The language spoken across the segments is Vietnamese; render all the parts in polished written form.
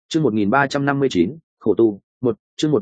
Chương 1359, khổ tu, một, chương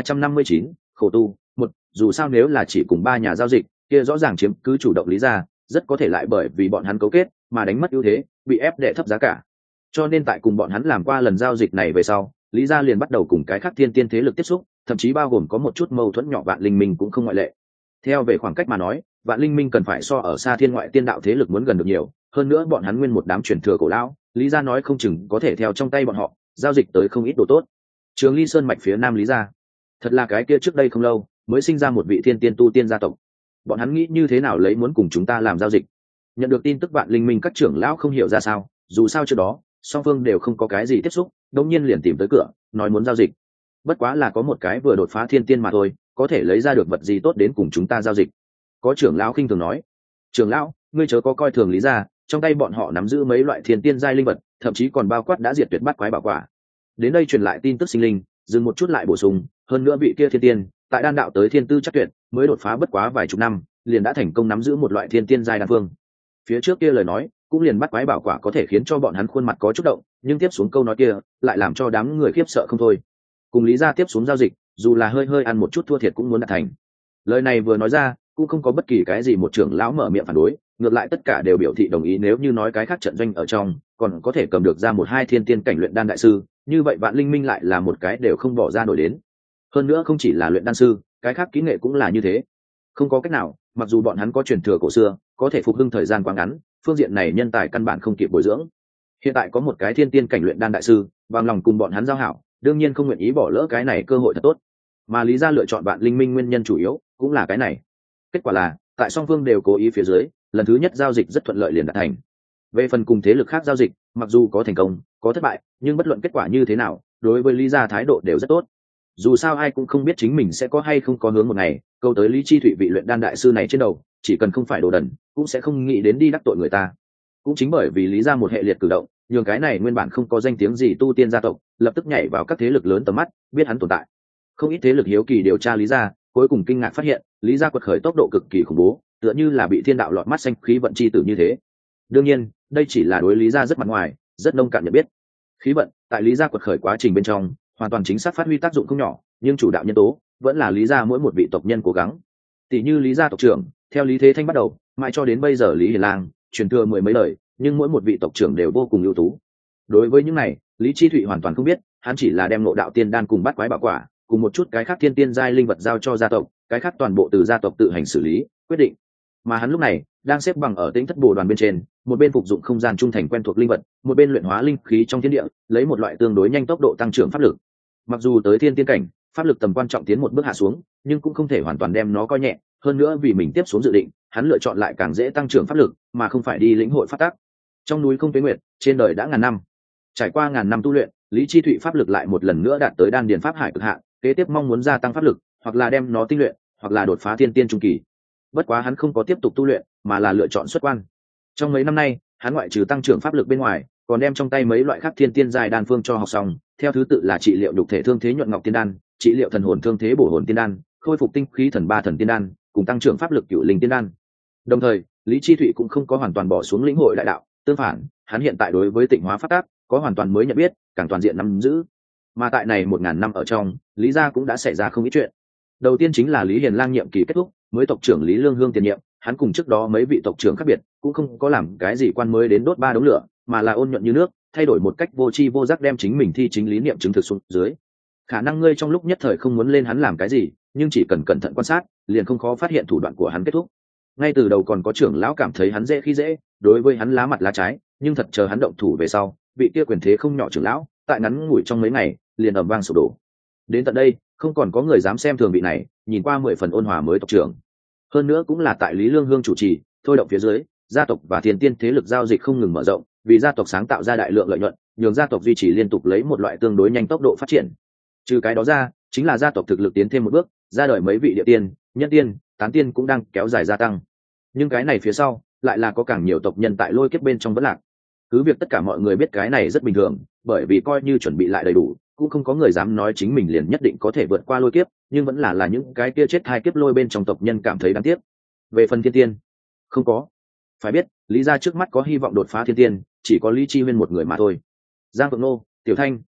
1359, khổ tu, một, dù sao nếu là chỉ cùng ba nhà giao dịch, kia rõ ràng chiếm cứ chủ động lý ra, rất có thể lại bởi vì bọn hắn cấu kết mà đánh mất ưu thế, bị ép đệ thấp giá cả. Cho nên tại cùng bọn hắn làm qua lần giao dịch này về sau, lý gia liền bắt đầu cùng cái khác thiên tiên thế lực tiếp xúc, thậm chí bao gồm có một chút mâu thuẫn nhỏ. Vạn Linh Minh cũng không ngoại lệ. Theo về khoảng cách mà nói, Vạn Linh Minh cần phải so ở xa thiên ngoại tiên đạo thế lực muốn gần được nhiều, hơn nữa bọn hắn nguyên một đám truyền thừa cổ lão, lý gia nói không chừng có thể theo trong tay bọn họ giao dịch tới không ít đồ tốt. Trường Ly Sơn mạch phía nam lý gia, thật là cái kia trước đây không lâu mới sinh ra một vị thiên tiên tu tiên gia tộc. Bọn hắn nghĩ như thế nào lấy muốn cùng chúng ta làm giao dịch? Nhận được tin tức Vạn Linh Minh các trưởng lão không hiểu ra sao, dù sao trước đó song phương đều không có cái gì tiếp xúc, đột nhiên liền tìm tới cửa nói muốn giao dịch. Bất quá là có một cái vừa đột phá thiên tiên mà thôi, có thể lấy ra được vật gì tốt đến cùng chúng ta giao dịch? Có trưởng lão khinh thường nói. Trưởng lão, ngươi chớ có coi thường lý gia, trong tay bọn họ nắm giữ mấy loại thiên tiên giai linh vật, thậm chí còn bao quát đã diệt tuyệt bát quái bảo quả. Đến đây truyền lại tin tức sinh linh, dừng một chút lại bổ sung, hơn nữa vị kia thiên tiên tại đan đạo tới thiên tư chắc tuyệt, mới đột phá bất quá vài chục năm, liền đã thành công nắm giữ một loại thiên tiên giai đan phương. Phía trước kia lời nói cũng liền bắt quái bảo quả có thể khiến cho bọn hắn khuôn mặt có chút động, nhưng tiếp xuống câu nói kia lại làm cho đám người khiếp sợ không thôi. Cùng lý gia tiếp xuống giao dịch, dù là hơi hơi ăn một chút thua thiệt cũng muốn đạt thành. Lời này vừa nói ra, cũng không có bất kỳ cái gì một trưởng lão mở miệng phản đối, ngược lại tất cả đều biểu thị đồng ý. Nếu như nói cái khác trận doanh ở trong còn có thể cầm được ra một hai thiên tiên cảnh luyện đan đại sư, như vậy Vạn Linh Minh lại là một cái đều không bỏ ra nổi đến. Hơn nữa không chỉ là luyện đan sư, cái khác kỹ nghệ cũng là như thế. Không có cách nào, mặc dù bọn hắn có truyền thừa cổ xưa, có thể phục hưng thời gian quá ngắn, phương diện này nhân tài căn bản không kịp bồi dưỡng. Hiện tại có một cái thiên tiên cảnh luyện đan đại sư bằng lòng cùng bọn hắn giao hảo, đương nhiên không nguyện ý bỏ lỡ cái này cơ hội thật tốt. Mà lý gia lựa chọn Vạn Linh Minh nguyên nhân chủ yếu cũng là cái này. Kết quả là tại song phương đều cố ý phía dưới, lần thứ nhất giao dịch rất thuận lợi liền đạt thành. Về phần cùng thế lực khác giao dịch, mặc dù có thành công có thất bại, nhưng bất luận kết quả như thế nào, đối với lý gia thái độ đều rất tốt. Dù sao ai cũng không biết chính mình sẽ có hay không có hướng một ngày câu tới Lý Chi Thụy vị luyện đan đại sư này trên đầu, chỉ cần không phải đồ đần cũng sẽ không nghĩ đến đi đắc tội người ta. Cũng chính bởi vì lý gia một hệ liệt cử động, nhường cái này nguyên bản không có danh tiếng gì tu tiên gia tộc lập tức nhảy vào các thế lực lớn tầm mắt, biết hắn tồn tại. Không ít thế lực hiếu kỳ điều tra lý gia, cuối cùng kinh ngạc phát hiện lý gia quật khởi tốc độ cực kỳ khủng bố, tựa như là bị thiên đạo lọt mắt xanh khí vận chi tử như thế. Đương nhiên đây chỉ là đối lý gia rất mặt ngoài, rất nông cạn nhận biết. Khí vận tại lý gia quật khởi quá trình bên trong hoàn toàn chính xác phát huy tác dụng không nhỏ, nhưng chủ đạo nhân tố vẫn là lý gia mỗi một vị tộc nhân cố gắng. Tỷ như lý gia tộc trưởng theo Lý Thế Thanh bắt đầu mãi cho đến bây giờ Lý Hiền Lang truyền thừa mười mấy đời, nhưng mỗi một vị tộc trưởng đều vô cùng ưu tú. Đối với những này Lý Chi Thụy hoàn toàn không biết, hắn chỉ là đem Ngộ Đạo Tiên Đan cùng Bát Quái Bảo Quả cùng một chút cái khác thiên tiên giai linh vật giao cho gia tộc, cái khác toàn bộ từ gia tộc tự hành xử lý quyết định. Mà hắn lúc này đang xếp bằng ở Tĩnh Thất Bồ Đoàn bên trên, một bên phục dụng không gian trung thành quen thuộc linh vật, một bên luyện hóa linh khí trong thiên địa, lấy một loại tương đối nhanh tốc độ tăng trưởng pháp lực. Mặc dù tới thiên tiên cảnh, pháp lực tầm quan trọng tiến một bước hạ xuống, nhưng cũng không thể hoàn toàn đem nó coi nhẹ. Hơn nữa vì mình tiếp xuống dự định, hắn lựa chọn lại càng dễ tăng trưởng pháp lực, mà không phải đi lĩnh hội pháp tắc. Trong núi không tuế nguyệt, trên đời đã ngàn năm. Trải qua ngàn năm tu luyện, Lý Chi Thụy pháp lực lại một lần nữa đạt tới đan điền pháp hải cực hạn. Kế tiếp mong muốn gia tăng pháp lực, hoặc là đem nó tinh luyện, hoặc là đột phá thiên tiên trung kỳ. Bất quá hắn không có tiếp tục tu luyện, mà là lựa chọn xuất quan. Trong mấy năm nay, hắn ngoại trừ tăng trưởng pháp lực bên ngoài, còn đem trong tay mấy loại khác thiên tiên giai đan phương cho học xong, theo thứ tự là trị liệu đục thể thương thế nhuận ngọc tiên đan, trị liệu thần hồn thương thế bổ hồn tiên đan, khôi phục tinh khí thần ba thần tiên đan, cùng tăng trưởng pháp lực cửu linh tiên đan. Đồng thời Lý Chi Thụy cũng không có hoàn toàn bỏ xuống lĩnh hội đại đạo, tương phản hắn hiện tại đối với tịnh hóa pháp tắc có hoàn toàn mới nhận biết, càng toàn diện nắm giữ. Mà tại này 1000 năm ở trong, Lý gia cũng đã xảy ra không ít chuyện. Đầu tiên chính là Lý Hiền Lang nhiệm kỳ kết thúc, mới tộc trưởng Lý Lương Hương tiền nhiệm, hắn cùng trước đó mấy vị tộc trưởng khác biệt, cũng không có làm cái gì quan mới đến đốt ba đống lửa, mà là ôn nhuận như nước, thay đổi một cách vô tri vô giác đem chính mình thi chính lý niệm chứng thực xuống dưới. Khả năng ngươi trong lúc nhất thời không muốn lên hắn làm cái gì, nhưng chỉ cần cẩn thận quan sát, liền không khó phát hiện thủ đoạn của hắn kết thúc. Ngay từ đầu còn có trưởng lão cảm thấy hắn dễ khi dễ, đối với hắn lá mặt lá trái, nhưng thật chờ hắn động thủ về sau, vị kia quyền thế không nhỏ trưởng lão, tại ngắn ngủi trong mấy ngày, liền ầm vang sụp đổ. Đến tận đây, không còn có người dám xem thường vị này, nhìn qua 10 phần ôn hòa mới tộc trưởng. Hơn nữa cũng là tại Lý Lương Hương chủ trì, thôi động phía dưới, gia tộc và thiên tiên thế lực giao dịch không ngừng mở rộng, vì gia tộc sáng tạo ra đại lượng lợi nhuận, nhường gia tộc duy trì liên tục lấy một loại tương đối nhanh tốc độ phát triển. Trừ cái đó ra, chính là gia tộc thực lực tiến thêm một bước, ra đời mấy vị địa tiên, nhân tiên, tán tiên cũng đang kéo dài gia tăng. Nhưng cái này phía sau, lại là có càng nhiều tộc nhân tại lôi kiếp bên trong vẫn lạc. Cứ việc tất cả mọi người biết cái này rất bình thường, bởi vì coi như chuẩn bị lại đầy đủ, cũng không có người dám nói chính mình liền nhất định có thể vượt qua lôi kiếp, nhưng vẫn là những cái kia chết hai kiếp lôi bên trong tộc nhân cảm thấy đáng tiếc. Về phần thiên tiên, không có. Phải biết, Lý gia trước mắt có hy vọng đột phá thiên tiên, chỉ có Lý Chi Huyên một người mà thôi. Giang Phượng Nô, Tiểu Thanh,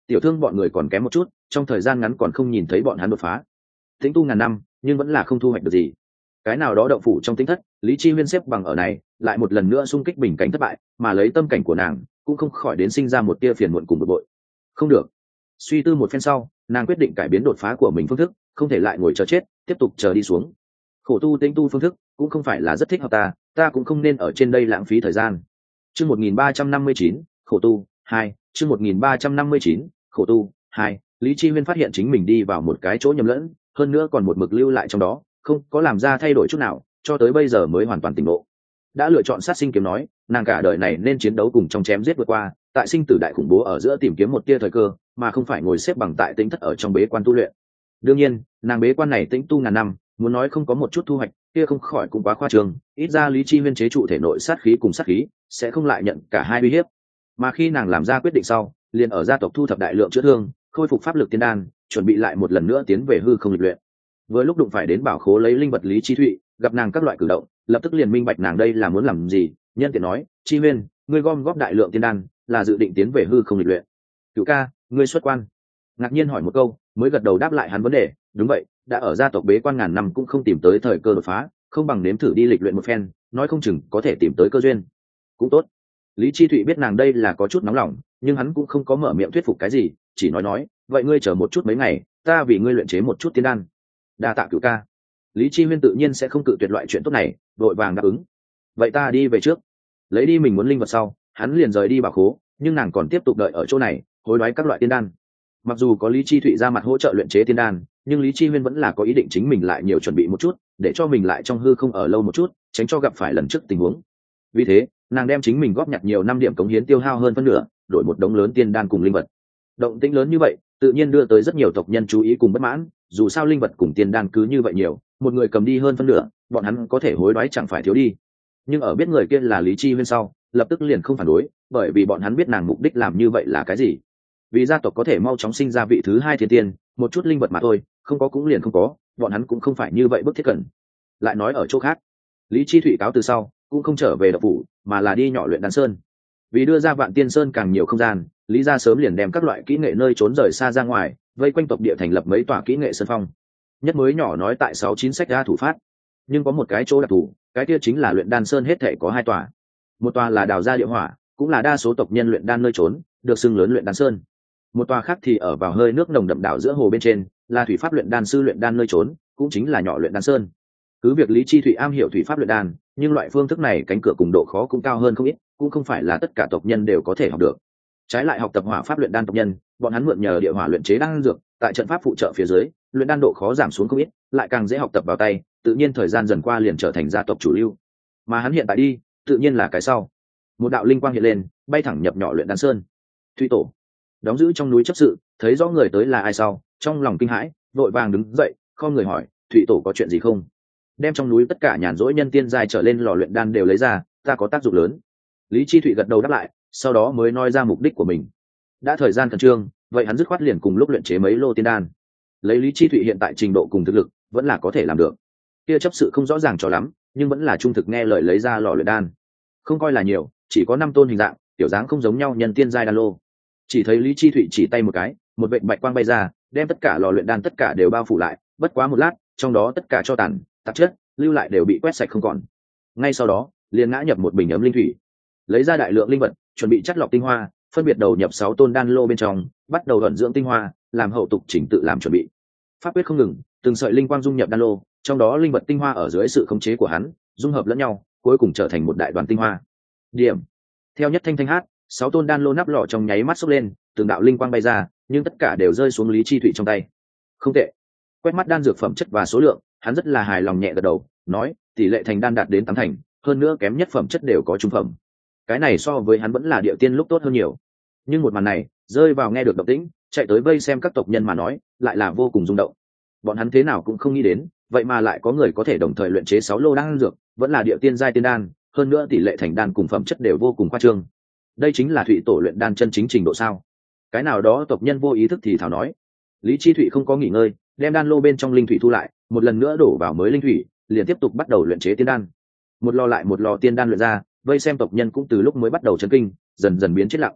tiểu thương bọn người còn kém một chút, trong thời gian ngắn còn không nhìn thấy bọn hắn đột phá. Tĩnh tu ngàn năm nhưng vẫn là không thu hoạch được gì. Cái nào đó động phủ trong tính thất, Lý Chi Huyên xếp bằng ở này lại một lần nữa xung kích bình cảnh thất bại, mà lấy tâm cảnh của nàng cũng không khỏi đến sinh ra một tia phiền muộn cùng bực bội. Không được. Suy tư một phen sau, nàng quyết định cải biến đột phá của mình phương thức, không thể lại ngồi chờ chết, tiếp tục chờ đi xuống. Khổ tu tĩnh tu phương thức cũng không phải là rất thích hợp ta cũng không nên ở trên đây lãng phí thời gian. Chương 1359, khổ tu 2, chương 1359, khổ tu 2. Lý Chi Huyên phát hiện chính mình đi vào một cái chỗ nhầm lẫn, hơn nữa còn một mực lưu lại trong đó, không có làm ra thay đổi chút nào, cho tới bây giờ mới hoàn toàn tỉnh ngộ. Đã lựa chọn sát sinh kiếm nói, nàng cả đời này nên chiến đấu cùng trong chém giết vượt qua, tại sinh tử đại khủng bố ở giữa tìm kiếm một tia thời cơ, mà không phải ngồi xếp bằng tại tĩnh thất ở trong bế quan tu luyện. Đương nhiên, nàng bế quan này tĩnh tu ngàn năm, muốn nói không có một chút thu hoạch, kia không khỏi cũng quá khoa trương, ít ra Lý Chi Huyên chế trụ thể nội sát khí cùng sát khí, sẽ không lại nhận cả hai uy hiếp. Mà khi nàng làm ra quyết định sau, liền ở gia tộc thu thập đại lượng chữa thương, khôi phục pháp lực tiên đan, chuẩn bị lại một lần nữa tiến về hư không lịch luyện. Với lúc đụng phải đến bảo khố lấy linh vật Lý Chi Thụy, gặp nàng các loại cử động, lập tức liền minh bạch nàng đây là muốn làm gì, nhân tiện nói, Chi Huyên, ngươi gom góp đại lượng tiên đan, là dự định tiến về hư không lịch luyện. Cửu ca, ngươi xuất quan. Ngạc nhiên hỏi một câu, mới gật đầu đáp lại hắn vấn đề, đúng vậy, đã ở gia tộc bế quan ngàn năm cũng không tìm tới thời cơ đột phá, không bằng nếm thử đi lịch luyện một phen, nói không chừng có thể tìm tới cơ duyên. Cũng tốt. Lý Chi Thụy biết nàng đây là có chút nóng lòng, nhưng hắn cũng không có mở miệng thuyết phục cái gì, chỉ nói, vậy ngươi chờ một chút mấy ngày, ta vì ngươi luyện chế một chút tiên đan. Đa tạ Cửu ca. Lý Chi Huyên tự nhiên sẽ không cự tuyệt loại chuyện tốt này, vội vàng đáp ứng. Vậy ta đi về trước. Lấy đi mình muốn linh vật sau, hắn liền rời đi bảo khố, nhưng nàng còn tiếp tục đợi ở chỗ này, hối đoái các loại tiên đan. Mặc dù có Lý Chi Thụy ra mặt hỗ trợ luyện chế tiên đan, nhưng Lý Chi Huyên vẫn là có ý định chính mình lại nhiều chuẩn bị một chút, để cho mình lại trong hư không ở lâu một chút, tránh cho gặp phải lần trước tình huống. Vì thế, nàng đem chính mình góp nhặt nhiều năm điểm cống hiến tiêu hao hơn phân nửa, đổi một đống lớn tiên đan cùng linh vật. Động tĩnh lớn như vậy, tự nhiên đưa tới rất nhiều tộc nhân chú ý cùng bất mãn, dù sao linh vật cùng tiên đan cứ như vậy nhiều, một người cầm đi hơn phân nửa, bọn hắn có thể hối đoái chẳng phải thiếu đi. Nhưng ở biết người kia là Lý Chi Huyên sau, lập tức liền không phản đối, bởi vì bọn hắn biết nàng mục đích làm như vậy là cái gì. Vì gia tộc có thể mau chóng sinh ra vị thứ hai thiên tiên, một chút linh vật mà thôi, không có cũng liền không có, bọn hắn cũng không phải như vậy bức thiết cần. Lại nói ở chỗ khác, Lý Chi Thụy cáo từ sau, cũng không trở về đập phủ, mà là đi nhỏ luyện đan sơn. Vì đưa ra Vạn Tiên Sơn càng nhiều không gian, Lý gia sớm liền đem các loại kỹ nghệ nơi trốn rời xa ra ngoài, vây quanh tộc địa thành lập mấy tòa kỹ nghệ sơn phong. Nhất mới nhỏ nói tại 69 sách ra thủ phát, nhưng có một cái chỗ đặc thù, cái kia chính là luyện đan sơn hết thể có hai tòa. Một tòa là đào ra địa hỏa, cũng là đa số tộc nhân luyện đan nơi trốn, được xưng lớn luyện đan sơn. Một tòa khác thì ở vào hơi nước nồng đậm đảo giữa hồ bên trên, là thủy pháp luyện đan sư luyện đan nơi trốn, cũng chính là nhỏ luyện đan sơn. Cứ việc Lý Chi Thụy am hiểu thủy pháp luyện đan, nhưng loại phương thức này cánh cửa cùng độ khó cũng cao hơn không ít, cũng không phải là tất cả tộc nhân đều có thể học được. Trái lại học tập hỏa pháp luyện đan tộc nhân, bọn hắn mượn nhờ địa hỏa luyện chế đan dược, tại trận pháp phụ trợ phía dưới, luyện đan độ khó giảm xuống không ít, lại càng dễ học tập vào tay, tự nhiên thời gian dần qua liền trở thành gia tộc chủ lưu. Mà hắn hiện tại đi, tự nhiên là cái sau. Một đạo linh quang hiện lên, bay thẳng nhập nhỏ luyện đan sơn. Thủy tổ đóng giữ trong núi chấp sự, thấy rõ người tới là ai sau, trong lòng kinh hãi, vội vàng đứng dậy, không người hỏi, Thủy tổ có chuyện gì không? Đem trong núi tất cả nhàn rỗi nhân tiên giai trở lên lò luyện đan đều lấy ra, ta có tác dụng lớn. Lý Chi Thụy gật đầu đáp lại, sau đó mới nói ra mục đích của mình. Đã thời gian khẩn trương, vậy hắn dứt khoát liền cùng lúc luyện chế mấy lô tiên đan. Lấy Lý Chi Thụy hiện tại trình độ cùng thực lực, vẫn là có thể làm được. Kia chấp sự không rõ ràng cho lắm, nhưng vẫn là trung thực nghe lời lấy ra lò luyện đan. Không coi là nhiều, chỉ có 5 tôn hình dạng, tiểu dáng không giống nhau nhân tiên giai đan lô. Chỉ thấy Lý Chi Thụy chỉ tay một cái, một vệt bạch quang bay ra, đem tất cả lò luyện đan tất cả đều bao phủ lại, bất quá một lát, trong đó tất cả cho tàn, tạp chất, lưu lại đều bị quét sạch không còn. Ngay sau đó, liền ngã nhập một bình ấm linh thủy. Lấy ra đại lượng linh vật, chuẩn bị chất lọc tinh hoa, phân biệt đầu nhập 6 tôn đan lô bên trong, bắt đầu ẩn dưỡng tinh hoa, làm hậu tục chỉnh tự làm chuẩn bị. Pháp quyết không ngừng, từng sợi linh quang dung nhập đan lô, trong đó linh vật tinh hoa ở dưới sự khống chế của hắn, dung hợp lẫn nhau, cuối cùng trở thành một đại đoàn tinh hoa. Điểm. Theo nhất thanh thanh hát, 6 tôn đan lô nắp lọ trong nháy mắt sốc lên, từng đạo linh quang bay ra, nhưng tất cả đều rơi xuống Lý Chi Thụy trong tay. Không tệ. Quét mắt đan dược phẩm chất và số lượng, hắn rất là hài lòng nhẹ gật đầu, nói, tỷ lệ thành đan đạt đến 8 thành, hơn nữa kém nhất phẩm chất đều có trung phẩm. Cái này so với hắn vẫn là địa tiên lúc tốt hơn nhiều. Nhưng một màn này, rơi vào nghe được động tĩnh, chạy tới vây xem các tộc nhân mà nói, lại là vô cùng rung động. Bọn hắn thế nào cũng không nghĩ đến, vậy mà lại có người có thể đồng thời luyện chế 6 lô đan dược, vẫn là địa tiên giai tiên đan, hơn nữa tỷ lệ thành đan cùng phẩm chất đều vô cùng khoa trương. Đây chính là Thụy tổ luyện đan chân chính trình độ sao? Cái nào đó tộc nhân vô ý thức thì thảo nói. Lý Chi Thụy không có nghỉ ngơi, đem đan lô bên trong linh thủy thu lại, một lần nữa đổ vào mới linh thủy, liền tiếp tục bắt đầu luyện chế tiên đan. Một lò lại một lò tiên đan luyện ra, vây xem tộc nhân cũng từ lúc mới bắt đầu chấn kinh, dần dần biến chết lặng.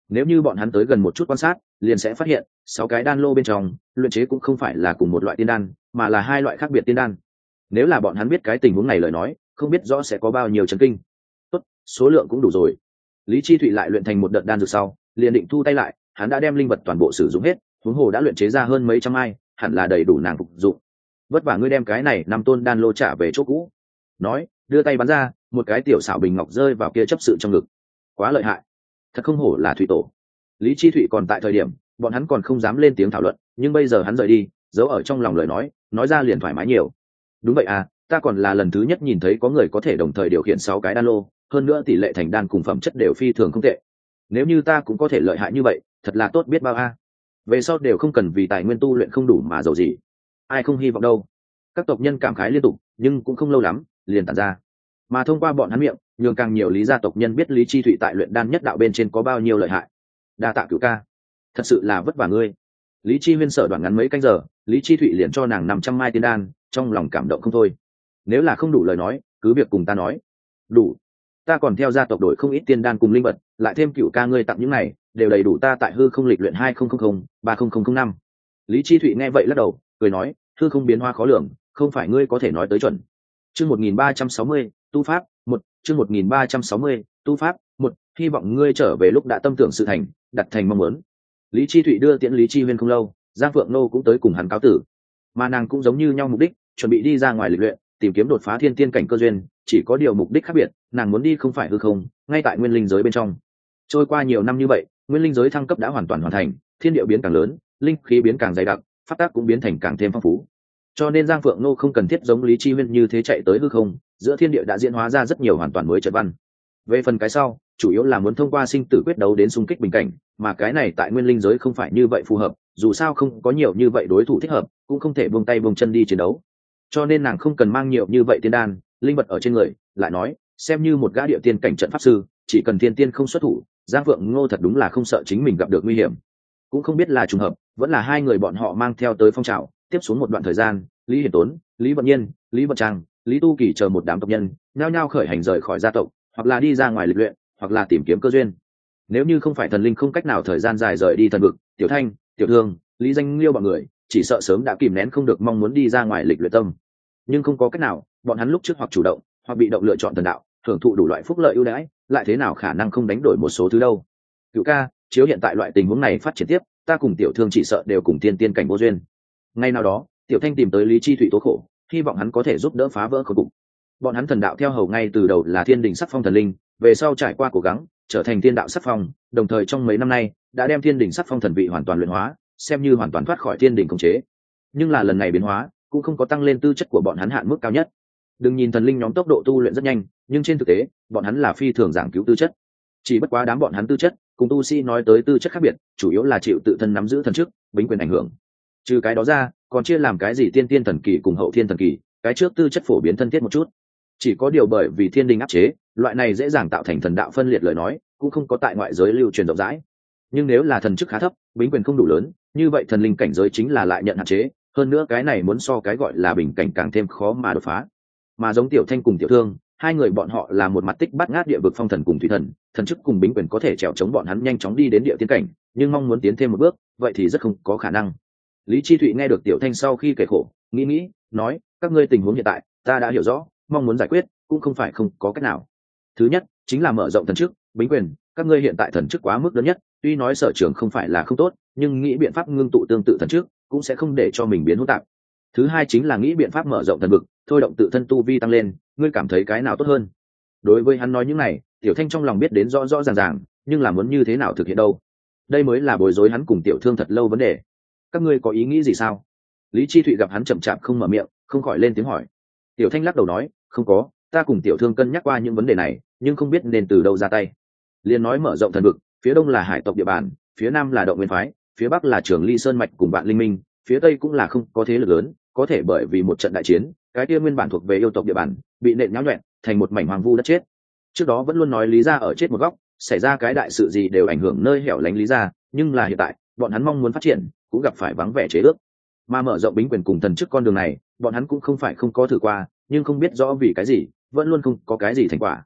Nếu như bọn hắn tới gần một chút quan sát, liền sẽ phát hiện 6 cái đan lô bên trong luyện chế cũng không phải là cùng một loại tiên đan, mà là 2 loại khác biệt tiên đan. Nếu là bọn hắn biết cái tình huống này lời nói, không biết rõ sẽ có bao nhiêu chấn kinh. Tốt, số lượng cũng đủ rồi. Lý Chi Thụy lại luyện thành một đợt đan dược sau, liền định thu tay lại, hắn đã đem linh vật toàn bộ sử dụng hết, huống hồ đã luyện chế ra hơn mấy trăm ai, hẳn là đầy đủ nàng phục dụng. Vất vả ngươi đem cái này 5 tôn đan lô trả về chỗ cũ. Nói, đưa tay bắn ra, một cái tiểu xảo bình ngọc rơi vào kia chấp sự trong ngực. Quá lợi hại, thật không hổ là thủy tổ. Lý Chi Thụy còn tại thời điểm, bọn hắn còn không dám lên tiếng thảo luận, nhưng bây giờ hắn rời đi, giấu ở trong lòng lời nói ra liền thoải mái nhiều. Đúng vậy à, ta còn là lần thứ nhất nhìn thấy có người có thể đồng thời điều khiển 6 cái đan lô, hơn nữa tỷ lệ thành đan cùng phẩm chất đều phi thường không tệ. Nếu như ta cũng có thể lợi hại như vậy, thật là tốt biết bao a. Về sau đều không cần vì tài nguyên tu luyện không đủ mà giàu gì. Ai không hy vọng đâu. Các tộc nhân cảm khái liên tục, nhưng cũng không lâu lắm, liền tản ra. Mà thông qua bọn hắn miệng, nhường càng nhiều Lý gia tộc nhân biết Lý Chi Thụy tại luyện đan nhất đạo bên trên có bao nhiêu lợi hại. Đa tạ Cửu ca, thật sự là vất vả ngươi. Lý Chi Huyên sợ đoạn ngắn mấy canh giờ, Lý Chi Thụy liền cho nàng 500 mai tiên đan, trong lòng cảm động không thôi. Nếu là không đủ lời nói, cứ việc cùng ta nói. Đủ. Ta còn theo gia tộc đổi không ít tiên đan cùng linh vật, lại thêm Cửu ca ngươi tặng những này, đều đầy đủ ta tại hư không lịch luyện 2000-3005. Lý Chi Thụy nghe vậy lắc đầu, cười nói, hư không biến hóa khó lường, không phải ngươi có thể nói tới chuẩn. Chương 1360, tu pháp, 1, chương 1360, tu pháp, 1, hy vọng ngươi trở về lúc đã tâm tưởng sự thành, đặt thành mong muốn. Lý Chi Thụy đưa tiễn Lý Chi Huyên không lâu, Giang Phượng Nô cũng tới cùng hắn cáo tử. Mà nàng cũng giống như nhau mục đích, chuẩn bị đi ra ngoài lịch luyện, tìm kiếm đột phá thiên tiên cảnh cơ duyên, chỉ có điều mục đích khác biệt, nàng muốn đi không phải hư không, ngay tại nguyên linh giới bên trong. Trôi qua nhiều năm như vậy, nguyên linh giới thăng cấp đã hoàn toàn hoàn thành, thiên địa biến càng lớn, linh khí biến càng dày đặc, pháp tác cũng biến thành càng thêm phong phú. Cho nên Giang Phượng Nô không cần thiết giống Lý Chi Huyên như thế chạy tới hư không, giữa thiên địa đã diễn hóa ra rất nhiều hoàn toàn mới trận văn. Về phần cái sau, chủ yếu là muốn thông qua sinh tử quyết đấu đến xung kích bình cảnh, mà cái này tại nguyên linh giới không phải như vậy phù hợp, dù sao không có nhiều như vậy đối thủ thích hợp, cũng không thể buông tay buông chân đi chiến đấu. Cho nên nàng không cần mang nhiều như vậy tiên đan, linh vật ở trên người, lại nói, xem như một gã địa tiên cảnh trận pháp sư, chỉ cần thiên tiên không xuất thủ, Giang Phượng Ngô thật đúng là không sợ chính mình gặp được nguy hiểm. Cũng không biết là trùng hợp, vẫn là hai người bọn họ mang theo tới phong trào, tiếp xuống một đoạn thời gian, Lý Hiển Tốn, Lý Vận Nhiên, Lý Vận Trang, Lý Tu Kỳ chờ một đám tộc nhân, nhao nhao khởi hành rời khỏi gia tộc, hoặc là đi ra ngoài lịch luyện, hoặc là tìm kiếm cơ duyên. Nếu như không phải thần linh không cách nào thời gian dài rời đi thần vực, Tiểu Thanh, Tiểu Thương, Lý Danh Liêu bọn người, chỉ sợ sớm đã kìm nén không được mong muốn đi ra ngoài lịch luyện tâm. Nhưng không có cách nào, bọn hắn lúc trước hoặc chủ động, hoặc bị động lựa chọn thần đạo, hưởng thụ đủ loại phúc lợi ưu đãi, lại thế nào khả năng không đánh đổi một số thứ đâu. Cửu ca, chiếu hiện tại loại tình huống này phát triển tiếp, ta cùng Tiểu Thương chỉ sợ đều cùng tiên tiên cảnh vô duyên. Ngay nào đó, Tiểu Thanh tìm tới Lý Chi Thụy tố khổ, hy vọng hắn có thể giúp đỡ phá vỡ khổ cục. Bọn hắn thần đạo theo hầu ngay từ đầu là thiên đình sắc phong thần linh, về sau trải qua cố gắng trở thành thiên đạo sắc phong, đồng thời trong mấy năm nay đã đem thiên đình sắc phong thần vị hoàn toàn luyện hóa, xem như hoàn toàn thoát khỏi thiên đình khống chế. Nhưng là lần này biến hóa cũng không có tăng lên tư chất của bọn hắn hạn mức cao nhất. Đừng nhìn thần linh nhóm tốc độ tu luyện rất nhanh, nhưng trên thực tế bọn hắn là phi thường giảng cứu tư chất. Chỉ bất quá đám bọn hắn tư chất cùng tu sĩ nói tới tư chất khác biệt, chủ yếu là chịu tự thân nắm giữ thần chức, bính quyền ảnh hưởng. Trừ cái đó ra, còn chia làm cái gì tiên tiên thần kỳ cùng hậu thiên thần kỳ, cái trước tư chất phổ biến thân thiết một chút. Chỉ có điều bởi vì thiên đình áp chế, loại này dễ dàng tạo thành thần đạo phân liệt lời nói, cũng không có tại ngoại giới lưu truyền rộng rãi. Nhưng nếu là thần chức khá thấp, bính quyền không đủ lớn, như vậy thần linh cảnh giới chính là lại nhận hạn chế, hơn nữa cái này muốn so cái gọi là bình cảnh càng thêm khó mà đột phá. Mà giống Tiểu Thanh cùng Tiểu Thương, hai người bọn họ là một mặt tích bát ngát địa vực phong thần cùng thủy thần, thần chức cùng bính quyền có thể trèo chống bọn hắn nhanh chóng đi đến địa tiên cảnh, nhưng mong muốn tiến thêm một bước, vậy thì rất không có khả năng. Lý Chi Thụy nghe được Tiểu Thanh sau khi kể khổ, nghĩ, nói, các ngươi tình huống hiện tại, ta đã hiểu rõ, mong muốn giải quyết, cũng không phải không có cách nào. Thứ nhất, chính là mở rộng thần chức, bính quyền, các ngươi hiện tại thần chức quá mức lớn nhất, tuy nói sở trường không phải là không tốt, nhưng nghĩ biện pháp ngưng tụ tương tự thần chức, cũng sẽ không để cho mình biến hỗn tạp. Thứ hai chính là nghĩ biện pháp mở rộng thần vực, thôi động tự thân tu vi tăng lên, ngươi cảm thấy cái nào tốt hơn? Đối với hắn nói những này, Tiểu Thanh trong lòng biết đến rõ rõ ràng, nhưng là muốn như thế nào thực hiện đâu? Đây mới là bối rối hắn cùng Tiểu Thương thật lâu vấn đề. Các ngươi có ý nghĩ gì sao? Lý Chi Thụy gặp hắn chậm chạp không mở miệng, không khỏi lên tiếng hỏi. Tiểu Thanh lắc đầu nói, không có, ta cùng Tiểu Thương cân nhắc qua những vấn đề này, nhưng không biết nên từ đâu ra tay. Liên nói mở rộng thần vực, phía đông là hải tộc địa bàn, phía nam là động nguyên phái, phía bắc là Trường Ly Sơn mạch cùng Vạn Linh Minh, phía tây cũng là không có thế lực lớn, có thể bởi vì một trận đại chiến, cái kia nguyên bản thuộc về yêu tộc địa bàn, bị nện nhão nhọẹn, thành một mảnh hoang vu đất chết. Trước đó vẫn luôn nói Lý gia ở chết một góc, xảy ra cái đại sự gì đều ảnh hưởng nơi hẻo lánh Lý gia, nhưng là hiện tại, bọn hắn mong muốn phát triển, cũng gặp phải vắng vẻ chế ước. Mà mở rộng bính quyền cùng thần chức con đường này, bọn hắn cũng không phải không có thử qua, nhưng không biết rõ vì cái gì, vẫn luôn không có cái gì thành quả.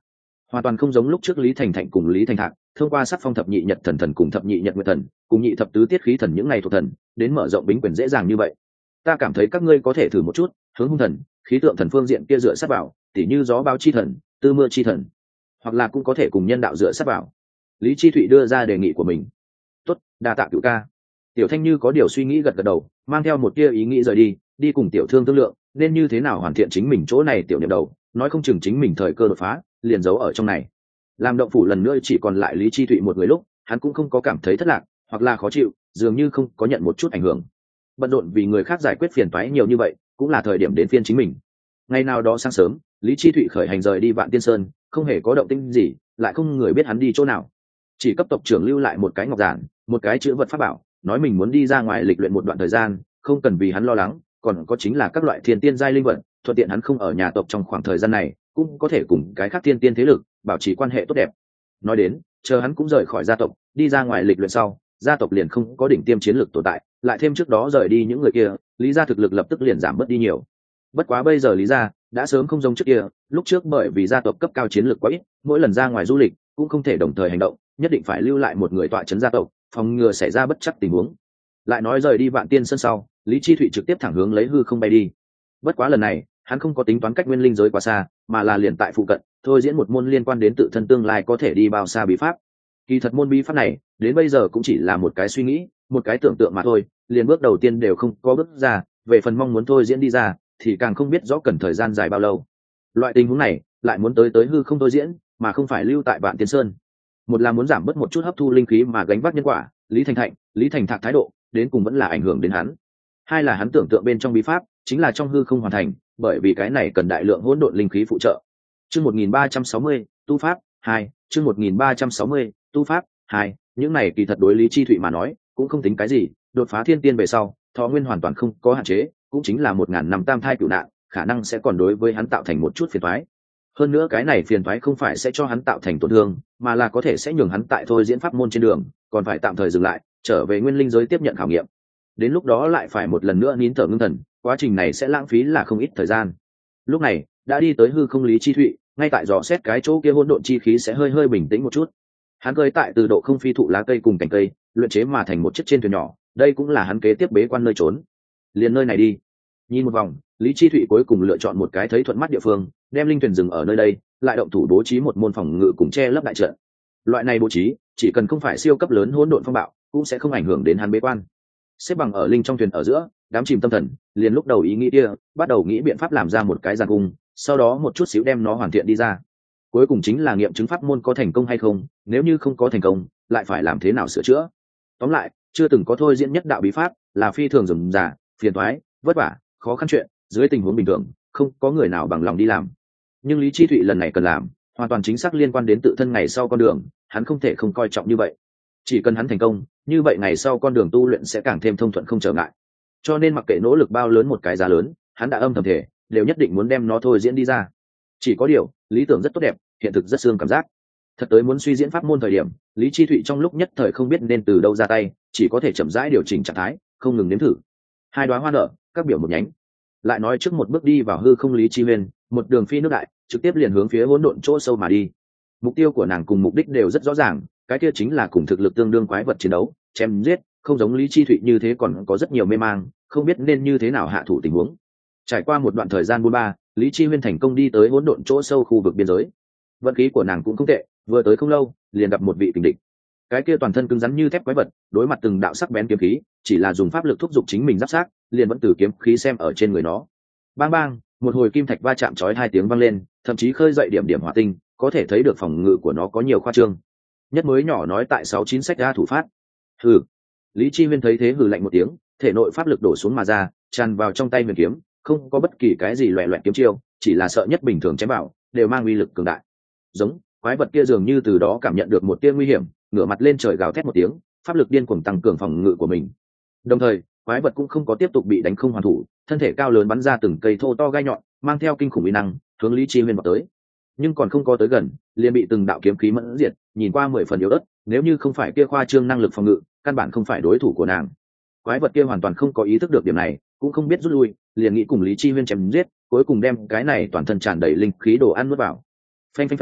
hoàn toàn không giống lúc trước Lý Thành Thạnh cùng Lý Thành Thạc thông qua sắc phong thập nhị nhật thần thần cùng thập nhị nhật nguyệt thần cùng nhị thập tứ tiết khí thần những ngày thuộc thần đến mở rộng bính quyền dễ dàng như vậy. Ta cảm thấy các ngươi có thể thử một chút hướng hung thần khí tượng thần phương diện kia dựa sát vào, tỉ như gió báo chi thần, tư mưa chi thần, hoặc là cũng có thể cùng nhân đạo dựa sát vào. Lý Chi Thụy đưa ra đề nghị của mình. Tốt, đa tạ Cửu ca. Tiểu Thanh Như có điều suy nghĩ gật gật đầu, mang theo một tia ý nghĩ rời đi, đi cùng Tiểu Thương thương lượng nên như thế nào hoàn thiện chính mình chỗ này tiểu niệm đầu, nói không chừng chính mình thời cơ đột phá liền giấu ở trong này. Làm động phủ lần nữa chỉ còn lại Lý Chi Thụy một người lúc, hắn cũng không có cảm thấy thất lạc hoặc là khó chịu, dường như không có nhận một chút ảnh hưởng. Bận rộn vì người khác giải quyết phiền toái nhiều như vậy, cũng là thời điểm đến phiên chính mình. Ngày nào đó sáng sớm, Lý Chi Thụy khởi hành rời đi Vạn Tiên Sơn, không hề có động tĩnh gì, lại không người biết hắn đi chỗ nào. Chỉ cấp tộc trưởng lưu lại một cái ngọc giản, một cái chữ vật pháp bảo, nói mình muốn đi ra ngoài lịch luyện một đoạn thời gian, không cần vì hắn lo lắng, còn có chính là các loại thiên tiên giai linh vật, thuận tiện hắn không ở nhà tộc trong khoảng thời gian này, cũng có thể cùng cái khác thiên tiên thế lực bảo trì quan hệ tốt đẹp. Nói đến, chờ hắn cũng rời khỏi gia tộc, đi ra ngoài lịch luyện sau, gia tộc liền không có đỉnh tiêm chiến lược tồn tại, lại thêm trước đó rời đi những người kia, Lý gia thực lực lập tức liền giảm bớt đi nhiều. Bất quá bây giờ Lý gia đã sớm không giống trước kia, lúc trước bởi vì gia tộc cấp cao chiến lược quá ít, mỗi lần ra ngoài du lịch cũng không thể đồng thời hành động, nhất định phải lưu lại một người tọa trấn gia tộc, phòng ngừa xảy ra bất trắc tình huống. Lại nói rời đi Vạn Tiên Sơn sau, Lý Chi Thụy trực tiếp thẳng hướng lấy hư không bay đi. Bất quá lần này, hắn không có tính toán cách nguyên linh giới quá xa, mà là liền tại phụ cận, thôi diễn một môn liên quan đến tự thân tương lai có thể đi bao xa bí pháp. Kỳ thật môn bí pháp này, đến bây giờ cũng chỉ là một cái suy nghĩ, một cái tưởng tượng mà thôi, liền bước đầu tiên đều không có bước ra, về phần mong muốn thôi diễn đi ra, thì càng không biết rõ cần thời gian dài bao lâu. Loại tình huống này, lại muốn tới hư không thôi diễn, mà không phải lưu tại Vạn Tiên Sơn. Một là muốn giảm bớt một chút hấp thu linh khí mà gánh vác nhân quả, Lý Thành Thạnh, Lý Thành Thạc thái độ, đến cùng vẫn là ảnh hưởng đến hắn. Hai là hắn tưởng tượng bên trong bí pháp, chính là trong hư không hoàn thành, bởi vì cái này cần đại lượng hỗn độn linh khí phụ trợ. Chương 1360, tu pháp 2, chương 1360, tu pháp 2, những này kỳ thật đối Lý Chi Thụy mà nói, cũng không tính cái gì, đột phá thiên tiên về sau, thọ nguyên hoàn toàn không có hạn chế, cũng chính là 1000 năm tam thai cửu nạn, khả năng sẽ còn đối với hắn tạo thành một chút phiền toái. Hơn nữa cái này phiền toái không phải sẽ cho hắn tạo thành tổn thương, mà là có thể sẽ nhường hắn tại thôi diễn pháp môn trên đường, còn phải tạm thời dừng lại, trở về nguyên linh giới tiếp nhận khảo nghiệm. Đến lúc đó lại phải một lần nữa nín thở ngưng thần, quá trình này sẽ lãng phí là không ít thời gian. Lúc này, đã đi tới hư không Lý Chi Thụy, ngay tại dò xét cái chỗ kia hỗn độn chi khí sẽ hơi hơi bình tĩnh một chút. Hắn cơi tại từ độ không phi thụ lá cây cùng cành cây, luyện chế mà thành một chiếc trên thuyền nhỏ, đây cũng là hắn kế tiếp bế quan nơi trốn. Liền nơi này đi. Nhìn một vòng, Lý Chi Thụy cuối cùng lựa chọn một cái thấy thuận mắt địa phương, đem linh thuyền dừng ở nơi đây, lại động thủ bố trí một môn phòng ngự cùng che lấp đại trận. Loại này bố trí, chỉ cần không phải siêu cấp lớn hỗn độn phong bạo, cũng sẽ không ảnh hưởng đến hắn bế quan. Xếp bằng ở linh trong thuyền ở giữa, đám chìm tâm thần, liền lúc đầu ý nghĩ kia, bắt đầu nghĩ biện pháp làm ra một cái giàn cung, sau đó một chút xíu đem nó hoàn thiện đi ra. Cuối cùng chính là nghiệm chứng pháp môn có thành công hay không, nếu như không có thành công, lại phải làm thế nào sửa chữa. Tóm lại, chưa từng có thôi diễn nhất đạo bí pháp, là phi thường rườm rà, phiền toái, vất vả, khó khăn chuyện, dưới tình huống bình thường, không có người nào bằng lòng đi làm. Nhưng Lý Chi Thụy lần này cần làm, hoàn toàn chính xác liên quan đến tự thân ngày sau con đường, hắn không thể không coi trọng như vậy. Chỉ cần hắn thành công, như vậy ngày sau con đường tu luyện sẽ càng thêm thông thuận không trở ngại. Cho nên mặc kệ nỗ lực bao lớn một cái giá lớn, hắn đã âm thầm thể, đều nhất định muốn đem nó thôi diễn đi ra. Chỉ có điều, lý tưởng rất tốt đẹp, hiện thực rất xương cảm giác. Thật tới muốn suy diễn pháp môn thời điểm, Lý Chi Thụy trong lúc nhất thời không biết nên từ đâu ra tay, chỉ có thể chậm rãi điều chỉnh trạng thái, không ngừng nếm thử. Hai đóa hoa nở, các biểu một nhánh. Lại nói trước một bước đi vào hư không Lý Chi Huyền, một đường phi nước đại, trực tiếp liền hướng phía hỗn độn chỗ sâu mà đi. Mục tiêu của nàng cùng mục đích đều rất rõ ràng, cái kia chính là cùng thực lực tương đương quái vật chiến đấu, chém giết, không giống Lý Chi Thụy như thế còn có rất nhiều mê mang, không biết nên như thế nào hạ thủ tình huống. Trải qua một đoạn thời gian buôn ba, Lý Chi Huyên thành công đi tới hỗn độn chỗ sâu khu vực biên giới. Vận khí của nàng cũng không tệ, vừa tới không lâu, liền gặp một vị kình địch. Cái kia toàn thân cứng rắn như thép quái vật, đối mặt từng đạo sắc bén kiếm khí, chỉ là dùng pháp lực thúc giục chính mình giáp sát, liền vẫn từ kiếm khí xem ở trên người nó. Bang bang, một hồi kim thạch va chạm chói hai tiếng vang lên, thậm chí khơi dậy điểm điểm hỏa tinh, có thể thấy được phòng ngự của nó có nhiều khoa trương. Nhất mới nhỏ nói tại 69 sách ra thủ phát. Hừ. Lý Chi Huyên thấy thế hừ lạnh một tiếng, thể nội pháp lực đổ xuống mà ra, tràn vào trong tay huyền kiếm, không có bất kỳ cái gì loẻ loẹt kiếm chiêu, chỉ là sợ nhất bình thường chém vào, đều mang uy lực cường đại. Giống, quái vật kia dường như từ đó cảm nhận được một tia nguy hiểm, ngửa mặt lên trời gào thét một tiếng, pháp lực điên cuồng tăng cường phòng ngự của mình. Đồng thời, quái vật cũng không có tiếp tục bị đánh không hoàn thủ, thân thể cao lớn bắn ra từng cây thô to gai nhọn, mang theo kinh khủng uy năng, hướng Lý Chi Huyên vọt tới. Nhưng còn không có tới gần, liền bị từng đạo kiếm khí mẫn diệt, nhìn qua 10 phần yếu ớt, nếu như không phải kia khoa trương năng lực phòng ngự, căn bản không phải đối thủ của nàng. Quái vật kia hoàn toàn không có ý thức được điểm này, cũng không biết rút lui, liền nghĩ cùng Lý Chi Huyên chém giết, cuối cùng đem cái này toàn thân tràn đầy linh khí đồ ăn nuốt vào. Phanh phanh phanh,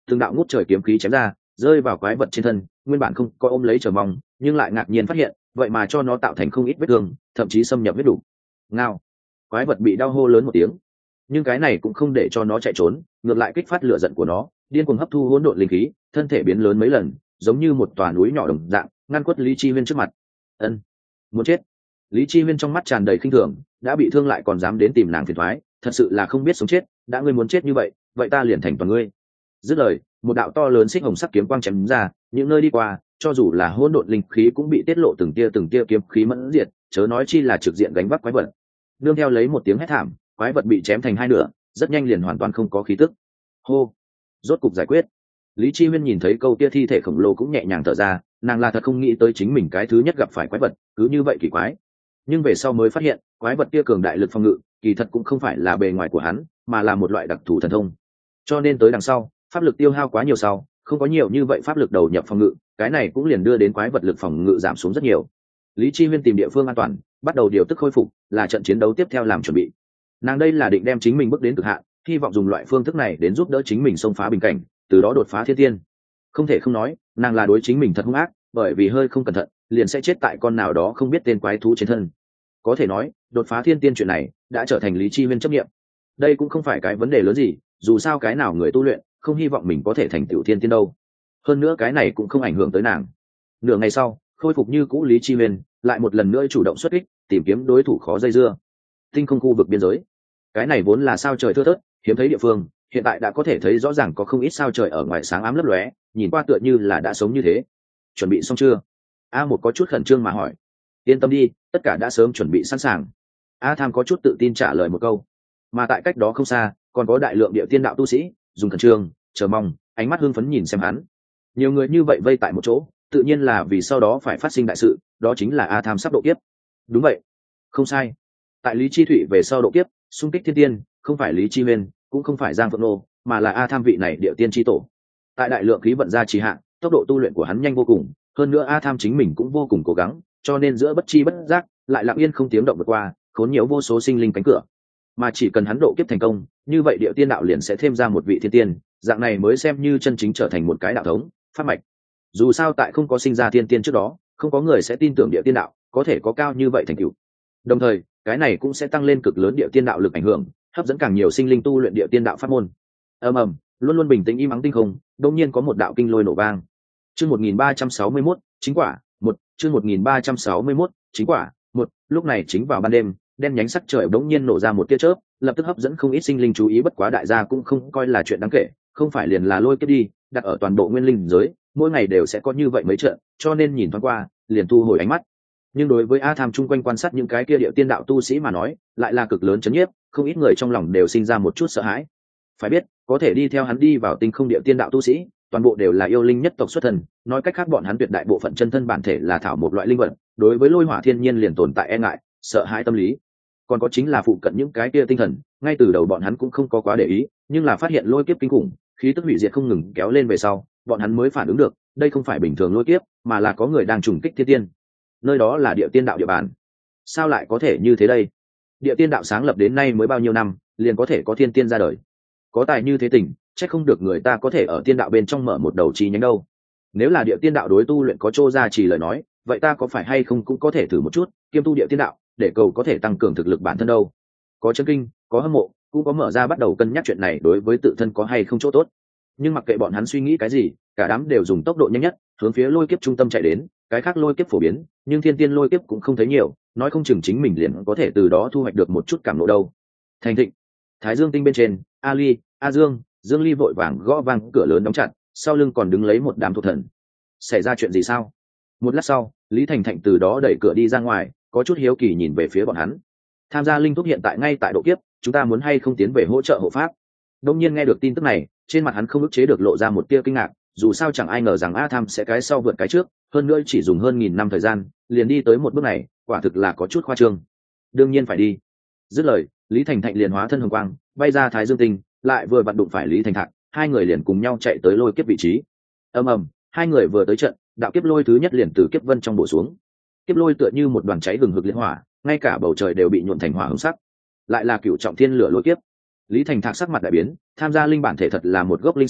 từng đạo ngút trời kiếm khí chém ra, rơi vào quái vật trên thân. Nguyên bản không có ôm lấy chờ mong, nhưng lại ngạc nhiên phát hiện vậy mà cho nó tạo thành không ít vết thương, thậm chí xâm nhập huyết đủ. Ngao. Quái vật bị đau hô lớn một tiếng, nhưng cái này cũng không để cho nó chạy trốn, ngược lại kích phát lửa giận của nó, điên cuồng hấp thu hỗn độn linh khí, thân thể biến lớn mấy lần, giống như một tòa núi nhỏ đồng dạng, ngăn quất Lý Chi Huyên trước mặt. Ân, muốn chết. Lý Chi Huyên trong mắt tràn đầy khinh thường, đã bị thương lại còn dám đến tìm nàng phiền toái, thật sự là không biết sống chết. Đã ngươi muốn chết như vậy, vậy ta liền thành toàn ngươi. Dứt lời, một đạo to lớn xích hồng sắc kiếm quang chém ra, những nơi đi qua, cho dù là hỗn độn linh khí cũng bị tiết lộ từng tia kiếm khí mẫn diệt, chớ nói chi là trực diện gánh vác quái vật. Nương theo lấy một tiếng hét thảm, quái vật bị chém thành hai nửa, rất nhanh liền hoàn toàn không có khí tức. Hô, rốt cục giải quyết. Lý Chi Huyên nhìn thấy câu tia thi thể khổng lồ cũng nhẹ nhàng thở ra, nàng là thật không nghĩ tới chính mình cái thứ nhất gặp phải quái vật cứ như vậy kỳ quái. Nhưng về sau mới phát hiện, quái vật kia cường đại lực phòng ngự, kỳ thật cũng không phải là bề ngoài của hắn, mà là một loại đặc thù thần thông. Cho nên tới đằng sau, pháp lực tiêu hao quá nhiều sau, không có nhiều như vậy pháp lực đầu nhập phòng ngự, cái này cũng liền đưa đến quái vật lực phòng ngự giảm xuống rất nhiều. Lý Chi Huyên tìm địa phương an toàn, bắt đầu điều tức khôi phục, là trận chiến đấu tiếp theo làm chuẩn bị. Nàng đây là định đem chính mình bước đến cực hạn, hy vọng dùng loại phương thức này đến giúp đỡ chính mình xông phá bình cảnh, từ đó đột phá thiên tiên. Không thể không nói, nàng là đối chính mình thật hung ác, bởi vì hơi không cẩn thận, liền sẽ chết tại con nào đó không biết tên quái thú trên thân. Có thể nói, đột phá thiên tiên chuyện này đã trở thành Lý Chi Huyên chấp niệm. Đây cũng không phải cái vấn đề lớn gì, dù sao cái nào người tu luyện không hy vọng mình có thể thành tựu thiên tiên đâu. Hơn nữa cái này cũng không ảnh hưởng tới nàng. Nửa ngày sau, khôi phục như cũ Lý Chi Huyên lại một lần nữa chủ động xuất kích, tìm kiếm đối thủ khó dây dưa. Tinh không khu vực biên giới, cái này vốn là sao trời thưa thớt, hiếm thấy địa phương, hiện tại đã có thể thấy rõ ràng có không ít sao trời ở ngoài sáng ám lấp lóe, nhìn qua tựa như là đã sống như thế. Chuẩn bị xong chưa? A một có chút khẩn trương mà hỏi. Yên tâm đi, tất cả đã sớm chuẩn bị sẵn sàng. A Tham có chút tự tin trả lời một câu. Mà tại cách đó không xa, còn có đại lượng địa tiên đạo tu sĩ dùng khẩn trương, chờ mong, ánh mắt hưng phấn nhìn xem hắn. Nhiều người như vậy vây tại một chỗ, tự nhiên là vì sau đó phải phát sinh đại sự, đó chính là A Tham sắp độ kiếp. Đúng vậy, không sai. Tại Lý Chi Thụy về sau độ kiếp, xung kích thiên tiên, không phải Lý Chi Huyên, cũng không phải Giang Phượng Nô, mà là A Tham vị này địa tiên chi tổ. Tại đại lượng khí vận gia trì hạn, tốc độ tu luyện của hắn nhanh vô cùng, hơn nữa A Tham chính mình cũng vô cùng cố gắng, cho nên giữa bất chi bất giác, lại lặng yên không tiếng động vượt qua, khốn nhiễu vô số sinh linh cánh cửa. Mà chỉ cần hắn độ kiếp thành công, như vậy địa tiên đạo liền sẽ thêm ra một vị thiên tiên, dạng này mới xem như chân chính trở thành một cái đạo thống, pháp mạch. Dù sao tại không có sinh ra thiên tiên trước đó, không có người sẽ tin tưởng địa tiên đạo có thể có cao như vậy thành tựu. Đồng thời, cái này cũng sẽ tăng lên cực lớn địa tiên đạo lực ảnh hưởng, hấp dẫn càng nhiều sinh linh tu luyện địa tiên đạo pháp môn. Ầm ầm, luôn luôn bình tĩnh im ắng tinh không, đột nhiên có một đạo kinh lôi nổ vang. Chương 1361, chính quả, chương 1361, chính quả, lúc này chính vào ban đêm, đen nhánh sắc trời bỗng nhiên nổ ra một tia chớp, lập tức hấp dẫn không ít sinh linh chú ý, bất quá đại gia cũng không coi là chuyện đáng kể, không phải liền là lôi kiếp đi, đặt ở toàn bộ nguyên linh giới, mỗi ngày đều sẽ có như vậy mấy trận, cho nên nhìn thoáng qua, liền thu hồi ánh mắt. Nhưng đối với A Tham chung quanh quan sát những cái kia địa tiên đạo tu sĩ mà nói, lại là cực lớn chấn nhiếp, không ít người trong lòng đều sinh ra một chút sợ hãi. Phải biết, có thể đi theo hắn đi vào tinh không địa tiên đạo tu sĩ, toàn bộ đều là yêu linh nhất tộc xuất thân, nói cách khác bọn hắn tuyệt đại bộ phận chân thân bản thể là thảo một loại linh vật, đối với lôi hỏa thiên nhiên liền tồn tại e ngại, sợ hãi tâm lý. Còn có chính là phụ cận những cái kia tinh thần, ngay từ đầu bọn hắn cũng không có quá để ý, nhưng là phát hiện lôi kiếp kinh khủng, khí tức hủy diệt không ngừng kéo lên về sau, bọn hắn mới phản ứng được, đây không phải bình thường lôi kiếp, mà là có người đang trùng kích thiên tiên. Nơi đó là địa tiên đạo địa bàn. Sao lại có thể như thế đây? Địa tiên đạo sáng lập đến nay mới bao nhiêu năm, liền có thể có thiên tiên ra đời. Có tài như thế tình, chắc không được người ta có thể ở tiên đạo bên trong mở một đầu chi nhánh đâu. Nếu là địa tiên đạo đối tu luyện có trô ra chỉ lời nói, vậy ta có phải hay không cũng có thể thử một chút, kiêm tu địa tiên đạo, để cầu có thể tăng cường thực lực bản thân đâu. Có chân kinh, có hâm mộ, cũng có mở ra bắt đầu cân nhắc chuyện này đối với tự thân có hay không chỗ tốt. Nhưng mặc kệ bọn hắn suy nghĩ cái gì, cả đám đều dùng tốc độ nhanh nhất hướng phía lôi kiếp trung tâm chạy đến. Cái khác lôi kiếp phổ biến, nhưng thiên tiên lôi kiếp cũng không thấy nhiều, nói không chừng chính mình liền có thể từ đó thu hoạch được một chút cảm nộ đâu. Thành Thịnh, Thái Dương tinh bên trên, Ali, A Dương, Dương Ly vội vàng gõ vang cửa lớn đóng chặt, sau lưng còn đứng lấy một đám thuộc thần. Xảy ra chuyện gì sao? Một lát sau, Lý Thành Thạnh từ đó đẩy cửa đi ra ngoài, có chút hiếu kỳ nhìn về phía bọn hắn. Tham gia linh thúc hiện tại ngay tại độ kiếp, chúng ta muốn hay không tiến về hỗ trợ hộ pháp? Đông nhiên nghe được tin tức này, trên mặt hắn không ức chế được lộ ra một tia kinh ngạc, dù sao chẳng ai ngờ rằng A Tham sẽ cái sau vượt cái trước, hơn nữa chỉ dùng hơn 1000 năm thời gian, liền đi tới một bước này, quả thực là có chút khoa trương. Đương nhiên phải đi. Dứt lời, Lý Thành Thạnh liền hóa thân hồng quang, bay ra Thái Dương tinh, lại vừa vặn đụng phải Lý Thành Thạc, hai người liền cùng nhau chạy tới lôi kiếp vị trí. Ầm ầm, hai người vừa tới trận, đạo kiếp lôi thứ nhất liền từ kiếp vân trong bổ xuống. Kiếp lôi tựa như một đoàn cháy hừng hực liệt hỏa, ngay cả bầu trời đều bị nhuộm thành hỏa hồng sắc. Lại là cửu trọng thiên lửa lôi kiếp. Lý Thành Thạc sắc mặt đại biến, tham gia linh bản thể thật là một gốc linh sâm,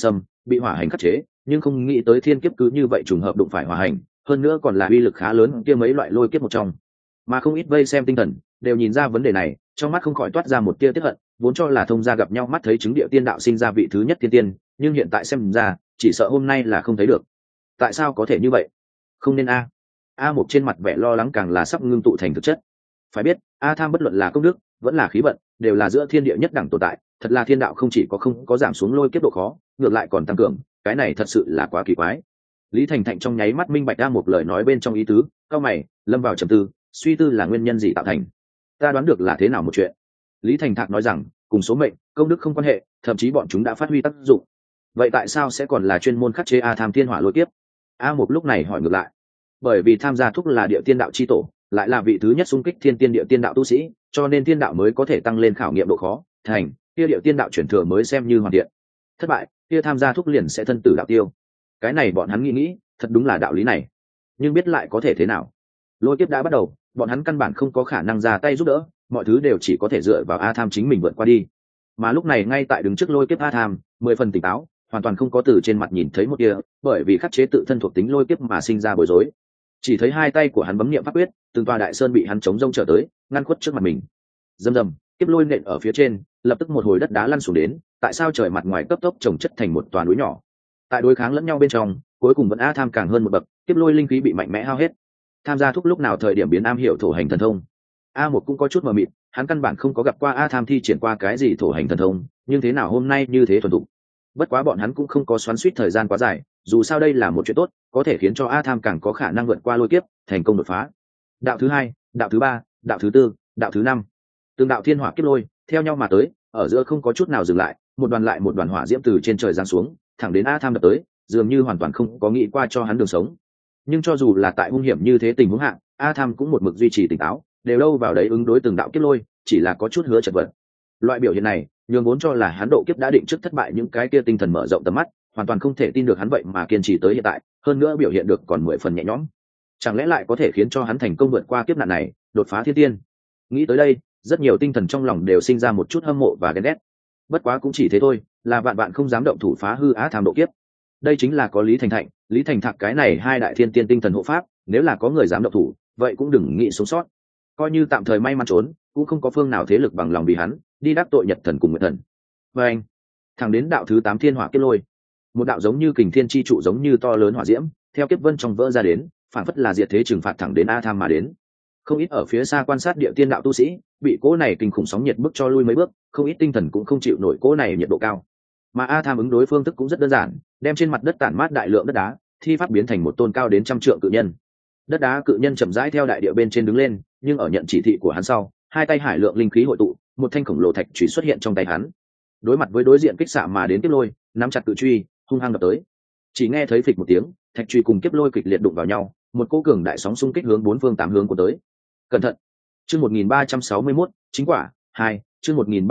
bị hỏa hành khắc chế, nhưng không nghĩ tới thiên kiếp cứ như vậy trùng hợp đụng phải hỏa hành, hơn nữa còn là uy lực khá lớn kia mấy loại lôi kiếp một trong. Mà không ít vây xem tinh thần đều nhìn ra vấn đề này, trong mắt không khỏi toát ra một tia tiếc hận, vốn cho là thông gia gặp nhau mắt thấy chứng địa tiên đạo sinh ra vị thứ nhất thiên tiên, nhưng hiện tại xem ra chỉ sợ hôm nay là không thấy được. Tại sao có thể như vậy? Không nên a một trên mặt vẻ lo lắng càng là sắp ngưng tụ thành thực chất. Phải biết a tham bất luận là công đức vẫn là khí vận đều là giữa thiên địa nhất đẳng tồn tại, thật là thiên đạo không chỉ có không có giảm xuống lôi kiếp độ khó, ngược lại còn tăng cường, cái này thật sự là quá kỳ quái. Lý Thành Thạnh trong nháy mắt minh bạch ra một lời nói bên trong ý tứ, cao mày lâm vào trầm tư, suy tư là nguyên nhân gì tạo thành. Ta đoán được là thế nào một chuyện. Lý Thành Thạc nói rằng cùng số mệnh công đức không quan hệ, thậm chí bọn chúng đã phát huy tác dụng. Vậy tại sao sẽ còn là chuyên môn khắc chế a tham thiên hỏa lôi kiếp? A một lúc này hỏi ngược lại. Bởi vì tham gia thúc là địa tiên đạo chi tổ, lại là vị thứ nhất xung kích thiên tiên địa tiên đạo tu sĩ, cho nên thiên đạo mới có thể tăng lên khảo nghiệm độ khó, thành kia địa tiên đạo chuyển thừa mới xem như hoàn thiện. Thất bại kia tham gia thúc liền sẽ thân tử đạo tiêu. Cái này bọn hắn nghĩ thật đúng là đạo lý này, nhưng biết lại có thể thế nào? Lôi kiếp đã bắt đầu, bọn hắn căn bản không có khả năng ra tay giúp đỡ, mọi thứ đều chỉ có thể dựa vào a tham chính mình vượt qua đi. Mà lúc này ngay tại đứng trước lôi kiếp a tham 10 phần tỉnh táo, hoàn toàn không có từ trên mặt nhìn thấy một kia, bởi vì khắc chế tự thân thuộc tính lôi kiếp mà sinh ra bối rối. Chỉ thấy hai tay của hắn bấm niệm pháp quyết, từng tòa đại sơn bị hắn chống rông trở tới, ngăn khuất trước mặt mình. Rầm rầm, kiếp lôi nện ở phía trên, lập tức một hồi đất đá lăn xuống đến, tại sao trời mặt ngoài cấp tốc chồng chất thành một tòa núi nhỏ. Tại đối kháng lẫn nhau bên trong, cuối cùng vẫn a tham càng hơn một bậc, kiếp lôi linh khí bị mạnh mẽ hao hết. Tham gia thúc lúc nào thời điểm biến am hiểu thổ hành thần thông. A một cũng có chút mờ mịt, hắn căn bản không có gặp qua a tham thi triển qua cái gì thổ hành thần thông, nhưng thế nào hôm nay như thế thuần thục. Bất quá bọn hắn cũng không có xoắn suýt thời gian quá dài, dù sao đây là một chuyện tốt, có thể khiến cho a tham càng có khả năng vượt qua lôi kiếp, thành công đột phá. Đạo thứ hai, đạo thứ ba, đạo thứ tư, đạo thứ năm, từng đạo thiên hỏa kiếp lôi theo nhau mà tới, ở giữa không có chút nào dừng lại, một đoàn lại một đoàn hỏa diễm từ trên trời giáng xuống, thẳng đến a tham đập tới, dường như hoàn toàn không có nghĩ qua cho hắn đường sống. Nhưng cho dù là tại hung hiểm như thế tình huống hạ, a tham cũng một mực duy trì tỉnh táo, đều đâu vào đấy ứng đối từng đạo kiếp lôi, chỉ là có chút hứa chật vật. Loại biểu hiện này nhường vốn cho là hắn độ kiếp đã định trước thất bại những cái kia tinh thần mở rộng tầm mắt, hoàn toàn không thể tin được hắn vậy mà kiên trì tới hiện tại, hơn nữa biểu hiện được còn 10 phần nhẹ nhõm. Chẳng lẽ lại có thể khiến cho hắn thành công vượt qua kiếp nạn này, đột phá thiên tiên? Nghĩ tới đây, rất nhiều tinh thần trong lòng đều sinh ra một chút hâm mộ và ghen ghét. Bất quá cũng chỉ thế thôi, là vạn bạn không dám động thủ phá hư á tham độ kiếp. Đây chính là có Lý Thành Thạnh, Lý Thành Thạc cái này hai đại thiên tiên tinh thần hộ pháp, nếu là có người dám động thủ, vậy cũng đừng nghĩ sống sót. Coi như tạm thời may mắn trốn, cũng không có phương nào thế lực bằng lòng vì hắn đi đắc tội Nhật thần cùng Nguyệt thần. Và anh, thẳng đến đạo thứ 8 thiên hỏa kiếp lôi, một đạo giống như kình thiên chi trụ giống như to lớn hỏa diễm, theo kiếp vân trong vỡ ra đến, phản phất là diệt thế trừng phạt thẳng đến a tham mà đến. Không ít ở phía xa quan sát địa tiên đạo tu sĩ, bị cỗ này kinh khủng sóng nhiệt bức cho lui mấy bước, không ít tinh thần cũng không chịu nổi cỗ này nhiệt độ cao. Mà a tham ứng đối phương thức cũng rất đơn giản, đem trên mặt đất tản mát đại lượng đất đá, thi pháp biến thành một tôn cao đến 100 trượng cự nhân. Đất đá cự nhân chậm rãi theo đại địa bên trên đứng lên, nhưng ở nhận chỉ thị của hắn sau, hai tay hải lượng linh khí hội tụ, một thanh khổng lồ thạch chùy xuất hiện trong tay hắn. Đối mặt với đối diện kích xạ mà đến kiếp lôi, nắm chặt cự truy, hung hăng đập tới. Chỉ nghe thấy phịch một tiếng, thạch chùy cùng kiếp lôi kịch liệt đụng vào nhau, một cỗ cường đại sóng xung kích hướng bốn phương tám hướng của tới. Cẩn thận. Chương 1361, chính quả 2, chương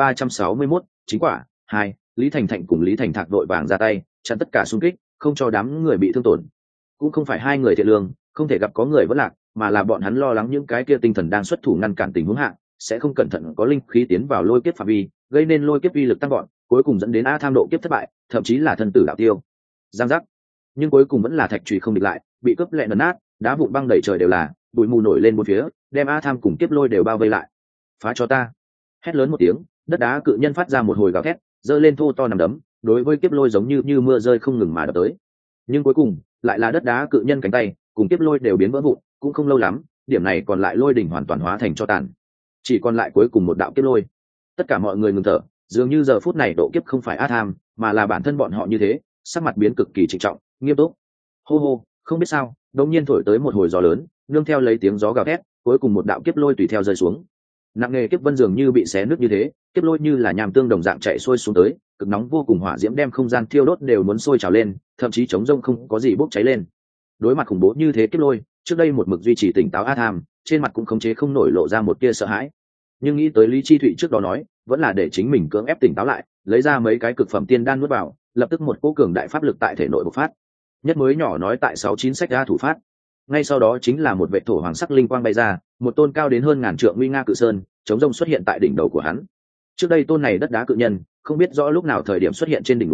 1361, chính quả 2, Lý Thành Thạnh cùng Lý Thành Thạc đội vàng ra tay, chặn tất cả xung kích, không cho đám người bị thương tổn. Cũng không phải hai người thiện lương, không thể gặp có người vất lạc, mà là bọn hắn lo lắng những cái kia tinh thần đang xuất thủ ngăn cản tình huống hạ, sẽ không cẩn thận có linh khí tiến vào lôi kiếp phạm vi, gây nên lôi kiếp uy lực tăng gọn, cuối cùng dẫn đến a tham độ kiếp thất bại, thậm chí là thân tử đạo tiêu. Giang giác. Nhưng cuối cùng vẫn là thạch chùy không địch lại, bị cướp lẹ nấn nát, đá vụn băng đầy trời đều là, bụi mù nổi lên bốn phía, đem a tham cùng kiếp lôi đều bao vây lại. Phá cho ta. Hét lớn một tiếng, đất đá cự nhân phát ra một hồi gào thét, giơ lên thô to nằm đấm, đối với kiếp lôi giống như mưa rơi không ngừng mà đập tới. Nhưng cuối cùng lại là đất đá cự nhân cánh tay cùng kiếp lôi đều biến vỡ vụn, cũng không lâu lắm, điểm này còn lại lôi đỉnh hoàn toàn hóa thành cho tàn, chỉ còn lại cuối cùng một đạo kiếp lôi. Tất cả mọi người ngừng thở, dường như giờ phút này độ kiếp không phải a tham, mà là bản thân bọn họ như thế, sắc mặt biến cực kỳ trịnh trọng, nghiêm túc. Hô hô, không biết sao, đột nhiên thổi tới một hồi gió lớn, nương theo lấy tiếng gió gào thét, cuối cùng một đạo kiếp lôi tùy theo rơi xuống. Nặng nề kiếp vân dường như bị xé nứt như thế, kiếp lôi như là nham tương đồng dạng chạy xuôi xuống tới, cực nóng vô cùng hỏa diễm đem không gian thiêu đốt đều muốn sôi trào lên, thậm chí chống rông không có gì bốc cháy lên. Đối mặt khủng bố như thế kiếp lôi, trước đây một mực duy trì tỉnh táo a tham, trên mặt cũng khống chế không nổi lộ ra một tia sợ hãi. Nhưng nghĩ tới Lý Chi Thụy trước đó nói, vẫn là để chính mình cưỡng ép tỉnh táo lại, lấy ra mấy cái cực phẩm tiên đan nuốt vào, lập tức một cỗ cường đại pháp lực tại thể nội bộc phát. Nhất mới nhỏ nói tại 69 sách ra thủ phát. Ngay sau đó chính là một vệ thổ hoàng sắc linh quang bay ra, một tôn cao đến hơn ngàn trượng nguy nga cự sơn, chống rông xuất hiện tại đỉnh đầu của hắn. Trước đây tôn này đất đá cự nhân, không biết rõ lúc nào thời điểm xuất hiện trên đỉnh núi,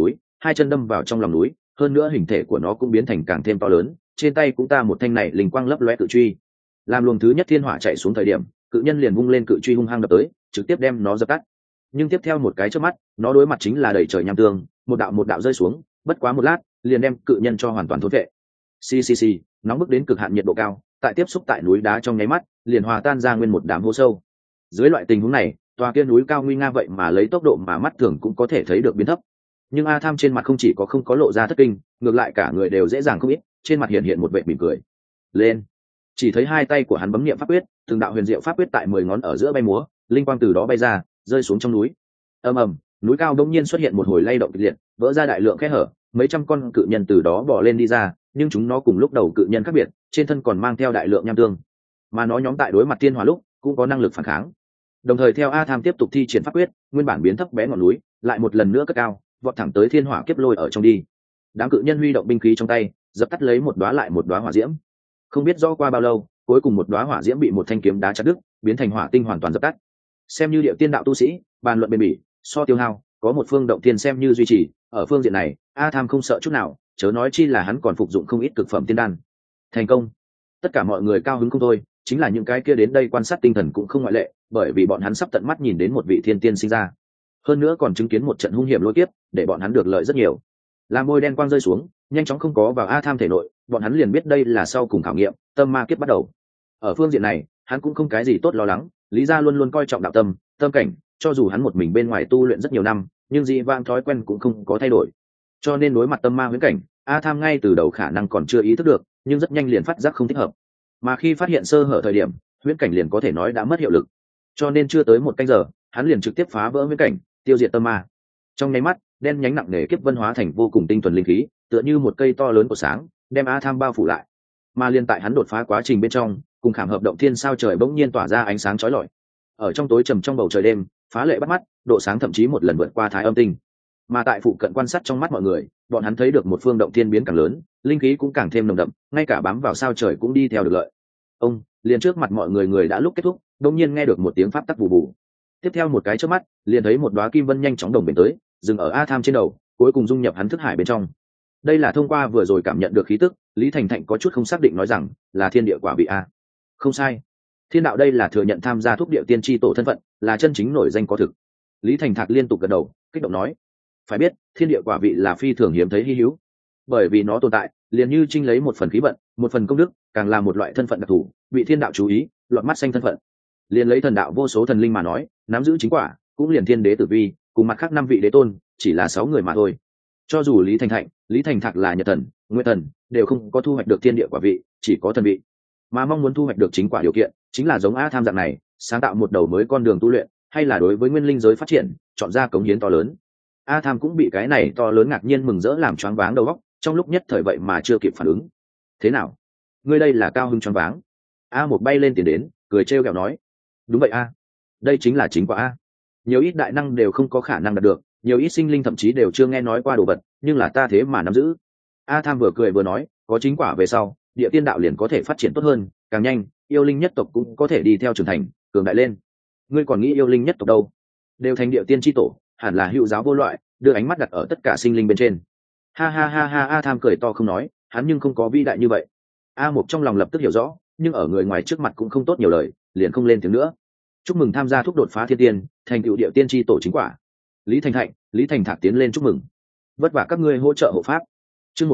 hai chân đâm vào trong lòng núi, hơn nữa hình thể của nó cũng biến thành càng thêm to lớn, trên tay cũng ta một thanh này linh quang lấp lóe cự truy. Làm luồng thứ nhất thiên hỏa chạy xuống thời điểm, cự nhân liền vung lên cự truy hung hăng đập tới, trực tiếp đem nó dập tắt. Nhưng tiếp theo một cái chớp mắt, nó đối mặt chính là đầy trời nham tương, một đạo rơi xuống, bất quá một lát, liền đem cự nhân cho hoàn toàn thôn vệ. Xì, nóng bức đến cực hạn nhiệt độ cao, tại tiếp xúc tại núi đá trong nháy mắt, liền hòa tan ra nguyên một đám hố sâu. Dưới loại tình huống này, tòa kia núi cao nguy nga vậy mà lấy tốc độ mà mắt thường cũng có thể thấy được biến thấp. Nhưng A Tham trên mặt không chỉ có không có lộ ra thất kinh, ngược lại cả người đều dễ dàng không ít, trên mặt hiện một vẻ mỉm cười. Lên. Chỉ thấy hai tay của hắn bấm niệm pháp quyết, từng đạo huyền diệu pháp quyết tại 10 ngón ở giữa bay múa, linh quang từ đó bay ra, rơi xuống trong núi. Ầm ầm, núi cao đột nhiên xuất hiện một hồi lay động kịch liệt, vỡ ra đại lượng kẽ hở, mấy trăm con cự nhân từ đó bò lên đi ra, nhưng chúng nó cùng lúc đầu cự nhân khác biệt, trên thân còn mang theo đại lượng nham tương, mà nó nhóm tại đối mặt thiên hỏa lúc cũng có năng lực phản kháng. Đồng thời theo A Tham tiếp tục thi triển pháp quyết, nguyên bản biến thấp bé ngọn núi lại một lần nữa cất cao, vọt thẳng tới thiên hỏa kiếp lôi ở trong đi. Đám cự nhân huy động binh khí trong tay, dập tắt lấy một đóa lại một đóa hỏa diễm. Không biết rõ qua bao lâu, cuối cùng một đóa hỏa diễm bị một thanh kiếm đá chặt đứt, biến thành hỏa tinh hoàn toàn dập tắt. Xem như điệu tiên đạo tu sĩ, bàn luận bền bỉ, so tiêu hao, có một phương động tiên xem như duy trì, ở phương diện này, A Tham không sợ chút nào, chớ nói chi là hắn còn phục dụng không ít cực phẩm tiên đan. Thành công. Tất cả mọi người cao hứng không thôi, chính là những cái kia đến đây quan sát tinh thần cũng không ngoại lệ, bởi vì bọn hắn sắp tận mắt nhìn đến một vị thiên tiên sinh ra, hơn nữa còn chứng kiến một trận hung hiểm lôi kiếp, để bọn hắn được lợi rất nhiều. Làm môi đen quang rơi xuống, nhanh chóng không có vào A Tham thể nội, bọn hắn liền biết đây là sau cùng khảo nghiệm, tâm ma kiếp bắt đầu. Ở phương diện này, hắn cũng không cái gì tốt lo lắng, lý gia luôn luôn coi trọng đạo tâm, tâm cảnh, cho dù hắn một mình bên ngoài tu luyện rất nhiều năm, nhưng dị vãng thói quen cũng không có thay đổi. Cho nên đối mặt tâm ma huyễn cảnh, A Tham ngay từ đầu khả năng còn chưa ý thức được, nhưng rất nhanh liền phát giác không thích hợp. Mà khi phát hiện sơ hở thời điểm, huyễn cảnh liền có thể nói đã mất hiệu lực. Cho nên chưa tới một canh giờ, hắn liền trực tiếp phá vỡ huyễn cảnh, tiêu diệt tâm ma. Trong nháy mắt, đen nhánh nặng nề kiếp vân hóa thành vô cùng tinh thuần linh khí, tựa như một cây to lớn của sáng, đem A Tham bao phủ lại. Mà liên tại hắn đột phá quá trình bên trong, cùng khảm hợp động thiên sao trời bỗng nhiên tỏa ra ánh sáng chói lọi. Ở trong tối trầm trong bầu trời đêm, phá lệ bắt mắt, độ sáng thậm chí một lần vượt qua thái âm tinh. Mà tại phụ cận quan sát trong mắt mọi người, bọn hắn thấy được một phương động thiên biến càng lớn, linh khí cũng càng thêm nồng đậm, ngay cả bám vào sao trời cũng đi theo được lợi. Ông, liền trước mặt mọi người người đã lúc kết thúc, đột nhiên nghe được một tiếng pháp tắc vù vù. Tiếp theo một cái chớp mắt, liền thấy một đóa kim vân nhanh chóng đồng bền tới, dừng ở A Tham trên đầu, cuối cùng dung nhập hắn thức hải bên trong. Đây là thông qua vừa rồi cảm nhận được khí tức, Lý Thành Thạnh có chút không xác định nói rằng là thiên địa quả vị A. Không sai, thiên đạo đây là thừa nhận tham gia thúc địa tiên tri tổ thân phận, là chân chính nổi danh có thực. Lý Thành Thạc liên tục gật đầu, kích động nói: phải biết, thiên địa quả vị là phi thường hiếm thấy hy hữu, bởi vì nó tồn tại, liền như trinh lấy một phần khí vận, một phần công đức, càng là một loại thân phận đặc thù, bị thiên đạo chú ý, lọt mắt xanh thân phận. Liền lấy thần đạo vô số thần linh mà nói, nắm giữ chính quả, cũng liền thiên đế tử vi, cùng mặt khác 5 vị đế tôn, chỉ là 6 người mà thôi. Cho dù Lý Thành Thạnh, Lý Thành Thạc là nhật thần, nguyệt thần, đều không có thu hoạch được thiên địa quả vị, chỉ có thần vị. Mà mong muốn thu hoạch được chính quả điều kiện, chính là giống A Tham dạng này, sáng tạo một đầu mới con đường tu luyện, hay là đối với nguyên linh giới phát triển, chọn ra cống hiến to lớn. A Tham cũng bị cái này to lớn ngạc nhiên mừng rỡ làm choáng váng đầu óc, trong lúc nhất thời vậy mà chưa kịp phản ứng. Thế nào? Ngươi đây là cao hứng choáng váng? A Một bay lên tiền đến, cười trêu ghẹo nói: đúng vậy A, đây chính là chính quả A. Nhiều ít đại năng đều không có khả năng đạt được, nhiều ít sinh linh thậm chí đều chưa nghe nói qua đồ vật, nhưng là ta thế mà nắm giữ. A Tham vừa cười vừa nói: có chính quả về sau, địa tiên đạo liền có thể phát triển tốt hơn, càng nhanh, yêu linh nhất tộc cũng có thể đi theo trưởng thành, cường đại lên. Ngươi còn nghĩ yêu linh nhất tộc đâu? Đều thành địa tiên chi tổ, hẳn là hữu giáo vô loại, đưa ánh mắt đặt ở tất cả sinh linh bên trên. Ha ha ha ha, A Tham cười to không nói, hắn nhưng không có vĩ đại như vậy. A Mục trong lòng lập tức hiểu rõ, nhưng ở người ngoài trước mặt cũng không tốt nhiều lời, liền không lên tiếng nữa. Chúc mừng tham gia thúc đột phá thiên tiên, thành tựu địa tiên tri tổ chính quả. Lý Thành Thạnh, Lý Thành Thạc tiến lên chúc mừng. Vất vả các ngươi hỗ trợ hộ pháp. Chương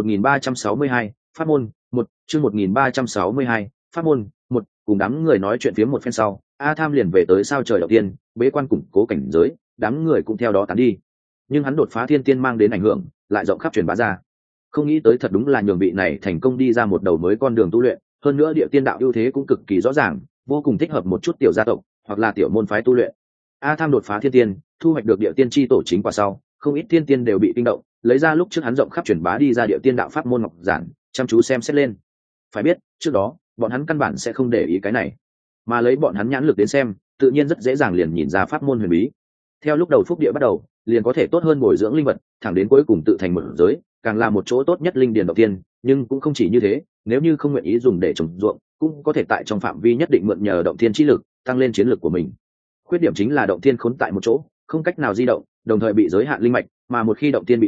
1362, pháp môn 1, chương 1362, pháp môn 1, cùng đám người nói chuyện phía một phen sau, A Tham liền về tới sao trời đầu tiên, bế quan củng cố cảnh giới, đám người cũng theo đó tán đi. Nhưng hắn đột phá thiên tiên mang đến ảnh hưởng, lại rộng khắp truyền bá ra. Không nghĩ tới thật đúng là nhường vị này thành công đi ra một đầu mới con đường tu luyện, hơn nữa địa tiên đạo ưu thế cũng cực kỳ rõ ràng, vô cùng thích hợp một chút tiểu gia tộc hoặc là tiểu môn phái tu luyện. A Tham đột phá thiên tiên, thu hoạch được địa tiên chi tổ chính quả sau, không ít thiên tiên đều bị kinh động, lấy ra lúc trước hắn rộng khắp truyền bá đi ra địa tiên đạo pháp môn ngọc giản, chăm chú xem xét lên. Phải biết, trước đó, bọn hắn căn bản sẽ không để ý cái này, mà lấy bọn hắn nhãn lực đến xem, tự nhiên rất dễ dàng liền nhìn ra pháp môn huyền bí. Theo lúc đầu phúc địa bắt đầu, liền có thể tốt hơn bồi dưỡng linh vật, thẳng đến cuối cùng tự thành một giới, càng là một chỗ tốt nhất linh điền đầu tiên, nhưng cũng không chỉ như thế, nếu như không nguyện ý dùng để trồng ruộng, cũng có thể tại trong phạm vi nhất định mượn nhờ động thiên chi lực, tăng lên chiến lực của mình. Khuyết điểm chính là động thiên khốn tại một chỗ, không cách nào di động, đồng thời bị giới hạn linh mạch, mà một khi động thiên bị hủy,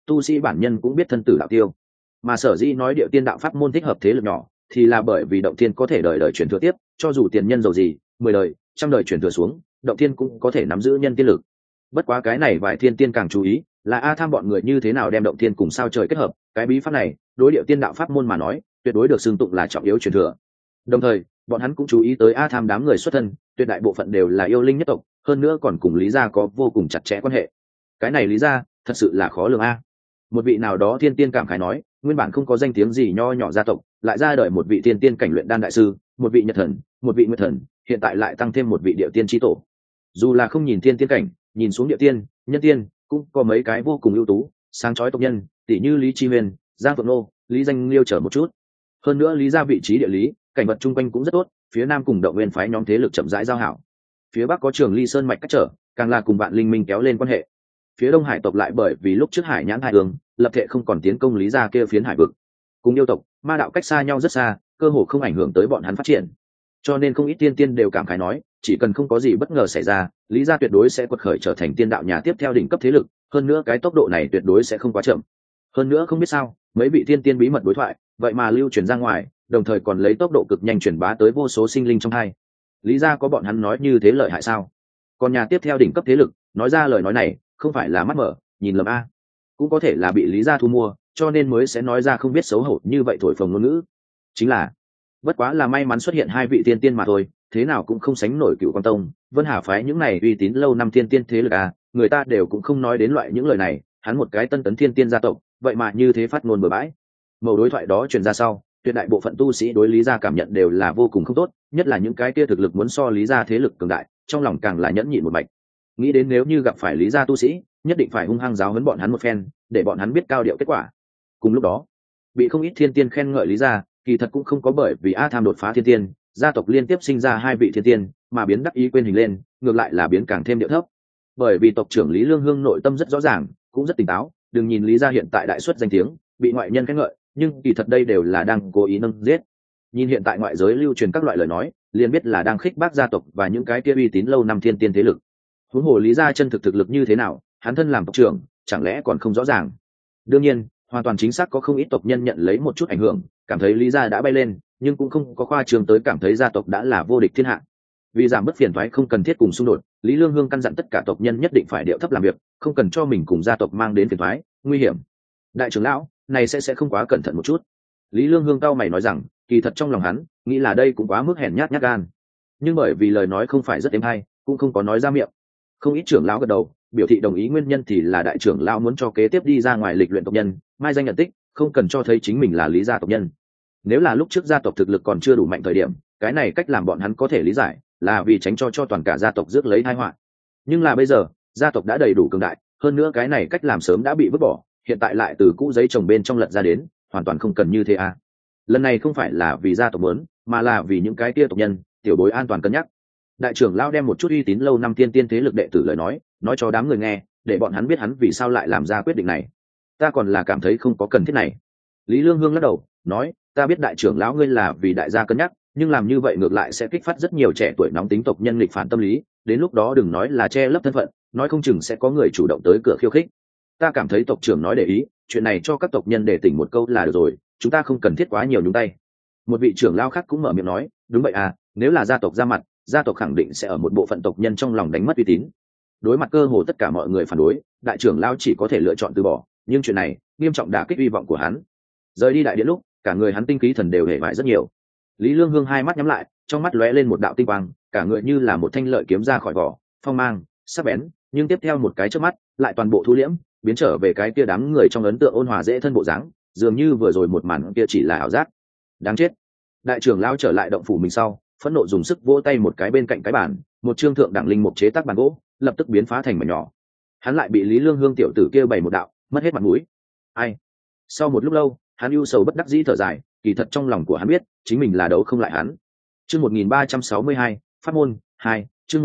tu sĩ bản nhân cũng biết thân tử đạo tiêu. Mà sở dĩ nói điệu tiên đạo pháp môn thích hợp thế lực nhỏ thì là bởi vì động thiên có thể đời đời truyền thừa tiếp, cho dù tiền nhân giàu gì 10 đời 100 đời truyền thừa xuống, động thiên cũng có thể nắm giữ nhân tiên lực. Bất quá cái này vài thiên tiên càng chú ý là A Tham bọn người như thế nào đem động thiên cùng sao trời kết hợp. Cái bí pháp này đối điệu tiên đạo pháp môn mà nói tuyệt đối được xưng tụng là trọng yếu truyền thừa. Đồng thời bọn hắn cũng chú ý tới A Tham đám người xuất thân tuyệt đại bộ phận đều là yêu linh nhất tộc, hơn nữa còn cùng Lý gia có vô cùng chặt chẽ quan hệ. Cái này Lý gia thật sự là khó lường a. Một vị nào đó thiên tiên cảm khái nói, nguyên bản không có danh tiếng gì nho nhỏ gia tộc lại ra đời một vị thiên tiên cảnh luyện đan đại sư, một vị nhật thần, một vị nguyệt thần, hiện tại lại tăng thêm một vị địa tiên chi tổ. Dù là không nhìn thiên tiên cảnh, nhìn xuống địa tiên, nhân tiên cũng có mấy cái vô cùng ưu tú sáng chói tộc nhân, tỷ như Lý Chi Huyền, Giang Phượng Nô, Lý Danh Liêu trở một chút. Hơn nữa Lý gia vị trí địa lý cảnh vật chung quanh cũng rất tốt, phía nam cùng động nguyên phái nhóm thế lực chậm rãi giao hảo, phía bắc có Trường Ly Sơn mạch cách trở, càng là cùng Vạn Linh Minh kéo lên quan hệ. Phía đông hải tộc lại bởi vì lúc trước hải nhãn hai hướng lập thệ không còn tiến công Lý gia kia phiến hải vực, cùng yêu tộc ma đạo cách xa nhau rất xa, cơ hồ không ảnh hưởng tới bọn hắn phát triển. Cho nên không ít tiên tiên đều cảm khái nói, chỉ cần không có gì bất ngờ xảy ra, Lý gia tuyệt đối sẽ quật khởi trở thành tiên đạo nhà tiếp theo đỉnh cấp thế lực, hơn nữa cái tốc độ này tuyệt đối sẽ không quá chậm. Hơn nữa không biết sao, mấy vị tiên tiên bí mật đối thoại vậy mà lưu truyền ra ngoài, đồng thời còn lấy tốc độ cực nhanh truyền bá tới vô số sinh linh trong hai. Lý gia có bọn hắn nói như thế lợi hại sao? Còn nhà tiếp theo đỉnh cấp thế lực nói ra lời nói này không phải là mắt mở nhìn lầm a, cũng có thể là bị Lý gia thu mua, cho nên mới sẽ nói ra không biết xấu hổ như vậy thổi phồng ngôn ngữ. Chính là bất quá là may mắn xuất hiện hai vị tiên tiên mà thôi, thế nào cũng không sánh nổi Cựu Quan Tông, Vân Hà phái những này uy tín lâu năm tiên tiên thế lực a, người ta đều cũng không nói đến loại những lời này, hắn một cái tân tấn thiên tiên gia tộc vậy mà như thế phát ngôn bừa bãi. Mẩu đối thoại đó truyền ra sau, tuyệt đại bộ phận tu sĩ đối Lý gia cảm nhận đều là vô cùng không tốt, nhất là những cái kia thực lực muốn so Lý gia thế lực cường đại, trong lòng càng là nhẫn nhịn một mạch. Nghĩ đến nếu như gặp phải Lý gia tu sĩ, nhất định phải hung hăng giáo huấn bọn hắn một phen, để bọn hắn biết cao điệu kết quả. Cùng lúc đó, bị không ít thiên tiên khen ngợi Lý gia, kỳ thật cũng không có bởi vì A Tham đột phá thiên tiên, gia tộc liên tiếp sinh ra hai vị thiên tiên, mà biến đắc ý quên hình lên, ngược lại là biến càng thêm điệu thấp. Bởi vì tộc trưởng Lý Lương Hương nội tâm rất rõ ràng, cũng rất tỉnh táo, đừng nhìn Lý gia hiện tại đại xuất danh tiếng, bị ngoại nhân khen ngợi, nhưng kỳ thật đây đều là đang cố ý nâng giết. Nhìn hiện tại ngoại giới lưu truyền các loại lời nói, liền biết là đang khích bác gia tộc và những cái kia uy tín lâu năm thiên tiên thế lực. Huống hồ Lý gia chân thực lực như thế nào, hắn thân làm tộc trưởng chẳng lẽ còn không rõ ràng? Đương nhiên hoàn toàn chính xác có không ít tộc nhân nhận lấy một chút ảnh hưởng, cảm thấy Lý gia đã bay lên, nhưng cũng không có khoa trương tới cảm thấy gia tộc đã là vô địch thiên hạ. Vì giảm bớt phiền toái không cần thiết cùng xung đột, Lý Lương Hương căn dặn tất cả tộc nhân nhất định phải điệu thấp làm việc, không cần cho mình cùng gia tộc mang đến phiền toái nguy hiểm. Đại trưởng lão này sẽ không quá cẩn thận một chút? Lý Lương Hương cao mày nói rằng, kỳ thật trong lòng hắn nghĩ là đây cũng quá mức hèn nhát gan, nhưng bởi vì lời nói không phải rất êm hay, cũng không có nói ra miệng. Không ít trưởng lão gật đầu biểu thị đồng ý, nguyên nhân thì là đại trưởng lão muốn cho kế tiếp đi ra ngoài lịch luyện tộc nhân mai danh nhận tích, không cần cho thấy chính mình là Lý gia tộc nhân. Nếu là lúc trước gia tộc thực lực còn chưa đủ mạnh thời điểm, cái này cách làm bọn hắn có thể lý giải, là vì tránh cho toàn cả gia tộc rước lấy tai họa. Nhưng là bây giờ gia tộc đã đầy đủ cường đại, hơn nữa cái này cách làm sớm đã bị vứt bỏ, hiện tại lại từ cũ giấy chồng bên trong lật ra đến, hoàn toàn không cần như thế à. Lần này không phải là vì gia tộc muốn, mà là vì những cái kia tộc nhân tiểu bối an toàn cân nhắc. Đại trưởng lão đem một chút uy tín lâu năm tiên tiên thế lực đệ tử lời nói cho đám người nghe, để bọn hắn biết hắn vì sao lại làm ra quyết định này. Ta còn là cảm thấy không có cần thiết này. Lý Lương Hương lắc đầu nói, ta biết đại trưởng lão ngươi là vì đại gia cân nhắc, nhưng làm như vậy ngược lại sẽ kích phát rất nhiều trẻ tuổi nóng tính tộc nhân nghịch phản tâm lý, đến lúc đó đừng nói là che lấp thân phận, nói không chừng sẽ có người chủ động tới cửa khiêu khích. Ta cảm thấy tộc trưởng nói để ý, chuyện này cho các tộc nhân để tỉnh một câu là được rồi, chúng ta không cần thiết quá nhiều nhúng tay. Một vị trưởng lão khác cũng mở miệng nói, đúng vậy à, nếu là gia tộc ra mặt, gia tộc khẳng định sẽ ở một bộ phận tộc nhân trong lòng đánh mất uy tín. Đối mặt cơ hồ tất cả mọi người phản đối, đại trưởng lão chỉ có thể lựa chọn từ bỏ, nhưng chuyện này nghiêm trọng đả kích hy vọng của hắn. Rời đi đại điện lúc, cả người hắn tinh khí thần đều hề vải rất nhiều. Lý Lương Hương hai mắt nhắm lại, trong mắt lóe lên một đạo tinh quang, cả người như là một thanh lợi kiếm ra khỏi vỏ, phong mang sắc bén, nhưng tiếp theo một cái chớp mắt lại toàn bộ thu liễm, biến trở về cái kia đám người trong ấn tượng ôn hòa dễ thân bộ dáng, dường như vừa rồi một màn kia chỉ là ảo giác. Đáng chết. Đại trưởng lão trở lại động phủ mình sau, phẫn nộ dùng sức vỗ tay một cái bên cạnh cái bàn, một trương thượng đẳng linh mục chế tác bàn gỗ lập tức biến phá thành mảnh nhỏ. Hắn lại bị Lý Lương Hương tiểu tử kia bày một đạo, mất hết mặt mũi. Ai? Sau một lúc lâu, hắn ưu sầu bất đắc dĩ thở dài, kỳ thật trong lòng của hắn biết, chính mình là đấu không lại hắn. Chương 1362, pháp môn 2, chương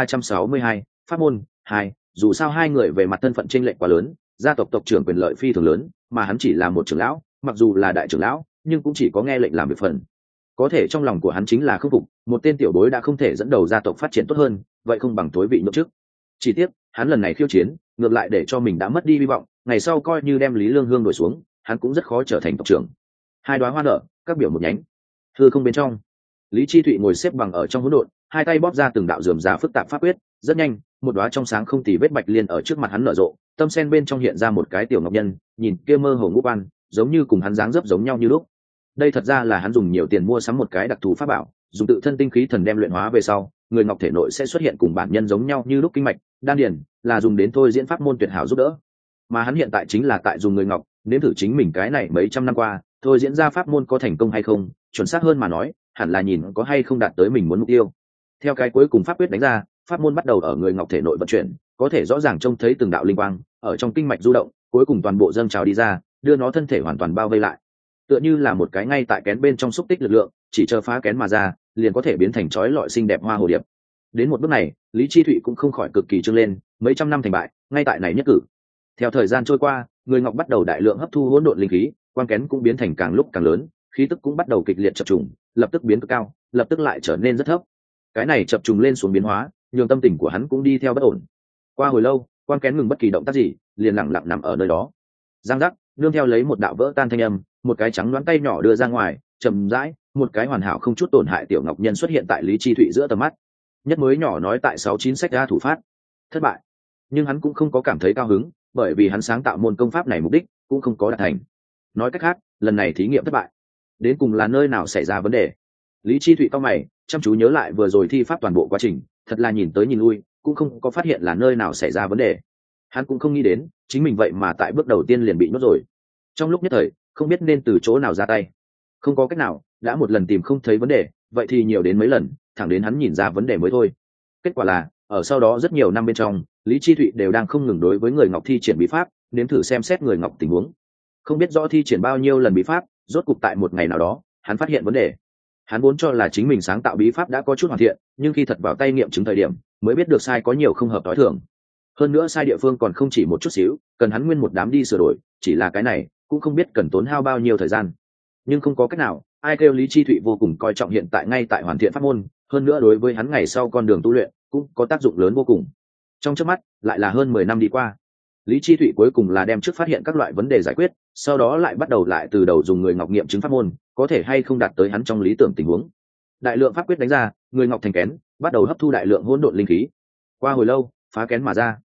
1362, pháp môn 2, dù sao hai người về mặt thân phận chênh lệch quá lớn, gia tộc tộc trưởng quyền lợi phi thường lớn, mà hắn chỉ là một trưởng lão, mặc dù là đại trưởng lão, nhưng cũng chỉ có nghe lệnh làm việc phần. Có thể trong lòng của hắn chính là khâm phục, một tên tiểu bối đã không thể dẫn đầu gia tộc phát triển tốt hơn, vậy không bằng tối vị nhượng chức. Chỉ tiếc, hắn lần này khiêu chiến, ngược lại để cho mình đã mất đi hy vọng, ngày sau coi như đem Lý Lương Hương đổi xuống, hắn cũng rất khó trở thành tộc trưởng. Hai đóa hoa nở, các biểu một nhánh. Hư không bên trong, Lý Chi Thụy ngồi xếp bằng ở trong hỗn độn, hai tay bóp ra từng đạo rườm rà phức tạp pháp quyết, rất nhanh, một đóa trong sáng không tì vết bạch liên ở trước mặt hắn nở rộ, tâm sen bên trong hiện ra một cái tiểu ngọc nhân, nhìn kia mơ hồ ngũ quan, giống như cùng hắn dáng dấp giống nhau như lúc. Đây thật ra là hắn dùng nhiều tiền mua sắm một cái đặc thù pháp bảo, dùng tự thân tinh khí thần đem luyện hóa về sau, người ngọc thể nội sẽ xuất hiện cùng bản nhân giống nhau như lúc kinh mạch, đan điền, là dùng đến thôi diễn pháp môn tuyệt hảo giúp đỡ. Mà hắn hiện tại chính là tại dùng người ngọc, nếm thử chính mình cái này mấy trăm năm qua, thôi diễn ra pháp môn có thành công hay không, chuẩn xác hơn mà nói, hẳn là nhìn có hay không đạt tới mình muốn mục tiêu. Theo cái cuối cùng pháp quyết đánh ra, pháp môn bắt đầu ở người ngọc thể nội vận chuyển, có thể rõ ràng trông thấy từng đạo linh quang ở trong kinh mạch du động, cuối cùng toàn bộ dâng trào đi ra, đưa nó thân thể hoàn toàn bao vây lại. Tựa như là một cái ngay tại kén bên trong xúc tích lực lượng, chỉ chờ phá kén mà ra, liền có thể biến thành chói lọi xinh đẹp hoa hồ điệp. Đến một bước này, Lý Chi Thụy cũng không khỏi cực kỳ trương lên, mấy trăm năm thành bại, ngay tại này nhất cử. Theo thời gian trôi qua, người ngọc bắt đầu đại lượng hấp thu hỗn độn linh khí, quang kén cũng biến thành càng lúc càng lớn, khí tức cũng bắt đầu kịch liệt chập trùng, lập tức biến cực cao, lập tức lại trở nên rất thấp. Cái này chập trùng lên xuống biến hóa, nhường tâm tình của hắn cũng đi theo bất ổn. Qua hồi lâu, quang kén ngừng bất kỳ động tác gì, liền lặng lặng nằm ở nơi đó. Giang giác, nương theo lấy một đạo vỡ tan thanh âm, một cái trắng đoán tay nhỏ đưa ra ngoài, chậm rãi, một cái hoàn hảo không chút tổn hại tiểu ngọc nhân xuất hiện tại Lý Chi Thụy giữa tầm mắt. Nhất mới nhỏ nói tại 69 sách ra thủ phát, thất bại. Nhưng hắn cũng không có cảm thấy cao hứng, bởi vì hắn sáng tạo môn công pháp này mục đích cũng không có đạt thành. Nói cách khác, lần này thí nghiệm thất bại. Đến cùng là nơi nào xảy ra vấn đề? Lý Chi Thụy cau mày, chăm chú nhớ lại vừa rồi thi pháp toàn bộ quá trình, thật là nhìn tới nhìn lui, cũng không có phát hiện là nơi nào xảy ra vấn đề. Hắn cũng không nghĩ đến, chính mình vậy mà tại bước đầu tiên liền bị nhốt rồi. Trong lúc nhất thời, không biết nên từ chỗ nào ra tay. Không có cách nào, đã một lần tìm không thấy vấn đề, vậy thì nhiều đến mấy lần, thẳng đến hắn nhìn ra vấn đề mới thôi. Kết quả là, ở sau đó rất nhiều năm bên trong, Lý Chi Thụy đều đang không ngừng đối với người ngọc thi triển bí pháp, nếm thử xem xét người ngọc tình huống. Không biết rõ thi triển bao nhiêu lần bí pháp, rốt cục tại một ngày nào đó, hắn phát hiện vấn đề. Hắn vốn cho là chính mình sáng tạo bí pháp đã có chút hoàn thiện, nhưng khi thật vào tay nghiệm chứng thời điểm, mới biết được sai có nhiều không hợp tối thường. Hơn nữa sai địa phương còn không chỉ một chút xíu, cần hắn nguyên một đám đi sửa đổi, chỉ là cái này, cũng không biết cần tốn hao bao nhiêu thời gian. Nhưng không có cách nào, ai kêu Lý Chi Thụy vô cùng coi trọng hiện tại ngay tại hoàn thiện pháp môn, hơn nữa đối với hắn ngày sau con đường tu luyện cũng có tác dụng lớn vô cùng. Trong chớp mắt, lại là hơn 10 năm đi qua. Lý Chi Thụy cuối cùng là đem trước phát hiện các loại vấn đề giải quyết, sau đó lại bắt đầu lại từ đầu dùng người ngọc nghiệm chứng pháp môn, có thể hay không đạt tới hắn trong lý tưởng tình huống. Đại lượng pháp quyết đánh ra, người ngọc thành kén, bắt đầu hấp thu đại lượng hỗn độn linh khí. Qua hồi lâu, phá kén mà ra.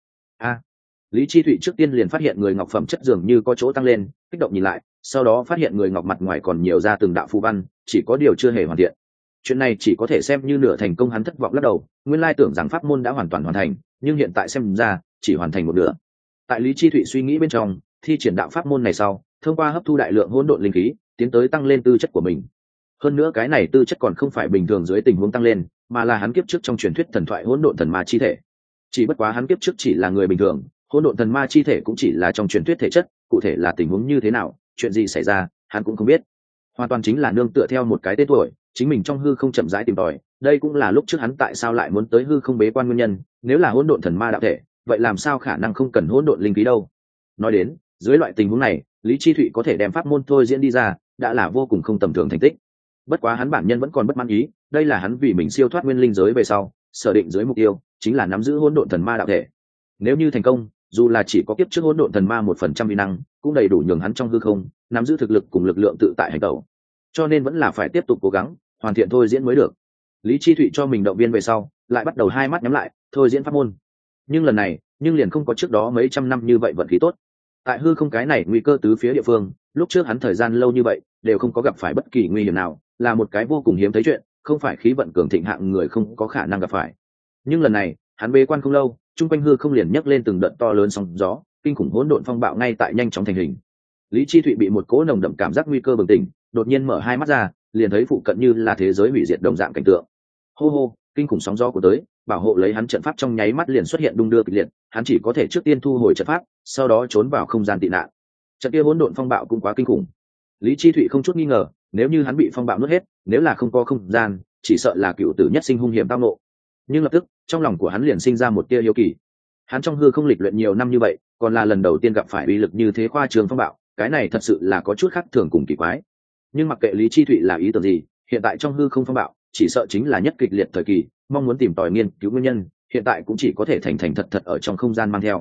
Lý Chi Thụy trước tiên liền phát hiện người ngọc phẩm chất dường như có chỗ tăng lên, kích động nhìn lại, sau đó phát hiện người ngọc mặt ngoài còn nhiều ra từng đạo phù văn, chỉ có điều chưa hề hoàn thiện. Chuyện này chỉ có thể xem như nửa thành công, hắn thất vọng lắc đầu, nguyên lai tưởng rằng pháp môn đã hoàn toàn hoàn thành, nhưng hiện tại xem ra chỉ hoàn thành một nửa. Tại Lý Chi Thụy suy nghĩ bên trong, thi triển đạo pháp môn này sau, thông qua hấp thu đại lượng hỗn độn linh khí, tiến tới tăng lên tư chất của mình. Hơn nữa cái này tư chất còn không phải bình thường dưới tình huống tăng lên, mà là hắn kiếp trước trong truyền thuyết thần thoại hỗn độn thần ma chi thể. Chỉ bất quá hắn kiếp trước chỉ là người bình thường, hỗn độn thần ma chi thể cũng chỉ là trong truyền thuyết thể chất, cụ thể là tình huống như thế nào, chuyện gì xảy ra, hắn cũng không biết. Hoàn toàn chính là nương tựa theo một cái tên tuổi, chính mình trong hư không chậm rãi tìm tòi, đây cũng là lúc trước hắn tại sao lại muốn tới hư không bế quan nguyên nhân, nếu là hỗn độn thần ma đạo thể, vậy làm sao khả năng không cần hỗn độn linh khí đâu. Nói đến, dưới loại tình huống này, Lý Chi Thụy có thể đem pháp môn thôi diễn đi ra, đã là vô cùng không tầm thường thành tích. Bất quá hắn bản nhân vẫn còn bất mãn ý, đây là hắn vì mình siêu thoát nguyên linh giới về sau, sở định dưới mục tiêu chính là nắm giữ hỗn độn thần ma đạo thể. Nếu như thành công, dù là chỉ có kiếp trước hỗn độn thần ma 1% uy năng, cũng đầy đủ nhường hắn trong hư không nắm giữ thực lực cùng lực lượng tự tại hành tẩu. Cho nên vẫn là phải tiếp tục cố gắng, hoàn thiện thôi diễn mới được. Lý Chi Thụy cho mình động viên về sau, lại bắt đầu hai mắt nhắm lại, thôi diễn pháp môn. Nhưng lần này, liền không có trước đó mấy trăm năm như vậy vận khí tốt. Tại hư không cái này nguy cơ tứ phía địa phương, lúc trước hắn thời gian lâu như vậy đều không có gặp phải bất kỳ nguy hiểm nào, là một cái vô cùng hiếm thấy chuyện, không phải khí vận cường thịnh hạng người không có khả năng gặp phải. Nhưng lần này, hắn bế quan không lâu, trung quanh hư không liền nhấc lên từng đợt to lớn sóng gió, kinh khủng hỗn độn phong bạo ngay tại nhanh chóng thành hình. Lý Chi Thụy bị một cỗ nồng đậm cảm giác nguy cơ bừng tỉnh, đột nhiên mở hai mắt ra, liền thấy phụ cận như là thế giới hủy diệt đồng dạng cảnh tượng. Hô hô, kinh khủng sóng gió của tới, bảo hộ lấy hắn trận pháp trong nháy mắt liền xuất hiện đung đưa kịch liệt, hắn chỉ có thể trước tiên thu hồi trận pháp, sau đó trốn vào không gian tị nạn. Trận kia hỗn độn phong bạo cũng quá kinh khủng. Lý Chi Thụy không chút nghi ngờ, nếu như hắn bị phong bạo nuốt hết, nếu là không có không gian, chỉ sợ là cựu tử nhất sinh hung hiểm tao ngộ. Nhưng lập tức, trong lòng của hắn liền sinh ra một tia hiếu kỳ. Hắn trong hư không lịch luyện nhiều năm như vậy, còn là lần đầu tiên gặp phải uy lực như thế khoa trương phong bạo, cái này thật sự là có chút khác thường cùng kỳ quái. Nhưng mặc kệ Lý Chi Thụy là ý tưởng gì, hiện tại trong hư không phong bạo, chỉ sợ chính là nhất kịch liệt thời kỳ, mong muốn tìm tòi nghiên cứu nguyên nhân, hiện tại cũng chỉ có thể thành thành thật thật ở trong không gian mang theo.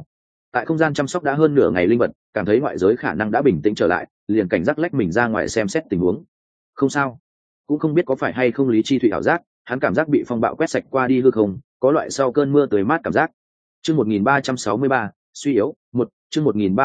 tại không gian chăm sóc đã hơn nửa ngày linh vật cảm thấy ngoại giới khả năng đã bình tĩnh trở lại, liền cảnh giác lách mình ra ngoài xem xét tình huống. Không sao. Cũng không biết có phải hay không Lý Chi Thụy ảo giác, hắn cảm giác bị phong bạo quét sạch qua đi hư không, có loại sau cơn mưa tươi mát cảm giác. Chương 1363, suy yếu, chương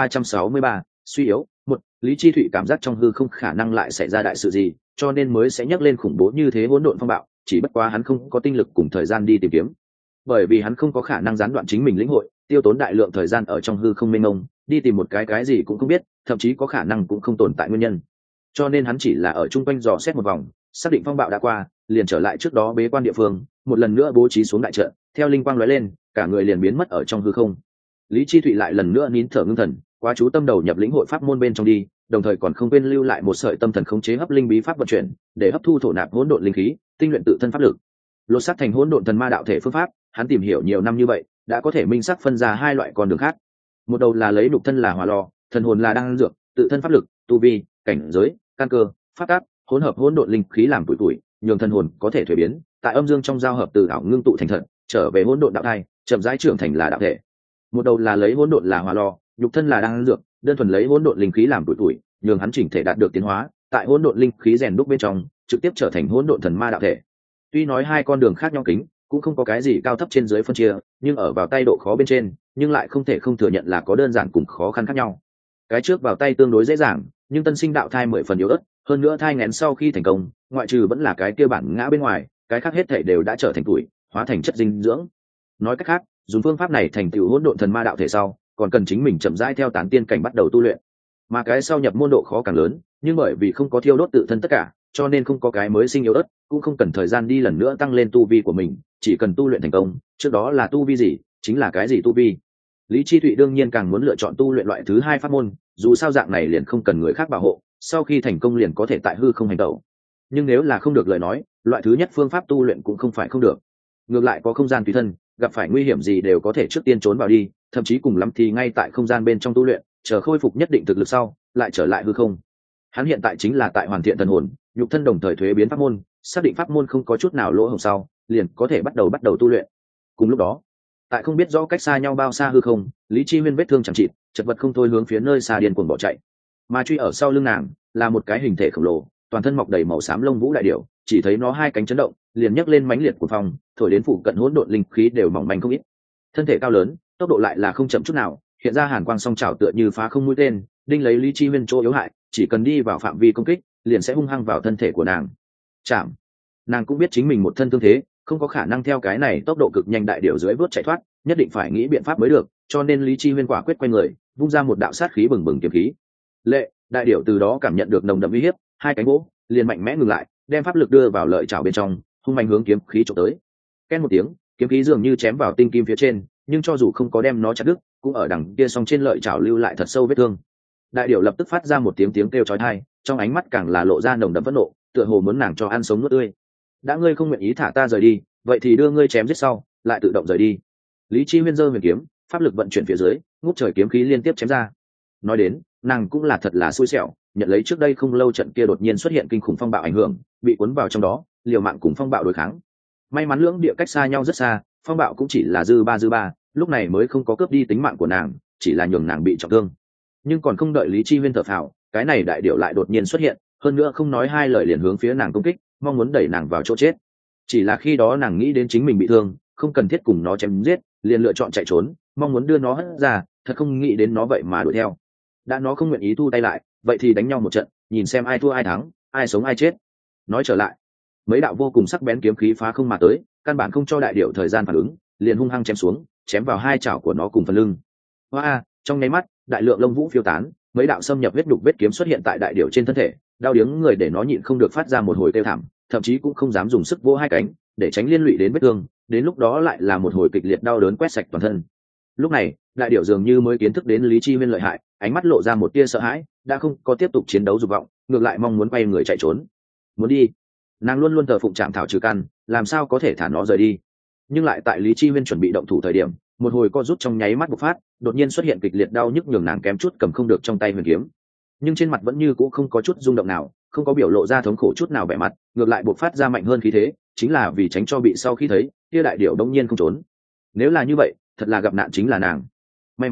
1363, suy yếu, Lý Chi Thụy cảm giác trong hư không khả năng lại xảy ra đại sự gì, cho nên mới sẽ nhắc lên khủng bố như thế hỗn độn phong bạo, chỉ bất quá hắn không có tinh lực cùng thời gian đi tìm kiếm. Bởi vì hắn không có khả năng gián đoạn chính mình lĩnh hội, tiêu tốn đại lượng thời gian ở trong hư không mênh mông, đi tìm một cái gì cũng không biết, thậm chí có khả năng cũng không tồn tại nguyên nhân. Cho nên hắn chỉ là ở chung quanh dò xét một vòng, xác định phong bạo đã qua, liền trở lại trước đó bế quan địa phương, một lần nữa bố trí xuống đại trận, theo linh quang lóe lên, cả người liền biến mất ở trong hư không. Lý Chi Thụy lại lần nữa nín thở ngưng thần, quá chú tâm đầu nhập lĩnh hội pháp môn bên trong đi, đồng thời còn không quên lưu lại một sợi tâm thần khống chế hấp linh bí pháp vận chuyển, để hấp thu thổ nạp hỗn độn linh khí, tinh luyện tự thân pháp lực. Lột xác thành hỗn độn thần ma đạo thể phương pháp, hắn tìm hiểu nhiều năm như vậy, đã có thể minh xác phân ra hai loại con đường khác. Một đầu là lấy nhục thân là hỏa lò, thần hồn là đan dược, tự thân pháp lực, tu vi, cảnh giới, căn cơ, pháp tắc, hỗn hợp hỗn độn linh khí làm tuổi, nhường thần hồn có thể thuế biến, tại âm dương trong giao hợp từ ảo ngưng tụ thành thật, trở về hỗn độn đạo thai, chậm rãi trưởng thành là đạo thể. Một đầu là lấy hỗn độn là hỏa lò, nhục thân là đan dược, đơn thuần lấy hỗn độn linh khí làm tuổi, nhường hắn chỉnh thể đạt được tiến hóa, tại hỗn độn linh khí rèn đúc bên trong, trực tiếp trở thành hỗn độn thần ma đạo thể. Tuy nói hai con đường khác nhau kính, cũng không có cái gì cao thấp trên dưới phân chia, nhưng ở vào tay độ khó bên trên, nhưng lại không thể không thừa nhận là có đơn giản cùng khó khăn khác nhau. Cái trước vào tay tương đối dễ dàng, nhưng tân sinh đạo thai 10 phần yếu ớt, hơn nữa thai nghén sau khi thành công, ngoại trừ vẫn là cái kia bản ngã bên ngoài, cái khác hết thảy đều đã trở thành tuổi, hóa thành chất dinh dưỡng. Nói cách khác, dùng phương pháp này thành tựu hỗn độn thần ma đạo thể sau, còn cần chính mình chậm rãi theo tán tiên cảnh bắt đầu tu luyện. Mà cái sau nhập môn độ khó càng lớn, nhưng bởi vì không có thiêu đốt tự thân tất cả, cho nên không có cái mới sinh yếu ớt, cũng không cần thời gian đi lần nữa tăng lên tu vi của mình, chỉ cần tu luyện thành công, trước đó là tu vi gì, chính là cái gì tu vi. Lý Chi Thụy đương nhiên càng muốn lựa chọn tu luyện loại thứ hai pháp môn, dù sao dạng này liền không cần người khác bảo hộ, sau khi thành công liền có thể tại hư không hành động. Nhưng nếu là không được lời nói, loại thứ nhất phương pháp tu luyện cũng không phải không được. Ngược lại có không gian tùy thân, gặp phải nguy hiểm gì đều có thể trước tiên trốn vào đi, thậm chí cùng lắm thì ngay tại không gian bên trong tu luyện, chờ khôi phục nhất định thực lực sau, lại trở lại hư không. Hắn hiện tại chính là tại hoàn thiện thần hồn, nhục thân đồng thời thuế biến pháp môn, xác định pháp môn không có chút nào lỗ hổng sau, liền có thể bắt đầu tu luyện. Cùng lúc đó, tại không biết rõ cách xa nhau bao xa hư không, Lý Chi Huyên vết thương chẳng chịt, chật vật không thôi hướng phía nơi xa điên cuồng bỏ chạy. Mà truy ở sau lưng nàng là một cái hình thể khổng lồ, toàn thân mọc đầy màu xám lông vũ đại điểu, chỉ thấy nó hai cánh chấn động, liền nhấc lên mãnh liệt của phong, thổi đến phủ cận hỗn độn linh khí đều mỏng manh không ít. Thân thể cao lớn, tốc độ lại là không chậm chút nào, hiện ra hàn quang song trảo tựa như phá không mũi tên, đinh lấy Lý Chi Huyên chỗ yếu hại, chỉ cần đi vào phạm vi công kích, liền sẽ hung hăng vào thân thể của nàng. Chạm. Nàng cũng biết chính mình một thân thương thế, không có khả năng theo cái này tốc độ cực nhanh đại điểu dưới vớt chạy thoát, nhất định phải nghĩ biện pháp mới được, cho nên Lý Chi Huyên quả quyết quay người, vung ra một đạo sát khí bừng bừng kiếm khí. Lệ, đại điểu từ đó cảm nhận được nồng đậm uy hiếp, hai cánh gỗ liền mạnh mẽ ngừng lại, đem pháp lực đưa vào lợi chảo bên trong, hung mạnh hướng kiếm khí chụp tới. Ken một tiếng, kiếm khí dường như chém vào tinh kim phía trên, nhưng cho dù không có đem nó chặt đứt, cũng ở đằng kia song trên lợi chảo lưu lại thật sâu vết thương. Đại điểu lập tức phát ra một tiếng kêu chói tai, trong ánh mắt càng là lộ ra nồng đậm phẫn nộ, tựa hồ muốn nàng cho ăn sống nuốt tươi. Đã ngươi không nguyện ý thả ta rời đi, vậy thì đưa ngươi chém giết sau, lại tự động rời đi. Lý Chi Huyên giơ huyền kiếm, pháp lực vận chuyển phía dưới, ngút trời kiếm khí liên tiếp chém ra. Nói đến, nàng cũng là thật là xui xẻo, nhận lấy trước đây không lâu trận kia đột nhiên xuất hiện kinh khủng phong bạo ảnh hưởng, bị cuốn vào trong đó, liều mạng cùng phong bạo đối kháng. May mắn lưỡng địa cách xa nhau rất xa, phong bạo cũng chỉ là dư ba, lúc này mới không có cướp đi tính mạng của nàng, chỉ là nhường nàng bị trọng thương. Nhưng còn không đợi Lý Chi Huyên thở phào, cái này đại điểu lại đột nhiên xuất hiện, hơn nữa không nói hai lời liền hướng phía nàng công kích, mong muốn đẩy nàng vào chỗ chết. Chỉ là khi đó nàng nghĩ đến chính mình bị thương, không cần thiết cùng nó chém giết, liền lựa chọn chạy trốn, mong muốn đưa nó hất ra, thật không nghĩ đến nó vậy mà đuổi theo. Đã nó không nguyện ý thu tay lại, vậy thì đánh nhau một trận, nhìn xem ai thua ai thắng, ai sống ai chết. Nói trở lại, mấy đạo vô cùng sắc bén kiếm khí phá không mà tới, căn bản không cho đại điểu thời gian phản ứng, liền hung hăng chém xuống, chém vào hai chảo của nó cùng phần lưng. Hoa, trong nháy mắt, đại lượng lông vũ phiêu tán, mấy đạo xâm nhập huyết đục vết kiếm xuất hiện tại đại điểu trên thân thể, đau điếng người để nó nhịn không được phát ra một hồi kêu thảm, thậm chí cũng không dám dùng sức vỗ hai cánh, để tránh liên lụy đến vết thương, đến lúc đó lại là một hồi kịch liệt đau đớn quét sạch toàn thân. Lúc này, đại điểu dường như mới kiến thức đến Lý Chi Huyên lợi hại, ánh mắt lộ ra một tia sợ hãi, đã không có tiếp tục chiến đấu dục vọng, ngược lại mong muốn quay người chạy trốn. Muốn đi, nàng luôn luôn thờ phụng Trảm Thảo trừ căn, làm sao có thể thả nó rời đi. Nhưng lại tại Lý Chi Huyên chuẩn bị động thủ thời điểm, một hồi co rút trong nháy mắt bộc phát, đột nhiên xuất hiện kịch liệt đau nhức nhường nàng kém chút cầm không được trong tay huyền kiếm. Nhưng trên mặt vẫn như cũ không có chút rung động nào, không có biểu lộ ra thống khổ chút nào vẻ mặt, ngược lại bộc phát ra mạnh hơn khí thế, chính là vì tránh cho bị sau khi thấy kia đại điểu đông nhiên không trốn. Nếu là như vậy, thật là gặp nạn chính là nàng. May mắn,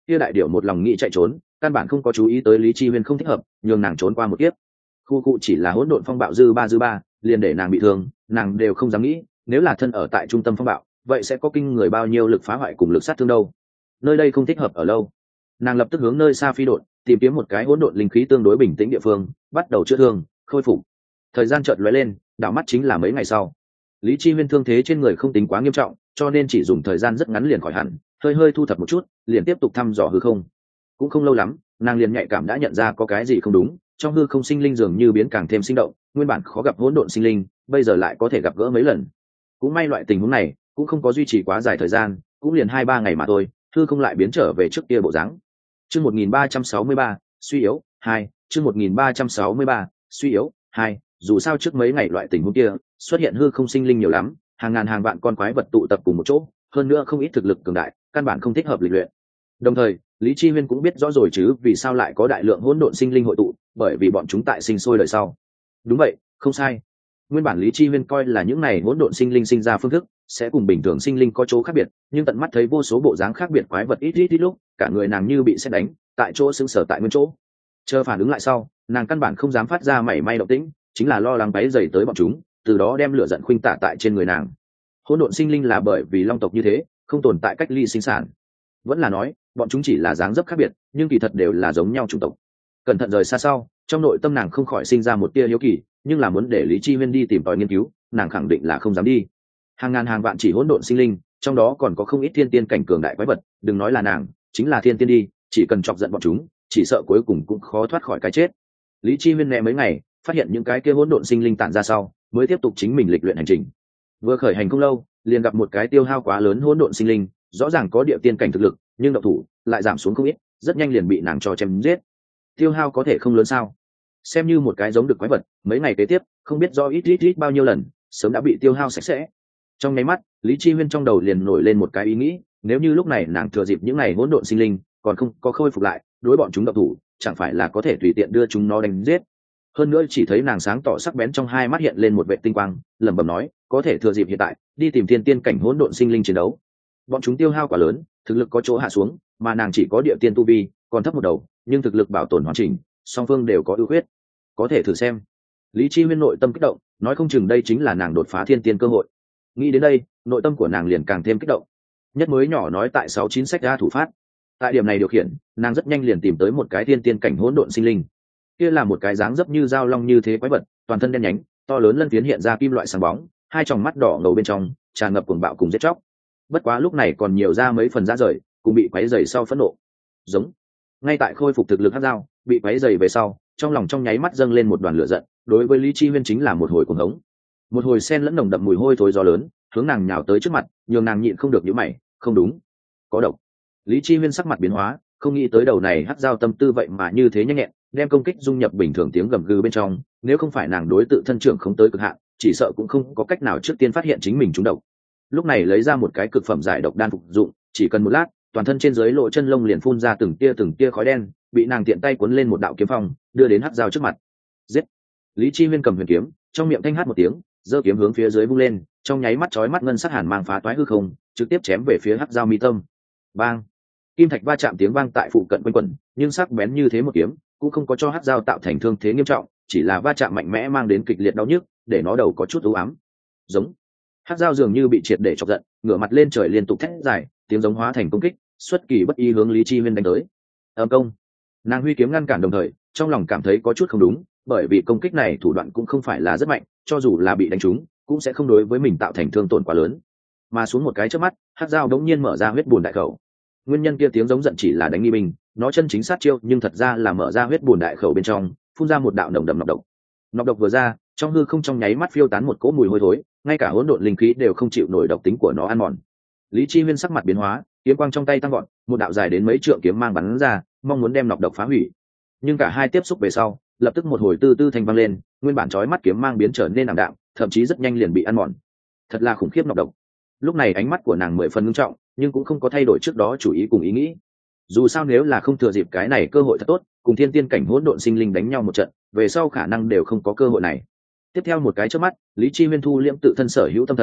kia đại điểu một lòng nghĩ chạy trốn, căn bản không có chú ý tới Lý Chi Huyên không thích hợp, nhường nàng trốn qua một kiếp. Khu cụ chỉ là hỗn độn phong bạo dư ba, liền để nàng bị thương, nàng đều không dám nghĩ, nếu là thân ở tại trung tâm phong bạo, vậy sẽ có kinh người bao nhiêu lực phá hoại cùng lực sát thương đâu. Nơi đây không thích hợp ở lâu. Nàng lập tức hướng nơi xa phi độn, tìm kiếm một cái hỗn độn linh khí tương đối bình tĩnh địa phương, bắt đầu chữa thương, khôi phục. Thời gian chợt lóe lên, đảo mắt chính là mấy ngày sau. Lý Chi Huyên thương thế trên người không tính quá nghiêm trọng, cho nên chỉ dùng thời gian rất ngắn liền khỏi hẳn, hơi hơi thu thập một chút, liền tiếp tục thăm dò hư không. Cũng không lâu lắm, nàng liền nhạy cảm đã nhận ra có cái gì không đúng, trong hư không sinh linh dường như biến càng thêm sinh động, nguyên bản khó gặp hỗn độn sinh linh, bây giờ lại có thể gặp gỡ mấy lần. Cũng may loại tình huống này cũng không có duy trì quá dài thời gian, cũng liền 2-3 ngày mà thôi, hư không lại biến trở về trước kia bộ dáng. Chương 1363, suy yếu 2, chương 1363, suy yếu 2, dù sao trước mấy ngày loại tình huống kia, xuất hiện hư không sinh linh nhiều lắm, hàng ngàn hàng vạn con quái vật tụ tập cùng một chỗ, hơn nữa không ít thực lực cường đại, căn bản không thích hợp lịch luyện. Đồng thời, Lý Chi Huyên cũng biết rõ rồi chứ vì sao lại có đại lượng hỗn độn sinh linh hội tụ, bởi vì bọn chúng tại sinh sôi đời sau. Đúng vậy, không sai. Nguyên bản Lý Chi Huyên coi là những này hỗn độn sinh linh sinh ra phương thức sẽ cùng bình thường sinh linh có chỗ khác biệt, nhưng tận mắt thấy vô số bộ dáng khác biệt quái vật ít lúc, cả người nàng như bị sét đánh, tại chỗ sững sờ tại nguyên chỗ. Chờ phản ứng lại sau, nàng căn bản không dám phát ra mảy may động tĩnh, chính là lo lắng váy dày tới bọn chúng, từ đó đem lửa giận khuynh tả tại trên người nàng. Hỗn độn sinh linh là bởi vì long tộc như thế, không tồn tại cách ly sinh sản. Vẫn là nói, bọn chúng chỉ là dáng dấp khác biệt, nhưng kỳ thật đều là giống nhau chủng tộc. Cẩn thận rời xa sau, trong nội tâm nàng không khỏi sinh ra một tia hiếu kỳ, nhưng là muốn để Lý Chi Huyên đi tìm tòi nghiên cứu, nàng khẳng định là không dám đi. Hàng ngàn hàng vạn chỉ hỗn độn sinh linh, trong đó còn có không ít thiên tiên cảnh cường đại quái vật, đừng nói là nàng, chính là thiên tiên đi, chỉ cần chọc giận bọn chúng, chỉ sợ cuối cùng cũng khó thoát khỏi cái chết. Lý Chi Huyên né mấy ngày, phát hiện những cái kia hỗn độn sinh linh tản ra sau, mới tiếp tục chính mình lịch luyện hành trình. Vừa khởi hành không lâu, liền gặp một cái tiêu hao quá lớn hỗn độn sinh linh, rõ ràng có địa tiên cảnh thực lực, nhưng động thủ lại giảm xuống không ít, rất nhanh liền bị nàng cho chém giết. Tiêu hao có thể không lớn sao? Xem như một cái giống được quái vật, mấy ngày kế tiếp, không biết do ít bao nhiêu lần, sớm đã bị tiêu hao sạch sẽ. Trong nháy mắt, Lý Chi Huyên trong đầu liền nổi lên một cái ý nghĩ, nếu như lúc này nàng thừa dịp những ngày hỗn độn sinh linh còn không có khôi phục lại, đối bọn chúng động thủ, chẳng phải là có thể tùy tiện đưa chúng nó đánh giết. Hơn nữa chỉ thấy nàng sáng tỏ sắc bén trong hai mắt hiện lên một vệt tinh quang, lẩm bẩm nói, có thể thừa dịp hiện tại, đi tìm thiên tiên cảnh hỗn độn sinh linh chiến đấu. Bọn chúng tiêu hao quá lớn, thực lực có chỗ hạ xuống, mà nàng chỉ có địa tiên tu vi, còn thấp một đầu, nhưng thực lực bảo tồn hoàn chỉnh, song phương đều có ưu khuyết, có thể thử xem. Lý Chi Huyên nội tâm kích động, nói không chừng đây chính là nàng đột phá thiên tiên cơ hội. Nghĩ đến đây, nội tâm của nàng liền càng thêm kích động. Nhất mới nhỏ nói tại 69 sách ra thủ phát. Tại điểm này điều khiển, nàng rất nhanh liền tìm tới một cái thiên tiên cảnh hỗn độn sinh linh. Kia là một cái dáng dấp như dao long như thế quái vật, toàn thân đen nhánh, to lớn lân phiến hiện ra kim loại sáng bóng, hai tròng mắt đỏ ngầu bên trong tràn ngập cuồng bạo cùng giết chóc. Bất quá lúc này còn nhiều ra mấy phần da rời, cũng bị quấy rầy sau phẫn nộ. Giống. Ngay tại khôi phục thực lực hắc dao, bị quấy rầy về sau, trong lòng trong nháy mắt dâng lên một đoàn lửa giận, đối với Lý Chi Huyên chính là một hồi cuồng hống. Một hồi sen lẫn nồng đậm mùi hôi thối gió lớn, hướng nàng nhào tới trước mặt, nhường nàng nhịn không được nhíu mày, không đúng, có độc. Lý Chi Huyên sắc mặt biến hóa, không nghĩ tới đầu này hắc dao tâm tư vậy mà như thế nhanh nhẹn, đem công kích dung nhập bình thường tiếng gầm gừ bên trong, nếu không phải nàng đối tự thân trưởng không tới cực hạn, chỉ sợ cũng không có cách nào trước tiên phát hiện chính mình trúng độc. Lúc này lấy ra một cái cực phẩm giải độc đan phục dụng, chỉ cần một lát, toàn thân trên dưới lỗ chân lông liền phun ra từng tia khói đen, bị nàng tiện tay cuốn lên một đạo kiếm phong, đưa đến hắc dao trước mặt. Giết! Lý Chi Huyên cầm huyền kiếm, trong miệng thanh hát một tiếng, giơ kiếm hướng phía dưới vung lên, trong nháy mắt chói mắt ngân sắc hàn mang phá toái hư không, trực tiếp chém về phía hắc dao mi tâm. Bang! Kim thạch va chạm tiếng vang tại phụ cận quanh quẩn, nhưng sắc bén như thế một kiếm, cũng không có cho hắc dao tạo thành thương thế nghiêm trọng, chỉ là va chạm mạnh mẽ mang đến kịch liệt đau nhức, để nó đầu có chút u ám. Giống. Hắc dao dường như bị triệt để chọc giận, ngửa mặt lên trời liên tục thét dài, tiếng giống hóa thành công kích, xuất kỳ bất ý hướng Lý Chi Huyên đánh tới. Âm công. Nàng huy kiếm ngăn cản đồng thời, trong lòng cảm thấy có chút không đúng, bởi vì công kích này thủ đoạn cũng không phải là rất mạnh, cho dù là bị đánh trúng, cũng sẽ không đối với mình tạo thành thương tổn quá lớn. Mà xuống một cái chớp mắt, hắc dao đống nhiên mở ra huyết bùn đại khẩu. Nguyên nhân kia tiếng giống giận chỉ là đánh nghi binh, nó chân chính sát chiêu, nhưng thật ra là mở ra huyết bùn đại khẩu bên trong, phun ra một đạo nồng đậm nọc độc. Nọc độc vừa ra, trong hư không trong nháy mắt phiêu tán một cỗ mùi hôi thối, ngay cả hỗn độn linh khí đều không chịu nổi độc tính của nó ăn mòn. Lý Chi Huyên sắc mặt biến hóa, kiếm quang trong tay tăng vọt, một đạo dài đến mấy trượng kiếm mang bắn ra, mong muốn đem nọc độc phá hủy. Nhưng cả hai tiếp xúc về sau, lập tức một hồi tư thanh vang lên, nguyên bản chói mắt kiếm mang biến trở nên ảm đạm, thậm chí rất nhanh liền bị ăn mòn. Thật là khủng khiếp nọc độc. Lúc này ánh mắt của nàng 10 phần nghiêm trọng, nhưng cũng không có thay đổi trước đó chủ ý cùng ý nghĩ. Dù sao nếu là không thừa dịp cái này cơ hội thật tốt, cùng thiên tiên cảnh hỗn độn sinh linh đánh nhau một trận, về sau khả năng đều không có cơ hội này. Tiếp theo một cái chớp mắt, Lý Chi Huyên thu liễm tự thân sở hữu tâm thần,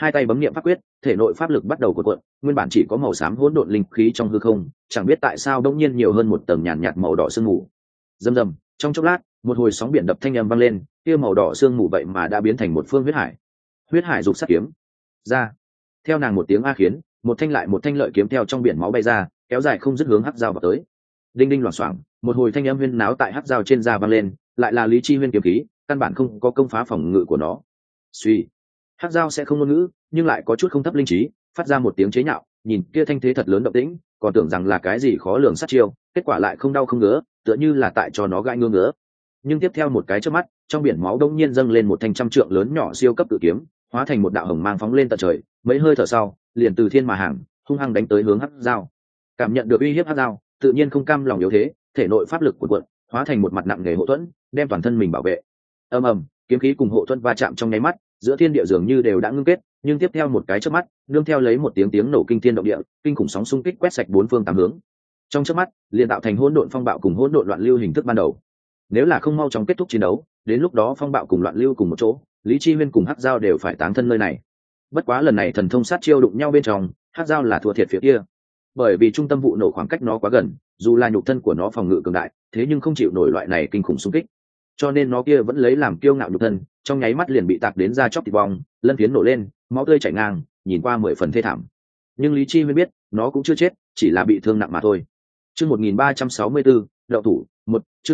hai tay bấm niệm pháp quyết, thể nội pháp lực bắt đầu cuộn cuộn, nguyên bản chỉ có màu xám hỗn độn linh khí trong hư không, chẳng biết tại sao đột nhiên nhiều hơn một tầng nhàn nhạt màu đỏ sương mù. Rầm rầm, trong chốc lát, một hồi sóng biển đập thanh âm vang lên, kia màu đỏ sương mù vậy mà đã biến thành một phương huyết hải. Huyết hải dục sát kiếm ra. Theo nàng một tiếng a khiến, một thanh lại một thanh lợi kiếm theo trong biển máu bay ra, kéo dài không dứt hướng hắc dao vào tới. Đinh đinh loảng xoảng, một hồi thanh âm huyên náo tại hắc dao trên da vang lên, lại là Lý Chi Huyên kiếm khí, căn bản không có công phá phòng ngự của nó. Suy, hắc dao sẽ không ngôn ngữ, nhưng lại có chút không thấp linh trí, phát ra một tiếng chế nhạo, nhìn kia thanh thế thật lớn động tĩnh, còn tưởng rằng là cái gì khó lường sát chiêu, kết quả lại không đau không ngứa, tựa như là tại cho nó gãi ngứa ngứa. Nhưng tiếp theo một cái chớp mắt, trong biển máu đông nhiên dâng lên một thanh trăm trượng lớn nhỏ siêu cấp cự kiếm, hóa thành một đạo hồng mang phóng lên tận trời, mấy hơi thở sau, liền từ thiên mà hàng, hung hăng đánh tới hướng hắc dao. Cảm nhận được uy hiếp hắc dao, tự nhiên không cam lòng yếu thế, thể nội pháp lực cuộn cuộn, hóa thành một mặt nặng nề hộ thuẫn, đem toàn thân mình bảo vệ. Ầm ầm, kiếm khí cùng hộ thuẫn va chạm trong nháy mắt, giữa thiên địa dường như đều đã ngưng kết, nhưng tiếp theo một cái chớp mắt, nương theo lấy một tiếng nổ kinh thiên động địa, kinh khủng sóng xung kích quét sạch bốn phương tám hướng. Trong chớp mắt, liền tạo thành hỗn độn phong bạo cùng hỗn độn loạn lưu hình thức ban đầu. Nếu là không mau chóng kết thúc chiến đấu, đến lúc đó phong bạo cùng loạn lưu cùng một chỗ, Lý Chi Huyên cùng hắc dao đều phải táng thân nơi này. Bất quá lần này thần thông sát chiêu đụng nhau bên trong, hắc dao là thua thiệt phía kia, bởi vì trung tâm vụ nổ khoảng cách nó quá gần, dù là nhục thân của nó phòng ngự cường đại, thế nhưng không chịu nổi loại này kinh khủng xung kích, cho nên nó kia vẫn lấy làm kiêu ngạo nhục thân, trong nháy mắt liền bị tạc đến da chóc thịt bong, lân phiến nổ lên, máu tươi chảy ngang, nhìn qua 10 phần thê thảm. Nhưng Lý Chi Huyên biết, nó cũng chưa chết, chỉ là bị thương nặng mà thôi. Chương 1364, đậu thủ, 1, chương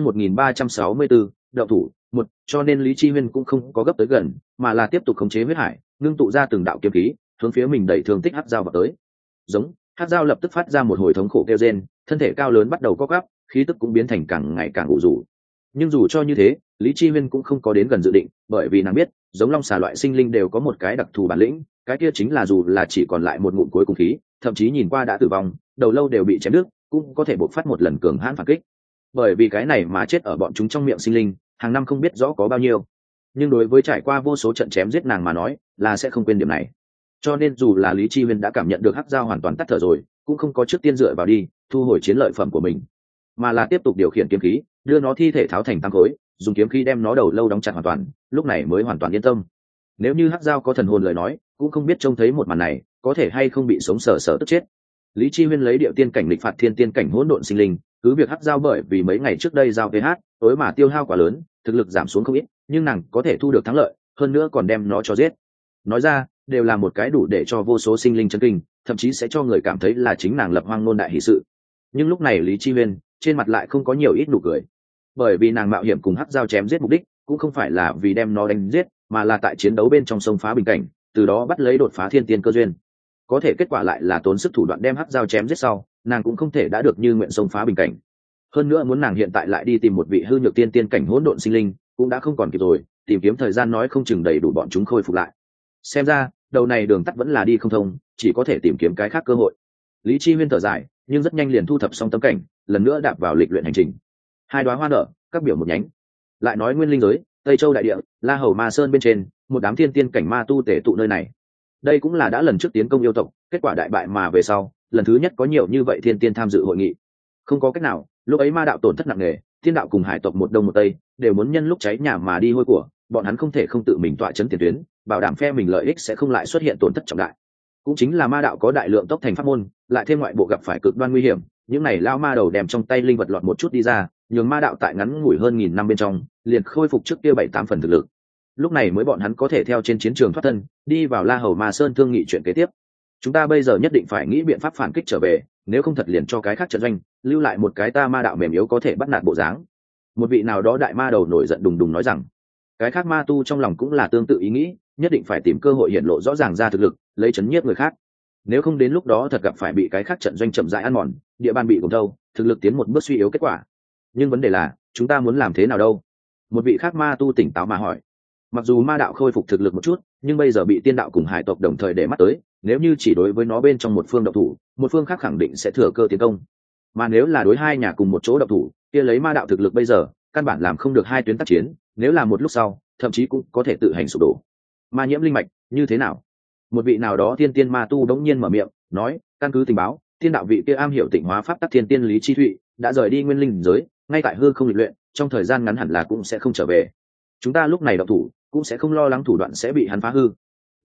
1364, đậu thủ, 1, cho nên Lý Chi Huyên cũng không có gấp tới gần, mà là tiếp tục khống chế huyết hải, ngưng tụ ra từng đạo kiếm khí, hướng phía mình đẩy thương tích hắc dao vào tới. Giống, hắc dao lập tức phát ra một hồi thống khổ kêu rên, thân thể cao lớn bắt đầu co quắp, khí tức cũng biến thành càng ngày càng ủ rũ. Nhưng dù cho như thế, Lý Chi Huyên cũng không có đến gần dự định, bởi vì nàng biết, giống long xà loại sinh linh đều có một cái đặc thù bản lĩnh, cái kia chính là dù là chỉ còn lại một ngụm cuối cùng khí, thậm chí nhìn qua đã tử vong, đầu lâu đều bị chém đứt, cũng có thể bộc phát một lần cường hãn phản kích. Bởi vì cái này mà chết ở bọn chúng trong miệng sinh linh, hàng năm không biết rõ có bao nhiêu. Nhưng đối với trải qua vô số trận chém giết nàng mà nói, là sẽ không quên điểm này. Cho nên dù là Lý Chi Huyên đã cảm nhận được hắc dao hoàn toàn tắt thở rồi, cũng không có trước tiên dựa vào đi, thu hồi chiến lợi phẩm của mình, mà là tiếp tục điều khiển kiếm khí, đưa nó thi thể tháo thành tám khối, dùng kiếm khí đem nó đầu lâu đóng chặt hoàn toàn, lúc này mới hoàn toàn yên tâm. Nếu như hắc dao có thần hồn lời nói, cũng không biết trông thấy một màn này, có thể hay không bị sống sờ sờ tức chết. Lý Chi Huyên lấy điệu tiên cảnh lịch phạt thiên tiên cảnh hỗn độn sinh linh, cứ việc hắc dao bởi vì mấy ngày trước đây giao VH, tối mà tiêu hao quá lớn, thực lực giảm xuống không ít, nhưng nàng có thể thu được thắng lợi, hơn nữa còn đem nó cho giết. Nói ra, đều là một cái đủ để cho vô số sinh linh chấn kinh, thậm chí sẽ cho người cảm thấy là chính nàng lập hoang nôn đại hỷ sự. Nhưng lúc này Lý Chi Huyên trên mặt lại không có nhiều ít nụ cười, bởi vì nàng mạo hiểm cùng hắc dao chém giết mục đích cũng không phải là vì đem nó đánh giết, mà là tại chiến đấu bên trong sông phá bình cảnh, từ đó bắt lấy đột phá thiên tiên cơ duyên. Có thể kết quả lại là tốn sức thủ đoạn đem hắc dao chém giết sau, nàng cũng không thể đã được như nguyện sông phá bình cảnh. Hơn nữa muốn nàng hiện tại lại đi tìm một vị hư nhược tiên tiên cảnh hỗn độn sinh linh, cũng đã không còn kịp rồi, tìm kiếm thời gian nói không chừng đầy đủ bọn chúng khôi phục lại. Xem ra, đầu này đường tắt vẫn là đi không thông, chỉ có thể tìm kiếm cái khác cơ hội. Lý Chi Huyên thở dài, nhưng rất nhanh liền thu thập xong tâm cảnh, lần nữa đạp vào lịch luyện hành trình. Hai đóa hoa nở, các biểu một nhánh. Lại nói nguyên linh giới, Tây Châu đại địa, La Hầu Ma Sơn bên trên, một đám thiên tiên cảnh ma tu tề tụ nơi này. Đây cũng là đã lần trước tiến công yêu tộc, kết quả đại bại mà về sau, lần thứ nhất có nhiều như vậy thiên tiên tham dự hội nghị. Không có cách nào, lúc ấy ma đạo tổn thất nặng nề, thiên đạo cùng hải tộc một đông một tây, đều muốn nhân lúc cháy nhà mà đi hôi của, bọn hắn không thể không tự mình tọa chấn tiền tuyến, bảo đảm phe mình lợi ích sẽ không lại xuất hiện tổn thất trọng đại. Cũng chính là ma đạo có đại lượng tốc thành pháp môn, lại thêm ngoại bộ gặp phải cực đoan nguy hiểm, những này lao ma đầu đem trong tay linh vật lọt một chút đi ra, nhường ma đạo tại ngắn ngủi hơn 1000 năm bên trong, liền khôi phục trước kia 7-8 phần thực lực. Lúc này mới bọn hắn có thể theo trên chiến trường thoát thân, đi vào La Hầu Ma Sơn thương nghị chuyện kế tiếp. Chúng ta bây giờ nhất định phải nghĩ biện pháp phản kích trở về, nếu không thật liền cho cái khác trận doanh, lưu lại một cái ta ma đạo mềm yếu có thể bắt nạt bộ dáng. Một vị nào đó đại ma đầu nổi giận đùng đùng nói rằng, cái khác ma tu trong lòng cũng là tương tự ý nghĩ, nhất định phải tìm cơ hội hiện lộ rõ ràng ra thực lực, lấy chấn nhiếp người khác. Nếu không đến lúc đó thật gặp phải bị cái khác trận doanh chậm rãi ăn mòn, địa bàn bị cùng thâu, thực lực tiến một bước suy yếu kết quả. Nhưng vấn đề là, chúng ta muốn làm thế nào đâu? Một vị khác ma tu tỉnh táo mà hỏi. Mặc dù ma đạo khôi phục thực lực một chút, nhưng bây giờ bị tiên đạo cùng hải tộc đồng thời để mắt tới, nếu như chỉ đối với nó bên trong một phương động thủ, một phương khác khẳng định sẽ thừa cơ tiến công. Mà nếu là đối hai nhà cùng một chỗ động thủ, kia lấy ma đạo thực lực bây giờ, căn bản làm không được hai tuyến tác chiến, nếu là một lúc sau, thậm chí cũng có thể tự hành sụp đổ. Ma nhiễm linh mạch, như thế nào? Một vị nào đó thiên tiên ma tu đống nhiên mở miệng, nói, căn cứ tình báo, thiên đạo vị kia am hiểu tịnh hóa pháp tắc thiên tiên Lý Chi Thụy đã rời đi nguyên linh giới, ngay tại hư không lịch luyện, trong thời gian ngắn hẳn là cũng sẽ không trở về. Chúng ta lúc này động thủ, cũng sẽ không lo lắng thủ đoạn sẽ bị hắn phá hư.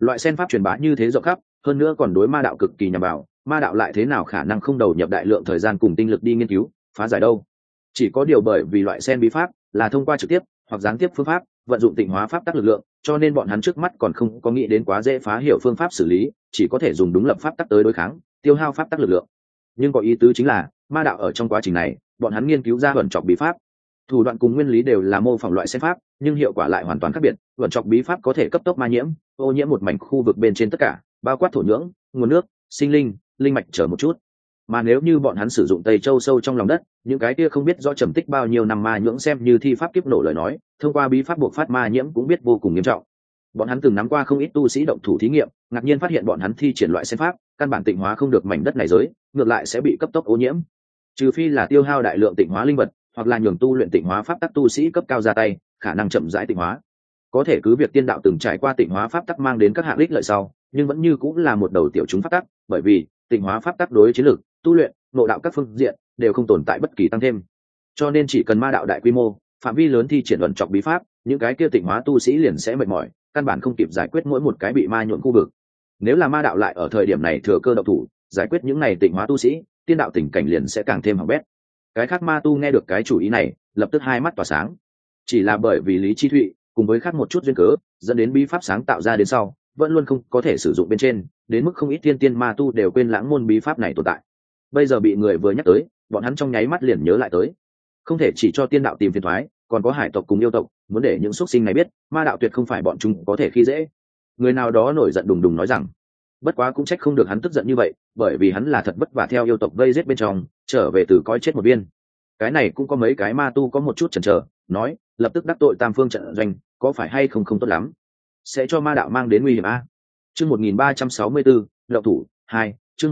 Loại sen pháp truyền bá như thế rộng khắp, hơn nữa còn đối ma đạo cực kỳ nhằm vào, ma đạo lại thế nào khả năng không đầu nhập đại lượng thời gian cùng tinh lực đi nghiên cứu phá giải đâu. Chỉ có điều bởi vì loại sen bí pháp là thông qua trực tiếp hoặc gián tiếp phương pháp vận dụng tịnh hóa pháp tắc lực lượng, cho nên bọn hắn trước mắt còn không có nghĩ đến quá dễ phá hiểu phương pháp xử lý, chỉ có thể dùng đúng lập pháp tắc tới đối kháng, tiêu hao pháp tắc lực lượng. Nhưng có ý tứ chính là ma đạo ở trong quá trình này bọn hắn nghiên cứu ra vận trọc bí pháp, thủ đoạn cùng nguyên lý đều là mô phỏng loại sen pháp, nhưng hiệu quả lại hoàn toàn khác biệt. Vận trọc bí pháp có thể cấp tốc ma nhiễm, ô nhiễm một mảnh khu vực bên trên tất cả, bao quát thổ nhưỡng, nguồn nước, sinh linh, linh mạch chờ một chút. Mà nếu như bọn hắn sử dụng tây châu sâu trong lòng đất, những cái kia không biết rõ trầm tích bao nhiêu năm ma nhưỡng xem như thi pháp kiếp nổ lời nói, thông qua bí pháp buộc phát ma nhiễm cũng biết vô cùng nghiêm trọng. Bọn hắn từng nắm qua không ít tu sĩ động thủ thí nghiệm, ngạc nhiên phát hiện bọn hắn thi triển loại sen pháp căn bản tịnh hóa không được mảnh đất này giới, ngược lại sẽ bị cấp tốc ô nhiễm. Trừ phi là tiêu hao đại lượng tịnh hóa linh vật, hoặc là nhường tu luyện tịnh hóa pháp tắc tu sĩ cấp cao ra tay, khả năng chậm rãi tịnh hóa. Có thể cứ việc tiên đạo từng trải qua tịnh hóa pháp tắc mang đến các hạng ích lợi sau, nhưng vẫn như cũng là một đầu tiểu chúng pháp tắc, bởi vì tịnh hóa pháp tắc đối chiến lược, tu luyện, nội đạo các phương diện đều không tồn tại bất kỳ tăng thêm. Cho nên chỉ cần ma đạo đại quy mô, phạm vi lớn thi triển luận trọc bí pháp, những cái kia tịnh hóa tu sĩ liền sẽ mệt mỏi, căn bản không kịp giải quyết mỗi một cái bị ma nhuộm khu vực. Nếu là ma đạo lại ở thời điểm này thừa cơ động thủ, giải quyết những này tịnh hóa tu sĩ, tiên đạo tình cảnh liền sẽ càng thêm hỏng bét. Cái khác ma tu nghe được cái chủ ý này, lập tức hai mắt tỏa sáng. Chỉ là bởi vì Lý Chi Thụy cùng với khác một chút duyên cớ, dẫn đến bí pháp sáng tạo ra đến sau, vẫn luôn không có thể sử dụng bên trên, đến mức không ít thiên tiên ma tu đều quên lãng môn bí pháp này tồn tại. Bây giờ bị người vừa nhắc tới, bọn hắn trong nháy mắt liền nhớ lại tới. Không thể chỉ cho tiên đạo tìm phiền toái, còn có hải tộc cùng yêu tộc, muốn để những xuất sinh này biết, ma đạo tuyệt không phải bọn chúng có thể khi dễ. Người nào đó nổi giận đùng đùng nói rằng, bất quá cũng trách không được hắn tức giận như vậy, bởi vì hắn là thật vất vả theo yêu tộc vây giết bên trong trở về từ coi chết một viên. Cái này cũng có mấy cái ma tu có một chút chần chờ, nói lập tức đắc tội tam phương trận doanh, có phải hay không tốt lắm, sẽ cho ma đạo mang đến nguy hiểm a. Chương 1364, động thủ 2, chương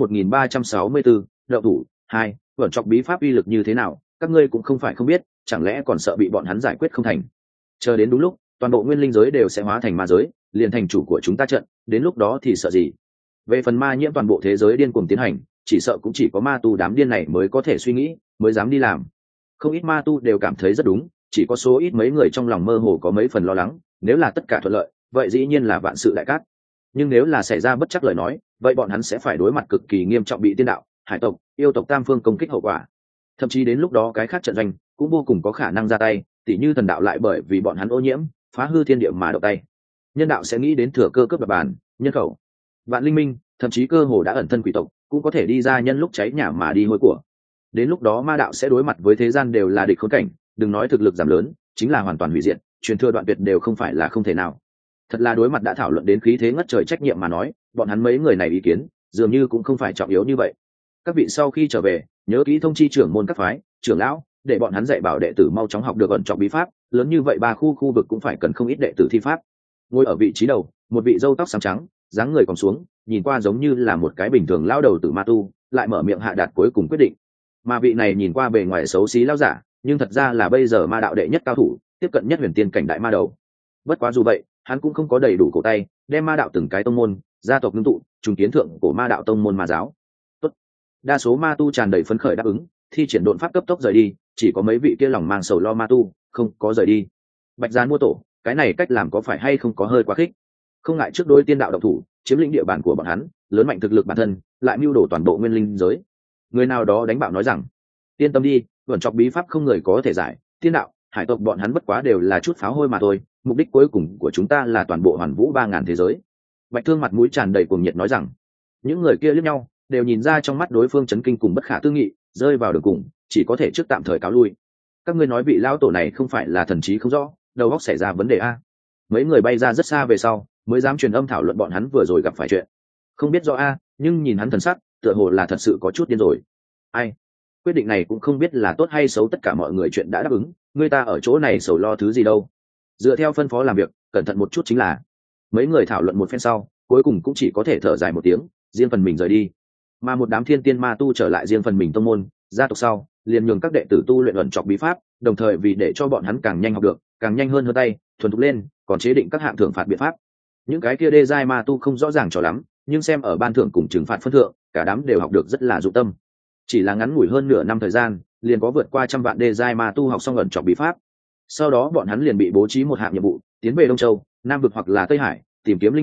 1364, động thủ 2, vận trọc bí pháp uy lực như thế nào, các ngươi cũng không phải không biết, chẳng lẽ còn sợ bị bọn hắn giải quyết không thành. Chờ đến đúng lúc, toàn bộ nguyên linh giới đều sẽ hóa thành ma giới, liền thành chủ của chúng ta trận, đến lúc đó thì sợ gì. Về phần ma nhiễm toàn bộ thế giới điên cuồng tiến hành, chỉ sợ cũng chỉ có ma tu đám điên này mới có thể suy nghĩ, mới dám đi làm. Không ít ma tu đều cảm thấy rất đúng, chỉ có số ít mấy người trong lòng mơ hồ có mấy phần lo lắng, nếu là tất cả thuận lợi, vậy dĩ nhiên là vạn sự đại cát. Nhưng nếu là xảy ra bất chắc lời nói, vậy bọn hắn sẽ phải đối mặt cực kỳ nghiêm trọng bị tiên đạo, hải tộc, yêu tộc tam phương công kích hậu quả. Thậm chí đến lúc đó cái khác trận doanh cũng vô cùng có khả năng ra tay, tỉ như thần đạo lại bởi vì bọn hắn ô nhiễm, phá hư thiên địa mà động tay. Nhân đạo sẽ nghĩ đến thừa cơ cướp đoạt bàn, nhân khẩu. Vạn linh minh, thậm chí cơ hồ đã ẩn thân quỷ tộc, cũng có thể đi ra nhân lúc cháy nhà mà đi hôi của. Đến lúc đó ma đạo sẽ đối mặt với thế gian đều là địch khốn cảnh, đừng nói thực lực giảm lớn, chính là hoàn toàn hủy diệt, truyền thừa đoạn tuyệt đều không phải là không thể nào. Thật là đối mặt đã thảo luận đến khí thế ngất trời trách nhiệm mà nói, bọn hắn mấy người này ý kiến dường như cũng không phải trọng yếu như vậy. Các vị sau khi trở về, nhớ kỹ thông chi trưởng môn các phái, trưởng lão, để bọn hắn dạy bảo đệ tử mau chóng học được ẩn trọng bí pháp, lớn như vậy ba khu vực cũng phải cần không ít đệ tử thi pháp. Ngồi ở vị trí đầu, một vị râu tóc xám trắng, dáng người còn xuống, nhìn qua giống như là một cái bình thường lão đầu tử ma tu, lại mở miệng hạ đạt cuối cùng quyết định. Mà vị này nhìn qua bề ngoài xấu xí lão giả, nhưng thật ra là bây giờ ma đạo đệ nhất cao thủ, tiếp cận nhất huyền tiên cảnh đại ma đầu. Bất quá dù vậy, hắn cũng không có đầy đủ cổ tay, đem ma đạo từng cái tông môn, gia tộc ngưng tụ, trùng kiến thượng của ma đạo tông môn ma giáo. Tốt. Đa số ma tu tràn đầy phấn khởi đáp ứng, thi triển độn pháp cấp tốc rời đi, chỉ có mấy vị kia lòng mang sầu lo ma tu không có rời đi. Bạch Gián mua tổ, cái này cách làm có phải hay không có hơi quá khích? Không ngại trước đôi tiên đạo độc thủ, chiếm lĩnh địa bàn của bọn hắn, lớn mạnh thực lực bản thân, lại mưu đồ toàn bộ nguyên linh giới. Người nào đó đánh bạo nói rằng, yên tâm đi, vận trọc bí pháp không người có thể giải, tiên đạo, hải tộc bọn hắn bất quá đều là chút pháo hôi mà thôi, mục đích cuối cùng của chúng ta là toàn bộ hoàn vũ 3000 thế giới. Bạch Thương mặt mũi tràn đầy cuồng nhiệt nói rằng, những người kia liếc nhau, đều nhìn ra trong mắt đối phương chấn kinh cùng bất khả tư nghị, rơi vào đường cùng, chỉ có thể trước tạm thời cáo lui. Các ngươi nói vị lão tổ này không phải là thần trí không rõ, đầu óc xảy ra vấn đề a? Mấy người bay ra rất xa về sau, mới dám truyền âm thảo luận bọn hắn vừa rồi gặp phải chuyện. Không biết rõ a, nhưng nhìn hắn thần sắc, tựa hồ là thật sự có chút điên rồi. Ai? Quyết định này cũng không biết là tốt hay xấu, tất cả mọi người chuyện đã đáp ứng, người ta ở chỗ này sầu lo thứ gì đâu. Dựa theo phân phó làm việc, cẩn thận một chút chính là. Mấy người thảo luận một phen sau, cuối cùng cũng chỉ có thể thở dài một tiếng, riêng phần mình rời đi. Mà một đám thiên tiên ma tu trở lại riêng phần mình tông môn, gia tộc sau, liền nhường các đệ tử tu luyện ẩn trọc bí pháp, đồng thời vì để cho bọn hắn càng nhanh học được, càng nhanh hơn tay, thuần thục lên, còn chế định các hạng thưởng phạt biện pháp. Những cái kia đê giai ma tu không rõ ràng cho lắm, nhưng xem ở ban thưởng cùng trừng phạt phân thượng, cả đám đều học được rất là dụng tâm. Chỉ là ngắn ngủi hơn nửa năm thời gian, liền có vượt qua 100 vạn đê giai ma tu học xong ẩn trọc bí pháp. Sau đó bọn hắn liền bị bố trí một hạng nhiệm vụ, tiến về Đông Châu, Nam vực hoặc là Tây Hải, tìm kiếm linh mạch,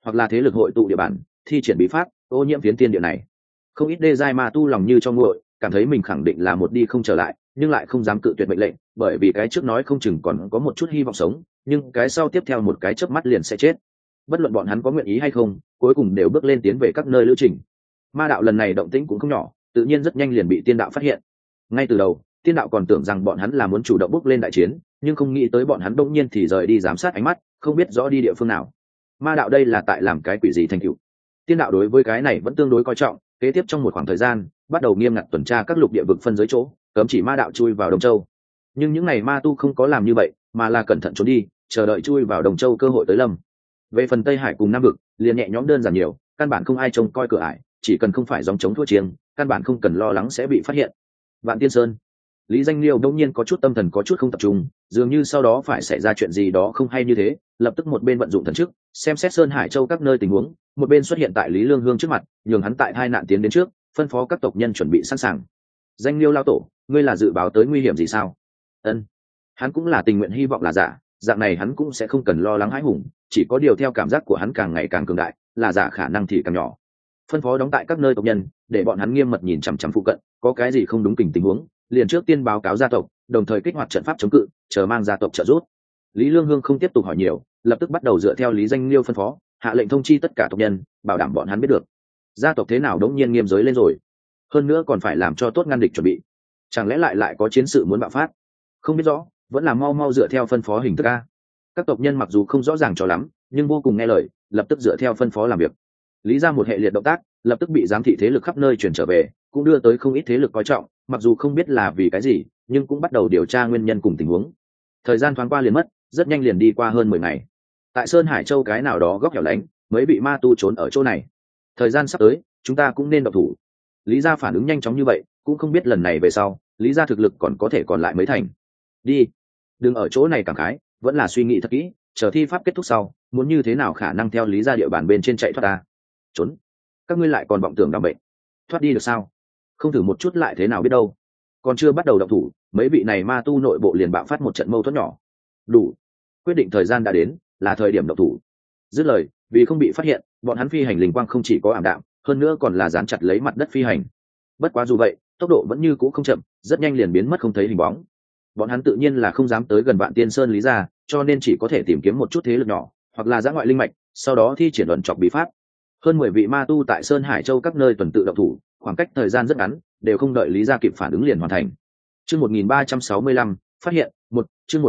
hoặc là thế lực hội tụ địa bàn thi triển bí pháp ô nhiễm phiến thiên địa này. Không ít đê giai ma tu lòng như cho nguội, cảm thấy mình khẳng định là một đi không trở lại, nhưng lại không dám cự tuyệt mệnh lệnh, bởi vì cái trước nói không chừng còn có một chút hy vọng sống, nhưng cái sau tiếp theo một cái chớp mắt liền sẽ chết. Bất luận bọn hắn có nguyện ý hay không, cuối cùng đều bước lên tiến về các nơi lữ trình. Ma đạo lần này động tĩnh cũng không nhỏ, tự nhiên rất nhanh liền bị tiên đạo phát hiện. Ngay từ đầu, tiên đạo còn tưởng rằng bọn hắn là muốn chủ động bước lên đại chiến, nhưng không nghĩ tới bọn hắn đông nhiên thì rời đi giám sát ánh mắt, không biết rõ đi địa phương nào. Ma đạo đây là tại làm cái quỷ gì thành tựu? Tiên đạo đối với cái này vẫn tương đối coi trọng, kế tiếp trong một khoảng thời gian bắt đầu nghiêm ngặt tuần tra các lục địa vực phân giới chỗ, cấm chỉ ma đạo chui vào Đông Châu. Nhưng những này ma tu không có làm như vậy, mà là cẩn thận trốn đi, chờ đợi chui vào Đông Châu cơ hội tới lâm. Về phần Tây Hải cùng Nam vực, liền nhẹ nhõm đơn giản nhiều, căn bản không ai trông coi cửa ải, chỉ cần không phải gióng chống thua chiêng, căn bản không cần lo lắng sẽ bị phát hiện. Vạn Tiên Sơn, Lý Danh Liêu đông nhiên có chút tâm thần có chút không tập trung, dường như sau đó phải xảy ra chuyện gì đó không hay như thế, lập tức một bên vận dụng thần chức, xem xét Sơn Hải Châu các nơi tình huống, một bên xuất hiện tại Lý Lương Hương trước mặt, nhường hắn tại hai nạn tiến đến trước, phân phó các tộc nhân chuẩn bị sẵn sàng. Danh Liêu lao tổ, ngươi là dự báo tới nguy hiểm gì sao? Ân, hắn cũng là tình nguyện hy vọng là giả, dạng này hắn cũng sẽ không cần lo lắng hãi hùng, chỉ có điều theo cảm giác của hắn càng ngày càng cường đại, là giả khả năng thì càng nhỏ. Phân phó đóng tại các nơi tộc nhân, để bọn hắn nghiêm mật nhìn chằm chằm phụ cận, có cái gì không đúng tình huống, liền trước tiên báo cáo gia tộc, đồng thời kích hoạt trận pháp chống cự, chờ mang gia tộc trợ giúp. Lý Lương Hương không tiếp tục hỏi nhiều, lập tức bắt đầu dựa theo Lý Danh Liêu phân phó, hạ lệnh thông chi tất cả tộc nhân, bảo đảm bọn hắn biết được gia tộc thế nào đống nhiên nghiêm giới lên rồi, hơn nữa còn phải làm cho tốt ngăn địch chuẩn bị. Chẳng lẽ lại có chiến sự muốn bạo phát? Không biết rõ, vẫn là mau mau dựa theo phân phó hình thức a. Các tộc nhân mặc dù không rõ ràng cho lắm, nhưng vô cùng nghe lời, lập tức dựa theo phân phó làm việc. Lý ra một hệ liệt động tác, lập tức bị giám thị thế lực khắp nơi chuyển trở về, cũng đưa tới không ít thế lực coi trọng, mặc dù không biết là vì cái gì, nhưng cũng bắt đầu điều tra nguyên nhân cùng tình huống. Thời gian thoáng qua liền mất, rất nhanh liền đi qua hơn 10 ngày. Tại Sơn Hải Châu cái nào đó góc hẻo lánh, mấy vị ma tu trốn ở chỗ này. Thời gian sắp tới, chúng ta cũng nên động thủ. Lý gia phản ứng nhanh chóng như vậy, cũng không biết lần này về sau, Lý gia thực lực còn có thể còn lại mấy thành. Đi, đừng ở chỗ này cảm khái, vẫn là suy nghĩ thật kỹ, chờ thi pháp kết thúc sau, muốn như thế nào khả năng theo Lý gia địa bàn bên trên chạy thoát ta. Trốn, các ngươi lại còn vọng tưởng đảm bệnh, thoát đi được sao? Không thử một chút lại thế nào biết đâu. Còn chưa bắt đầu động thủ, mấy vị này ma tu nội bộ liền bạo phát một trận mâu thuẫn nhỏ. Đủ, quyết định thời gian đã đến, là thời điểm động thủ. Dứt lời, vì không bị phát hiện, bọn hắn phi hành linh quang không chỉ có ảm đạm, hơn nữa còn là dán chặt lấy mặt đất phi hành. Bất quá dù vậy, tốc độ vẫn như cũ không chậm, rất nhanh liền biến mất không thấy hình bóng. Bọn hắn tự nhiên là không dám tới gần Vạn Tiên Sơn Lý gia, cho nên chỉ có thể tìm kiếm một chút thế lực nhỏ, hoặc là giã ngoại linh mạch, sau đó thi triển luận chọc bí pháp. Hơn 10 vị ma tu tại Sơn Hải Châu các nơi tuần tự động thủ, khoảng cách thời gian rất ngắn, đều không đợi Lý gia kịp phản ứng liền hoàn thành. Chương 1365, phát hiện, chương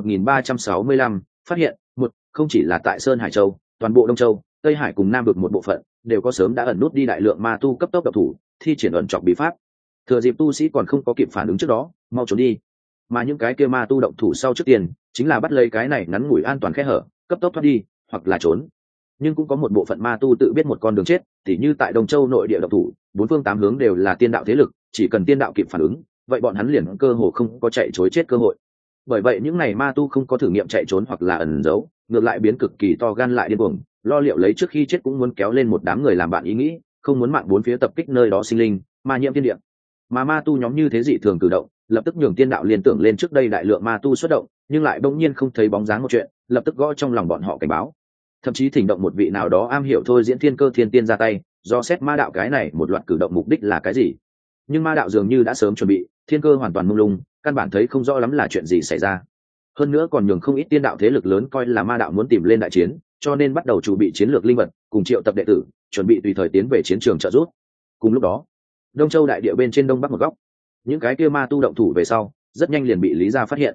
1365, phát hiện, không chỉ là tại Sơn Hải Châu, toàn bộ Đông Châu, Tây Hải cùng Nam vực một bộ phận, đều có sớm đã ẩn nút đi đại lượng ma tu cấp tốc động thủ, thi triển ẩn chọc bí pháp. Thừa dịp tu sĩ còn không có kịp phản ứng trước đó, mau trốn đi. Mà những cái kia ma tu động thủ sau trước tiên, chính là bắt lấy cái này ngắn ngủi an toàn khe hở, cấp tốc thoát đi, hoặc là trốn. Nhưng cũng có một bộ phận ma tu tự biết một con đường chết, tỉ như tại Đông Châu nội địa động thủ, bốn phương tám hướng đều là tiên đạo thế lực, chỉ cần tiên đạo kịp phản ứng, vậy bọn hắn liền cơ hồ không có chạy trối chết cơ hội. Bởi vậy những này ma tu không có thử nghiệm chạy trốn hoặc là ẩn giấu, ngược lại biến cực kỳ to gan lại điên cuồng, lo liệu lấy trước khi chết cũng muốn kéo lên một đám người làm bạn ý nghĩ, không muốn mạng bốn phía tập kích nơi đó sinh linh, ma nhiễm thiên địa. Mà ma tu nhóm như thế dị thường cử động, lập tức nhường tiên đạo liên tưởng lên trước đây đại lượng ma tu xuất động, nhưng lại bỗng nhiên không thấy bóng dáng một chuyện, lập tức gõ trong lòng bọn họ cảnh báo. Thậm chí thỉnh động một vị nào đó am hiểu thôi diễn thiên cơ thiên tiên ra tay, do xét ma đạo cái này một loạt cử động mục đích là cái gì. Nhưng ma đạo dường như đã sớm chuẩn bị, thiên cơ hoàn toàn mông lung, căn bản thấy không rõ lắm là chuyện gì xảy ra. Hơn nữa còn nhường không ít tiên đạo thế lực lớn coi là ma đạo muốn tìm lên đại chiến, cho nên bắt đầu chuẩn bị chiến lược linh vật, cùng triệu tập đệ tử, chuẩn bị tùy thời tiến về chiến trường trợ giúp. Cùng lúc đó, Đông Châu đại địa bên trên đông bắc một góc, những cái kia ma tu động thủ về sau, rất nhanh liền bị Lý gia phát hiện.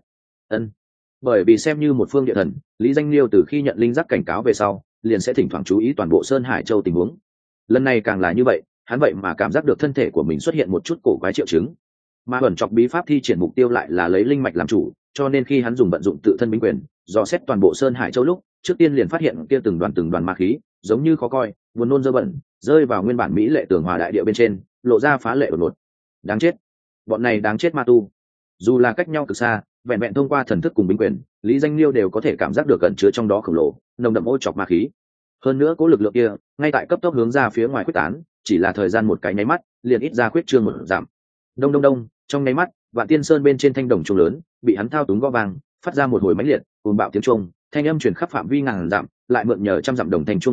Bởi vì xem như một phương địa thần, Lý Danh Liêu từ khi nhận linh giác cảnh cáo về sau, liền sẽ thỉnh thoảng chú ý toàn bộ Sơn Hải Châu tình huống. Lần này càng là như vậy, hắn vậy mà cảm giác được thân thể của mình xuất hiện một chút cổ quái triệu chứng. Mà ẩn chọc bí pháp thi triển mục tiêu lại là lấy linh mạch làm chủ, cho nên khi hắn dùng vận dụng tự thân binh quyền, dò xét toàn bộ Sơn Hải Châu lúc, trước tiên liền phát hiện kia từng đoàn ma khí, giống như khó coi, buồn nôn dơ bẩn, rơi vào nguyên bản mỹ lệ tường hòa đại địa bên trên, lộ ra phá lệ đột ngột. Đáng chết, bọn này đáng chết ma tu. Dù là cách nhau cực xa, vẹn vẹn thông qua thần thức cùng binh quyền, Lý Danh Liêu đều có thể cảm giác được cẩn chứa trong đó khổng lồ, nồng đậm ô chọc ma khí. Hơn nữa cố lực lượng kia, ngay tại cấp tốc hướng ra phía ngoài quyết tán, chỉ là thời gian một cái nháy mắt, liền ít ra quyết trương một giảm. Đông đông đông, trong nháy mắt, Vạn Tiên Sơn bên trên thanh đồng trung lớn, bị hắn thao túng gõ vang, phát ra một hồi mãnh liệt, cuồng bạo tiếng trung, thanh âm truyền khắp phạm vi ngàn dặm, lại mượn nhờ trăm dặm đồng thành trung lực lượng,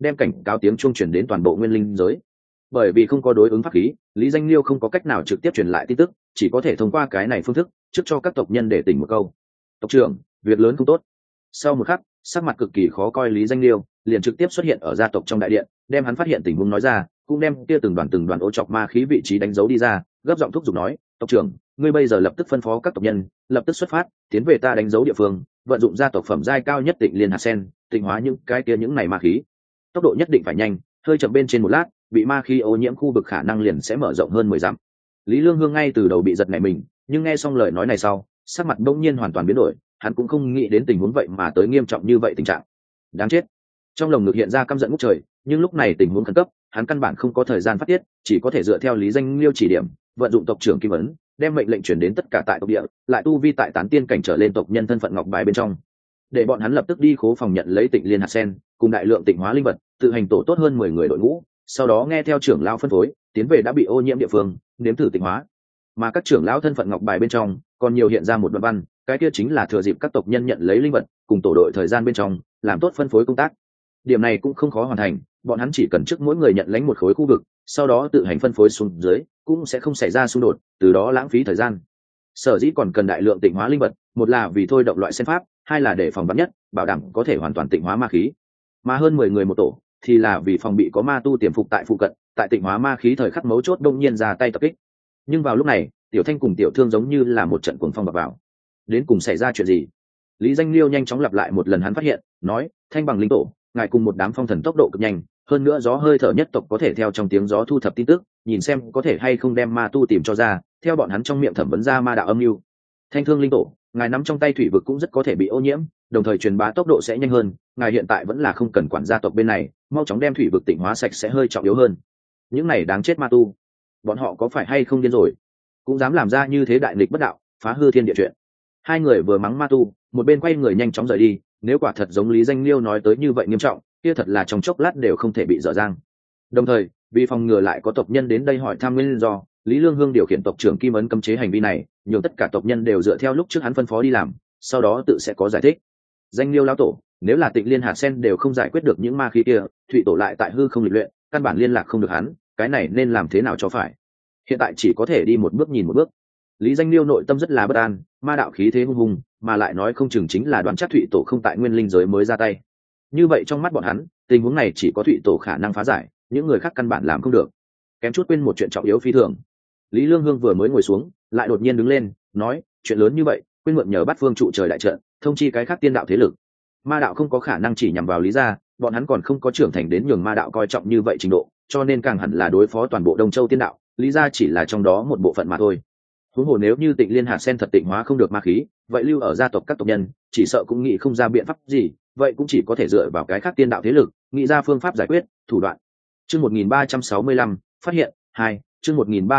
đem cảnh cáo tiếng chuông truyền đến toàn bộ nguyên linh giới. Bởi vì không có đối ứng pháp khí, Lý Danh Liêu không có cách nào trực tiếp truyền lại tin tức, chỉ có thể thông qua cái này phương thức trước cho các tộc nhân để tỉnh một câu: tộc trưởng, việc lớn không tốt. Sau một khắc, sắc mặt cực kỳ khó coi Lý Danh Liêu liền trực tiếp xuất hiện ở gia tộc trong đại điện, đem hắn phát hiện tình huống nói ra, cũng đem kia từng đoàn ô chọc ma khí vị trí đánh dấu đi ra, gấp giọng thúc giục nói: tộc trưởng, ngươi bây giờ lập tức phân phó các tộc nhân lập tức xuất phát tiến về ta đánh dấu địa phương, vận dụng gia tộc phẩm giai cao nhất Tịnh Liên hạt sen, tịnh hóa những này ma khí. Tốc độ nhất định phải nhanh, hơi chậm bên trên một lát, bị ma khí ô nhiễm khu vực khả năng liền sẽ mở rộng hơn 10 dặm. Lý Lương Hương ngay từ đầu bị giật nảy mình, nhưng nghe xong lời nói này sau, sắc mặt bỗng nhiên hoàn toàn biến đổi, hắn cũng không nghĩ đến tình huống vậy mà tới nghiêm trọng như vậy tình trạng. Đáng chết. Trong lồng ngực hiện ra căm giận ngút trời, nhưng lúc này tình huống khẩn cấp, hắn căn bản không có thời gian phát tiết, chỉ có thể dựa theo Lý Danh Liêu chỉ điểm, vận dụng tộc trưởng Kim Ấn, đem mệnh lệnh truyền đến tất cả tại tộc địa, lại tu vi tại tán tiên cảnh trở lên tộc nhân thân phận ngọc bài bên trong, để bọn hắn lập tức đi khố phòng nhận lấy Tịnh Liên hạt sen, cùng đại lượng tịnh hóa linh vật, tự hành tổ tốt hơn 10 người đội ngũ, sau đó nghe theo trưởng lão phân phối, tiến về đã bị ô nhiễm địa phương, nếm thử tịnh hóa. Mà các trưởng lão thân phận ngọc bài bên trong, còn nhiều hiện ra một đoạn văn, cái kia chính là thừa dịp các tộc nhân nhận lấy linh vật, cùng tổ đội thời gian bên trong, làm tốt phân phối công tác. Điểm này cũng không khó hoàn thành, bọn hắn chỉ cần trước mỗi người nhận lãnh một khối khu vực, sau đó tự hành phân phối xuống dưới, cũng sẽ không xảy ra xung đột, từ đó lãng phí thời gian. Sở dĩ còn cần đại lượng tịnh hóa linh vật, một là vì thôi động loại sen pháp, hai là để phòng vắn nhất, bảo đảm có thể hoàn toàn tịnh hóa ma khí. Mà hơn 10 người một tổ, thì là vì phòng bị có ma tu tiềm phục tại phụ cận, tại tịnh hóa ma khí thời khắc mấu chốt đông nhiên ra tay tập kích. Nhưng vào lúc này, Tiểu Thanh cùng Tiểu Thương giống như là một trận cuồng phong bập vào. Đến cùng xảy ra chuyện gì? Lý Danh Liêu nhanh chóng lặp lại một lần hắn phát hiện, nói: Thanh bằng linh tổ, ngài cùng một đám phong thần tốc độ cực nhanh, hơn nữa gió hơi thở nhất tộc có thể theo trong tiếng gió thu thập tin tức, nhìn xem có thể hay không đem ma tu tìm cho ra, theo bọn hắn trong miệng thẩm vấn ra ma đạo âm mưu. Thanh Thương linh tổ, ngài nắm trong tay thủy vực cũng rất có thể bị ô nhiễm, đồng thời truyền bá tốc độ sẽ nhanh hơn, ngài hiện tại vẫn là không cần quản gia tộc bên này, mau chóng đem thủy vực tịnh hóa sạch sẽ hơi trọng yếu hơn. Những này đáng chết ma tu, bọn họ có phải hay không điên rồi, cũng dám làm ra như thế đại nghịch bất đạo, phá hư thiên địa chuyện. Hai người vừa mắng ma tu, một bên quay người nhanh chóng rời đi. Nếu quả thật giống Lý Danh Liêu nói tới như vậy nghiêm trọng, kia thật là trong chốc lát đều không thể bị dở dang. Đồng thời, vì phòng ngừa lại có tộc nhân đến đây hỏi thăm nguyên do, Lý Lương Hương điều khiển tộc trưởng Kim Ấn cấm chế hành vi này, nhường tất cả tộc nhân đều dựa theo lúc trước hắn phân phó đi làm, sau đó tự sẽ có giải thích. Danh Liêu lão tổ, nếu là Tịnh Liên hạt sen đều không giải quyết được những ma khí kia, Thụy tổ lại tại hư không lịch luyện, căn bản liên lạc không được hắn, cái này nên làm thế nào cho phải? Hiện tại chỉ có thể đi một bước nhìn một bước. Lý Danh Liêu nội tâm rất là bất an, ma đạo khí thế hung hùng, mà lại nói không chừng chính là đoán chắc Thụy tổ không tại nguyên linh giới mới ra tay. Như vậy trong mắt bọn hắn, tình huống này chỉ có Thụy tổ khả năng phá giải, những người khác căn bản làm không được. Kém chút quên một chuyện trọng yếu phi thường. Lý Lương Hương vừa mới ngồi xuống, lại đột nhiên đứng lên, nói: chuyện lớn như vậy, quên mượn nhờ Bát Phương trụ trời đại trận, thông chi cái khác tiên đạo thế lực. Ma đạo không có khả năng chỉ nhằm vào Lý gia, bọn hắn còn không có trưởng thành đến nhường ma đạo coi trọng như vậy trình độ, cho nên càng hẳn là đối phó toàn bộ Đông Châu tiên đạo, Lý gia chỉ là trong đó một bộ phận mà thôi. Huống hồ nếu như Tịnh Liên hạt sen thật tịnh hóa không được ma khí, vậy lưu ở gia tộc các tộc nhân, chỉ sợ cũng nghĩ không ra biện pháp gì, vậy cũng chỉ có thể dựa vào cái khác tiên đạo thế lực, nghĩ ra phương pháp giải quyết, thủ đoạn. Chương 1365, phát hiện 2, chương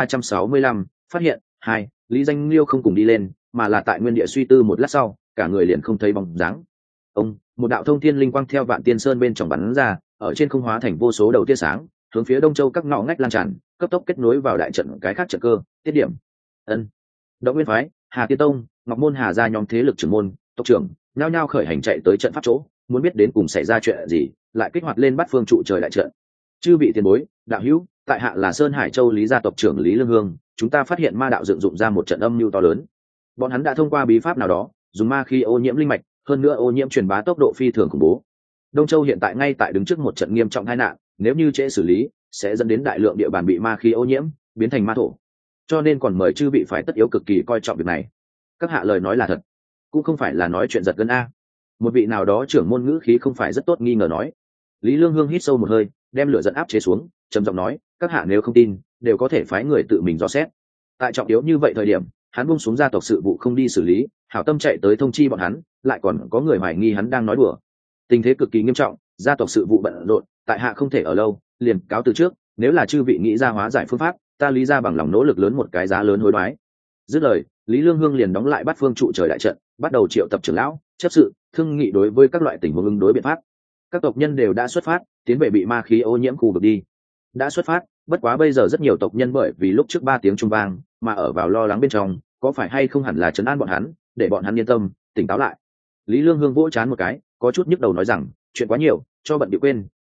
1365, phát hiện 2, Lý Danh Liêu không cùng đi lên, mà là tại nguyên địa suy tư một lát sau, cả người liền không thấy bóng dáng. Một đạo thông thiên linh quang theo Vạn Tiên Sơn bên trong bắn ra, ở trên không hóa thành vô số đầu tia sáng, hướng phía Đông Châu các ngõ ngách lan tràn, cấp tốc kết nối vào đại trận cái khác trận cơ, tiết điểm. Động Nguyên phái, Hà Tiên Tông, Ngọc Môn Hà gia nhóm thế lực trưởng môn, tộc trưởng, nhao nhao khởi hành chạy tới trận pháp chỗ, muốn biết đến cùng xảy ra chuyện gì, lại kích hoạt lên Bát Phương trụ trời đại trận. Chư vị tiền bối, đạo hữu, tại hạ là Sơn Hải Châu Lý gia tộc trưởng Lý Lương Hương, chúng ta phát hiện ma đạo dựng dụng ra một trận âm mưu to lớn. Bọn hắn đã thông qua bí pháp nào đó, dùng ma khí ô nhiễm linh mạch, hơn nữa ô nhiễm truyền bá tốc độ phi thường khủng bố. Đông Châu hiện tại ngay tại đứng trước một trận nghiêm trọng tai nạn, nếu như trễ xử lý, sẽ dẫn đến đại lượng địa bàn bị ma khí ô nhiễm, biến thành ma thổ. Cho nên còn mời chư vị phải tất yếu cực kỳ coi trọng việc này. Các hạ lời nói là thật, cũng không phải là nói chuyện giật gân a. Một vị nào đó trưởng môn ngữ khí không phải rất tốt nghi ngờ nói. Lý Lương Hương hít sâu một hơi, đem lửa giận áp chế xuống, trầm giọng nói: các hạ nếu không tin, đều có thể phái người tự mình dò xét. Tại trọng yếu như vậy thời điểm, hắn buông xuống gia tộc sự vụ không đi xử lý, hảo tâm chạy tới thông chi bọn hắn, lại còn có người hoài nghi hắn đang nói đùa. Tình thế cực kỳ nghiêm trọng, gia tộc sự vụ bận rộn, tại hạ không thể ở lâu, liền cáo từ trước. Nếu là chư vị nghĩ ra hóa giải phương pháp, ta Lý gia bằng lòng nỗ lực lớn một cái giá lớn hối đoái. Dứt lời, Lý Lương Hương liền đóng lại Bát Phương trụ trời đại trận, bắt đầu triệu tập trưởng lão, chấp sự, thương nghị đối với các loại tình huống ứng đối biện pháp. Các tộc nhân đều đã xuất phát, tiến về bị ma khí ô nhiễm khu vực đi. Đã xuất phát, bất quá bây giờ rất nhiều tộc nhân bởi vì lúc trước 3 tiếng trung vang, mà ở vào lo lắng bên trong, có phải hay không hẳn là trấn an bọn hắn, để bọn hắn yên tâm, tỉnh táo lại. Lý Lương Hương vỗ chán một cái, có chút nhức đầu nói rằng, chuyện quá nhiều, cho bận bị quên,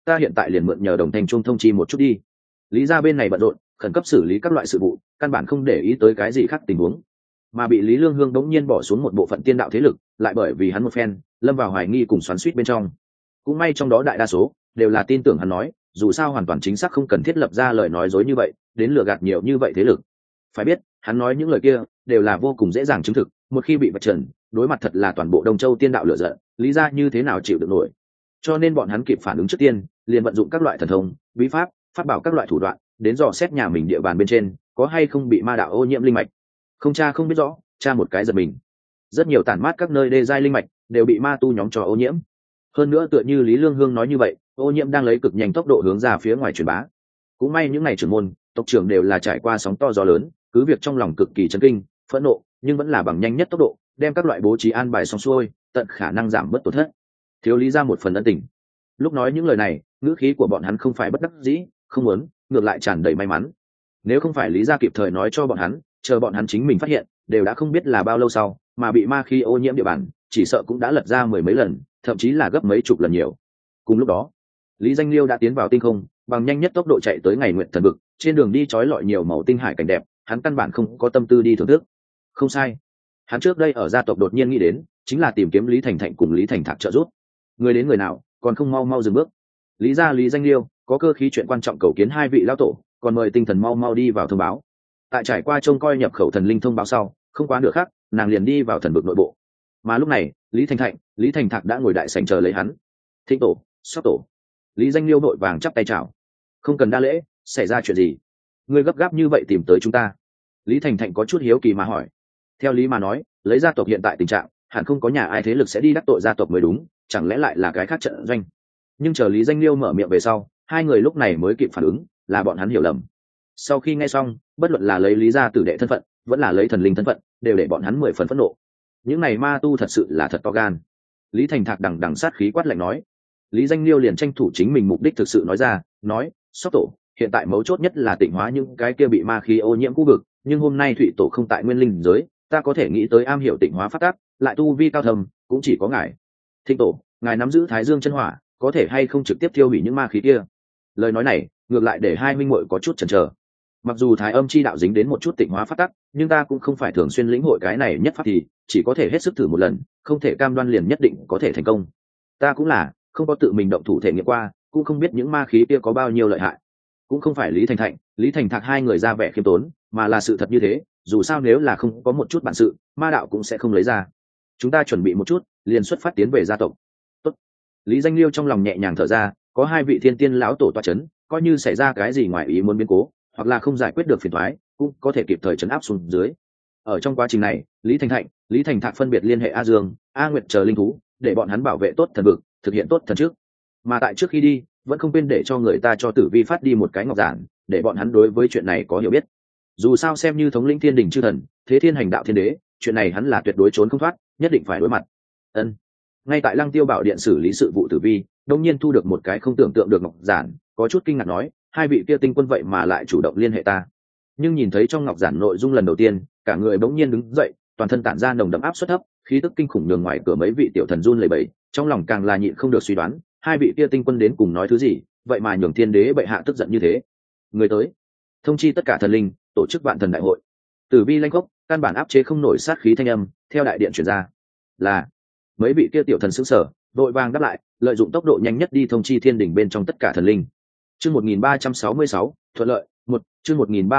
ta hiện tại liền mượn nhờ đồng thanh trung thông chi một chút đi. Lý gia bên này bận rộn khẩn cấp xử lý các loại sự vụ, căn bản không để ý tới cái gì khác tình huống, mà bị Lý Lương Hương đống nhiên bỏ xuống một bộ phận tiên đạo thế lực, lại bởi vì hắn một phen lâm vào hoài nghi cùng xoắn xuýt bên trong. Cũng may trong đó đại đa số đều là tin tưởng hắn nói, dù sao hoàn toàn chính xác không cần thiết lập ra lời nói dối như vậy đến lừa gạt nhiều như vậy thế lực. Phải biết hắn nói những lời kia đều là vô cùng dễ dàng chứng thực, một khi bị vạch trần, đối mặt thật là toàn bộ Đông Châu tiên đạo lựa giận, Lý gia như thế nào chịu được nổi. Cho nên bọn hắn kịp phản ứng trước tiên, liền vận dụng các loại thần thông, bí pháp, phát bảo các loại thủ đoạn, đến dò xét nhà mình địa bàn bên trên có hay không bị ma đạo ô nhiễm linh mạch. Không tra không biết rõ, tra một cái giật mình. Rất nhiều tản mát các nơi đê giai linh mạch đều bị ma tu nhóm trò ô nhiễm. Hơn nữa tựa như Lý Lương Hương nói như vậy, ô nhiễm đang lấy cực nhanh tốc độ hướng ra phía ngoài truyền bá. Cũng may những ngày trưởng môn, tộc trưởng đều là trải qua sóng to gió lớn, cứ việc trong lòng cực kỳ chấn kinh, phẫn nộ, nhưng vẫn là bằng nhanh nhất tốc độ, đem các loại bố trí an bài xong xuôi, tận khả năng giảm bớt tổn thất. Thiếu Lý ra một phần ân tình. Lúc nói những lời này, ngữ khí của bọn hắn không phải bất đắc dĩ, không muốn, ngược lại tràn đầy may mắn. Nếu không phải Lý gia kịp thời nói cho bọn hắn, chờ bọn hắn chính mình phát hiện, đều đã không biết là bao lâu sau, mà bị ma khí ô nhiễm địa bàn, chỉ sợ cũng đã lật ra mười mấy lần, thậm chí là gấp mấy chục lần nhiều. Cùng lúc đó, Lý Danh Liêu đã tiến vào tinh không, bằng nhanh nhất tốc độ chạy tới ngày nguyện thần vực, trên đường đi trói lọi nhiều màu tinh hải cảnh đẹp, hắn căn bản không có tâm tư đi thưởng thức. Không sai, hắn trước đây ở gia tộc đột nhiên nghĩ đến, chính là tìm kiếm Lý Thành Thạnh cùng Lý Thành Thạc trợ giúp. Người đến người nào, còn không mau mau dừng bước. Lý gia Lý Danh Liêu có cơ khí chuyện quan trọng cầu kiến hai vị lão tổ, còn mời tinh thần mau mau đi vào thông báo. Tại trải qua trông coi nhập khẩu thần linh thông báo sau, không quá nửa khắc, nàng liền đi vào thần vực nội bộ. Mà lúc này, Lý Thành Thạnh, Lý Thành Thạc đã ngồi đại sảnh chờ lấy hắn. Thịnh tổ, sóc tổ. Lý Danh Liêu vội vàng chắp tay chào. Không cần đa lễ, xảy ra chuyện gì? Ngươi gấp gáp như vậy tìm tới chúng ta? Lý Thành Thạnh có chút hiếu kỳ mà hỏi. Theo lý mà nói, lấy gia tộc hiện tại tình trạng, hẳn không có nhà ai thế lực sẽ đi đắc tội gia tộc mới đúng, chẳng lẽ lại là cái khác trận doanh? Nhưng chờ Lý Danh Liêu mở miệng về sau, hai người lúc này mới kịp phản ứng, là bọn hắn hiểu lầm. Sau khi nghe xong, bất luận là lấy Lý gia tử đệ thân phận, vẫn là lấy thần linh thân phận, đều để bọn hắn 10 phần phẫn nộ. Những này ma tu thật sự là thật to gan. Lý Thành Thạc đằng đằng sát khí quát lạnh nói. Lý Danh Liêu liền tranh thủ chính mình mục đích thực sự nói ra, nói, sóc tổ, hiện tại mấu chốt nhất là tịnh hóa những cái kia bị ma khí ô nhiễm khu vực, nhưng hôm nay Thụy tổ không tại nguyên linh giới, ta có thể nghĩ tới am hiểu tịnh hóa pháp tắc, lại tu vi cao thầm, cũng chỉ có ngài. Thịnh tổ, ngài nắm giữ Thái Dương chân hỏa, có thể hay không trực tiếp tiêu hủy những ma khí kia? Lời nói này, ngược lại để hai minh muội có chút chần chờ. Mặc dù Thái Âm chi đạo dính đến một chút tịnh hóa pháp tắc, nhưng ta cũng không phải thường xuyên lĩnh hội cái này nhất pháp thì, chỉ có thể hết sức thử một lần, không thể cam đoan liền nhất định có thể thành công. Ta cũng là, không có tự mình động thủ thể nghiệm qua, cũng không biết những ma khí kia có bao nhiêu lợi hại. Cũng không phải Lý Thành Thạnh, Lý Thành Thạc hai người ra vẻ khiêm tốn, mà là sự thật như thế, dù sao nếu là không có một chút bản sự, ma đạo cũng sẽ không lấy ra. Chúng ta chuẩn bị một chút, liền xuất phát tiến về gia tộc. Tốt. Lý Danh Liêu trong lòng nhẹ nhàng thở ra, có hai vị thiên tiên lão tổ tọa chấn, coi như xảy ra cái gì ngoài ý muốn biến cố, hoặc là không giải quyết được phiền toái, cũng có thể kịp thời trấn áp xuống dưới. Ở trong quá trình này, Lý Thành Thạnh, Lý Thành Thạc phân biệt liên hệ A Dương, A Nguyệt chờ linh thú, để bọn hắn bảo vệ tốt thần vực, thực hiện tốt thần trước. Mà tại trước khi đi, vẫn không quên để cho người ta cho Tử Vi phát đi một cái ngọc giản, để bọn hắn đối với chuyện này có hiểu biết. Dù sao xem như thống lĩnh thiên đình chư thần, thế thiên hành đạo thiên đế, chuyện này hắn là tuyệt đối trốn không thoát, nhất định phải đối mặt. Ân. Ngay tại Lăng Tiêu Bảo điện xử lý sự vụ Tử Vi, đột nhiên thu được một cái không tưởng tượng được ngọc giản, có chút kinh ngạc nói, hai vị kia tinh quân vậy mà lại chủ động liên hệ ta. Nhưng nhìn thấy trong ngọc giản nội dung lần đầu tiên, cả người bỗng nhiên đứng dậy, toàn thân tản ra nồng đậm áp suất thấp, khí tức kinh khủng nhường ngoài cửa mấy vị tiểu thần run lẩy bẩy, trong lòng càng là nhịn không được suy đoán, hai vị kia tinh quân đến cùng nói thứ gì, vậy mà nhường thiên đế bệ hạ tức giận như thế. Người tới, thông chi tất cả thần linh, tổ chức vạn thần đại hội. Tử Vi lanh khốc, căn bản áp chế không nổi sát khí thanh âm, theo đại điện truyền ra. Là mấy vị kia tiểu thần sững sờ, đội vàng đáp lại, lợi dụng tốc độ nhanh nhất đi thông chi thiên đỉnh bên trong tất cả thần linh. Chương 1366, thuận lợi, chương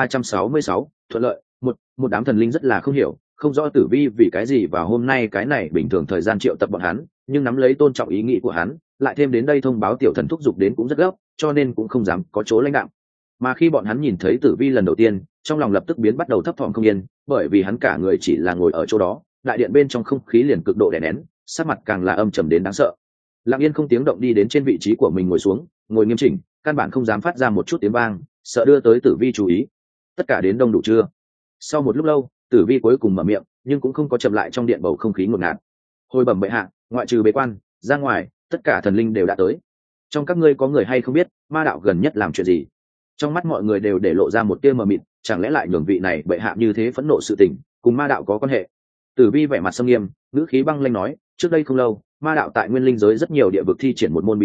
1366, thuận lợi, một đám thần linh rất là không hiểu, không rõ Tử Vi vì cái gì vào hôm nay cái này bình thường thời gian triệu tập bọn hắn, nhưng nắm lấy tôn trọng ý nghĩ của hắn, lại thêm đến đây thông báo tiểu thần thúc giục đến cũng rất gấp, cho nên cũng không dám có chỗ lãnh đạo. Mà khi bọn hắn nhìn thấy Tử Vi lần đầu tiên, trong lòng lập tức biến bắt đầu thấp thỏm không yên, bởi vì hắn cả người chỉ là ngồi ở chỗ đó, đại điện bên trong không khí liền cực độ đè nén, sắc mặt càng là âm trầm đến đáng sợ. Lặng yên không tiếng động đi đến trên vị trí của mình ngồi xuống, ngồi nghiêm chỉnh, căn bản không dám phát ra một chút tiếng vang, sợ đưa tới Tử Vi chú ý. Tất cả đến đông đủ chưa? Sau một lúc lâu, Tử Vi cuối cùng mở miệng, nhưng cũng không có chậm lại trong điện bầu không khí ngột ngạt. Hồi bẩm bệ hạ, ngoại trừ bế quan, ra ngoài, tất cả thần linh đều đã tới. Trong các ngươi có người hay không biết, ma đạo gần nhất làm chuyện gì? Trong mắt mọi người đều để lộ ra một tia mờ mịt, chẳng lẽ lại nhường vị này bệ hạ như thế phẫn nộ sự tình, cùng ma đạo có quan hệ? Tử Vi vẻ mặt sâm nghiêm, ngữ khí băng lãnh nói, trước đây không lâu, ma đạo tại nguyên linh giới rất nhiều địa vực thi triển một môn bí pháp,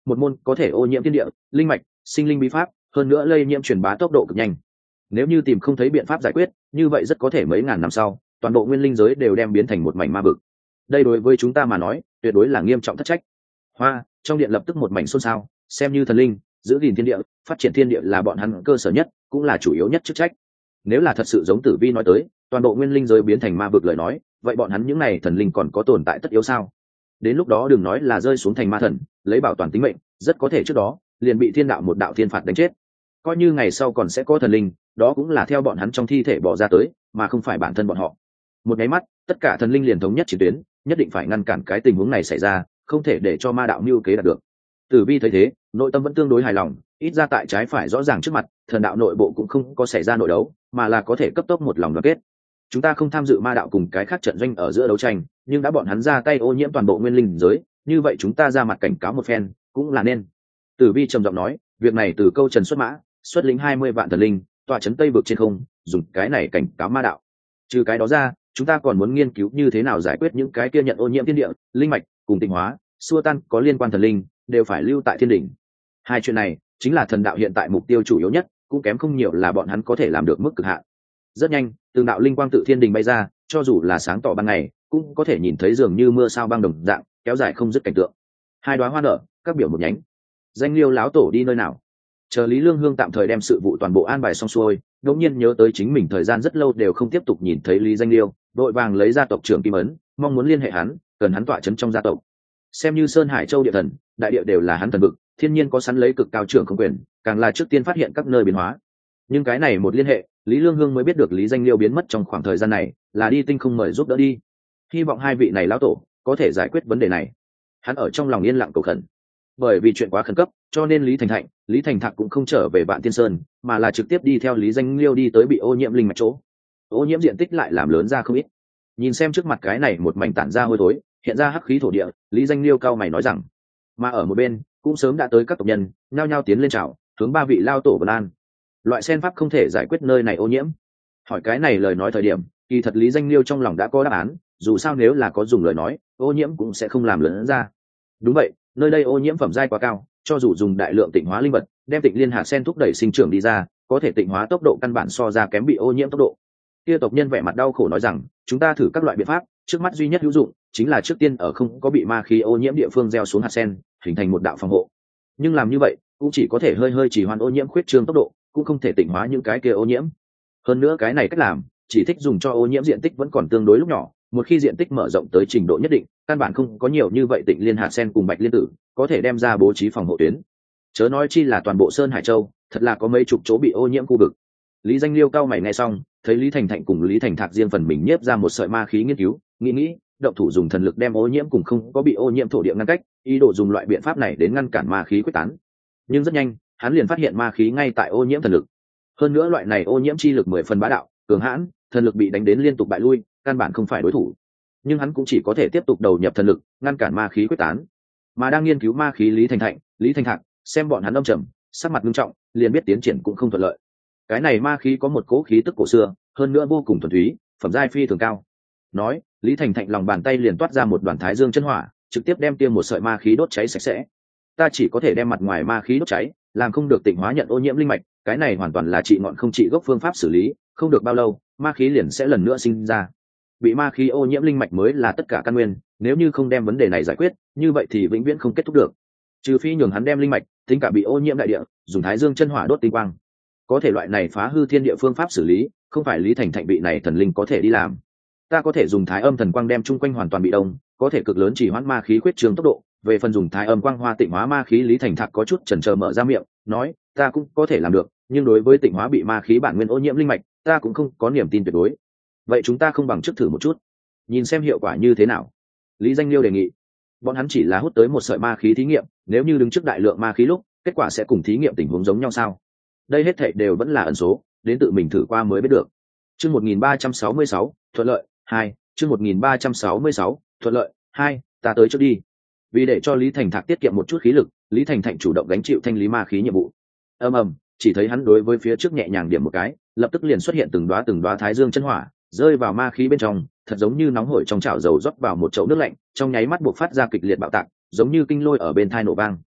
một môn có thể ô nhiễm thiên địa linh mạch sinh linh bí pháp, hơn nữa lây nhiễm truyền bá tốc độ cực nhanh. Nếu như tìm không thấy biện pháp giải quyết, như vậy rất có thể mấy ngàn năm sau toàn bộ nguyên linh giới đều đem biến thành một mảnh ma vực. Đây đối với chúng ta mà nói tuyệt đối là nghiêm trọng thất trách. Hoa trong điện lập tức một mảnh xôn xao, xem như thần linh giữ gìn thiên địa phát triển thiên địa là bọn hắn cơ sở nhất cũng là chủ yếu nhất chức trách. Nếu là thật sự giống Tử Vi nói tới toàn bộ nguyên linh giới biến thành ma vực lời nói, vậy bọn hắn những này thần linh còn có tồn tại tất yếu sao? Đến lúc đó đừng nói là rơi xuống thành ma thần lấy bảo toàn tính mệnh, rất có thể trước đó liền bị thiên đạo một đạo thiên phạt đánh chết. Coi như ngày sau còn sẽ có thần linh, đó cũng là theo bọn hắn trong thi thể bỏ ra tới mà không phải bản thân bọn họ. Một nháy mắt tất cả thần linh liền thống nhất chiến tuyến, nhất định phải ngăn cản cái tình huống này xảy ra, không thể để cho ma đạo mưu kế đạt được. Tử Vi thấy thế nội tâm vẫn tương đối hài lòng, ít ra tại trái phải rõ ràng trước mặt thần đạo nội bộ cũng không có xảy ra nội đấu, mà là có thể cấp tốc một lòng đoàn kết. Chúng ta không tham dự ma đạo cùng cái khác trận doanh ở giữa đấu tranh, nhưng đã bọn hắn ra tay ô nhiễm toàn bộ nguyên linh giới, như vậy chúng ta ra mặt cảnh cáo một phen cũng là nên. Tử Vi trầm giọng nói, việc này từ câu trần xuất mã xuất lính 20 vạn thần linh tọa trấn tây vực trên không, dùng cái này cảnh cáo ma đạo. Trừ cái đó ra chúng ta còn muốn nghiên cứu như thế nào giải quyết những cái kia nhận ô nhiễm thiên địa linh mạch cùng tịnh hóa xua tan có liên quan thần linh đều phải lưu tại thiên đỉnh. Hai chuyện này chính là thần đạo hiện tại mục tiêu chủ yếu nhất, cũng kém không nhiều là bọn hắn có thể làm được mức cực hạn. Rất nhanh từng đạo linh quang tự thiên đình bay ra, cho dù là sáng tỏ ban ngày cũng có thể nhìn thấy dường như mưa sao băng đồng dạng kéo dài không dứt cảnh tượng. Hai đóa hoa nở các biểu một nhánh. Danh Liêu lão tổ đi nơi nào? Chờ Lý Lương Hương tạm thời đem sự vụ toàn bộ an bài xong xuôi, đột nhiên nhớ tới chính mình thời gian rất lâu đều không tiếp tục nhìn thấy Lý Danh Liêu, đội vàng lấy ra tộc trưởng kim ấn, mong muốn liên hệ hắn, cần hắn tọa chấn trong gia tộc. Xem như Sơn Hải Châu địa thần, đại địa đều là hắn thần vực, thiên nhiên có sẵn lấy cực cao trưởng không quyền, càng là trước tiên phát hiện các nơi biến hóa. Nhưng cái này một liên hệ, Lý Lương Hương mới biết được Lý Danh Liêu biến mất trong khoảng thời gian này là đi tinh không mời giúp đỡ đi. Hy vọng hai vị này lão tổ có thể giải quyết vấn đề này. Hắn ở trong lòng yên lặng cầu khẩn. Bởi vì chuyện quá khẩn cấp, cho nên Lý Thành Thạc cũng không trở về Vạn Tiên Sơn, mà là trực tiếp đi theo Lý Danh Liêu đi tới bị ô nhiễm linh mạch chỗ. Ô nhiễm diện tích lại làm lớn ra không ít. Nhìn xem trước mặt cái này một mảnh tản ra hôi thối, hiện ra hắc khí thổ địa, Lý Danh Liêu cao mày nói rằng, mà ở một bên cũng sớm đã tới các tộc nhân, nhao nhao tiến lên chào, hướng ba vị lao tổ vân an. Loại sen pháp không thể giải quyết nơi này ô nhiễm. Hỏi cái này lời nói thời điểm, kỳ thật Lý Danh Liêu trong lòng đã có đáp án, dù sao nếu là có dùng lời nói, ô nhiễm cũng sẽ không làm lớn ra. Đúng vậy, nơi đây ô nhiễm phẩm giai quá cao, cho dù dùng đại lượng tịnh hóa linh vật đem tịnh liên hạt sen thúc đẩy sinh trưởng đi ra, có thể tịnh hóa tốc độ căn bản so ra kém bị ô nhiễm tốc độ. Kia tộc nhân vẻ mặt đau khổ nói rằng, chúng ta thử các loại biện pháp, trước mắt duy nhất hữu dụng chính là trước tiên ở không có bị ma khí ô nhiễm địa phương gieo xuống hạt sen, hình thành một đạo phòng hộ. Nhưng làm như vậy cũng chỉ có thể hơi hơi chỉ hoãn ô nhiễm khuyết trương tốc độ, cũng không thể tịnh hóa những cái kia ô nhiễm. Hơn nữa cái này cách làm chỉ thích dùng cho ô nhiễm diện tích vẫn còn tương đối lúc nhỏ, một khi diện tích mở rộng tới trình độ nhất định, căn bản không có nhiều như vậy tịnh liên hạt sen cùng bạch liên tử có thể đem ra bố trí phòng hộ tuyến. Chớ nói chi là toàn bộ Sơn Hải Châu, thật là có mấy chục chỗ bị ô nhiễm khu vực. Lý Danh Liêu cao mày nghe xong, thấy Lý Thành Thạnh cùng Lý Thành Thạc riêng phần mình nhếp ra một sợi ma khí nghiên cứu, nghĩ động thủ dùng thần lực đem ô nhiễm cùng không có bị ô nhiễm thổ địa ngăn cách, ý đồ dùng loại biện pháp này đến ngăn cản ma khí quyết tán. Nhưng rất nhanh hắn liền phát hiện ma khí ngay tại ô nhiễm thần lực. Hơn nữa loại này ô nhiễm chi lực 10 phần bá đạo cường hãn, thần lực bị đánh đến liên tục bại lui, căn bản không phải đối thủ. Nhưng hắn cũng chỉ có thể tiếp tục đầu nhập thần lực ngăn cản ma khí quyết tán. Mà đang nghiên cứu ma khí Lý Thành Thạnh, Lý Thành Thạc xem bọn hắn âm trầm sắc mặt nghiêm trọng, liền biết tiến triển cũng không thuận lợi. Cái này ma khí có một cỗ khí tức cổ xưa, hơn nữa vô cùng thuần túy, phẩm giai phi thường cao. Nói, Lý Thành Thạnh lòng bàn tay liền toát ra một đoàn thái dương chân hỏa, trực tiếp đem tiêm một sợi ma khí đốt cháy sạch sẽ. Ta chỉ có thể đem mặt ngoài ma khí đốt cháy, làm không được tịnh hóa nhận ô nhiễm linh mạch, cái này hoàn toàn là trị ngọn không trị gốc phương pháp xử lý, không được bao lâu ma khí liền sẽ lần nữa sinh ra. Bị ma khí ô nhiễm linh mạch mới là tất cả căn nguyên, nếu như không đem vấn đề này giải quyết, như vậy thì vĩnh viễn không kết thúc được. Trừ phi nhường hắn đem linh mạch tính cả bị ô nhiễm đại địa dùng thái dương chân hỏa đốt tinh quang. Có thể loại này phá hư thiên địa phương pháp xử lý, không phải Lý Thành Thạnh vị này thần linh có thể đi làm. Ta có thể dùng thái âm thần quang đem chung quanh hoàn toàn bị đông, có thể cực lớn chỉ hoãn ma khí khuyết trương tốc độ. Về phần dùng thái âm quang hoa tịnh hóa ma khí, Lý Thành Thạc có chút chần chờ mở ra miệng nói, ta cũng có thể làm được, nhưng đối với tịnh hóa bị ma khí bản nguyên ô nhiễm linh mạch, ta cũng không có niềm tin tuyệt đối. Vậy chúng ta không bằng trước thử một chút, nhìn xem hiệu quả như thế nào. Lý Danh Liêu đề nghị. Bọn hắn chỉ là hút tới một sợi ma khí thí nghiệm, nếu như đứng trước đại lượng ma khí lúc, kết quả sẽ cùng thí nghiệm tình huống giống nhau sao? Đây hết thảy đều vẫn là ẩn số, đến tự mình thử qua mới biết được. Chương 1366, thuận lợi 2, chương 1366, thuận lợi 2, ta tới trước đi. Vì để cho Lý Thành Thạc tiết kiệm một chút khí lực, Lý Thành Thạnh chủ động gánh chịu thanh lý ma khí nhiệm vụ. Chỉ thấy hắn đối với phía trước nhẹ nhàng điểm một cái, lập tức liền xuất hiện từng đóa thái dương chân hỏa, rơi vào ma khí bên trong, thật giống như nóng hổi trong chảo dầu rót vào một chậu nước lạnh, trong nháy mắt bộc phát ra kịch liệt bạo tạc, giống như kinh lôi ở bên tai nổ vang.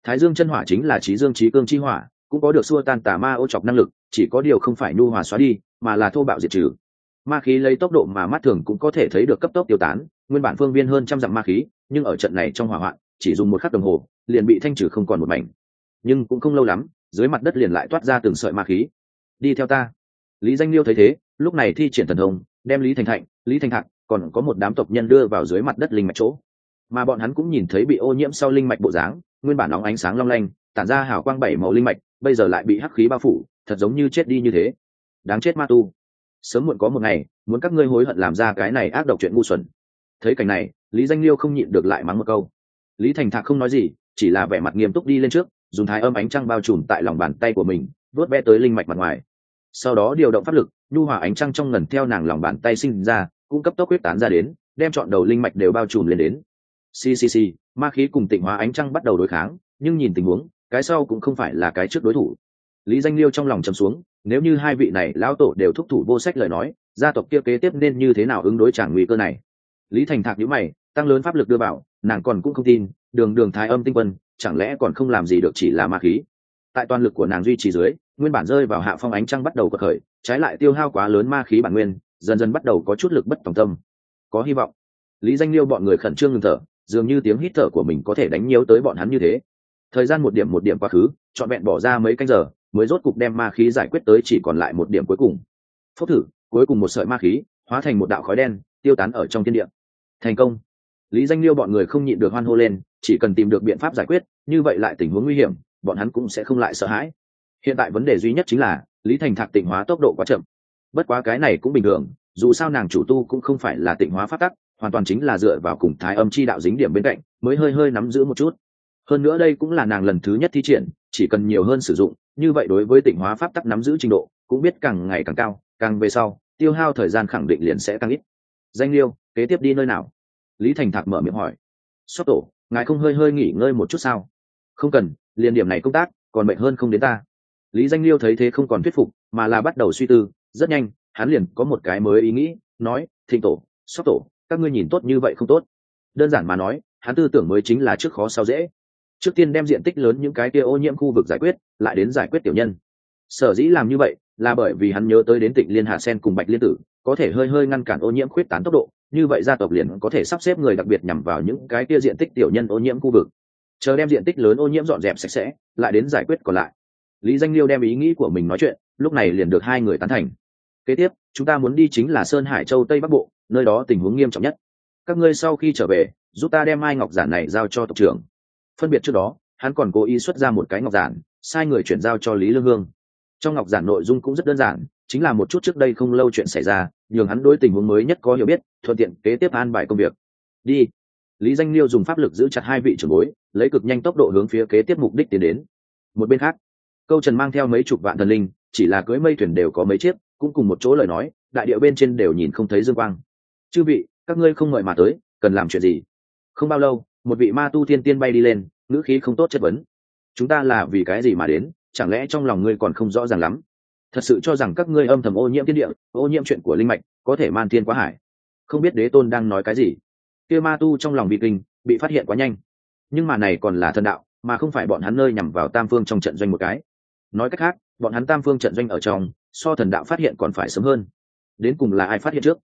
Thái dương chân hỏa chính là trí dương trí cương chi hỏa, cũng có được xua tan tà ma ô chọc năng lực, chỉ có điều không phải nhu hòa xóa đi mà là thô bạo diệt trừ. Ma khí lấy tốc độ mà mắt thường cũng có thể thấy được cấp tốc tiêu tán, nguyên bản phương viên hơn trăm dặm ma khí, nhưng ở trận này trong hỏa hoạn chỉ dùng một khắc đồng hồ liền bị thanh trừ không còn một mảnh. Nhưng cũng không lâu lắm, dưới mặt đất liền lại toát ra từng sợi ma khí. Đi theo ta. Lý Danh Liêu thấy thế, lúc này thi triển thần thông, đem Lý Thành Thạnh, Lý Thành Thạc, còn có một đám tộc nhân đưa vào dưới mặt đất linh mạch chỗ. Mà bọn hắn cũng nhìn thấy bị ô nhiễm sau linh mạch bộ dáng, nguyên bản óng ánh sáng long lanh, tản ra hào quang bảy màu linh mạch, bây giờ lại bị hắc khí bao phủ, thật giống như chết đi như thế. Đáng chết ma tu, sớm muộn có một ngày muốn các ngươi hối hận làm ra cái này ác độc chuyện ngu xuẩn. Thấy cảnh này, Lý Danh Liêu không nhịn được lại mắng một câu. Lý Thành Thạc không nói gì, chỉ là vẻ mặt nghiêm túc đi lên trước, dùng thái âm ánh trăng bao trùm tại lòng bàn tay của mình, vuốt ve tới linh mạch mặt ngoài. Sau đó điều động pháp lực, nhu hòa ánh trăng trong ngần theo nàng lòng bàn tay sinh ra, cũng cấp tốc huyết tán ra đến, đem trọn đầu linh mạch đều bao trùm lên đến. Xì, ma khí cùng tịnh hóa ánh trăng bắt đầu đối kháng, nhưng nhìn tình huống, cái sau cũng không phải là cái trước đối thủ. Lý Danh Liêu trong lòng trầm xuống, nếu như hai vị này lão tổ đều thúc thủ vô sách lời nói, gia tộc kia kế tiếp nên như thế nào ứng đối tràng nguy cơ này. Lý Thành Thạc nhíu mày, tăng lớn pháp lực đưa vào, nàng còn cũng không tin, đường thái âm tinh quân chẳng lẽ còn không làm gì được, chỉ là ma khí. Tại toàn lực của nàng duy trì dưới, nguyên bản rơi vào hạ phong ánh trăng bắt đầu quật khởi, trái lại tiêu hao quá lớn ma khí bản nguyên, dần dần bắt đầu có chút lực bất tòng tâm. Có hy vọng. Lý Danh Liêu bọn người khẩn trương ngừng thở, dường như tiếng hít thở của mình có thể đánh nhiều tới bọn hắn như thế. Thời gian một điểm quá khứ, trọn vẹn bỏ ra mấy canh giờ, mới rốt cục đem ma khí giải quyết tới chỉ còn lại một điểm cuối cùng. Phốc thử, cuối cùng một sợi ma khí hóa thành một đạo khói đen, tiêu tán ở trong thiên địa. Thành công. Lý Danh Liêu bọn người không nhịn được hoan hô lên, chỉ cần tìm được biện pháp giải quyết, như vậy lại tình huống nguy hiểm, bọn hắn cũng sẽ không lại sợ hãi. Hiện tại vấn đề duy nhất chính là Lý Thành Thạc tịnh hóa tốc độ quá chậm. Bất quá cái này cũng bình thường, dù sao nàng chủ tu cũng không phải là tịnh hóa pháp tắc, hoàn toàn chính là dựa vào cùng thái âm chi đạo dính điểm bên cạnh, mới hơi nắm giữ một chút. Hơn nữa đây cũng là nàng lần thứ nhất thi triển, chỉ cần nhiều hơn sử dụng, như vậy đối với tịnh hóa pháp tắc nắm giữ trình độ cũng biết càng ngày càng cao, càng về sau tiêu hao thời gian khẳng định liền sẽ tăng ít. Danh Liêu, kế tiếp đi nơi nào? Lý Thành Thạc mở miệng hỏi. Sóc tổ, ngài không hơi nghỉ ngơi một chút sao? Không cần, liền điểm này công tác còn mệt hơn không đến ta. Lý Danh Liêu thấy thế không còn thuyết phục, mà là bắt đầu suy tư. Rất nhanh hắn liền có một cái mới ý nghĩ, nói: Thịnh tổ, Sóc tổ, các ngươi nhìn tốt như vậy không tốt. Đơn giản mà nói, hắn tư tưởng mới chính là trước khó sau dễ. Trước tiên đem diện tích lớn những cái kia ô nhiễm khu vực giải quyết, lại đến giải quyết tiểu nhân. Sở dĩ làm như vậy là bởi vì hắn nhớ tới đến Tịnh Liên Hà Sen cùng Bạch Liên Tử có thể hơi ngăn cản ô nhiễm khuyết tán tốc độ, như vậy gia tộc liền có thể sắp xếp người đặc biệt nhằm vào những cái kia diện tích tiểu nhân ô nhiễm khu vực, chờ đem diện tích lớn ô nhiễm dọn dẹp sạch sẽ, lại đến giải quyết còn lại. Lý Danh Liêu đem ý nghĩ của mình nói chuyện, lúc này liền được hai người tán thành. Kế tiếp chúng ta muốn đi chính là Sơn Hải Châu Tây Bắc Bộ, nơi đó tình huống nghiêm trọng nhất. Các ngươi sau khi trở về giúp ta đem Mai Ngọc Giản này giao cho tộc trưởng. Phân biệt trước đó hắn còn cố ý xuất ra một cái ngọc giản, sai người chuyển giao cho Lý Lương Hương. Trong ngọc giản nội dung cũng rất đơn giản, chính là một chút trước đây không lâu chuyện xảy ra, nhường hắn đối tình huống mới nhất có hiểu biết, thuận tiện kế tiếp an bài công việc. Đi. Lý Danh Liêu dùng pháp lực giữ chặt hai vị trưởng bối, lấy cực nhanh tốc độ hướng phía kế tiếp mục đích tiến đến. Một bên khác, Câu Trần mang theo mấy chục vạn thần linh, chỉ là cưỡi mây thuyền đều có mấy chiếc, cũng cùng một chỗ lời nói, đại địa bên trên đều nhìn không thấy dương quang. Chư vị, các ngươi không mời mà tới, cần làm chuyện gì? Không bao lâu, một vị ma tu thiên tiên bay đi lên, ngữ khí không tốt chất vấn. Chúng ta là vì cái gì mà đến, chẳng lẽ trong lòng ngươi còn không rõ ràng lắm? Thật sự cho rằng các ngươi âm thầm ô nhiễm thiên địa, ô nhiễm chuyện của linh mạch, có thể man thiên quá hải? Không biết đế tôn đang nói cái gì? Kia ma tu trong lòng bị kinh, bị phát hiện quá nhanh. Nhưng mà này còn là thần đạo, mà không phải bọn hắn nơi nhằm vào tam phương trong trận doanh một cái. Nói cách khác, bọn hắn tam phương trận doanh ở trong, so thần đạo phát hiện còn phải sớm hơn. Đến cùng là ai phát hiện trước?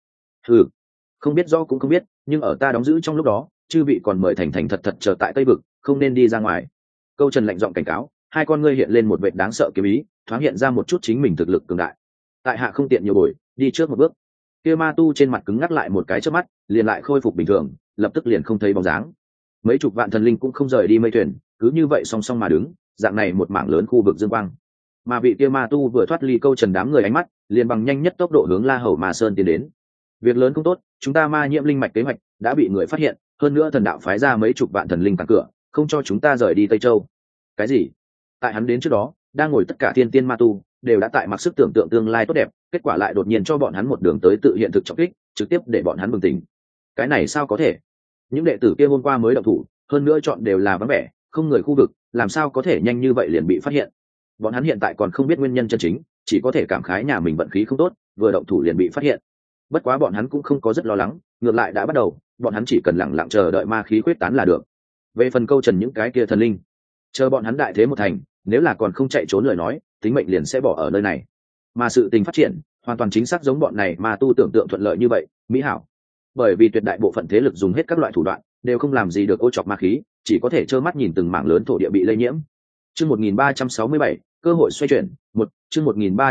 Không biết do cũng không biết, nhưng ở ta đóng giữ trong lúc đó, chư vị còn mời thành thật chờ tại Tây Vực, không nên đi ra ngoài. Câu Trần lạnh giọng cảnh cáo, hai con ngươi hiện lên một vệt đáng sợ kiếm ý, thoáng hiện ra một chút chính mình thực lực cường đại. Tại hạ không tiện nhiều bồi, đi trước một bước. Kia ma tu trên mặt cứng ngắc lại một cái chớp mắt, liền lại khôi phục bình thường, lập tức liền không thấy bóng dáng. Mấy chục vạn thần linh cũng không rời đi mây thuyền, cứ như vậy song song mà đứng, dạng này một mảng lớn khu vực dương quang. Mà vị kia ma tu vừa thoát ly Câu Trần đám người ánh mắt, liền bằng nhanh nhất tốc độ hướng La Hầu Ma Sơn tiến đến. Việc lớn không tốt, chúng ta ma nhiễm linh mạch kế hoạch đã bị người phát hiện, hơn nữa thần đạo phái ra mấy chục vạn thần linh cản cửa, không cho chúng ta rời đi Tây Châu. Cái gì? Tại hắn đến trước đó, đang ngồi tất cả thiên tiên ma tu đều đã tại mặc sức tưởng tượng tương lai tốt đẹp, kết quả lại đột nhiên cho bọn hắn một đường tới tự hiện thực trọng kích, trực tiếp để bọn hắn bừng tỉnh. Cái này sao có thể? Những đệ tử kia hôm qua mới động thủ, hơn nữa chọn đều là vắng vẻ, không người khu vực, làm sao có thể nhanh như vậy liền bị phát hiện? Bọn hắn hiện tại còn không biết nguyên nhân chân chính, chỉ có thể cảm khái nhà mình vận khí không tốt, vừa động thủ liền bị phát hiện. Bất quá bọn hắn cũng không có rất lo lắng, ngược lại đã bắt đầu, bọn hắn chỉ cần lặng lặng chờ đợi ma khí quyết tán là được. Về phần Câu Trần những cái kia thần linh, Chờ bọn hắn đại thế một thành, nếu là còn không chạy trốn lời nói, tính mệnh liền sẽ bỏ ở nơi này. Mà sự tình phát triển hoàn toàn chính xác giống bọn này mà tu tưởng tượng thuận lợi như vậy, mỹ hảo. Bởi vì tuyệt đại bộ phận thế lực dùng hết các loại thủ đoạn, đều không làm gì được ô chọc ma khí, chỉ có thể trơ mắt nhìn từng mảng lớn thổ địa bị lây nhiễm. Chương 1367, cơ hội xoay chuyển, chương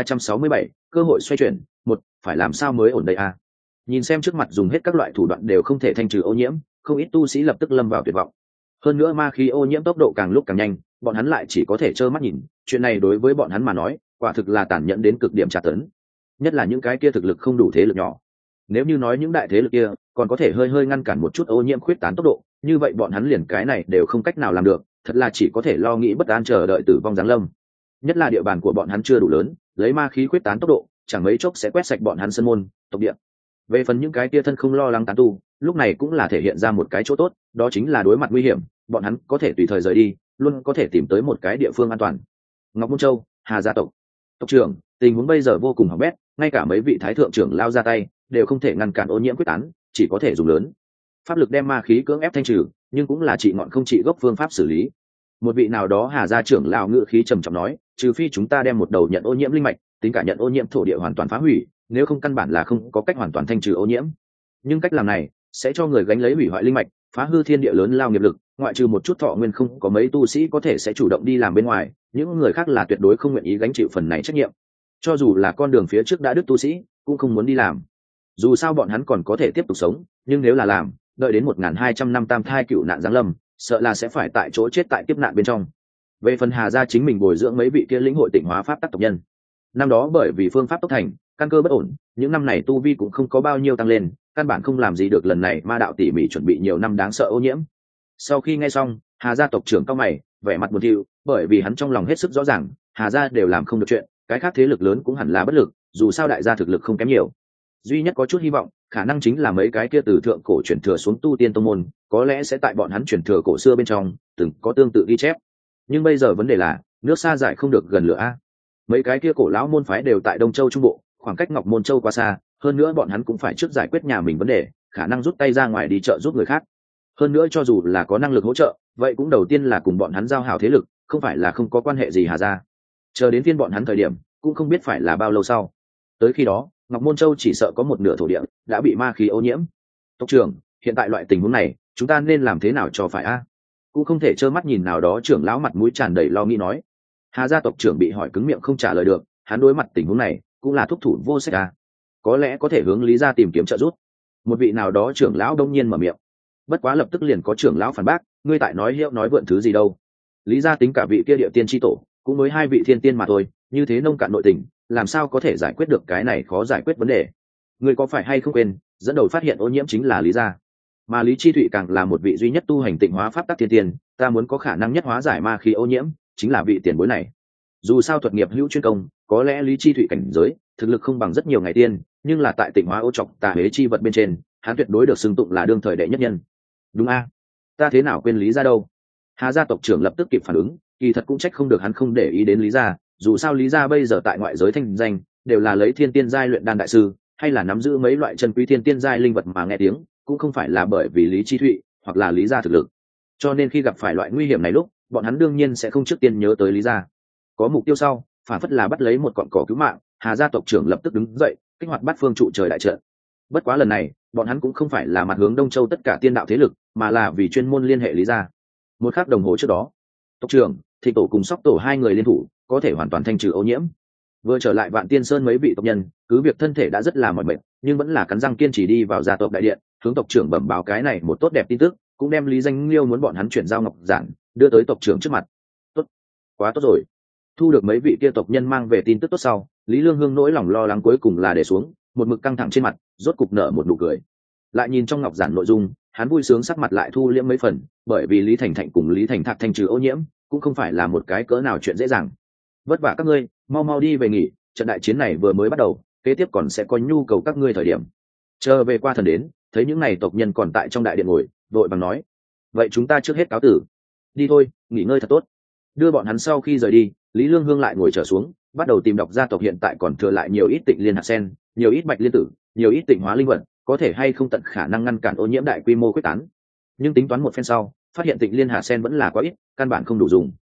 1367, cơ hội xoay chuyển, phải làm sao mới ổn đây a? Nhìn xem trước mặt dùng hết các loại thủ đoạn đều không thể thanh trừ ô nhiễm, không ít tu sĩ lập tức lâm vào tuyệt vọng. Hơn nữa ma khí ô nhiễm tốc độ càng lúc càng nhanh, bọn hắn lại chỉ có thể trơ mắt nhìn, chuyện này đối với bọn hắn mà nói, quả thực là tàn nhẫn đến cực điểm tra tấn. Nhất là những cái kia thực lực không đủ thế lực nhỏ. Nếu như nói những đại thế lực kia còn có thể hơi hơi ngăn cản một chút ô nhiễm khuyết tán tốc độ, như vậy bọn hắn liền cái này đều không cách nào làm được, thật là chỉ có thể lo nghĩ bất an chờ đợi tử vong giáng lâm. Nhất là địa bàn của bọn hắn chưa đủ lớn, lấy ma khí khuyết tán tốc độ, chẳng mấy chốc sẽ quét sạch bọn hắn sân môn, tộc địa. Về phần những cái kia thân không lo lắng tán tu, lúc này cũng là thể hiện ra một cái chỗ tốt, đó chính là đối mặt nguy hiểm, bọn hắn có thể tùy thời rời đi, luôn có thể tìm tới một cái địa phương an toàn. Ngọc Môn Châu, Hà gia tộc. Tộc trưởng, tình huống bây giờ vô cùng hỏng bét, ngay cả mấy vị thái thượng trưởng lao ra tay, đều không thể ngăn cản ô nhiễm quyết tán, chỉ có thể dùng lớn pháp lực đem ma khí cưỡng ép thanh trừ, nhưng cũng là trị ngọn không trị gốc phương pháp xử lý. Một vị nào đó Hà gia trưởng lão ngự khí trầm trọng nói, trừ phi chúng ta đem một đầu nhận ô nhiễm linh mạch, tính cả nhận ô nhiễm thổ địa hoàn toàn phá hủy, nếu không căn bản là không có cách hoàn toàn thanh trừ ô nhiễm. Nhưng cách làm này sẽ cho người gánh lấy hủy hoại linh mạch, phá hư thiên địa lớn lao nghiệp lực, ngoại trừ một chút thọ nguyên không có mấy tu sĩ có thể sẽ chủ động đi làm bên ngoài, những người khác là tuyệt đối không nguyện ý gánh chịu phần này trách nhiệm. Cho dù là con đường phía trước đã đứt tu sĩ, cũng không muốn đi làm. Dù sao bọn hắn còn có thể tiếp tục sống, nhưng nếu là làm, đợi đến 1200 năm tam thai cựu nạn giáng lâm, sợ là sẽ phải tại chỗ chết tại kiếp nạn bên trong. Về phần Hà gia chính mình bồi dưỡng mấy vị kia lĩnh hội tịnh hóa pháp tắc tộc nhân. Năm đó bởi vì phương pháp tốc thành, căn cơ bất ổn, những năm này tu vi cũng không có bao nhiêu tăng lên, căn bản không làm gì được lần này ma đạo tỉ mỉ chuẩn bị nhiều năm đáng sợ ô nhiễm. Sau khi nghe xong, Hà gia tộc trưởng cao mày, vẻ mặt buồn thiu, bởi vì hắn trong lòng hết sức rõ ràng, Hà gia đều làm không được chuyện, cái khác thế lực lớn cũng hẳn là bất lực, dù sao đại gia thực lực không kém nhiều. Duy nhất có chút hy vọng, khả năng chính là mấy cái kia từ thượng cổ truyền thừa xuống tu tiên tông môn, có lẽ sẽ tại bọn hắn truyền thừa cổ xưa bên trong, từng có tương tự ghi chép. Nhưng bây giờ vấn đề là, nước xa giải không được gần lửa a. Mấy cái kia cổ lão môn phái đều tại Đông Châu Trung Bộ, khoảng cách Ngọc Môn Châu quá xa, hơn nữa bọn hắn cũng phải trước giải quyết nhà mình vấn đề, khả năng rút tay ra ngoài đi trợ giúp người khác. Hơn nữa cho dù là có năng lực hỗ trợ, vậy cũng đầu tiên là cùng bọn hắn giao hảo thế lực, không phải là không có quan hệ gì Hà gia. Chờ đến phiên bọn hắn thời điểm, cũng không biết phải là bao lâu sau. Tới khi đó, Ngọc Môn Châu chỉ sợ có một nửa thổ địa đã bị ma khí ô nhiễm. Tộc trưởng, hiện tại loại tình huống này, chúng ta nên làm thế nào cho phải a? Cũng không thể trơ mắt nhìn nào đó trưởng lão mặt mũi tràn đầy lo nghĩ nói. Hà gia tộc trưởng bị hỏi cứng miệng không trả lời được, hắn đối mặt tình huống này cũng là thúc thủ vô sách a. Có lẽ có thể hướng Lý gia tìm kiếm trợ giúp. Một vị nào đó trưởng lão đông nhiên mở miệng. Bất quá lập tức liền có trưởng lão phản bác, ngươi tại nói hiệu nói vượn thứ gì đâu? Lý gia tính cả vị kia địa tiên tri tổ, cũng mới hai vị thiên tiên mà thôi, như thế nông cạn nội tình, làm sao có thể giải quyết được cái này khó giải quyết vấn đề. Ngươi có phải hay không quên, dẫn đầu phát hiện ô nhiễm chính là Lý gia, mà Lý Chi Thụy càng là một vị duy nhất tu hành tịnh hóa pháp tắc thiên tiên, ta muốn có khả năng nhất hóa giải ma khí ô nhiễm, chính là vị tiền bối này. Dù sao thuật nghiệp hữu chuyên công, có lẽ Lý Chi Thụy cảnh giới, thực lực không bằng rất nhiều ngày tiên, nhưng là tại tịnh hóa ô trọc tà huế chi vật bên trên, hắn tuyệt đối được xưng tụng là đương thời đệ nhất nhân. Đúng a, ta thế nào quên Lý gia đâu? Hà gia tộc trưởng lập tức kịp phản ứng, kỳ thật cũng trách không được hắn không để ý đến Lý gia, dù sao Lý gia bây giờ tại ngoại giới thanh danh đều là lấy thiên tiên giai luyện đan đại sư, hay là nắm giữ mấy loại chân quý thiên tiên giai linh vật mà nghe tiếng, cũng không phải là bởi vì Lý Chi Thụy hoặc là Lý gia thực lực. Cho nên khi gặp phải loại nguy hiểm này lúc, bọn hắn đương nhiên sẽ không trước tiên nhớ tới Lý gia. Có mục tiêu sau, phản phất là bắt lấy một cọn cỏ cứu mạng, Hà gia tộc trưởng lập tức đứng dậy, kích hoạt bát phương trụ trời đại trận. Bất quá lần này, bọn hắn cũng không phải là mặt hướng Đông Châu tất cả tiên đạo thế lực, mà là vì chuyên môn liên hệ Lý gia. Một khắc đồng hồ trước đó, tộc trưởng, Thị tổ cùng Sóc tổ hai người liên thủ, có thể hoàn toàn thanh trừ ô nhiễm. Vừa trở lại Vạn Tiên Sơn mấy vị tộc nhân, cứ việc thân thể đã rất là mỏi mệt, nhưng vẫn là cắn răng kiên trì đi vào gia tộc đại điện, hướng tộc trưởng bẩm báo cái này một tốt đẹp tin tức, cũng đem Lý Danh Liêu muốn bọn hắn chuyển giao ngọc giản, đưa tới tộc trưởng trước mặt. Tốt, quá tốt rồi. Thu được mấy vị kia tộc nhân mang về tin tức tốt sau, Lý Lương Hương nỗi lòng lo lắng cuối cùng là để xuống, một mực căng thẳng trên mặt, rốt cục nở một nụ cười. Lại nhìn trong ngọc giản nội dung, hắn vui sướng sắc mặt lại thu liễm mấy phần, bởi vì Lý Thành Thạnh cùng Lý Thành Thạc thanh trừ ô nhiễm, cũng không phải là một cái cỡ nào chuyện dễ dàng. Vất vả các ngươi, mau mau đi về nghỉ, trận đại chiến này vừa mới bắt đầu, kế tiếp còn sẽ có nhu cầu các ngươi thời điểm. Chờ về qua thần đến, thấy những này tộc nhân còn tại trong đại điện ngồi, vội bằng nói: vậy chúng ta trước hết cáo tử, đi thôi, nghỉ ngơi thật tốt. Đưa bọn hắn sau khi rời đi, Lý Lương Hương lại ngồi trở xuống, bắt đầu tìm đọc gia tộc hiện tại còn thừa lại nhiều ít tịnh liên hạt sen, nhiều ít bạch liên tử, nhiều ít tịnh hóa linh vật, có thể hay không tận khả năng ngăn cản ô nhiễm đại quy mô quyết tán. Nhưng tính toán một phen sau, phát hiện tịnh liên hạt sen vẫn là quá ít, căn bản không đủ dùng,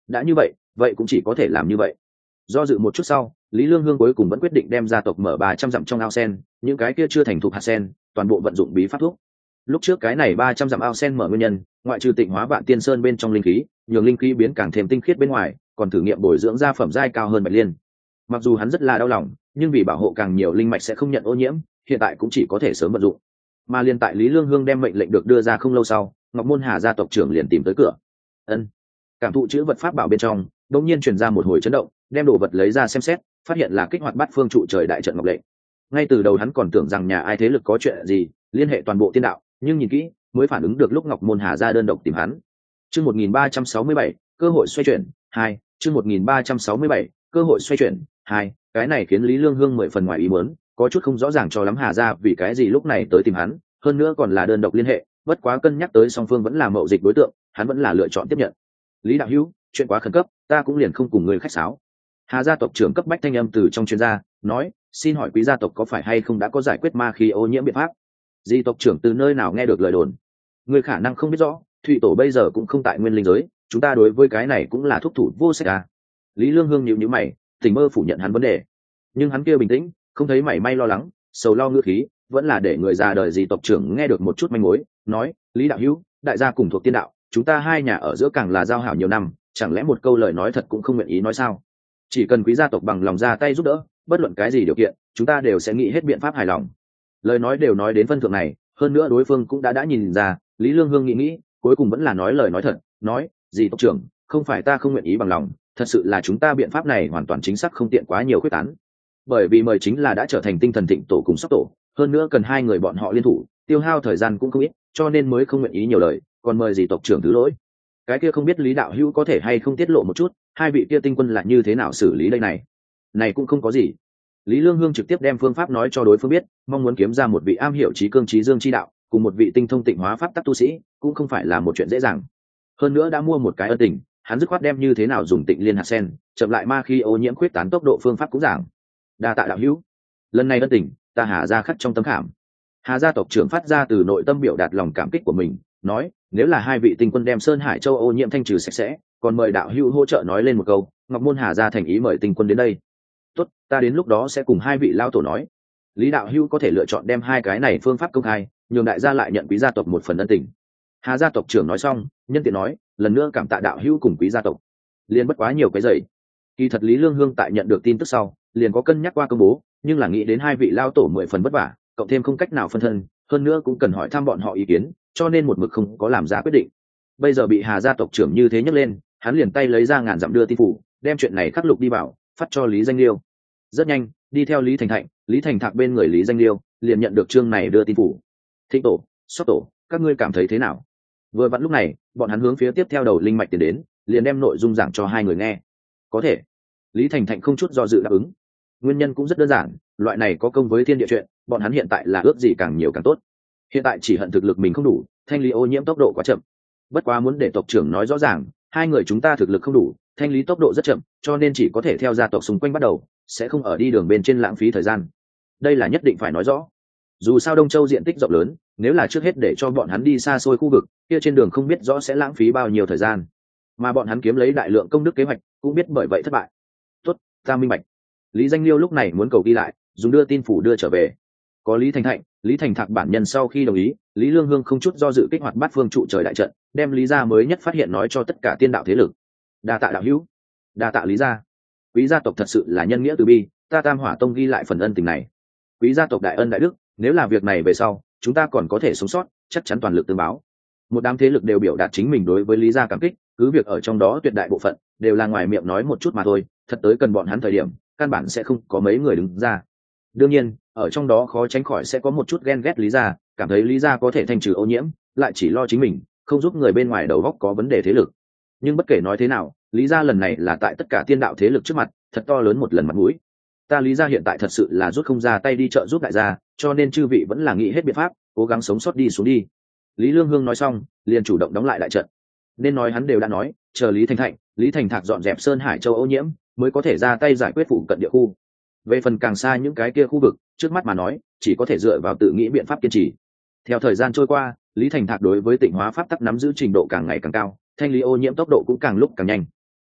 đã như vậy vậy cũng chỉ có thể làm như vậy. Do dự một chút sau, Lý Lương Hương cuối cùng vẫn quyết định đem gia tộc mở 300 dặm trong ao sen, những cái kia chưa thành thục hạt sen toàn bộ vận dụng bí pháp thuốc. Lúc trước cái này 300 dặm ao sen mở nguyên nhân, ngoại trừ tịnh hóa Vạn Tiên Sơn bên trong linh khí, nhường linh khí biến càng thêm tinh khiết bên ngoài, còn thử nghiệm bồi dưỡng ra phẩm giai cao hơn Bạch Liên. Mặc dù hắn rất là đau lòng, nhưng vì bảo hộ càng nhiều linh mạch sẽ không nhận ô nhiễm, hiện tại cũng chỉ có thể sớm vận dụng. Mà liên tại Lý Lương Hương đem mệnh lệnh được đưa ra không lâu sau, Ngọc Môn Hà gia tộc trưởng liền tìm tới cửa. Ân, cảm thụ chữ vật pháp bảo bên trong, đột nhiên truyền ra một hồi chấn động, đem đồ vật lấy ra xem xét, phát hiện là kích hoạt Bát Phương trụ trời đại trận ngọc lệnh. Ngay từ đầu hắn còn tưởng rằng nhà ai thế lực có chuyện gì liên hệ toàn bộ tiên đạo, nhưng nhìn kỹ mới phản ứng được lúc Ngọc Môn Hà gia đơn độc tìm hắn. Chương 1367, cơ hội xoay chuyển 2, chương 1367, cơ hội xoay chuyển 2, cái này khiến Lý Lương Hương 10 phần ngoài ý muốn, có chút không rõ ràng cho lắm Hà gia vì cái gì lúc này tới tìm hắn, hơn nữa còn là đơn độc liên hệ, bất quá cân nhắc tới song phương vẫn là mậu dịch đối tượng, hắn vẫn là lựa chọn tiếp nhận. Lý đạo hữu, chuyện quá khẩn cấp, ta cũng liền không cùng người khách sáo. Hà gia tộc trưởng cấp bách thanh âm từ trong chuyên gia nói, xin hỏi quý gia tộc có phải hay không đã có giải quyết ma khí ô nhiễm biện pháp? Di tộc trưởng từ nơi nào nghe được lời đồn? Người khả năng không biết rõ, thụy tổ bây giờ cũng không tại nguyên linh giới, chúng ta đối với cái này cũng là thúc thủ vô sách à. Lý Lương Hương nhíu mày, tỉnh mơ phủ nhận hắn vấn đề, nhưng hắn kia bình tĩnh, không thấy mảy may lo lắng, sầu lo ngữ khí, vẫn là để người già đời Di tộc trưởng nghe được một chút manh mối, nói, Lý đạo hữu, đại gia cùng thuộc tiên đạo, chúng ta hai nhà ở giữa càng là giao hảo nhiều năm, chẳng lẽ một câu lời nói thật cũng không nguyện ý nói sao? Chỉ cần quý gia tộc bằng lòng ra tay giúp đỡ, bất luận cái gì điều kiện, chúng ta đều sẽ nghĩ hết biện pháp hài lòng. Lời nói đều nói đến phân thượng này, hơn nữa đối phương cũng đã nhìn ra, Lý Lương Hương nghĩ, cuối cùng vẫn là nói lời nói thật, nói, Di tộc trưởng, không phải ta không nguyện ý bằng lòng, thật sự là chúng ta biện pháp này hoàn toàn chính xác không tiện quá nhiều quyết tán. Bởi vì mời chính là đã trở thành tinh thần thịnh tổ cùng sóc tổ, hơn nữa cần hai người bọn họ liên thủ, tiêu hao thời gian cũng không ít, cho nên mới không nguyện ý nhiều lời, còn mời Di tộc trưởng thứ lỗi. Cái kia không biết Lý đạo hữu có thể hay không tiết lộ một chút, hai vị kia tinh quân là như thế nào xử lý đây này? Này cũng không có gì. Lý Lương Hương trực tiếp đem phương pháp nói cho đối phương biết, mong muốn kiếm ra một vị am hiểu trí cương trí dương chi đạo, cùng một vị tinh thông tịnh hóa pháp tắc tu sĩ, cũng không phải là một chuyện dễ dàng. Hơn nữa đã mua một cái ân tình, hắn dứt khoát đem như thế nào dùng tịnh liên hạt sen, chậm lại ma khí ô nhiễm khuyết tán tốc độ phương pháp cũng giảng. Đa tạ đạo hữu. Lần này ân tình, ta Hà gia khắc trong tấm khảm. Hà gia tộc trưởng phát ra từ nội tâm biểu đạt lòng cảm kích của mình, nói, nếu là hai vị tinh quân đem Sơn Hải Châu ô nhiễm thanh trừ sạch sẽ, còn mời đạo hữu hỗ trợ nói lên một câu, Ngọc Môn Hà gia thành ý mời tinh quân đến đây. Tốt, ta đến lúc đó sẽ cùng hai vị lao tổ nói. Lý đạo hữu có thể lựa chọn đem hai cái này phương pháp công khai, nhường đại gia lại nhận quý gia tộc một phần ân tình. Hà gia tộc trưởng nói xong, nhân tiện nói, lần nữa cảm tạ đạo hữu cùng quý gia tộc. Liền bất quá nhiều cái giày. Kỳ thật Lý Lương Hương tại nhận được tin tức sau, liền có cân nhắc qua công bố, nhưng là nghĩ đến hai vị lao tổ 10 phần vất vả, cộng thêm không cách nào phân thân, hơn nữa cũng cần hỏi thăm bọn họ ý kiến, cho nên một mực không có làm ra quyết định. Bây giờ bị Hà gia tộc trưởng như thế nhấc lên, hắn liền tay lấy ra ngàn dặm đưa tin phủ, đem chuyện này khắc lục đi vào, phát cho Lý Danh Liêu. Rất nhanh, đi theo Lý Thành Thạnh, Lý Thành Thạc bên người Lý Danh Liêu, liền nhận được chương này đưa tin phủ. Thịnh tổ, Sóc tổ, các ngươi cảm thấy thế nào? Vừa vặn lúc này, bọn hắn hướng phía tiếp theo đầu linh mạch tiến đến, liền đem nội dung giảng cho hai người nghe. Có thể. Lý Thành Thạnh không chút do dự đáp ứng. Nguyên nhân cũng rất đơn giản, loại này có công với thiên địa chuyện, bọn hắn hiện tại là ước gì càng nhiều càng tốt. Hiện tại chỉ hận thực lực mình không đủ, thanh lý ô nhiễm tốc độ quá chậm. Bất quá muốn để tộc trưởng nói rõ ràng, hai người chúng ta thực lực không đủ, thanh lý tốc độ rất chậm, cho nên chỉ có thể theo gia tộc xung quanh bắt đầu, sẽ không ở đi đường bên trên lãng phí thời gian. Đây là nhất định phải nói rõ. Dù sao Đông Châu diện tích rộng lớn, nếu là trước hết để cho bọn hắn đi xa xôi khu vực, kia trên đường không biết rõ sẽ lãng phí bao nhiêu thời gian. Mà bọn hắn kiếm lấy đại lượng công đức kế hoạch, cũng biết bởi vậy thất bại. Tốt, ta minh bạch. Lý Danh Liêu lúc này muốn cầu đi lại, dùng đưa tin phủ đưa trở về. Có Lý Thành Thạnh, Lý Thành Thạc bản nhân sau khi đồng ý, Lý Lương Hương không chút do dự kích hoạt Bát Phương trụ trời đại trận, đem Lý gia mới nhất phát hiện nói cho tất cả tiên đạo thế lực. Đa tạ đạo hữu, đa tạ Lý gia. Quý gia tộc thật sự là nhân nghĩa từ bi, ta Tam Hỏa Tông ghi lại phần ân tình này. Quý gia tộc đại ân đại đức, nếu là việc này về sau, chúng ta còn có thể sống sót, chắc chắn toàn lực tương báo. Một đám thế lực đều biểu đạt chính mình đối với Lý gia cảm kích, cứ việc ở trong đó tuyệt đại bộ phận đều là ngoài miệng nói một chút mà thôi, thật tới cần bọn hắn thời điểm, căn bản sẽ không có mấy người đứng ra. Đương nhiên, ở trong đó khó tránh khỏi sẽ có một chút ghen ghét Lý gia, cảm thấy Lý gia có thể thanh trừ ô nhiễm, lại chỉ lo chính mình, không giúp người bên ngoài đầu góc có vấn đề thế lực. Nhưng bất kể nói thế nào, Lý gia lần này là tại tất cả tiên đạo thế lực trước mặt, thật to lớn một lần mặt mũi. Ta Lý gia hiện tại thật sự là rút không ra tay đi trợ giúp đại gia, cho nên chư vị vẫn là nghĩ hết biện pháp, cố gắng sống sót đi xuống đi. Lý Lương Hương nói xong, liền chủ động đóng lại đại trận. Nên nói hắn đều đã nói, chờ Lý Thành Thạnh, Lý Thành Thạc dọn dẹp Sơn Hải Châu ô nhiễm, mới có thể ra tay giải quyết phụ cận địa khu. Về phần càng xa những cái kia khu vực, trước mắt mà nói, chỉ có thể dựa vào tự nghĩ biện pháp kiên trì. Theo thời gian trôi qua, Lý Thành Thạc đối với tịnh hóa pháp tắc nắm giữ trình độ càng ngày càng cao, thanh lý ô nhiễm tốc độ cũng càng lúc càng nhanh.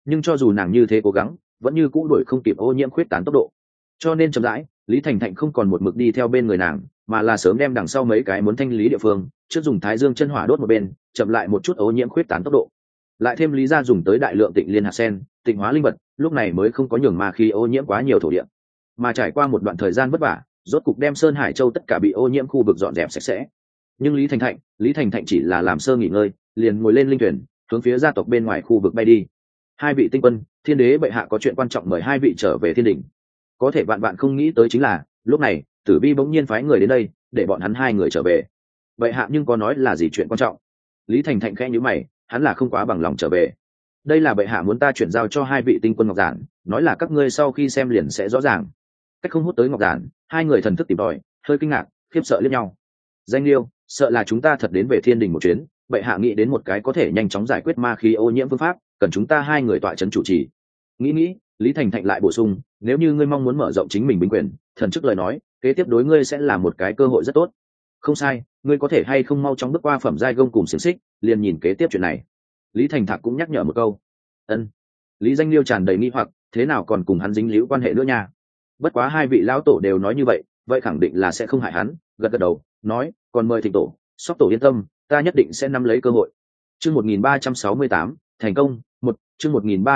nhưng cho dù nàng như thế cố gắng vẫn như cũ đuổi không kịp ô nhiễm khuyết tán tốc độ. Cho nên chậm rãi lý thành thạnh không còn một mực đi theo bên người nàng, mà là sớm đem đằng sau mấy cái muốn thanh lý địa phương trước dùng thái dương chân hỏa đốt một bên, chậm lại một chút ô nhiễm khuyết tán tốc độ. Lại thêm lý ra dùng tới đại lượng tịnh liên hạt sen, tịnh hóa linh vật, lúc này mới không có nhường ma khí ô nhiễm quá nhiều thổ địa. Mà trải qua một đoạn thời gian vất vả, rốt cục đem Sơn Hải Châu tất cả bị ô nhiễm khu vực dọn dẹp sạch sẽ. Nhưng lý thành thạnh chỉ là làm sơ nghỉ ngơi, liền ngồi lên linh thuyền hướng phía gia tộc bên ngoài khu vực bay đi. Hai vị tinh quân, thiên đế bệ hạ có chuyện quan trọng mời hai vị trở về thiên đình. Có thể vạn bạn không nghĩ tới chính là lúc này Tử Vi bỗng nhiên phái người đến đây để bọn hắn hai người trở về. Bệ hạ nhưng có nói là gì chuyện quan trọng? Lý thành thạnh khẽ nhíu mày, hắn là không quá bằng lòng trở về. Đây là bệ hạ muốn ta chuyển giao cho hai vị tinh quân ngọc giản, nói là các ngươi sau khi xem liền sẽ rõ ràng. Cách không hút tới ngọc giản, hai người thần thức tìm tòi, hơi kinh ngạc, khiếp sợ liếc nhau. Danh liêu, sợ là chúng ta thật đến về thiên đình một chuyến, bệ hạ nghĩ đến một cái có thể nhanh chóng giải quyết ma khí ô nhiễm phương pháp, cần chúng ta hai người tọa trấn chủ trì. Nghĩ, Lý thành thạnh lại bổ sung, nếu như ngươi mong muốn mở rộng chính mình binh quyền, thần chức lời nói, kế tiếp đối ngươi sẽ là một cái cơ hội rất tốt. Không sai, ngươi có thể hay không mau chóng bước qua phẩm giai gông cùng xiềng xích, liền nhìn kế tiếp chuyện này. Lý thành thạc cũng nhắc nhở một câu. Ân. Lý danh liêu tràn đầy nghi hoặc, thế nào còn cùng hắn dính líu quan hệ nữa nha. Bất quá hai vị lão tổ đều nói như vậy, vậy khẳng định là sẽ không hại hắn. Gật gật đầu nói, còn mời thịnh tổ sóc tổ yên tâm, ta nhất định sẽ nắm lấy cơ hội. Chương 1368, thành công. Một chương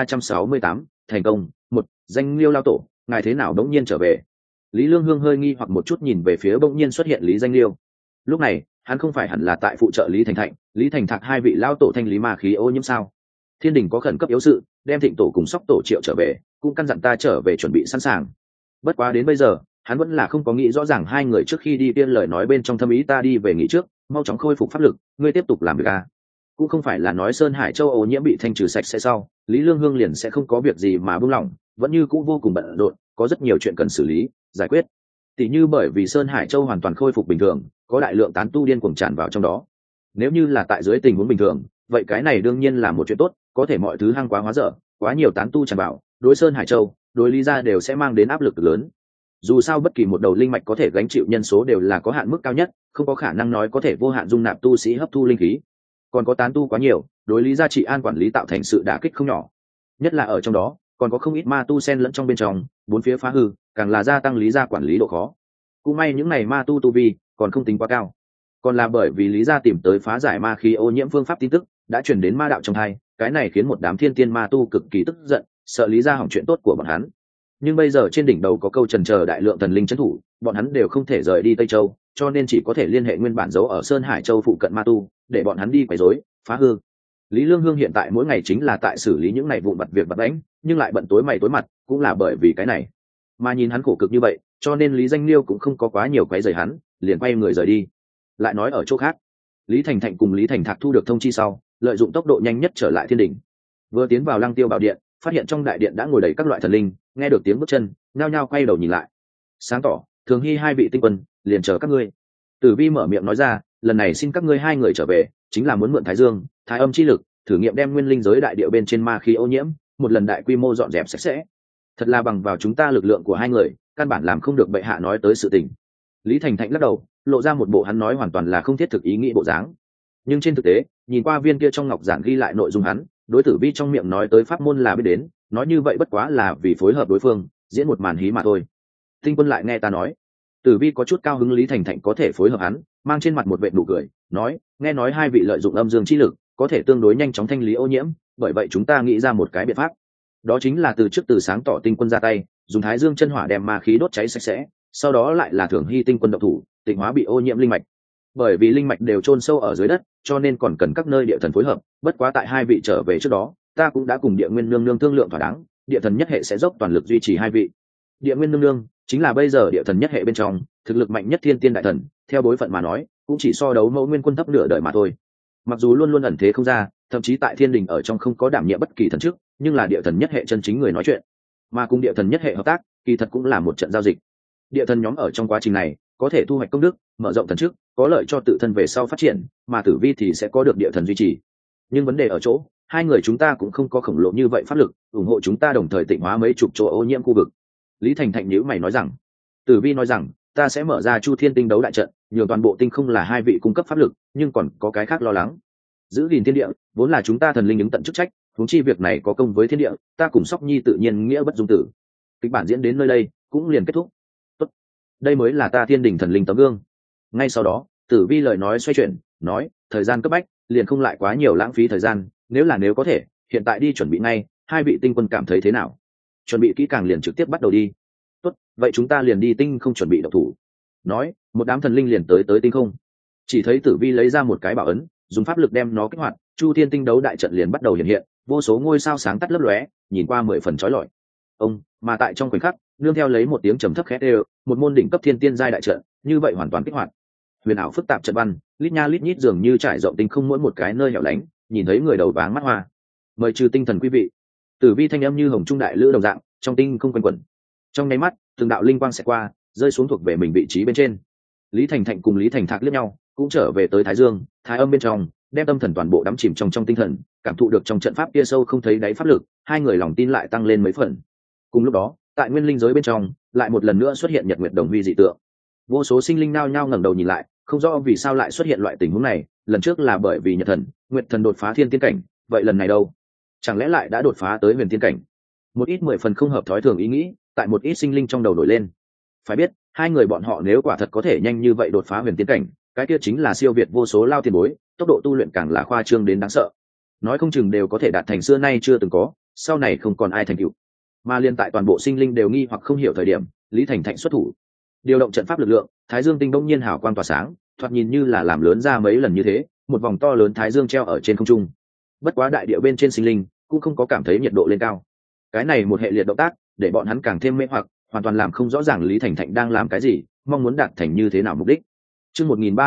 1368, thành công. Một, danh liêu lao tổ, ngài thế nào đống nhiên trở về? Lý Lương Hương hơi nghi hoặc một chút nhìn về phía bỗng nhiên xuất hiện Lý danh liêu. Lúc này hắn không phải hẳn là tại phụ trợ Lý thành thạnh, Lý thành thạc hai vị lao tổ thanh lý ma khí ô nhiễm sao? Thiên đình có khẩn cấp yếu sự, đem thịnh tổ cùng sóc tổ triệu trở về, cũng căn dặn ta trở về chuẩn bị sẵn sàng. Bất quá đến bây giờ hắn vẫn là không có nghĩ rõ ràng hai người trước khi đi tiên lời nói bên trong thâm ý, ta đi về nghỉ trước, mau chóng khôi phục pháp lực, ngươi tiếp tục làm việc à. Cũng không phải là nói Sơn Hải Châu ô nhiễm bị thanh trừ sạch sẽ sau Lý Lương Hương liền sẽ không có việc gì mà buông lỏng, vẫn như cũ vô cùng bận rộn, có rất nhiều chuyện cần xử lý giải quyết. Tỷ như bởi vì Sơn Hải Châu hoàn toàn khôi phục bình thường, có đại lượng tán tu điên cuồng tràn vào trong đó. Nếu như là tại dưới tình huống bình thường, vậy cái này đương nhiên là một chuyện tốt, có thể mọi thứ hăng quá hóa dở, quá nhiều tán tu tràn vào, đối Sơn Hải Châu, đối Lý gia đều sẽ mang đến áp lực lớn. Dù sao bất kỳ một đầu linh mạch có thể gánh chịu nhân số đều là có hạn mức cao nhất, không có khả năng nói có thể vô hạn dung nạp tu sĩ hấp thu linh khí. Còn có tán tu quá nhiều, đối Lý gia trị an quản lý tạo thành sự đả kích không nhỏ. Nhất là ở trong đó, còn có không ít ma tu xen lẫn trong bên trong, bốn phía phá hư, càng là gia tăng Lý gia quản lý độ khó. Cũng may những này ma tu vi còn không tính quá cao, còn là bởi vì Lý gia tìm tới phá giải ma khí ô nhiễm phương pháp tin tức đã truyền đến ma đạo trong hai, cái này khiến một đám thiên tiên ma tu cực kỳ tức giận, sợ Lý gia hỏng chuyện tốt của bọn hắn. Nhưng bây giờ trên đỉnh đầu có câu trần chờ đại lượng thần linh trấn thủ, bọn hắn đều không thể rời đi Tây Châu, cho nên chỉ có thể liên hệ nguyên bản giấu ở Sơn Hải Châu phụ cận ma tu, để bọn hắn đi quấy rối, phá hư. Lý Lương Hương hiện tại mỗi ngày chính là tại xử lý những này vụn vặt việc vặt vãnh, nhưng lại bận tối mày tối mặt, cũng là bởi vì cái này. Mà nhìn hắn khổ cực như vậy, cho nên Lý Danh Liêu cũng không có quá nhiều quấy rầy hắn, liền quay người rời đi. Lại nói ở chỗ khác, Lý Thành Thạnh cùng Lý Thành Thạc thu được thông chi sau, lợi dụng tốc độ nhanh nhất trở lại thiên đỉnh. Vừa tiến vào Lăng Tiêu Bảo Điện, phát hiện trong đại điện đã ngồi đầy các loại thần linh, nghe được tiếng bước chân, nhao nhao quay đầu nhìn lại. Sáng tỏ, Thường Hy hai vị tinh quân, liền chờ các ngươi. Tử Vi mở miệng nói ra, lần này xin các ngươi hai người trở về, chính là muốn mượn Thái Dương, Thái Âm chi lực, thử nghiệm đem nguyên linh giới đại địa bên trên ma khí ô nhiễm, một lần đại quy mô dọn dẹp sạch sẽ. Thật là bằng vào chúng ta lực lượng của hai người, căn bản làm không được bệ hạ nói tới sự tình. Lý Thành Thạnh lắc đầu, lộ ra một bộ hắn nói hoàn toàn là không thiết thực ý nghĩ bộ dáng. Nhưng trên thực tế, nhìn qua viên kia trong ngọc giản ghi lại nội dung hắn, đối Tử Vi trong miệng nói tới pháp môn là biết đến, nói như vậy bất quá là vì phối hợp đối phương, diễn một màn hí mà thôi. Tinh quân lại nghe ta nói. Tử Vi có chút cao hứng Lý Thành Thạnh có thể phối hợp hắn, mang trên mặt một vệt nụ cười, nói, nghe nói hai vị lợi dụng âm dương chi lực, có thể tương đối nhanh chóng thanh lý ô nhiễm, bởi vậy chúng ta nghĩ ra một cái biện pháp. Đó chính là từ trước từ sáng tỏ tinh quân ra tay, dùng Thái Dương chân hỏa đem ma khí đốt cháy sạch sẽ, sau đó lại là Thường Hy tinh quân động thủ, tịnh hóa bị ô nhiễm linh mạch. Bởi vì linh mạch đều chôn sâu ở dưới đất, cho nên còn cần các nơi địa thần phối hợp, bất quá tại hai vị trở về trước đó, ta cũng đã cùng Địa Nguyên Nương Nương thương lượng thỏa đáng, địa thần nhất hệ sẽ dốc toàn lực duy trì hai vị. Địa Nguyên Nương Nương chính là bây giờ địa thần nhất hệ bên trong thực lực mạnh nhất thiên tiên đại thần, theo bối phận mà nói cũng chỉ so đấu Mẫu Nguyên Quân thấp nửa đời mà thôi. Mặc dù luôn luôn ẩn thế không ra, thậm chí tại thiên đình ở trong không có đảm nhiệm bất kỳ thần chức, nhưng là địa thần nhất hệ chân chính người nói chuyện, mà cùng địa thần nhất hệ hợp tác kỳ thật cũng là một trận giao dịch. Địa thần nhóm ở trong quá trình này có thể thu hoạch công đức, mở rộng thần chức, có lợi cho tự thân về sau phát triển, mà Tử Vi thì sẽ có được địa thần duy trì. Nhưng vấn đề ở chỗ hai người chúng ta cũng không có khổng lồ như vậy pháp lực ủng hộ chúng ta đồng thời tịnh hóa mấy chục chỗ ô nhiễm khu vực. Lý Thành Thạnh nhíu mày nói rằng. Tử Vi nói rằng, ta sẽ mở ra Chu Thiên tinh đấu đại trận, nhường toàn bộ tinh không là hai vị cung cấp pháp lực, nhưng còn có cái khác lo lắng. Giữ gìn thiên địa vốn là chúng ta thần linh ứng tận chức trách, huống chi việc này có công với thiên địa, ta cùng Sóc Nhi tự nhiên nghĩa bất dung tử. Kịch bản diễn đến nơi đây cũng liền kết thúc. Tốt, đây mới là ta thiên đình thần linh tấm gương. Ngay sau đó Tử Vi lời nói xoay chuyển, nói thời gian cấp bách, liền không lại quá nhiều lãng phí thời gian, nếu có thể hiện tại đi chuẩn bị ngay. Hai vị tinh quân cảm thấy thế nào? Chuẩn bị kỹ càng liền trực tiếp bắt đầu đi. Tốt, vậy chúng ta liền đi tinh không chuẩn bị độc thủ. Nói một đám thần linh liền tới tinh không. Chỉ thấy Tử Vi lấy ra một cái bảo ấn, dùng pháp lực đem nó kích hoạt, Chu Thiên tinh đấu đại trận liền bắt đầu hiện hiện, vô số ngôi sao sáng tắt lấp lóe, nhìn qua 10 phần chói lọi. Mà tại trong khoảnh khắc, nương theo lấy một tiếng trầm thấp khét đều, một môn đỉnh cấp thiên tiên giai đại trận, như vậy hoàn toàn kích hoạt. Huyền ảo phức tạp trận văn, lít nha lít nhít dường như trải rộng tinh không mỗi một cái nơi hẻo lánh, nhìn thấy người đầu váng mắt hoa. Mời trừ tinh thần quý vị. Tử Vi thanh âm như hồng trung đại lữ đồng dạng, trong tinh không quanh quẩn. Trong nháy mắt, từng đạo linh quang sẽ qua, rơi xuống thuộc về mình vị trí bên trên. Lý Thành Thạnh cùng Lý Thành Thạc liếc nhau, cũng trở về tới Thái Dương, Thái Âm bên trong, đem tâm thần toàn bộ đắm chìm trong tinh thần, cảm thụ được trong trận pháp kia sâu không thấy đáy pháp lực, hai người lòng tin lại tăng lên mấy phần. Cùng lúc đó, tại nguyên linh giới bên trong, lại một lần nữa xuất hiện nhật nguyệt đồng huy dị tượng. Vô số sinh linh nao nhao ngẩng đầu nhìn lại, không rõ vì sao lại xuất hiện loại tình huống này, lần trước là bởi vì nhật thần, nguyệt thần đột phá thiên tiên cảnh, vậy lần này đâu? Chẳng lẽ lại đã đột phá tới huyền tiên cảnh? Một ít 10 phần không hợp thói thường ý nghĩ, tại một ít sinh linh trong đầu nổi lên. Phải biết, hai người bọn họ nếu quả thật có thể nhanh như vậy đột phá huyền tiên cảnh, cái kia chính là siêu việt vô số lao tiền bối, tốc độ tu luyện càng là khoa trương đến đáng sợ. Nói không chừng đều có thể đạt thành xưa nay chưa từng có, sau này không còn ai thành tựu. Mà liên tại toàn bộ sinh linh đều nghi hoặc không hiểu thời điểm, Lý Thành Thạnh xuất thủ, điều động trận pháp lực lượng, Thái Dương tinh bỗng nhiên hào quang tỏa sáng, thoạt nhìn như là làm lớn ra mấy lần như thế, một vòng to lớn Thái Dương treo ở trên không trung. Bất quá đại địa bên trên sinh linh cũng không có cảm thấy nhiệt độ lên cao. Cái này một hệ liệt động tác, để bọn hắn càng thêm mê hoặc, hoàn toàn làm không rõ ràng Lý Thành Thạnh đang làm cái gì, mong muốn đạt thành như thế nào mục đích. Chương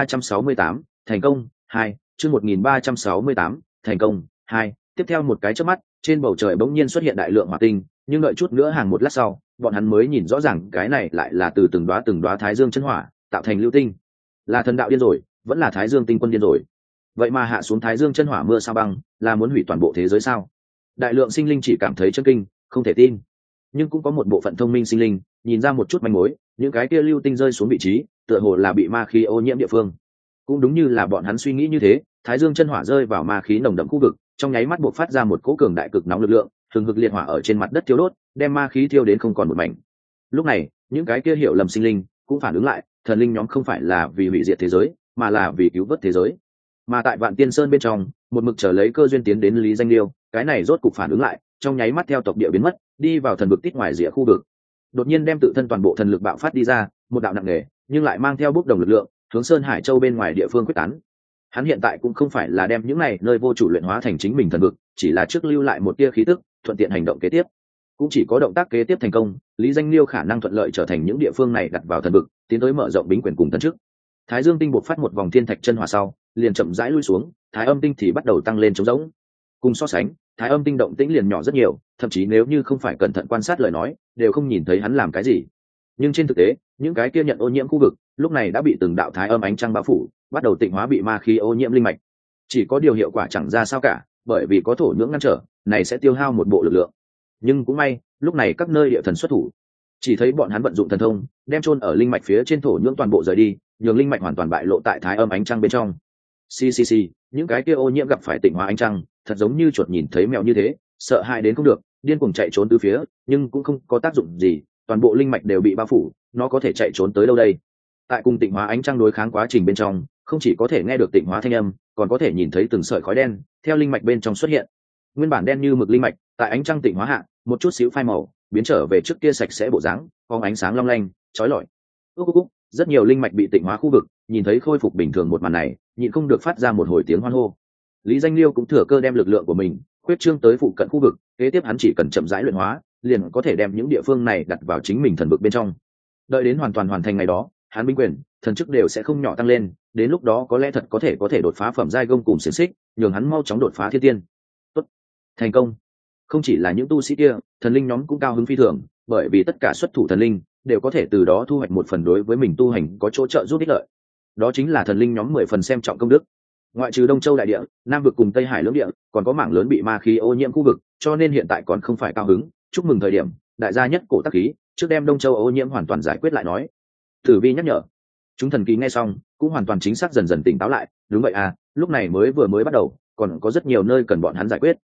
1368, thành công 2, chương 1368, thành công 2. Tiếp theo một cái chớp mắt, trên bầu trời bỗng nhiên xuất hiện đại lượng hỏa tinh, nhưng đợi chút nữa hàng một lát sau, bọn hắn mới nhìn rõ ràng cái này lại là từ từng đóa Thái Dương chân hỏa tạo thành lưu tinh. Là thần đạo điên rồi, vẫn là Thái Dương tinh quân điên rồi. Vậy mà hạ xuống Thái Dương chân hỏa mưa sao băng, là muốn hủy toàn bộ thế giới sao? Đại lượng sinh linh chỉ cảm thấy chấn kinh, không thể tin. Nhưng cũng có một bộ phận thông minh sinh linh nhìn ra một chút manh mối, những cái kia lưu tinh rơi xuống vị trí, tựa hồ là bị ma khí ô nhiễm địa phương. Cũng đúng như là bọn hắn suy nghĩ như thế, Thái Dương chân hỏa rơi vào ma khí nồng đậm khu vực, trong nháy mắt bộc phát ra một cỗ cường đại cực nóng lực lượng, hừng hực liệt hỏa ở trên mặt đất thiêu đốt, đem ma khí thiêu đến không còn một mảnh. Lúc này, những cái kia hiểu lầm sinh linh cũng phản ứng lại, thần linh nhóm không phải là vì hủy diệt thế giới, mà là vì cứu vớt thế giới. Mà tại Vạn Tiên Sơn bên trong, một mực chờ lấy cơ duyên tiến đến Lý Danh Liêu, cái này rốt cục phản ứng lại, trong nháy mắt theo tộc địa biến mất, đi vào thần vực tít ngoài rìa khu vực. Đột nhiên đem tự thân toàn bộ thần lực bạo phát đi ra, một đạo nặng nề, nhưng lại mang theo bốc đồng lực lượng, hướng Sơn Hải Châu bên ngoài địa phương quyết tán. Hắn hiện tại cũng không phải là đem những này nơi vô chủ luyện hóa thành chính mình thần vực, chỉ là trước lưu lại một tia khí tức, thuận tiện hành động kế tiếp. Cũng chỉ có động tác kế tiếp thành công, Lý Danh Liêu khả năng thuận lợi trở thành những địa phương này đặt vào thần vực, tiến tới mở rộng bính quyền cùng tấn chức. Thái Dương tinh bộc phát một vòng thiên thạch chân hỏa sau, liền chậm rãi lui xuống, Thái Âm tinh thì bắt đầu tăng lên trống rỗng. Cùng so sánh, Thái Âm tinh động tĩnh liền nhỏ rất nhiều, thậm chí nếu như không phải cẩn thận quan sát lời nói, đều không nhìn thấy hắn làm cái gì. Nhưng trên thực tế, những cái kia nhận ô nhiễm khu vực, lúc này đã bị từng đạo Thái Âm ánh trăng bao phủ, bắt đầu tịnh hóa bị ma khí ô nhiễm linh mạch. Chỉ có điều hiệu quả chẳng ra sao cả, bởi vì có thổ nhưỡng ngăn trở, này sẽ tiêu hao một bộ lực lượng. Nhưng cũng may, lúc này các nơi địa thần xuất thủ, chỉ thấy bọn hắn vận dụng thần thông, đem chôn ở linh mạch phía trên thổ nhưỡng toàn bộ rời đi, nhường linh mạch hoàn toàn bại lộ tại Thái Âm ánh trăng bên trong. Xì, những cái kia ô nhiễm gặp phải tịnh hóa ánh trăng, thật giống như chuột nhìn thấy mèo như thế, sợ hãi đến không được, điên cuồng chạy trốn từ phía, nhưng cũng không có tác dụng gì, toàn bộ linh mạch đều bị bao phủ, nó có thể chạy trốn tới đâu đây? Tại cùng tịnh hóa ánh trăng đối kháng quá trình bên trong, không chỉ có thể nghe được tịnh hóa thanh âm, còn có thể nhìn thấy từng sợi khói đen theo linh mạch bên trong xuất hiện. Nguyên bản đen như mực linh mạch, tại ánh trăng tịnh hóa hạ, một chút xíu phai màu, biến trở về trước kia sạch sẽ bộ dáng, phóng ánh sáng long lanh, chói lọi. Rất nhiều linh mạch bị tịnh hóa khu vực, nhìn thấy khôi phục bình thường một màn này, nhịn không được phát ra một hồi tiếng hoan hô. Lý Danh Liêu cũng thừa cơ đem lực lượng của mình khuyết trương tới phụ cận khu vực, kế tiếp hắn chỉ cần chậm rãi luyện hóa, liền có thể đem những địa phương này đặt vào chính mình thần vực bên trong. Đợi đến hoàn toàn hoàn thành ngày đó, hắn binh quyền, thần chức đều sẽ không nhỏ tăng lên, đến lúc đó có lẽ thật có thể đột phá phẩm giai gông cùng xiển xích, nhường hắn mau chóng đột phá thiên tiên. Tốt, thành công. Không chỉ là những tu sĩ kia, thần linh nhóm cũng cao hứng phi thường, bởi vì tất cả xuất thủ thần linh đều có thể từ đó thu hoạch một phần đối với mình tu hành có chỗ trợ giúp ích lợi. Đó chính là thần linh nhóm 10 phần xem trọng công đức. Ngoại trừ Đông Châu đại địa, Nam vực cùng Tây Hải lưỡng địa, còn có mảng lớn bị ma khí ô nhiễm khu vực, cho nên hiện tại còn không phải cao hứng, chúc mừng thời điểm, đại gia nhất cổ tắc khí, trước đem Đông Châu ô nhiễm hoàn toàn giải quyết lại nói. Tử Vi nhắc nhở. Chúng thần kỳ nghe xong, cũng hoàn toàn chính xác dần dần tỉnh táo lại, đúng vậy à, lúc này mới vừa bắt đầu, còn có rất nhiều nơi cần bọn hắn giải quyết.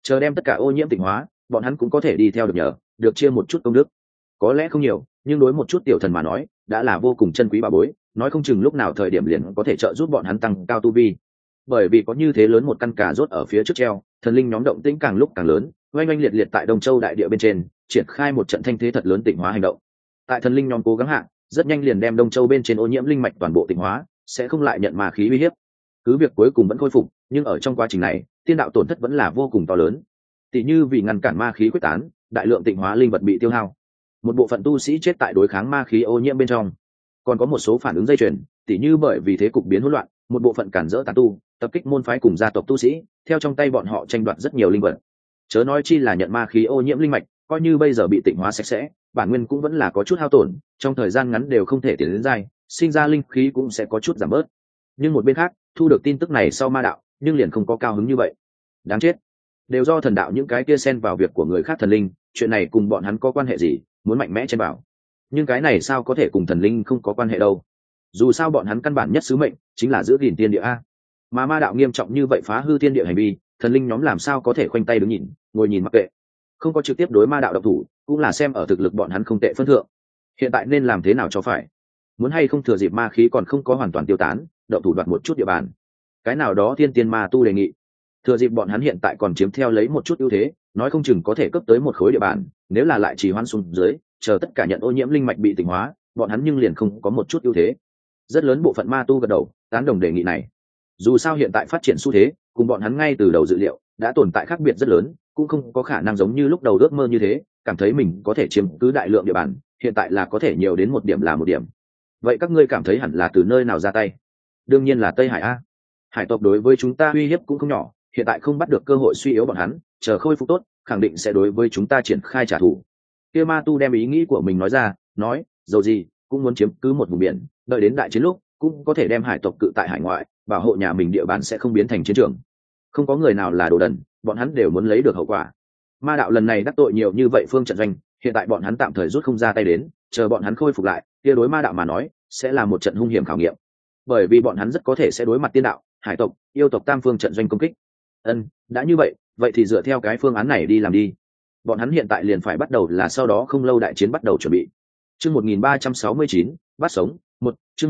chờ đem tất cả ô nhiễm tịnh hóa, bọn hắn cũng có thể đi theo được nhờ, được chia một chút công đức. Có lẽ không nhiều, nhưng đối một chút tiểu thần mà nói đã là vô cùng chân quý bà bối, nói không chừng lúc nào thời điểm liền có thể trợ giúp bọn hắn tăng cao tu vi. Bởi vì có như thế lớn một căn cà rốt ở phía trước treo, thần linh nhóm động tĩnh càng lúc càng lớn, oanh oanh liệt liệt tại Đông Châu đại địa bên trên triển khai một trận thanh thế thật lớn tịnh hóa hành động. Tại thần linh nhóm cố gắng hạ, rất nhanh liền đem Đông Châu bên trên ô nhiễm linh mạch toàn bộ tịnh hóa, sẽ không lại nhận ma khí uy hiếp. Cứ việc cuối cùng vẫn khôi phục, nhưng ở trong quá trình này tiên đạo tổn thất vẫn là vô cùng to lớn. Tỷ như vì ngăn cản ma khí quyết tán, đại lượng tịnh hóa linh vật bị tiêu hao, một bộ phận tu sĩ chết tại đối kháng ma khí ô nhiễm bên trong, còn có một số phản ứng dây chuyền, tỷ như bởi vì thế cục biến hỗn loạn, một bộ phận cản rỡ tán tu tập kích môn phái cùng gia tộc tu sĩ, theo trong tay bọn họ tranh đoạt rất nhiều linh vật. Chớ nói chi là nhận ma khí ô nhiễm linh mạch, coi như bây giờ bị tịnh hóa sạch sẽ, bản nguyên cũng vẫn là có chút hao tổn, trong thời gian ngắn đều không thể tiến đến giai, sinh ra linh khí cũng sẽ có chút giảm bớt. Nhưng một bên khác, thu được tin tức này sau ma đạo nhưng liền không có cao hứng như vậy. Đáng chết, đều do thần đạo những cái kia xen vào việc của người khác thần linh, chuyện này cùng bọn hắn có quan hệ gì, muốn mạnh mẽ chen vào. Nhưng cái này sao có thể cùng thần linh không có quan hệ đâu, dù sao bọn hắn căn bản nhất sứ mệnh chính là giữ gìn tiên địa a. Mà ma đạo nghiêm trọng như vậy phá hư tiên địa hành vi, thần linh nhóm làm sao có thể khoanh tay đứng nhìn, ngồi nhìn mặc kệ. Không có trực tiếp đối ma đạo độc thủ, cũng là xem ở thực lực bọn hắn không tệ phân thượng. Hiện tại nên làm thế nào cho phải? Muốn hay không thừa dịp ma khí còn không có hoàn toàn tiêu tán, động thủ đoạt một chút địa bàn? Cái nào đó thiên tiên ma tu đề nghị, thừa dịp bọn hắn hiện tại còn chiếm theo lấy một chút ưu thế, nói không chừng có thể cấp tới một khối địa bàn. Nếu là lại trì hoãn xuống dưới, chờ tất cả nhận ô nhiễm linh mạch bị tịnh hóa, bọn hắn nhưng liền không có một chút ưu thế. Rất lớn bộ phận ma tu gật đầu tán đồng đề nghị này. Dù sao hiện tại phát triển xu thế cùng bọn hắn ngay từ đầu dự liệu đã tồn tại khác biệt rất lớn, cũng không có khả năng giống như lúc đầu ước mơ như thế, cảm thấy mình có thể chiếm cứ đại lượng địa bàn, hiện tại là có thể nhiều đến một điểm là một điểm. Vậy các ngươi cảm thấy hẳn là từ nơi nào ra tay? Đương nhiên là Tây Hải a. Hải tộc đối với chúng ta uy hiếp cũng không nhỏ, hiện tại không bắt được cơ hội suy yếu bọn hắn, chờ khôi phục tốt khẳng định sẽ đối với chúng ta triển khai trả thù. Kia ma tu đem ý nghĩ của mình nói ra, nói dầu gì cũng muốn chiếm cứ một vùng biển, đợi đến đại chiến lúc cũng có thể đem hải tộc cự tại hải ngoại, bảo hộ nhà mình địa bàn sẽ không biến thành chiến trường. Không có người nào là đồ đần, bọn hắn đều muốn lấy được hậu quả. Ma đạo lần này đắc tội nhiều như vậy phương trận doanh, hiện tại bọn hắn tạm thời rút không ra tay đến, chờ bọn hắn khôi phục lại, kia đối ma đạo mà nói sẽ là một trận hung hiểm khảo nghiệm, bởi vì bọn hắn rất có thể sẽ đối mặt tiên đạo, hải tộc, yêu tộc tam phương trận doanh công kích. Đã như vậy, vậy thì dựa theo cái phương án này đi làm đi. Bọn hắn hiện tại liền phải bắt đầu là sau đó không lâu đại chiến bắt đầu chuẩn bị. Chương 1369, bắt sống, chương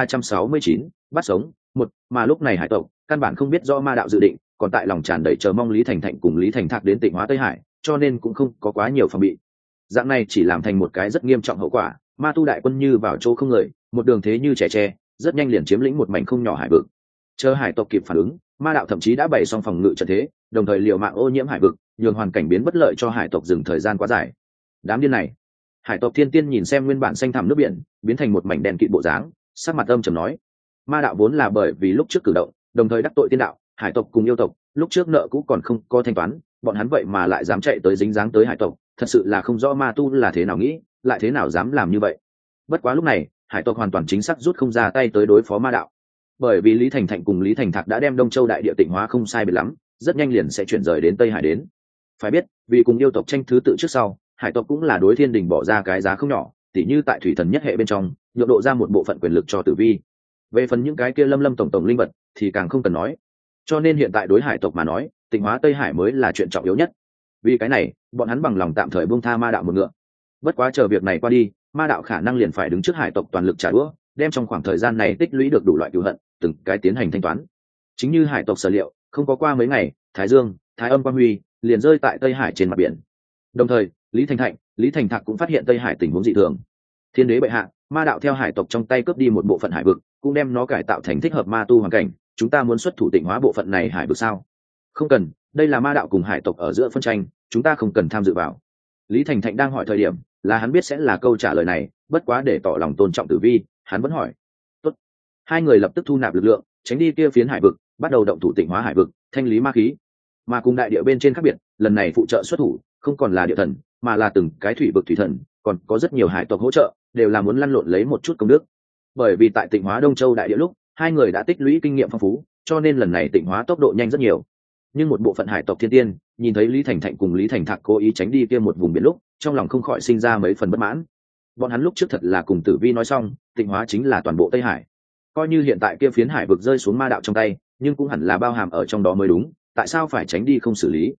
1369, bắt sống, mà lúc này hải tộc căn bản không biết rõ ma đạo dự định, còn tại lòng tràn đầy chờ mong Lý Thành Thạnh cùng Lý Thành Thạc đến Tịnh hóa Tây Hải, cho nên cũng không có quá nhiều phòng bị. Dạng này chỉ làm thành một cái rất nghiêm trọng hậu quả, ma tu đại quân như vào chỗ không người, một đường thế như trẻ tre, rất nhanh liền chiếm lĩnh một mảnh không nhỏ hải vực. Chờ hải tộc kịp phản ứng, ma đạo thậm chí đã bày xong phòng ngự trận thế, đồng thời liều mạng ô nhiễm hải vực, nhường hoàn cảnh biến bất lợi cho hải tộc dừng thời gian quá dài. Đám điên này! Hải tộc thiên tiên nhìn xem nguyên bản xanh thẳm nước biển biến thành một mảnh đen kịt bộ dáng, sắc mặt âm trầm nói: ma đạo vốn là bởi vì lúc trước cử động đồng thời đắc tội tiên đạo, hải tộc cùng yêu tộc lúc trước nợ cũ còn không có thanh toán, bọn hắn vậy mà lại dám chạy tới dính dáng tới hải tộc, thật sự là không rõ ma tu là thế nào nghĩ, lại thế nào dám làm như vậy. Bất quá lúc này hải tộc hoàn toàn chính xác rút không ra tay tới đối phó ma đạo, bởi vì Lý Thành Thạnh cùng Lý Thành Thạc đã đem Đông Châu đại địa tịnh hóa không sai biệt lắm, rất nhanh liền sẽ chuyển rời đến Tây Hải đến. Phải biết, vì cùng yêu tộc tranh thứ tự trước sau, hải tộc cũng là đối thiên đình bỏ ra cái giá không nhỏ, tỉ như tại thủy thần nhất hệ bên trong nhượng độ ra một bộ phận quyền lực cho Tử Vi. Về phần những cái kia lâm tổng linh vật thì càng không cần nói. Cho nên hiện tại đối hải tộc mà nói, tịnh hóa Tây Hải mới là chuyện trọng yếu nhất. Vì cái này, bọn hắn bằng lòng tạm thời buông tha ma đạo một ngựa. Bất quá chờ việc này qua đi, ma đạo khả năng liền phải đứng trước hải tộc toàn lực trả đũa, đem trong khoảng thời gian này tích lũy được đủ loại cừu hận, từng cái tiến hành thanh toán. Chính như hải tộc sở liệu, không có qua mấy ngày, Thái Dương, Thái Âm Quang Huy liền rơi tại Tây Hải trên mặt biển. Đồng thời, Lý Thành Thạnh, Lý Thành Thạc cũng phát hiện Tây Hải tình huống dị thường. Thiên đế bệ hạ, ma đạo theo hải tộc trong tay cướp đi một bộ phận hải vực, cũng đem nó cải tạo thành thích hợp ma tu hoàn cảnh, chúng ta muốn xuất thủ tịnh hóa bộ phận này hải vực sao? Không cần, đây là ma đạo cùng hải tộc ở giữa phân tranh, chúng ta không cần tham dự vào. Lý Thành Thạnh đang hỏi thời điểm, là hắn biết sẽ là câu trả lời này, bất quá để tỏ lòng tôn trọng Tử Vi, hắn vẫn hỏi. Tốt. Hai người lập tức thu nạp lực lượng, tránh đi kia phiến hải vực, bắt đầu động thủ tịnh hóa hải vực, thanh lý ma khí. Mà cùng đại địa bên trên khác biệt, lần này phụ trợ xuất thủ không còn là địa thần, mà là từng cái thủy vực thủy thần, còn có rất nhiều hải tộc hỗ trợ, đều là muốn lăn lộn lấy một chút công đức. Bởi vì tại tịnh hóa Đông Châu đại địa lúc, hai người đã tích lũy kinh nghiệm phong phú, cho nên lần này tịnh hóa tốc độ nhanh rất nhiều. Nhưng một bộ phận hải tộc thiên tiên nhìn thấy Lý Thành Thạnh cùng Lý Thành Thạc cố ý tránh đi kia một vùng biển lúc, trong lòng không khỏi sinh ra mấy phần bất mãn. Bọn hắn lúc trước thật là cùng Tử Vi nói xong, tịnh hóa chính là toàn bộ Tây Hải. Coi như hiện tại kia phiến hải vực rơi xuống ma đạo trong tay, nhưng cũng hẳn là bao hàm ở trong đó mới đúng, tại sao phải tránh đi không xử lý?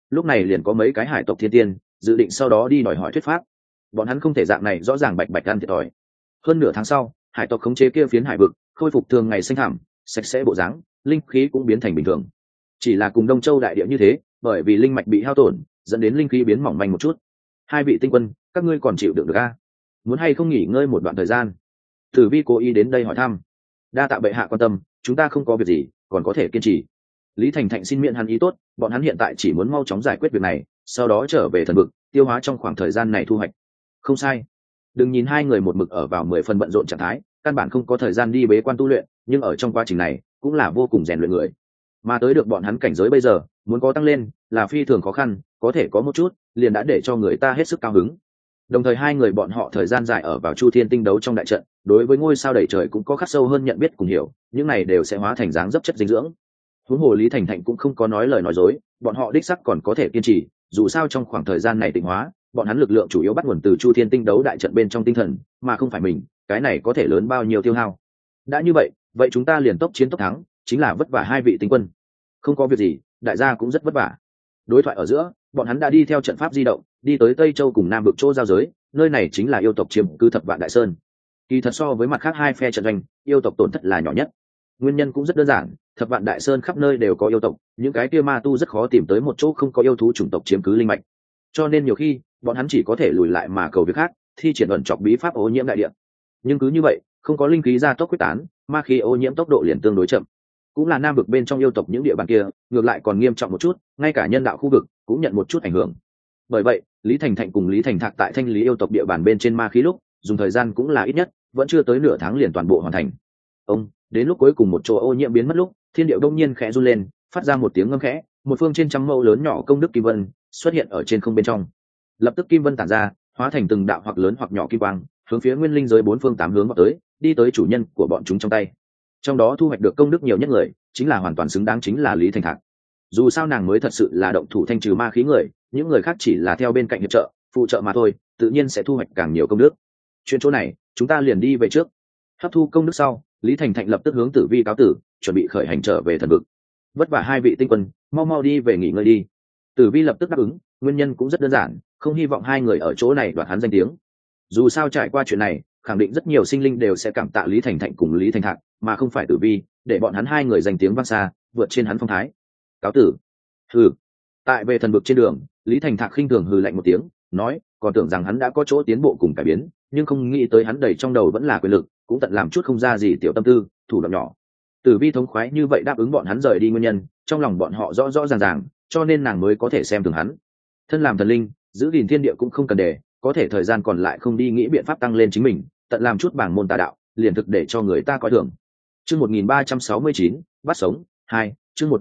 lúc này liền có mấy cái hải tộc thiên tiên dự định sau đó đi đòi hỏi thuyết pháp. Bọn hắn không thể dạng này rõ ràng bạch bạch ăn thiệt thòi. Hơn nửa tháng sau, hải tộc khống chế kia phiến hải vực khôi phục thường ngày xanh thẳm sạch sẽ bộ dáng, linh khí cũng biến thành bình thường. Chỉ là cùng Đông Châu đại địa như thế, bởi vì linh mạch bị hao tổn dẫn đến linh khí biến mỏng manh một chút. Hai vị tinh quân, các ngươi còn chịu đựng được a? Muốn hay không nghỉ ngơi một đoạn thời gian? Tử Vi cố ý đến đây hỏi thăm. Đa tạ bệ hạ quan tâm, chúng ta không có việc gì, còn có thể kiên trì. Lý Thành Thạnh xin miễn hắn ý tốt, bọn hắn hiện tại chỉ muốn mau chóng giải quyết việc này, sau đó trở về thần vực tiêu hóa trong khoảng thời gian này thu hoạch. Không sai. Đừng nhìn hai người một mực ở vào 10 phần bận rộn trạng thái, căn bản không có thời gian đi bế quan tu luyện, nhưng ở trong quá trình này cũng là vô cùng rèn luyện người. Mà tới được bọn hắn cảnh giới bây giờ, muốn có tăng lên là phi thường khó khăn, có thể có một chút liền đã để cho người ta hết sức cao hứng. Đồng thời hai người bọn họ thời gian dài ở vào Chu Thiên tinh đấu trong đại trận, đối với ngôi sao đầy trời cũng có khắc sâu hơn nhận biết cùng hiểu, những này đều sẽ hóa thành dáng dấp chất dinh dưỡng. Huống hồ Lý Thành Thạnh cũng không có nói lời nói dối, bọn họ đích sắc còn có thể kiên trì, dù sao trong khoảng thời gian này tịnh hóa, bọn hắn lực lượng chủ yếu bắt nguồn từ Chu Thiên tinh đấu đại trận bên trong tinh thần, mà không phải mình, cái này có thể lớn bao nhiêu tiêu hao. Đã như vậy, vậy chúng ta liền tốc chiến tốc thắng, chính là vất vả hai vị tinh quân. Không có việc gì, đại gia cũng rất vất vả. Đối thoại ở giữa, bọn hắn đã đi theo trận pháp di động, đi tới Tây Châu cùng Nam Vực chỗ giao giới, nơi này chính là yêu tộc chiếm cư Thập Vạn Đại Sơn. Kỳ thật so với mặt khác hai phe trận doanh, yêu tộc tổn thất là nhỏ nhất. Nguyên nhân cũng rất đơn giản, Thập Vạn Đại Sơn khắp nơi đều có yêu tộc, những cái kia ma tu rất khó tìm tới một chỗ không có yêu thú chủng tộc chiếm cứ linh mạch. Cho nên nhiều khi, bọn hắn chỉ có thể lùi lại mà cầu việc khác, thi triển ẩn chọc bí pháp ô nhiễm đại địa. Nhưng cứ như vậy, không có linh khí gia tốc quyết tán, ma khí ô nhiễm tốc độ liền tương đối chậm. Cũng là Nam Vực bên trong yêu tộc những địa bàn kia, ngược lại còn nghiêm trọng một chút, ngay cả nhân đạo khu vực cũng nhận một chút ảnh hưởng. Bởi vậy, Lý Thành Thạnh cùng Lý Thành Thạc tại thanh lý yêu tộc địa bàn bên trên ma khí lúc, dùng thời gian cũng là ít nhất, vẫn chưa tới nửa tháng liền toàn bộ hoàn thành. Đến lúc cuối cùng một chỗ ô nhiễm biến mất lúc, thiên điệu đông nhiên khẽ run lên, phát ra một tiếng ngâm khẽ, một phương trên trăm mẫu lớn nhỏ công đức kim vân xuất hiện ở trên không bên trong. Lập tức kim vân tản ra, hóa thành từng đạo hoặc lớn hoặc nhỏ kim quang, hướng phía nguyên linh giới bốn phương tám hướng vào tới, đi tới chủ nhân của bọn chúng trong tay. Trong đó thu hoạch được công đức nhiều nhất người, chính là hoàn toàn xứng đáng chính là Lý Thành Thạc. Dù sao nàng mới thật sự là động thủ thanh trừ ma khí người, những người khác chỉ là theo bên cạnh hiệp trợ, phụ trợ mà thôi, tự nhiên sẽ thu hoạch càng nhiều công đức. Chuyện chỗ này, chúng ta liền đi về trước. Hấp thu công đức sau, Lý Thành Thạnh lập tức hướng Tử Vi cáo tử, chuẩn bị khởi hành trở về thần vực. Vất vả hai vị tinh quân, mau mau đi về nghỉ ngơi đi. Tử Vi lập tức đáp ứng, nguyên nhân cũng rất đơn giản, không hy vọng hai người ở chỗ này đoạt hắn danh tiếng. Dù sao trải qua chuyện này, khẳng định rất nhiều sinh linh đều sẽ cảm tạ Lý Thành Thạnh cùng Lý Thành Thạc, mà không phải Tử Vi, để bọn hắn hai người danh tiếng vang xa, vượt trên hắn phong thái. Cáo tử. Hừ. Tại về thần vực trên đường, Lý Thành Thạc khinh thường hừ lạnh một tiếng, nói, còn tưởng rằng hắn đã có chỗ tiến bộ cùng cải biến, nhưng không nghĩ tới hắn đầy trong đầu vẫn là quyền lực, cũng tận làm chút không ra gì tiểu tâm tư, thủ đoạn nhỏ. Tử Vi thống khoái như vậy đáp ứng bọn hắn rời đi nguyên nhân, trong lòng bọn họ rõ rõ ràng ràng, cho nên nàng mới có thể xem thường hắn. Thân làm thần linh, giữ gìn thiên địa cũng không cần để, có thể thời gian còn lại không đi nghĩ biện pháp tăng lên chính mình, tận làm chút bảng môn tà đạo, liền thực để cho người ta coi thường. Chương 1369, bắt sống 2, chương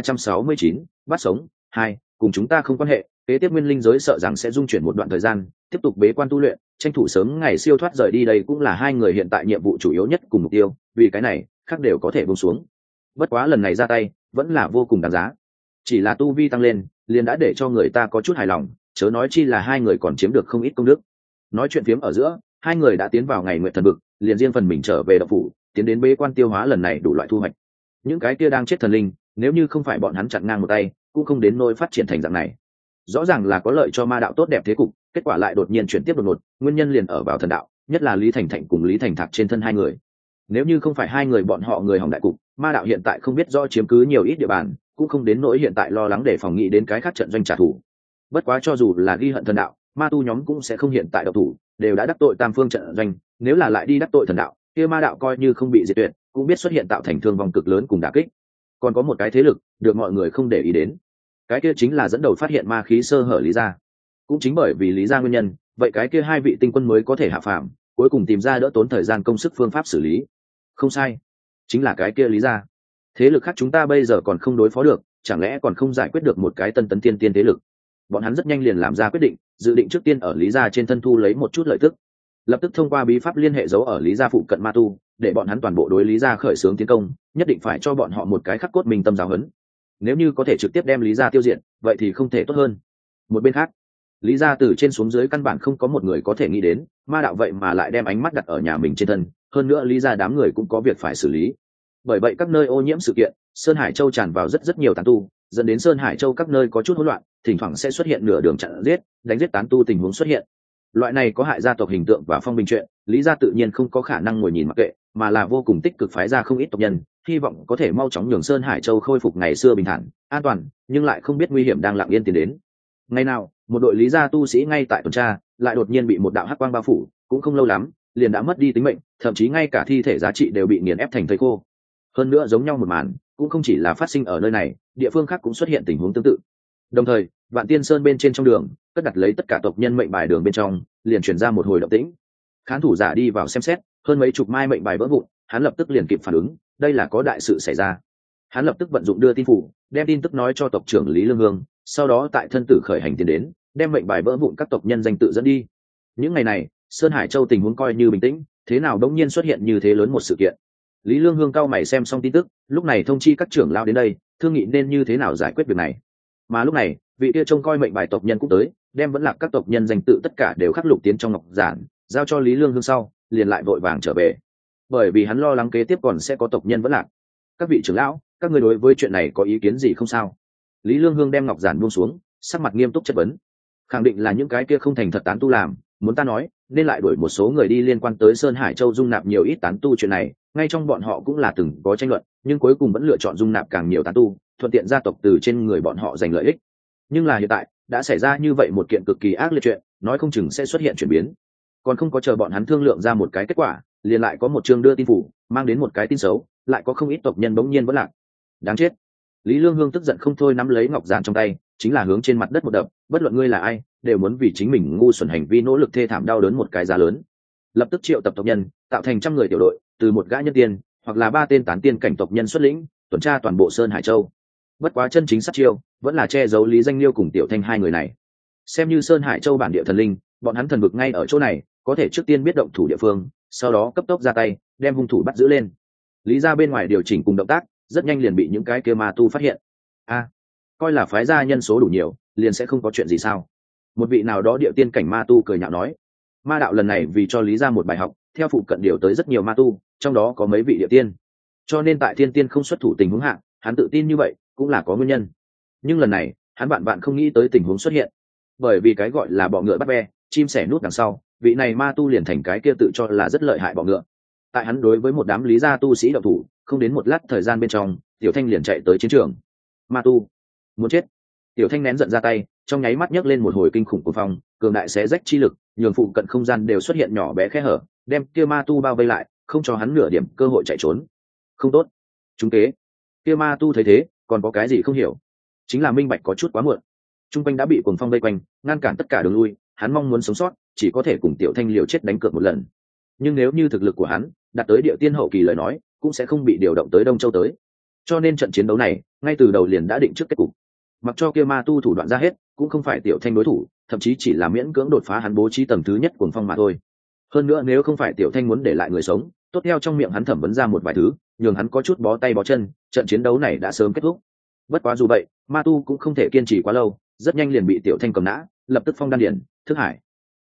1369, bắt sống 2, cùng chúng ta không quan hệ, kế tiếp nguyên linh giới sợ rằng sẽ dung chuyển một đoạn thời gian, tiếp tục bế quan tu luyện, tranh thủ sớm ngày siêu thoát rời đi, đây cũng là hai người hiện tại nhiệm vụ chủ yếu nhất cùng mục tiêu, vì cái này, khác đều có thể buông xuống. Bất quá lần này ra tay, vẫn là vô cùng đáng giá. Chỉ là tu vi tăng lên, liền đã để cho người ta có chút hài lòng, chớ nói chi là hai người còn chiếm được không ít công đức. Nói chuyện phiếm ở giữa, hai người đã tiến vào ngày nguyện thần vực, liền riêng phần mình trở về động phủ, tiến đến bế quan tiêu hóa lần này đủ loại thu hoạch. Những cái kia đang chết thần linh, nếu như không phải bọn hắn chặn ngang một tay, cũng không đến nỗi phát triển thành dạng này. Rõ ràng là có lợi cho ma đạo tốt đẹp thế cục, kết quả lại đột nhiên chuyển tiếp đột ngột, nguyên nhân liền ở vào thần đạo, nhất là Lý Thành Thạnh cùng Lý Thành Thạc trên thân hai người. Nếu như không phải hai người bọn họ người hỏng đại cục, ma đạo hiện tại không biết do chiếm cứ nhiều ít địa bàn, cũng không đến nỗi hiện tại lo lắng để phòng nghĩ đến cái khác trận doanh trả thù. Bất quá cho dù là ghi hận thần đạo, ma tu nhóm cũng sẽ không hiện tại độc thủ, đều đã đắc tội tam phương trận doanh, nếu là lại đi đắc tội thần đạo, kia ma đạo coi như không bị diệt tuyệt, cũng biết xuất hiện tạo thành thương vong cực lớn cùng đả kích. Còn có một cái thế lực được mọi người không để ý đến, cái kia chính là dẫn đầu phát hiện ma khí sơ hở Lý gia. Cũng chính bởi vì Lý gia nguyên nhân, vậy cái kia hai vị tinh quân mới có thể hạ phàm, cuối cùng tìm ra đỡ tốn thời gian công sức phương pháp xử lý. Không sai, chính là cái kia Lý gia. Thế lực khác chúng ta bây giờ còn không đối phó được, chẳng lẽ còn không giải quyết được một cái tân tấn tiên tiên thế lực? Bọn hắn rất nhanh liền làm ra quyết định, dự định trước tiên ở Lý gia trên thân thu lấy một chút lợi tức, lập tức thông qua bí pháp liên hệ giấu ở Lý gia phụ cận ma tu, để bọn hắn toàn bộ đối Lý gia khởi xướng tiến công, nhất định phải cho bọn họ một cái khắc cốt minh tâm giáo huấn. Nếu như có thể trực tiếp đem Lý gia tiêu diệt, vậy thì không thể tốt hơn. Một bên khác, Lý gia từ trên xuống dưới căn bản không có một người có thể nghĩ đến, ma đạo vậy mà lại đem ánh mắt đặt ở nhà mình trên thân, hơn nữa Lý gia đám người cũng có việc phải xử lý. Bởi vậy các nơi ô nhiễm sự kiện, Sơn Hải Châu tràn vào rất nhiều tán tu, dẫn đến Sơn Hải Châu các nơi có chút hỗn loạn, thỉnh thoảng sẽ xuất hiện nửa đường chặn giết, đánh giết tán tu tình huống xuất hiện. Loại này có hại gia tộc hình tượng và phong bình chuyện, Lý gia tự nhiên không có khả năng ngồi nhìn mặc kệ, mà là vô cùng tích cực phái ra không ít tộc nhân, hy vọng có thể mau chóng nhường Sơn Hải Châu khôi phục ngày xưa bình thản, an toàn, nhưng lại không biết nguy hiểm đang lặng yên tiến đến. Ngày nào, một đội Lý gia tu sĩ ngay tại tuần tra, lại đột nhiên bị một đạo hắc quang bao phủ, cũng không lâu lắm, liền đã mất đi tính mệnh, thậm chí ngay cả thi thể giá trị đều bị nghiền ép thành thây khô. Hơn nữa giống nhau một màn, cũng không chỉ là phát sinh ở nơi này, địa phương khác cũng xuất hiện tình huống tương tự. Đồng thời, Vạn Tiên Sơn bên trên trong đường, cất đặt lấy tất cả tộc nhân mệnh bài đường bên trong, liền truyền ra một hồi động tĩnh. Khán thủ giả đi vào xem xét, hơn mấy chục mai mệnh bài vỡ vụn, hắn lập tức liền kịp phản ứng, đây là có đại sự xảy ra. Hắn lập tức vận dụng đưa tin phủ, đem tin tức nói cho tộc trưởng Lý Lương Hương, sau đó tại thân tử khởi hành tiến đến, đem mệnh bài vỡ vụn các tộc nhân danh tự dẫn đi. Những ngày này, Sơn Hải Châu tình huống coi như bình tĩnh, thế nào đống nhiên xuất hiện như thế lớn một sự kiện. Lý Lương Hương cao mày xem xong tin tức, lúc này thông chi các trưởng lao đến đây, thương nghị nên như thế nào giải quyết việc này. Mà lúc này, vị kia trông coi mệnh bài tộc nhân cũng tới, đem vẫn lạc các tộc nhân danh tự tất cả đều khắc lục tiến trong ngọc giản, giao cho Lý Lương Hương sau, liền lại vội vàng trở về. Bởi vì hắn lo lắng kế tiếp còn sẽ có tộc nhân vẫn lạc. Các vị trưởng lão, các ngươi đối với chuyện này có ý kiến gì không sao? Lý Lương Hương đem ngọc giản buông xuống, sắc mặt nghiêm túc chất vấn. Khẳng định là những cái kia không thành thật tán tu làm, muốn ta nói, nên lại đuổi một số người đi liên quan tới Sơn Hải Châu dung nạp nhiều ít tán tu chuyện này, ngay trong bọn họ cũng là từng có tranh luận, nhưng cuối cùng vẫn lựa chọn dung nạp càng nhiều tán tu, thuận tiện gia tộc từ trên người bọn họ giành lợi ích. Nhưng là hiện tại, đã xảy ra như vậy một kiện cực kỳ ác liệt chuyện, nói không chừng sẽ xuất hiện chuyển biến. Còn không có chờ bọn hắn thương lượng ra một cái kết quả, liền lại có một chương đưa tin phủ, mang đến một cái tin xấu, lại có không ít tộc nhân bỗng nhiên vẫn lạc. Đáng chết. Lý Lương Hương tức giận không thôi nắm lấy ngọc giản trong tay, chính là hướng trên mặt đất một đập, bất luận ngươi là ai, đều muốn vì chính mình ngu xuẩn hành vi nỗ lực thê thảm đau đớn một cái giá lớn. Lập tức triệu tập tộc nhân, tạo thành trăm người tiểu đội, từ một gã nhân tiên, hoặc là 3 tên tán tiên cảnh tộc nhân xuất lĩnh, tuần tra toàn bộ Sơn Hải Châu. Bất quá chân chính sát chiêu, vẫn là che giấu Lý Danh Liêu cùng Tiểu Thanh hai người này. Xem như Sơn Hải Châu bản địa thần linh, bọn hắn thần vực ngay ở chỗ này, có thể trước tiên biết động thủ địa phương, sau đó cấp tốc ra tay, đem hung thủ bắt giữ lên. Lý gia bên ngoài điều chỉnh cùng động tác, rất nhanh liền bị những cái kia ma tu phát hiện. Coi là phái gia nhân số đủ nhiều, liền sẽ không có chuyện gì sao? Một vị nào đó địa tiên cảnh ma tu cười nhạo nói. Ma đạo lần này vì cho Lý gia một bài học, theo phụ cận điều tới rất nhiều ma tu, trong đó có mấy vị địa tiên. Cho nên tại thiên tiên không xuất thủ tình huống hạ, hắn tự tin như vậy, cũng là có nguyên nhân. Nhưng lần này, hắn bạn không nghĩ tới tình huống xuất hiện. Bởi vì cái gọi là bọ ngựa bắt ve, chim sẻ nút đằng sau, vị này ma tu liền thành cái kia tự cho là rất lợi hại bọ ngựa. Tại hắn đối với một đám Lý gia tu sĩ đạo thủ, không đến một lát thời gian bên trong, Tiểu Thanh liền chạy tới chiến trường. Ma tu, muốn chết. Tiểu Thanh nén giận ra tay, trong nháy mắt nhấc lên một hồi kinh khủng của phong, cường đại xé rách chi lực, nhường phụ cận không gian đều xuất hiện nhỏ bé khe hở, đem kia ma tu bao vây lại, không cho hắn nửa điểm cơ hội chạy trốn. Không tốt, chúng kế. Kia ma tu thấy thế, còn có cái gì không hiểu, chính là minh bạch có chút quá muộn. Trung quanh đã bị cuồng phong vây quanh, ngăn cản tất cả đường lui, hắn mong muốn sống sót, chỉ có thể cùng Tiểu Thanh liều chết đánh cược một lần. Nhưng nếu như thực lực của hắn đạt tới địa tiên hậu kỳ lời nói, cũng sẽ không bị điều động tới Đông Châu tới. Cho nên trận chiến đấu này, ngay từ đầu liền đã định trước kết cục. Mặc cho kia ma tu thủ đoạn ra hết, cũng không phải Tiểu Thanh đối thủ, thậm chí chỉ là miễn cưỡng đột phá hắn bố trí tầng thứ nhất cuồng phong mà thôi. Hơn nữa nếu không phải Tiểu Thanh muốn để lại người sống, tốt theo trong miệng hắn thẩm vấn ra một vài thứ, nhường hắn có chút bó tay bó chân, trận chiến đấu này đã sớm kết thúc. Bất quá dù vậy, ma tu cũng không thể kiên trì quá lâu, rất nhanh liền bị Tiểu Thanh cầm nã, lập tức phong đan điển, thức hải.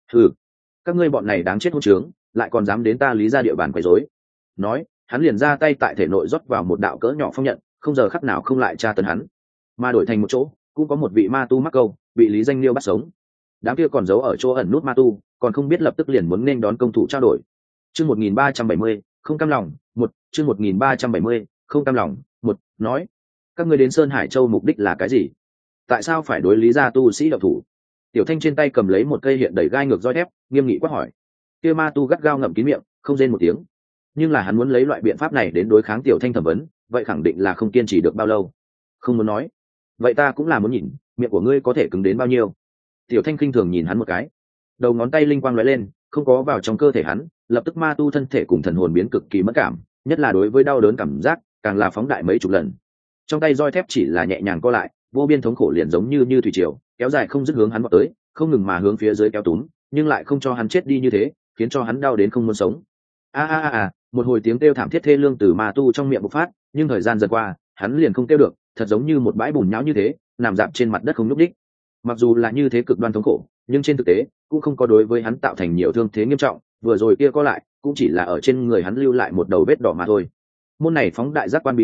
Các ngươi bọn này đáng chết hỗn trướng, lại còn dám đến ta Lý gia địa bàn quấy rối. Nói, hắn liền ra tay tại thể nội rót vào một đạo cỡ nhỏ phong nhận, không giờ khắc nào không lại tra tấn hắn. Mà đổi thành một chỗ, cũng có một vị ma tu mắc câu, bị Lý Danh Liêu bắt sống. Đám kia còn giấu ở chỗ ẩn nút ma tu, còn không biết lập tức liền muốn nên đón công thủ trao đổi. Chương 1370, không cam lòng, chương 1370, không cam lòng, nói, các ngươi đến Sơn Hải Châu mục đích là cái gì? Tại sao phải đối Lý gia tu sĩ động thủ? Tiểu Thanh trên tay cầm lấy một cây hiện đẩy gai ngược roi thép, nghiêm nghị quát hỏi. Kia ma tu gắt gao ngậm kín miệng, không rên một tiếng. Nhưng là hắn muốn lấy loại biện pháp này đến đối kháng Tiểu Thanh thẩm vấn, vậy khẳng định là không kiên trì được bao lâu. Không muốn nói, vậy ta cũng là muốn nhìn, miệng của ngươi có thể cứng đến bao nhiêu. Tiểu Thanh khinh thường nhìn hắn một cái, đầu ngón tay linh quang lóe lên, không có vào trong cơ thể hắn, lập tức ma tu thân thể cùng thần hồn biến cực kỳ mất cảm, nhất là đối với đau đớn cảm giác, càng là phóng đại mấy chục lần. Trong tay roi thép chỉ là nhẹ nhàng co lại, vô biên thống khổ liền giống như thủy triều, kéo dài không dứt hướng hắn vọt tới, không ngừng mà hướng phía dưới kéo túm, nhưng lại không cho hắn chết đi như thế, khiến cho hắn đau đến không muốn sống. Một hồi tiếng kêu thảm thiết thê lương từ ma tu trong miệng bộc phát, nhưng thời gian dần qua, hắn liền không kêu được, thật giống như một bãi bùn nhão như thế, nằm dạp trên mặt đất không nhúc nhích. Mặc dù là như thế cực đoan thống khổ, nhưng trên thực tế cũng không có đối với hắn tạo thành nhiều thương thế nghiêm trọng, vừa rồi kia có lại, cũng chỉ là ở trên người hắn lưu lại một đầu vết đỏ mà thôi. Môn này phóng đại giác quan bí pháp,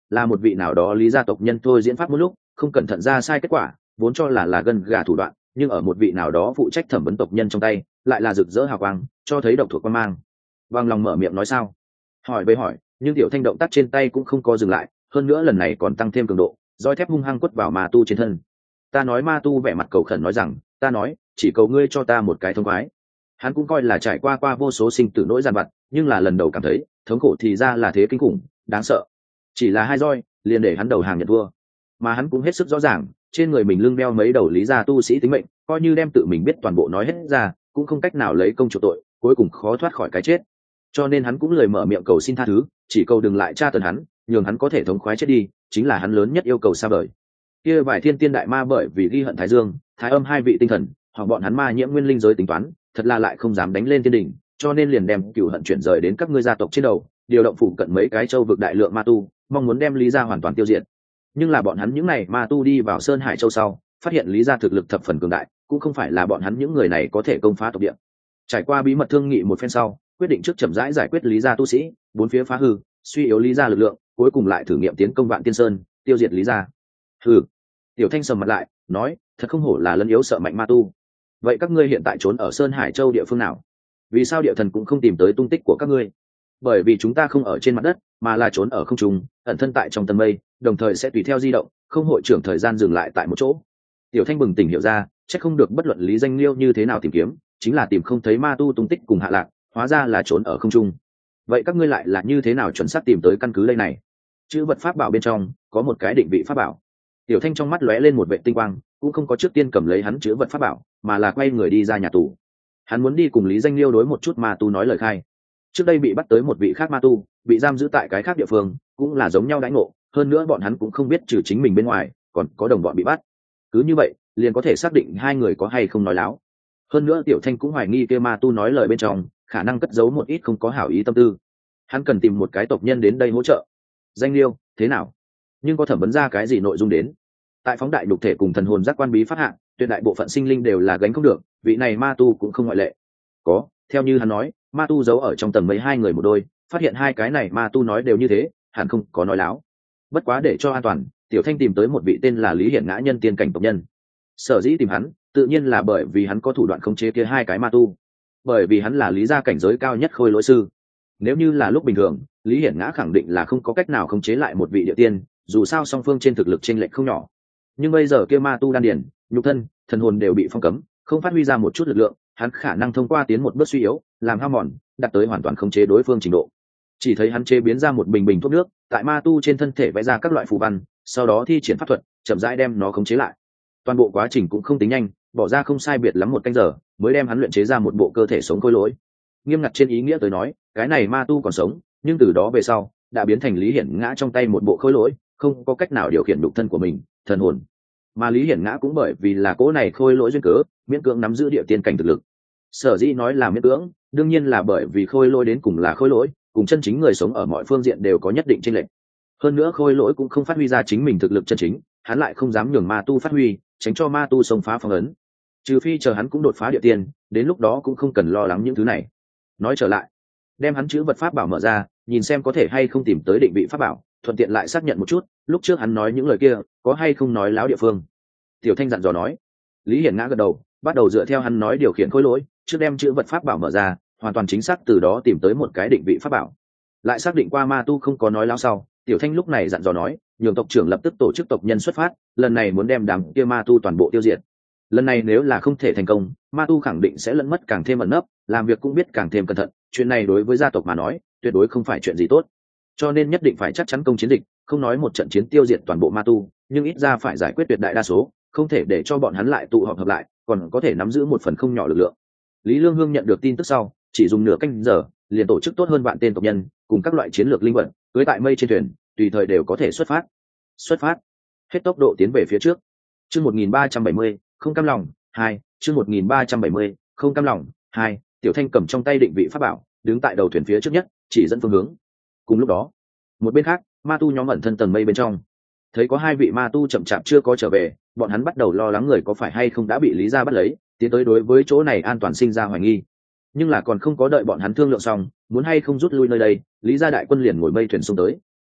là một vị nào đó lý gia tộc nhân thôi diễn pháp một lúc không cẩn thận ra sai kết quả, vốn cho là gân gà thủ đoạn, nhưng ở một vị nào đó phụ trách thẩm vấn tộc nhân trong tay lại là rực rỡ hào quang, cho thấy độc thuộc quan mang. Bằng lòng mở miệng nói sao? Hỏi về hỏi, nhưng Tiểu Thanh động tác trên tay cũng không có dừng lại, hơn nữa lần này còn tăng thêm cường độ, roi thép hung hăng quất vào ma tu trên thân. Ta nói, ma tu vẻ mặt cầu khẩn nói rằng, ta nói, chỉ cầu ngươi cho ta một cái thông khoái. Hắn cũng coi là trải qua vô số sinh tử nỗi gian vặt, nhưng là lần đầu cảm thấy thống khổ thì ra là thế kinh khủng, đáng sợ. Chỉ là hai roi liền để hắn đầu hàng nhận thua, mà hắn cũng hết sức rõ ràng, trên người mình lưng đeo mấy đầu lý gia tu sĩ tính mệnh, coi như đem tự mình biết toàn bộ nói hết ra, cũng không cách nào lấy công chuộc tội, cuối cùng khó thoát khỏi cái chết. Cho nên hắn cũng lời mở miệng cầu xin tha thứ, chỉ cầu đừng lại tra tấn hắn, nhường hắn có thể thống khoái chết đi, chính là hắn lớn nhất yêu cầu xa vời. Kia vài thiên tiên đại ma bởi vì ghi hận Thái Dương, Thái Âm hai vị tinh thần, hoặc bọn hắn ma nhiễm nguyên linh giới tính toán, thật là lại không dám đánh lên thiên đỉnh, cho nên liền đem cửu hận chuyển rời đến các ngươi gia tộc trên đầu, điều động phụ cận mấy cái châu vực đại lượng ma tu, mong muốn đem Lý gia hoàn toàn tiêu diệt. Nhưng là bọn hắn những này ma tu đi vào Sơn Hải Châu sau, phát hiện Lý gia thực lực thập phần cường đại, cũng không phải là bọn hắn những người này có thể công phá tộc địa. Trải qua bí mật thương nghị một phen sau, quyết định trước chậm rãi giải quyết Lý gia tu sĩ, bốn phía phá hư, suy yếu Lý gia lực lượng, cuối cùng lại thử nghiệm tiến công Vạn Tiên Sơn, tiêu diệt Lý gia. Hừ. Tiểu Thanh sầm mặt lại, nói, thật không hổ là lấn yếu sợ mạnh ma tu. Vậy các ngươi hiện tại trốn ở Sơn Hải Châu địa phương nào? Vì sao địa thần cũng không tìm tới tung tích của các ngươi? Bởi vì chúng ta không ở trên mặt đất, mà là trốn ở không trung, ẩn thân tại trong tầng mây, đồng thời sẽ tùy theo di động, không hội trưởng thời gian dừng lại tại một chỗ. Tiểu Thanh bừng tỉnh hiểu ra, chắc không được bất luận Lý Danh Liêu như thế nào tìm kiếm, chính là tìm không thấy ma tu tung tích cùng hạ lạc, hóa ra là trốn ở không trung. Vậy các ngươi lại là như thế nào chuẩn xác tìm tới căn cứ đây này? Chữ vật pháp bảo bên trong có một cái định vị pháp bảo. Tiểu Thanh trong mắt lóe lên một vệ tinh quang, cũng không có trước tiên cầm lấy hắn chữ vật pháp bảo, mà là quay người đi ra nhà tù. Hắn muốn đi cùng Lý Danh Liêu đối một chút ma tu nói lời khai. Trước đây bị bắt tới một vị khác ma tu, bị giam giữ tại cái khác địa phương, cũng là giống nhau đãi ngộ, hơn nữa bọn hắn cũng không biết trừ chính mình bên ngoài, còn có đồng bọn bị bắt. Cứ như vậy, liền có thể xác định hai người có hay không nói láo. Hơn nữa Tiểu Thanh cũng hoài nghi kia ma tu nói lời bên trong, khả năng cất giấu một ít không có hảo ý tâm tư. Hắn cần tìm một cái tộc nhân đến đây hỗ trợ. Danh Liêu, thế nào? Nhưng có thẩm vấn ra cái gì nội dung đến? Tại phóng đại nhục thể cùng thần hồn giác quan bí phát hạng, tuyệt đại bộ phận sinh linh đều là gánh không được, vị này ma tu cũng không ngoại lệ. Có, theo như hắn nói, ma tu giấu ở trong tầng mấy hai người một đôi, phát hiện hai cái này ma tu nói đều như thế, hẳn không có nói láo. Bất quá để cho an toàn, Tiểu Thanh tìm tới một vị tên là Lý Hiển Ngã nhân tiên cảnh tộc nhân. Sở dĩ tìm hắn, tự nhiên là bởi vì hắn có thủ đoạn khống chế kia hai cái ma tu. Bởi vì hắn là Lý gia cảnh giới cao nhất khôi lỗi sư. Nếu như là lúc bình thường, Lý Hiển Ngã khẳng định là không có cách nào khống chế lại một vị địa tiên, dù sao song phương trên thực lực chênh lệch không nhỏ. Nhưng bây giờ kia ma tu đan điền, nhục thân, thần hồn đều bị phong cấm, không phát huy ra một chút lực lượng, hắn khả năng thông qua tiến một bước suy yếu, làm hao mòn, đạt tới hoàn toàn khống chế đối phương trình độ. Chỉ thấy hắn chế biến ra một bình bình thuốc nước, tại ma tu trên thân thể vẽ ra các loại phù văn, sau đó thi triển pháp thuật, chậm rãi đem nó khống chế lại. Toàn bộ quá trình cũng không tính nhanh, bỏ ra không sai biệt lắm 1 canh giờ, mới đem hắn luyện chế ra một bộ cơ thể sống khôi lỗi. Nghiêm ngặt trên ý nghĩa tới nói, cái này ma tu còn sống, nhưng từ đó về sau, đã biến thành Lý Hiển Ngã trong tay một bộ khôi lỗi, không có cách nào điều khiển nhục thân của mình, thần hồn. Mà Lý Hiển Ngã cũng bởi vì là cỗ này khôi lỗi duyên cớ, miễn cưỡng nắm giữ địa tiên cảnh thực lực. Sở dĩ nói là miễn cưỡng, đương nhiên là bởi vì khôi lỗi đến cùng là khôi lỗi, cùng chân chính người sống ở mọi phương diện đều có nhất định chênh lệch. Hơn nữa khôi lỗi cũng không phát huy ra chính mình thực lực chân chính, hắn lại không dám nhường ma tu phát huy, tránh cho ma tu xông phá phong ấn. Trừ phi chờ hắn cũng đột phá địa tiên, đến lúc đó cũng không cần lo lắng những thứ này. Nói trở lại, đem hắn chữ vật pháp bảo mở ra, nhìn xem có thể hay không tìm tới định vị pháp bảo, thuận tiện lại xác nhận một chút, lúc trước hắn nói những lời kia, có hay không nói láo địa phương. Tiểu Thanh dặn dò nói. Lý Hiển Ngã gật đầu, bắt đầu dựa theo hắn nói điều khiển khối lỗi, trước đem chữ vật pháp bảo mở ra, hoàn toàn chính xác từ đó tìm tới một cái định vị pháp bảo. Lại xác định qua ma tu không có nói láo sau, Tiểu Thanh lúc này dặn dò nói, nhường tộc trưởng lập tức tổ chức tộc nhân xuất phát, lần này muốn đem đám kia ma tu toàn bộ tiêu diệt. Lần này nếu là không thể thành công, ma tu khẳng định sẽ lẫn mất càng thêm ẩn nấp, làm việc cũng biết càng thêm cẩn thận, chuyện này đối với gia tộc mà nói, tuyệt đối không phải chuyện gì tốt. Cho nên nhất định phải chắc chắn công chiến dịch, không nói một trận chiến tiêu diệt toàn bộ ma tu, nhưng ít ra phải giải quyết tuyệt đại đa số, không thể để cho bọn hắn lại tụ họp hợp lại, còn có thể nắm giữ một phần không nhỏ lực lượng. Lý Lương Hương nhận được tin tức sau, chỉ dùng nửa canh giờ, liền tổ chức tốt hơn vạn tên tộc nhân, cùng các loại chiến lược linh vật, cưới tại mây trên thuyền, tùy thời đều có thể xuất phát. Xuất phát, hết tốc độ tiến về phía trước. Chương 1370, không cam lòng, 2, chương 1370, không cam lòng, 2, Tiểu Thanh cầm trong tay định vị pháp bảo, đứng tại đầu thuyền phía trước nhất, chỉ dẫn phương hướng. Cùng lúc đó, một bên khác, ma tu nhóm ẩn thân tầng mây bên trong, thấy có 2 vị ma tu chậm chạp chưa có trở về, bọn hắn bắt đầu lo lắng người có phải hay không đã bị Lý gia bắt lấy, tiến tới đối với chỗ này an toàn sinh ra hoài nghi. Nhưng là còn không có đợi bọn hắn thương lượng xong, muốn hay không rút lui nơi đây, Lý gia đại quân liền ngồi mây thuyền xông tới.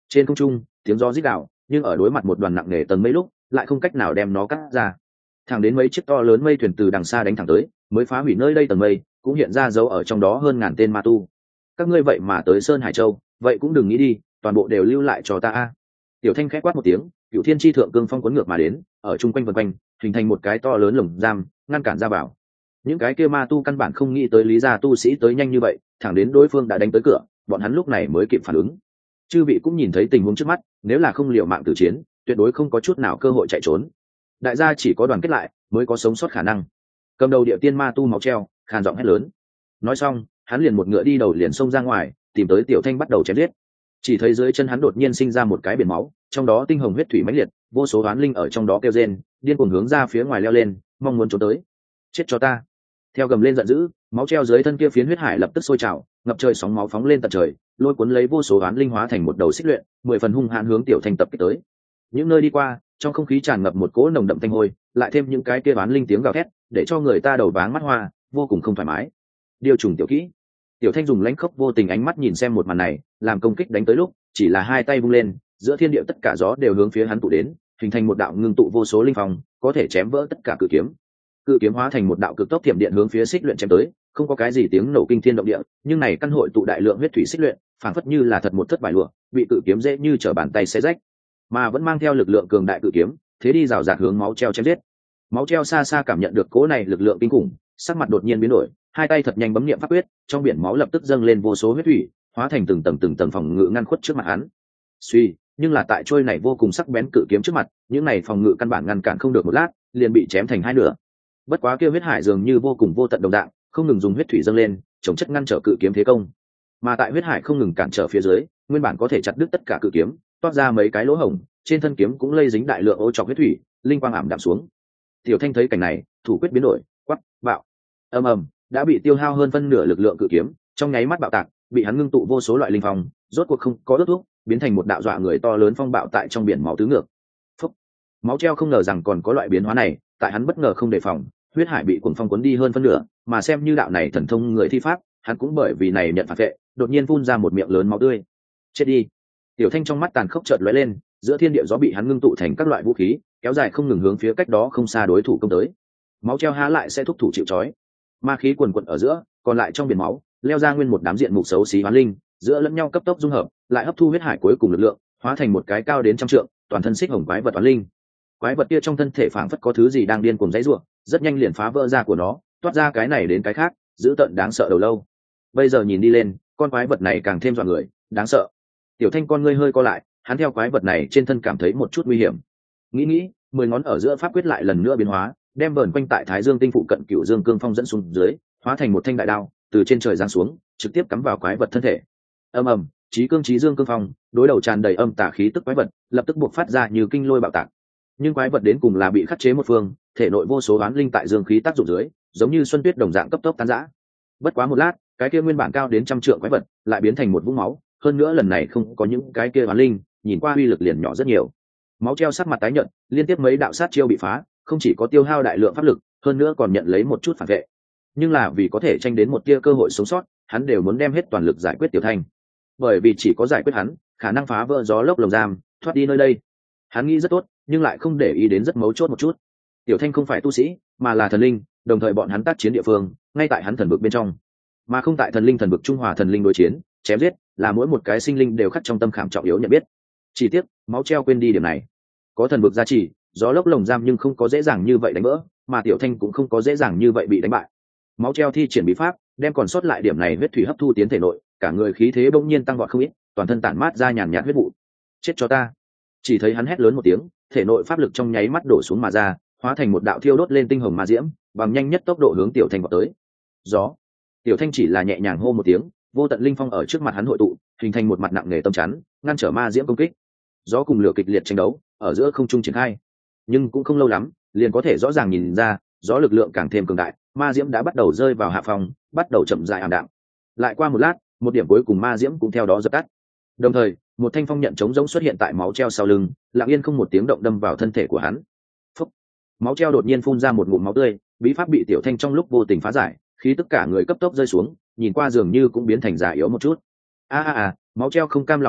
Trên không trung tiếng gió rít đạo, nhưng ở đối mặt một đoàn nặng nề tầng mây lúc lại không cách nào đem nó cắt ra. Thẳng đến mấy chiếc to lớn mây thuyền từ đằng xa đánh thẳng tới mới phá hủy nơi đây tầng mây, cũng hiện ra dấu ở trong đó hơn ngàn tên ma tu. Các ngươi vậy mà tới Sơn Hải Châu, vậy cũng đừng nghĩ đi, toàn bộ đều lưu lại cho ta a. Tiểu Thanh khẽ quát một tiếng, Cửu Thiên Chi Thượng Cương Phong cuốn ngược mà đến, ở trung quanh vần quanh hình thành một cái to lớn lồng giam ngăn cản ra vào. Những cái kia ma tu căn bản không nghĩ tới lý gia tu sĩ tới nhanh như vậy, thẳng đến đối phương đã đánh tới cửa, bọn hắn lúc này mới kịp phản ứng. Chư vị cũng nhìn thấy tình huống trước mắt, nếu là không liều mạng tử chiến, tuyệt đối không có chút nào cơ hội chạy trốn. Đại gia chỉ có đoàn kết lại mới có sống sót khả năng. Cầm đầu địa tiên ma tu máu treo khàn giọng hét lớn. Nói xong hắn liền một ngựa đi đầu liền xông ra ngoài, tìm tới Tiểu Thanh bắt đầu chém giết. Chỉ thấy dưới chân hắn đột nhiên sinh ra một cái biển máu, trong đó tinh hồng huyết thủy mãnh liệt, vô số oán linh ở trong đó kêu rên, điên cuồng hướng ra phía ngoài leo lên, mong muốn trốn tới. Chết cho ta! Theo gầm lên giận dữ, máu treo dưới thân kia phiến huyết hải lập tức sôi trào, ngập trời sóng máu phóng lên tận trời, lôi cuốn lấy vô số oán linh hóa thành một đầu xích luyện, 10 phần hung hãn hướng Tiểu Thanh tập kích tới. Những nơi đi qua, trong không khí tràn ngập một cỗ nồng đậm tanh hôi, lại thêm những cái kia oán linh tiếng gào thét, để cho người ta đầu váng mắt hoa, vô cùng không thoải mái. Điều trùng tiểu kỹ. Tiểu Thanh dùng lãnh khốc vô tình ánh mắt nhìn xem một màn này, làm công kích đánh tới lúc, chỉ là hai tay vung lên, giữa thiên địa tất cả gió đều hướng phía hắn tụ đến, hình thành một đạo ngưng tụ vô số linh phong, có thể chém vỡ tất cả cự kiếm. Cự kiếm hóa thành một đạo cực tốc thiểm điện hướng phía xích luyện chém tới, không có cái gì tiếng nổ kinh thiên động địa, nhưng này căn hội tụ đại lượng huyết thủy xích luyện, phảng phất như là thật một thất vải lụa, bị cự kiếm dễ như trở bàn tay xé rách, mà vẫn mang theo lực lượng cường đại cự kiếm, thế đi rào rạt hướng máu treo chém giết. Máu treo xa xa cảm nhận được cỗ này lực lượng kinh khủng, sắc mặt đột nhiên biến đổi, hai tay thật nhanh bấm niệm pháp quyết, trong biển máu lập tức dâng lên vô số huyết thủy, hóa thành từng tầng phòng ngự ngăn khuất trước mặt hắn. Suy, nhưng là tại trôi này vô cùng sắc bén cự kiếm trước mặt, những này phòng ngự căn bản ngăn cản không được một lát, liền bị chém thành hai nửa. Bất quá kia huyết hải dường như vô cùng vô tận đồng dạng, không ngừng dùng huyết thủy dâng lên, chống chất ngăn trở cự kiếm thế công. Mà tại huyết hải không ngừng cản trở phía dưới, nguyên bản có thể chặt đứt tất cả cự kiếm, toát ra mấy cái lỗ hổng, trên thân kiếm cũng lây dính đại lượng ô trọc huyết thủy, linh quang ảm đạm xuống. Tiểu Thanh thấy cảnh này, thủ quyết biến đổi, quắc, bạo. Ầm ầm, đã bị tiêu hao hơn phân nửa lực lượng cự kiếm, trong nháy mắt bạo tạc, bị hắn ngưng tụ vô số loại linh phong, rốt cuộc không có đốt thuốc, biến thành một đạo dọa người to lớn phong bạo tại trong biển máu tứ ngược. Phúc. Máu treo không ngờ rằng còn có loại biến hóa này, tại hắn bất ngờ không đề phòng, huyết hải bị cuồng phong cuốn đi hơn phân nửa, mà xem như đạo này thần thông người thi pháp, hắn cũng bởi vì này nhận phản vệ, đột nhiên phun ra một miệng lớn máu tươi. Chết đi! Tiểu Thanh trong mắt tàn khốc chợt lóe lên, giữa thiên địa gió bị hắn ngưng tụ thành các loại vũ khí, kéo dài không ngừng hướng phía cách đó không xa đối thủ công tới. Máu treo há lại sẽ thúc thủ chịu trói, ma khí quần quật ở giữa, còn lại trong biển máu leo ra nguyên một đám diện mục xấu xí hoán linh, giữa lẫn nhau cấp tốc dung hợp, lại hấp thu huyết hải cuối cùng lực lượng, hóa thành một cái cao đến 100 trượng, toàn thân xích hồng quái vật hoán linh. Quái vật kia trong thân thể phảng phất có thứ gì đang điên cuồng giãy giụa, rất nhanh liền phá vỡ ra của nó, toát ra cái này đến cái khác, dữ tợn đáng sợ đầu lâu. Bây giờ nhìn đi lên, con quái vật này càng thêm dọa người, đáng sợ. Tiểu Thanh con ngươi hơi co lại, hắn theo quái vật này trên thân cảm thấy một chút nguy hiểm. Nghĩ, 10 ngón ở giữa pháp quyết lại lần nữa biến hóa, đem vờn quanh tại Thái Dương tinh phụ cận Cửu Dương Cương Phong dẫn xuống dưới, hóa thành một thanh đại đao, từ trên trời giáng xuống, trực tiếp cắm vào quái vật thân thể. Ầm ầm, chí dương cương phong, đối đầu tràn đầy âm tà khí tức quái vật, lập tức buộc phát ra như kinh lôi bạo tạc. Nhưng quái vật đến cùng là bị khắc chế một phương, thể nội vô số oán linh tại dương khí tác dụng dưới, giống như xuân tuyết đồng dạng cấp tốc tan rã. Bất quá một lát, cái kia nguyên bản cao đến 100 trượng quái vật, lại biến thành một vũng máu, hơn nữa lần này không có những cái kia oán linh, nhìn qua uy lực liền nhỏ rất nhiều. Máu treo sắc mặt tái nhợt, liên tiếp mấy đạo sát chiêu bị phá, không chỉ có tiêu hao đại lượng pháp lực, hơn nữa còn nhận lấy một chút phản vệ. Nhưng là vì có thể tranh đến một tia cơ hội sống sót, hắn đều muốn đem hết toàn lực giải quyết Tiểu Thanh. Bởi vì chỉ có giải quyết hắn, khả năng phá vỡ gió lốc lồng giam, thoát đi nơi đây. Hắn nghĩ rất tốt, nhưng lại không để ý đến rất mấu chốt một chút. Tiểu Thanh không phải tu sĩ, mà là thần linh, đồng thời bọn hắn tác chiến địa phương, ngay tại hắn thần vực bên trong, mà không tại thần linh thần vực trung hòa thần linh đối chiến, chém giết, là mỗi một cái sinh linh đều khắc trong tâm khảm trọng yếu nhận biết. Chỉ tiếc, máu treo quên đi điểm này. Có thần vực gia trì, gió lốc lồng giam nhưng không có dễ dàng như vậy đánh vỡ, mà Tiểu Thanh cũng không có dễ dàng như vậy bị đánh bại. Máu treo thi triển bí pháp, đem còn sót lại điểm này huyết thủy hấp thu tiến thể nội, cả người khí thế bỗng nhiên tăng vọt không ít, toàn thân tản mát ra nhàn nhạt huyết vụ. Chết cho ta! Chỉ thấy hắn hét lớn một tiếng, thể nội pháp lực trong nháy mắt đổ xuống mà ra, hóa thành một đạo thiêu đốt lên tinh hồng ma diễm, bằng nhanh nhất tốc độ hướng Tiểu Thanh vọt tới. Gió! Tiểu Thanh chỉ là nhẹ nhàng hô một tiếng, vô tận linh phong ở trước mặt hắn hội tụ, hình thành một mặt nặng nề tâm chắn, ngăn trở ma diễm công kích. Gió cùng lửa kịch liệt tranh đấu, ở giữa không trung triển khai, nhưng cũng không lâu lắm, liền có thể rõ ràng nhìn ra, gió lực lượng càng thêm cường đại, ma diễm đã bắt đầu rơi vào hạ phòng, bắt đầu chậm rãi ảm đạm. Lại qua một lát, một điểm cuối cùng ma diễm cũng theo đó dập tắt. Đồng thời, một thanh phong nhận trống rỗng xuất hiện tại máu treo sau lưng, lặng yên không một tiếng động đâm vào thân thể của hắn. Phúc! Máu treo đột nhiên phun ra một ngụm máu tươi, bí pháp bị Tiểu Thanh trong lúc vô tình phá giải, khí tất cả người cấp tốc rơi xuống, nhìn qua dường như cũng biến thành già yếu một chút. Máu treo không cam lòng gầm thét,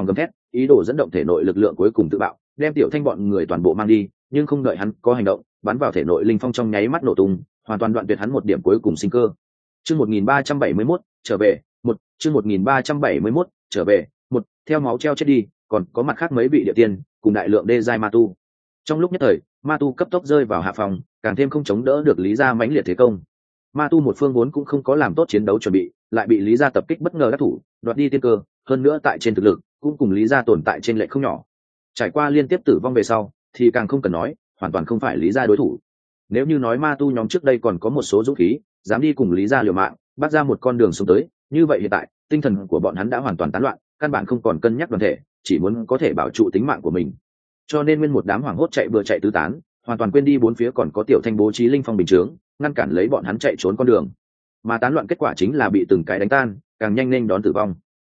ý đồ dẫn động thể nội lực lượng cuối cùng tự bạo, đem Tiểu Thanh bọn người toàn bộ mang đi, nhưng không đợi hắn có hành động, bắn vào thể nội linh phong trong nháy mắt nổ tung, hoàn toàn đoạn tuyệt hắn một điểm cuối cùng sinh cơ. Chương 1371, trở về, chương 1371, trở về, theo máu treo chết đi, còn có mặt khác mấy vị địa tiên, cùng đại lượng đê giai ma tu. Trong lúc nhất thời, ma tu cấp tốc rơi vào hạ phòng, càng thêm không chống đỡ được Lý gia mãnh liệt thế công. Ma tu một phương vốn cũng không có làm tốt chiến đấu chuẩn bị, lại bị Lý gia tập kích bất ngờ đắc thủ, đoạt đi tiên cơ, hơn nữa tại trên thực lực, cũng cùng Lý gia tồn tại trên lệch không nhỏ. Trải qua liên tiếp tử vong về sau, thì càng không cần nói, hoàn toàn không phải Lý gia đối thủ. Nếu như nói ma tu nhóm trước đây còn có một số dũng khí, dám đi cùng Lý gia liều mạng, bắt ra một con đường sống tới, như vậy hiện tại, tinh thần của bọn hắn đã hoàn toàn tán loạn, căn bản không còn cân nhắc đoàn thể, chỉ muốn có thể bảo trụ tính mạng của mình. Cho nên nguyên một đám hoảng hốt chạy bừa chạy tứ tán, hoàn toàn quên đi bốn phía còn có Tiểu Thanh bố trí linh phong bình chướng, ngăn cản lấy bọn hắn chạy trốn con đường. Mà tán loạn kết quả chính là bị từng cái đánh tan, càng nhanh nên đón tử vong.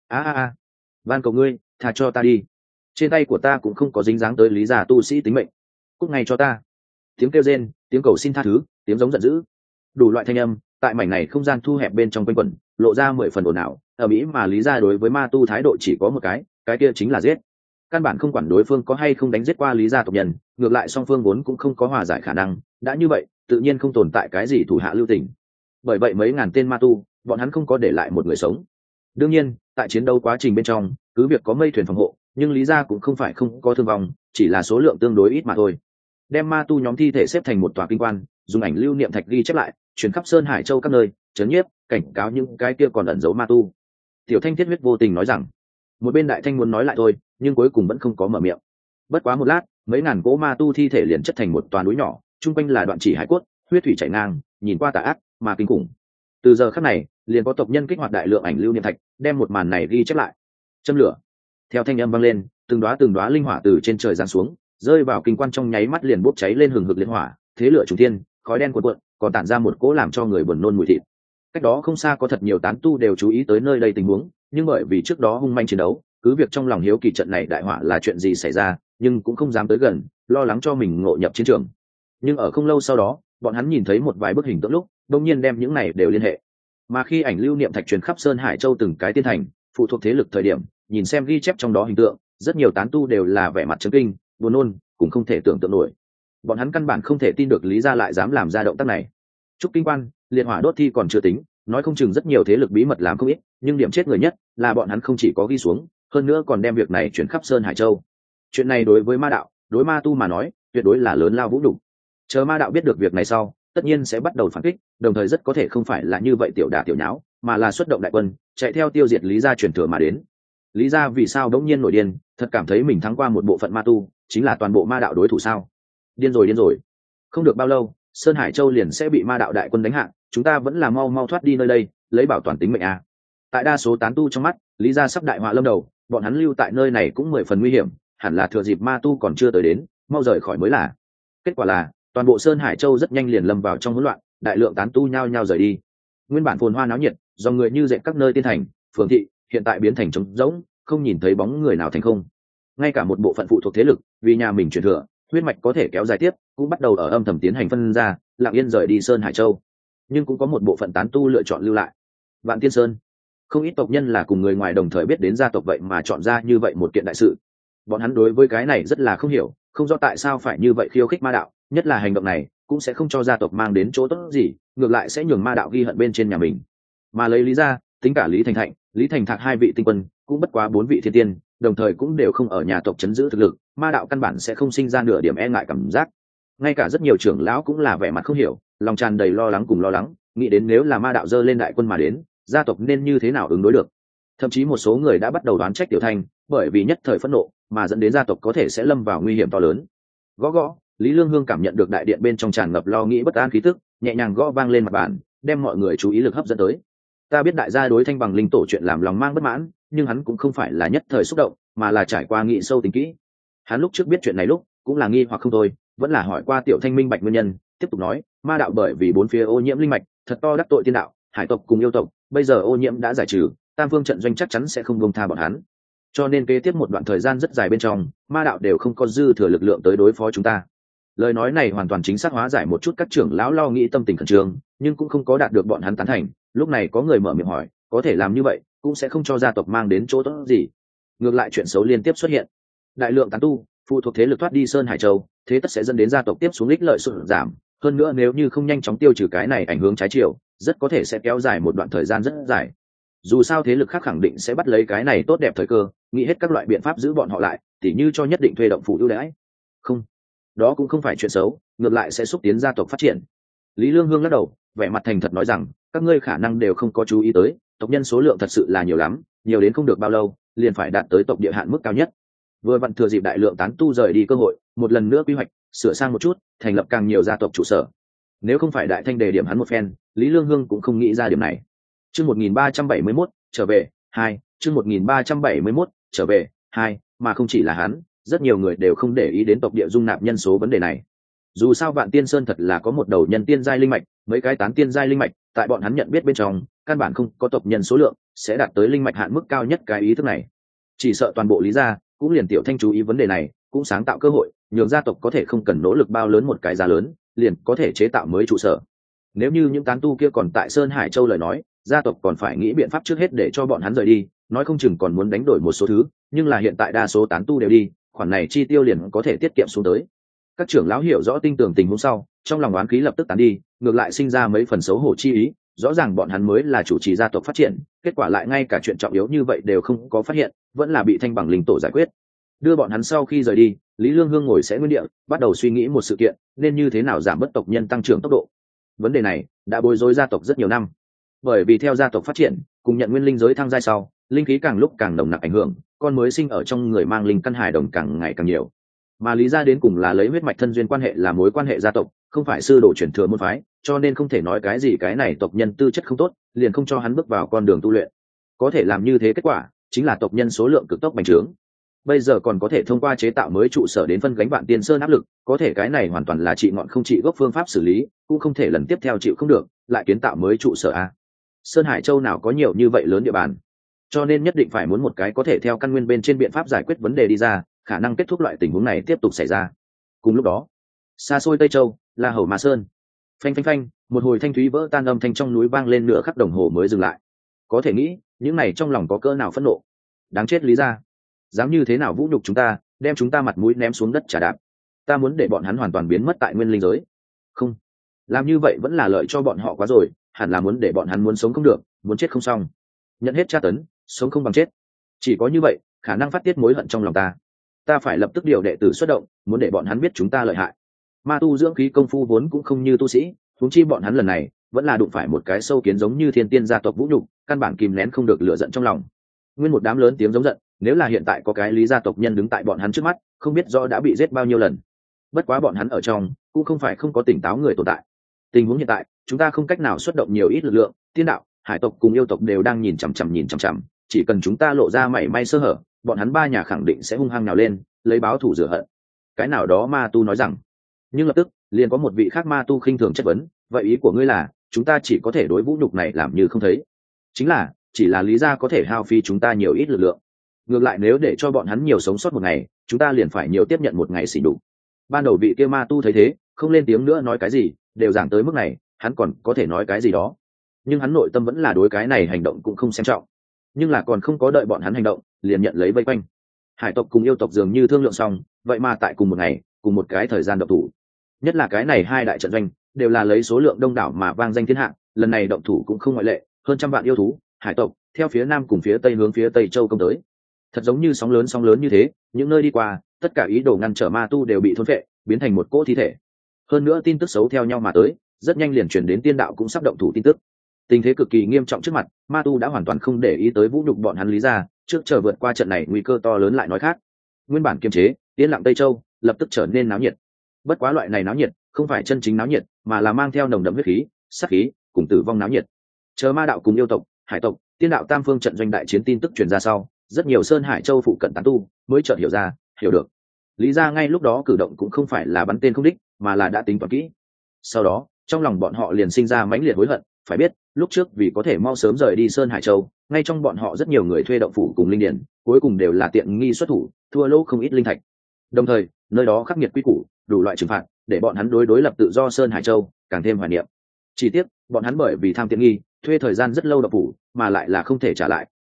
Van cầu ngươi, tha cho ta đi. Trên tay của ta cũng không có dính dáng tới Lý gia tu sĩ tính mệnh. Cút ngay cho ta. Tiếng kêu rên, tiếng cầu xin tha thứ, tiếng giống giận dữ. Đủ loại thanh âm, tại mảnh này không gian thu hẹp bên trong quanh quẩn, lộ ra 10 phần ồn ào. Ở Mỹ mà Lý gia đối với ma tu thái độ chỉ có một cái kia chính là giết. Căn bản không quản đối phương có hay không đánh giết qua Lý gia tộc nhân, ngược lại song phương vốn cũng không có hòa giải khả năng, đã như vậy, tự nhiên không tồn tại cái gì thủ hạ lưu tình. Bởi vậy mấy ngàn tên ma tu, bọn hắn không có để lại một người sống. Đương nhiên, tại chiến đấu quá trình bên trong, cứ việc có mây thuyền phòng hộ, nhưng Lý gia cũng không phải không có thương vong, chỉ là số lượng tương đối ít mà thôi. Đem ma tu nhóm thi thể xếp thành một tòa kinh quan, dùng ảnh lưu niệm thạch ghi chép lại, truyền khắp Sơn Hải Châu các nơi, chấn nhiếp, cảnh cáo những cái kia còn ẩn giấu ma tu. Tiểu Thanh thiết huyết vô tình nói rằng, một bên Đại Thanh muốn nói lại thôi, nhưng cuối cùng vẫn không có mở miệng. Bất quá một lát, mấy ngàn cỗ ma tu thi thể liền chất thành một toà núi nhỏ, trung quanh là đoạn chỉ hải cốt, huyết thủy chảy ngang, nhìn qua tà ác mà kinh khủng. Từ giờ khắc này, liền có tộc nhân kích hoạt đại lượng ảnh lưu niệm thạch, đem một màn này ghi chép lại. Châm lửa. Theo thanh âm vang lên, từng đóa linh hỏa từ trên trời giáng xuống, rơi vào kinh quan trong nháy mắt liền bốc cháy lên hừng hực liên hỏa, thế lửa trùng thiên, khói đen cuồn cuộn, còn tản ra một cỗ làm cho người buồn nôn mùi thịt. Cách đó không xa có thật nhiều tán tu đều chú ý tới nơi đây tình huống, nhưng bởi vì trước đó hung manh chiến đấu, cứ việc trong lòng hiếu kỳ trận này đại hỏa là chuyện gì xảy ra, nhưng cũng không dám tới gần, lo lắng cho mình ngộ nhập chiến trường. Nhưng ở không lâu sau đó, bọn hắn nhìn thấy một vài bức hình tượng lúc, đột nhiên đem những này đều liên hệ. Mà khi ảnh lưu niệm thạch truyền khắp Sơn Hải Châu từng cái tiên thành, phụ thuộc thế lực thời điểm, nhìn xem ghi chép trong đó hình tượng, rất nhiều tán tu đều là vẻ mặt chấn kinh, buồn nôn, cũng không thể tưởng tượng nổi. Bọn hắn căn bản không thể tin được Lý gia lại dám làm ra động tác này. Trúc kinh quan, liệt hỏa đốt thi còn chưa tính, nói không chừng rất nhiều thế lực bí mật làm không ít, nhưng điểm chết người nhất là bọn hắn không chỉ có ghi xuống, hơn nữa còn đem việc này chuyển khắp Sơn Hải Châu. Chuyện này đối với ma đạo, đối ma tu mà nói, tuyệt đối là lớn lao vũ nhục. Chờ ma đạo biết được việc này sau, tất nhiên sẽ bắt đầu phản kích, đồng thời rất có thể không phải là như vậy tiểu đả tiểu nháo, mà là xuất động đại quân, chạy theo tiêu diệt Lý gia truyền thừa mà đến. Lý gia vì sao đống nhiên nổi điên, thật cảm thấy mình thắng qua một bộ phận ma tu, chính là toàn bộ ma đạo đối thủ sao? Điên rồi. Không được bao lâu, Sơn Hải Châu liền sẽ bị ma đạo đại quân đánh hạ, chúng ta vẫn là mau thoát đi nơi đây, lấy bảo toàn tính mệnh a. Tại đa số tán tu trong mắt, Lý gia sắp đại họa lâm đầu, bọn hắn lưu tại nơi này cũng 10 phần nguy hiểm, hẳn là thừa dịp ma tu còn chưa tới đến, mau rời khỏi mới là. Kết quả là, toàn bộ Sơn Hải Châu rất nhanh liền lâm vào trong hỗn loạn, đại lượng tán tu nhao nhao rời đi. Nguyên bản phồn hoa náo nhiệt, do người như dệt các nơi tiên thành, phường thị, hiện tại biến thành trống rỗng, không nhìn thấy bóng người nào thành không. Ngay cả một bộ phận phụ thuộc thế lực, vì nhà mình truyền thừa, huyết mạch có thể kéo dài tiếp, cũng bắt đầu ở âm thầm tiến hành phân ra, lặng yên rời đi Sơn Hải Châu. Nhưng cũng có một bộ phận tán tu lựa chọn lưu lại. Vạn Tiên Sơn, không ít tộc nhân là cùng người ngoài đồng thời biết đến gia tộc vậy mà chọn ra như vậy một kiện đại sự. Bọn hắn đối với cái này rất là không hiểu, không rõ tại sao phải như vậy khiêu khích ma đạo, nhất là hành động này cũng sẽ không cho gia tộc mang đến chỗ tốt gì, ngược lại sẽ nhường ma đạo ghi hận bên trên nhà mình. Mà lấy Lý ra, tính cả Lý Thành Thạnh, Lý Thành Thạc hai vị tinh quân, cũng bất quá 4 vị thiên tiên, đồng thời cũng đều không ở nhà tộc chấn giữ thực lực, ma đạo căn bản sẽ không sinh ra nửa điểm e ngại cảm giác. Ngay cả rất nhiều trưởng lão cũng là vẻ mặt không hiểu, lòng tràn đầy lo lắng, nghĩ đến nếu là ma đạo dơ lên đại quân mà đến, gia tộc nên như thế nào ứng đối được. Thậm chí một số người đã bắt đầu đoán trách Tiểu Thanh, bởi vì nhất thời phẫn nộ mà dẫn đến gia tộc có thể sẽ lâm vào nguy hiểm to lớn. Gõ, Lý Lương Hương cảm nhận được đại điện bên trong tràn ngập lo nghĩ bất an khí tức, nhẹ nhàng gõ vang lên mặt bàn, đem mọi người chú ý lực hấp dẫn tới. Ta biết đại gia đối Thanh Bằng linh tổ chuyện làm lòng mang bất mãn, nhưng hắn cũng không phải là nhất thời xúc động, mà là trải qua nghĩ sâu tính kỹ. Hắn lúc trước biết chuyện này lúc cũng là nghi hoặc không thôi, vẫn là hỏi qua Tiểu Thanh minh bạch nguyên nhân, tiếp tục nói, ma đạo bởi vì bốn phía ô nhiễm linh mạch, thật to đắc tội tiên đạo, hải tộc cùng yêu tộc, bây giờ ô nhiễm đã giải trừ, Tam Phương trận doanh chắc chắn sẽ không buông tha bọn hắn. Cho nên kế tiếp một đoạn thời gian rất dài bên trong, ma đạo đều không có dư thừa lực lượng tới đối phó chúng ta. Lời nói này hoàn toàn chính xác hóa giải một chút các trưởng lão lo nghĩ tâm tình khẩn trương, nhưng cũng không có đạt được bọn hắn tán thành. Lúc này có người mở miệng hỏi, có thể làm như vậy cũng sẽ không cho gia tộc mang đến chỗ tốt gì. Ngược lại chuyện xấu liên tiếp xuất hiện, đại lượng tán tu phụ thuộc thế lực thoát đi Sơn Hải Châu, thế tất sẽ dẫn đến gia tộc tiếp xuống ích lợi sụt giảm. Hơn nữa nếu như không nhanh chóng tiêu trừ cái này ảnh hưởng trái chiều, rất có thể sẽ kéo dài một đoạn thời gian rất dài. Dù sao thế lực khác khẳng định sẽ bắt lấy cái này tốt đẹp thời cơ, nghĩ hết các loại biện pháp giữ bọn họ lại, tỉ như cho nhất định thuê động phủ ưu đãi. Không, đó cũng không phải chuyện xấu, ngược lại sẽ xúc tiến gia tộc phát triển. Lý Lương Hương lắc đầu, vẻ mặt thành thật nói rằng, các ngươi khả năng đều không có chú ý tới, tộc nhân số lượng thật sự là nhiều lắm, nhiều đến không được bao lâu, liền phải đạt tới tộc địa hạn mức cao nhất. Vừa vặn thừa dịp đại lượng tán tu rời đi cơ hội, một lần nữa quy hoạch, sửa sang một chút, thành lập càng nhiều gia tộc trụ sở. Nếu không phải đại thanh đề điểm hắn một phen, Lý Lương Hương cũng không nghĩ ra điểm này. Chương 1371, trở về, 2, chương 1371, trở về, 2, mà không chỉ là hắn, rất nhiều người đều không để ý đến tộc địa dung nạp nhân số vấn đề này. Dù sao Vạn Tiên Sơn thật là có một đầu nhân tiên giai linh mạch, mấy cái tán tiên giai linh mạch, tại bọn hắn nhận biết bên trong, căn bản không có tộc nhân số lượng sẽ đạt tới linh mạch hạn mức cao nhất cái ý thức này. Chỉ sợ toàn bộ Lý gia cũng liền Tiểu Thanh chú ý vấn đề này, cũng sáng tạo cơ hội, nhường gia tộc có thể không cần nỗ lực bao lớn một cái giá lớn, liền có thể chế tạo mới trụ sở. Nếu như những tán tu kia còn tại Sơn Hải Châu lời nói, gia tộc còn phải nghĩ biện pháp trước hết để cho bọn hắn rời đi, nói không chừng còn muốn đánh đổi một số thứ, nhưng là hiện tại đa số tán tu đều đi, khoản này chi tiêu liền có thể tiết kiệm xuống tới. Các trưởng lão hiểu rõ tinh tường tình huống sau, trong lòng oán khí lập tức tán đi, ngược lại sinh ra mấy phần xấu hổ chi ý, rõ ràng bọn hắn mới là chủ trì gia tộc phát triển, kết quả lại ngay cả chuyện trọng yếu như vậy đều không có phát hiện, vẫn là bị thanh bằng linh tổ giải quyết. Đưa bọn hắn sau khi rời đi, Lý Lương Hương ngồi sẽ nguyên địa, bắt đầu suy nghĩ một sự kiện, nên như thế nào giảm bớt tộc nhân tăng trưởng tốc độ. Vấn đề này đã bối rối gia tộc rất nhiều năm, bởi vì theo gia tộc phát triển, cùng nhận nguyên linh giới thăng giai sau, linh khí càng lúc càng nồng nặc ảnh hưởng, con mới sinh ở trong người mang linh căn hài đồng càng ngày càng nhiều. Mà Lý gia đến cùng là lấy huyết mạch thân duyên quan hệ là mối quan hệ gia tộc, không phải sư đồ truyền thừa môn phái, cho nên không thể nói cái gì cái này tộc nhân tư chất không tốt, liền không cho hắn bước vào con đường tu luyện. Có thể làm như thế kết quả chính là tộc nhân số lượng cực tốc bành trướng. Bây giờ còn có thể thông qua chế tạo mới trụ sở đến phân gánh Vạn Tiên Sơn áp lực, có thể cái này hoàn toàn là trị ngọn không trị gốc phương pháp xử lý, cũng không thể lần tiếp theo chịu không được, lại kiến tạo mới trụ sở a. Sơn Hải Châu nào có nhiều như vậy lớn địa bàn, cho nên nhất định phải muốn một cái có thể theo căn nguyên bên trên biện pháp giải quyết vấn đề đi ra, khả năng kết thúc loại tình huống này tiếp tục xảy ra. Cùng lúc đó, xa xôi Tây Châu, La Hầu Ma Sơn, phanh phanh phanh, một hồi thanh thúy vỡ tan âm thanh trong núi vang lên nửa khắc đồng hồ mới dừng lại. Có thể nghĩ, những này trong lòng có cỡ nào phẫn nộ. Đáng chết Lý gia, dám như thế nào vũ nhục chúng ta, đem chúng ta mặt mũi ném xuống đất trả đạp. Ta muốn để bọn hắn hoàn toàn biến mất tại nguyên linh giới. Không, làm như vậy vẫn là lợi cho bọn họ quá rồi, hẳn là muốn để bọn hắn muốn sống không được, muốn chết không xong. Nhận hết tra tấn, sống không bằng chết. Chỉ có như vậy, khả năng phát tiết mối hận trong lòng ta. Ta phải lập tức điều đệ tử xuất động, muốn để bọn hắn biết chúng ta lợi hại. Ma tu dưỡng khí công phu vốn cũng không như tu sĩ, huống chi bọn hắn lần này vẫn là đụng phải một cái sâu kiến giống như thiên tiên gia tộc vũ nhục, căn bản kìm nén không được lửa giận trong lòng. Nguyên một đám lớn tiếng giống giận, nếu là hiện tại có cái Lý gia tộc nhân đứng tại bọn hắn trước mắt, không biết rõ đã bị giết bao nhiêu lần. Bất quá bọn hắn ở trong cũng không phải không có tỉnh táo người tồn tại. Tình huống hiện tại, chúng ta không cách nào xuất động nhiều ít lực lượng, tiên đạo, hải tộc cùng yêu tộc đều đang nhìn chằm chằm, chỉ cần chúng ta lộ ra mảy may sơ hở, bọn hắn ba nhà khẳng định sẽ hung hăng nào lên, lấy báo thù rửa hận. Cái nào đó ma tu nói rằng, nhưng lập tức liền có một vị khác ma tu khinh thường chất vấn, vậy ý của ngươi là chúng ta chỉ có thể đối vũ nhục này làm như không thấy? Chính là chỉ là Lý gia có thể hao phí chúng ta nhiều ít lực lượng, ngược lại nếu để cho bọn hắn nhiều sống sót một ngày, chúng ta liền phải nhiều tiếp nhận một ngày xỉ đục. Ban đầu vị kia ma tu thấy thế, không lên tiếng nữa nói cái gì, đều giảng tới mức này, hắn còn có thể nói cái gì đó. Nhưng hắn nội tâm vẫn là đối cái này hành động cũng không xem trọng. Nhưng là còn không có đợi bọn hắn hành động, liền nhận lấy vây quanh. Hải tộc cùng yêu tộc dường như thương lượng xong, vậy mà tại cùng một ngày, cùng một cái thời gian động thủ. Nhất là cái này hai đại trận doanh đều là lấy số lượng đông đảo mà vang danh thiên hạ, lần này động thủ cũng không ngoại lệ, hơn trăm vạn yêu thú, hải tộc theo phía nam cùng phía tây hướng phía Tây Châu công tới. Thật giống như sóng lớn như thế, những nơi đi qua, tất cả ý đồ ngăn trở ma tu đều bị thôn phệ, biến thành một cỗ thi thể. Hơn nữa tin tức xấu theo nhau mà tới, rất nhanh liền truyền đến tiên đạo cũng sắp động thủ tin tức. Tình thế cực kỳ nghiêm trọng trước mặt, ma tu đã hoàn toàn không để ý tới vũ nhục bọn hắn Lý gia, trước chờ vượt qua trận này nguy cơ to lớn lại nói khác. Nguyên bản kiềm chế, yên lặng Tây Châu lập tức trở nên náo nhiệt. Bất quá loại này náo nhiệt không phải chân chính náo nhiệt, mà là mang theo nồng đậm huyết khí, sát khí cùng tử vong náo nhiệt. Chờ ma đạo cùng yêu tộc, hải tộc, tiên đạo tam phương trận doanh đại chiến tin tức truyền ra sau, rất nhiều Sơn Hải Châu phụ cận tán tu mới chợt hiểu được Lý gia ngay lúc đó cử động cũng không phải là bắn tên không đích, mà là đã tính toán kỹ. Sau đó trong lòng bọn họ liền sinh ra mãnh liệt hối hận. Phải biết lúc trước vì có thể mau sớm rời đi Sơn Hải Châu, ngay trong bọn họ rất nhiều người thuê động phủ cùng linh điển, cuối cùng đều là tiện nghi xuất thủ, thua lỗ không ít linh thạch. Đồng thời nơi đó khắc nghiệt quy củ, đủ loại trừng phạt, để bọn hắn đối lập tự do Sơn Hải Châu càng thêm hoài niệm. Chỉ tiếc bọn hắn bởi vì tham tiện nghi, thuê thời gian rất lâu động phủ, mà lại là không thể trả lại,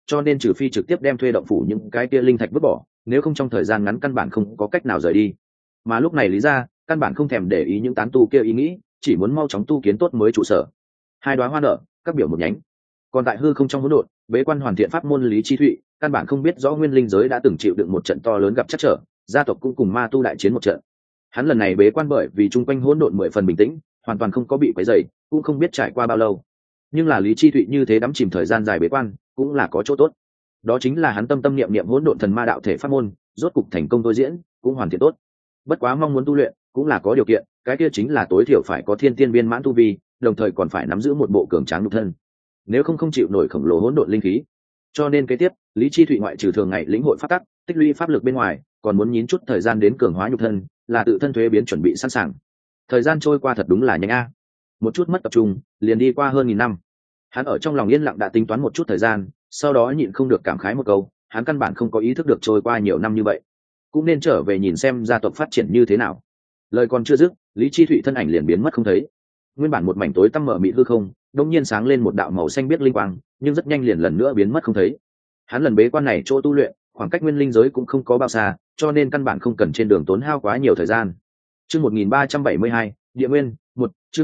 cho nên trừ phi trực tiếp đem thuê động phủ những cái kia linh thạch vứt bỏ, nếu không trong thời gian ngắn căn bản không có cách nào rời đi. Mà lúc này lý gia căn bản không thèm để ý những tán tu kia ý nghĩ, chỉ muốn mau chóng tu kiến tốt mới trụ sở. Hai đóa hoa nở, các biểu một nhánh. Còn tại hư không trong hỗn độn, bế quan hoàn thiện pháp môn Lý Chi Thụy căn bản không biết rõ nguyên linh giới đã từng chịu đựng một trận to lớn gặp chắc trở, gia tộc cũng cùng ma tu đại chiến một trận. Hắn lần này bế quan bởi vì chung quanh hỗn độn 10 phần bình tĩnh, hoàn toàn không có bị quấy rầy, cũng không biết trải qua bao lâu. Nhưng là Lý Chi Thụy như thế đắm chìm thời gian dài bế quan, cũng là có chỗ tốt. Đó chính là hắn tâm tâm niệm niệm hỗn độn thần ma đạo thể pháp môn, rốt cục thành công tôi diễn, cũng hoàn thiện tốt. Bất quá mong muốn tu luyện, cũng là có điều kiện, cái kia chính là tối thiểu phải có thiên tiên viên mãn tu vi, đồng thời còn phải nắm giữ một bộ cường tráng nhục thân. Nếu không chịu nổi khổng lồ hỗn độn linh khí. Cho nên kế tiếp, Lý Chi Thụy ngoại trừ thường ngày lĩnh hội pháp tắc, tích lũy pháp lực bên ngoài, còn muốn nhín chút thời gian đến cường hóa nhục thân, là tự thân thuế biến chuẩn bị sẵn sàng. Thời gian trôi qua thật đúng là nhanh a. Một chút mất tập trung, liền đi qua hơn 1000 năm. Hắn ở trong lòng yên lặng đã tính toán một chút thời gian, sau đó nhịn không được cảm khái một câu, hắn căn bản không có ý thức được trôi qua nhiều năm như vậy, cũng nên trở về nhìn xem gia tộc phát triển như thế nào. Lời còn chưa dứt, Lý Chi Thụy thân ảnh liền biến mất không thấy. Nguyên bản một mảnh tối tăm mở mịt hư không, đột nhiên sáng lên một đạo màu xanh biếc linh quang, nhưng rất nhanh liền lần nữa biến mất không thấy. Hắn lần bế quan này chỗ tu luyện, khoảng cách nguyên linh giới cũng không có bao xa, cho nên căn bản không cần trên đường tốn hao quá nhiều thời gian. Chương 1372, Địa Nguyên, 1, chương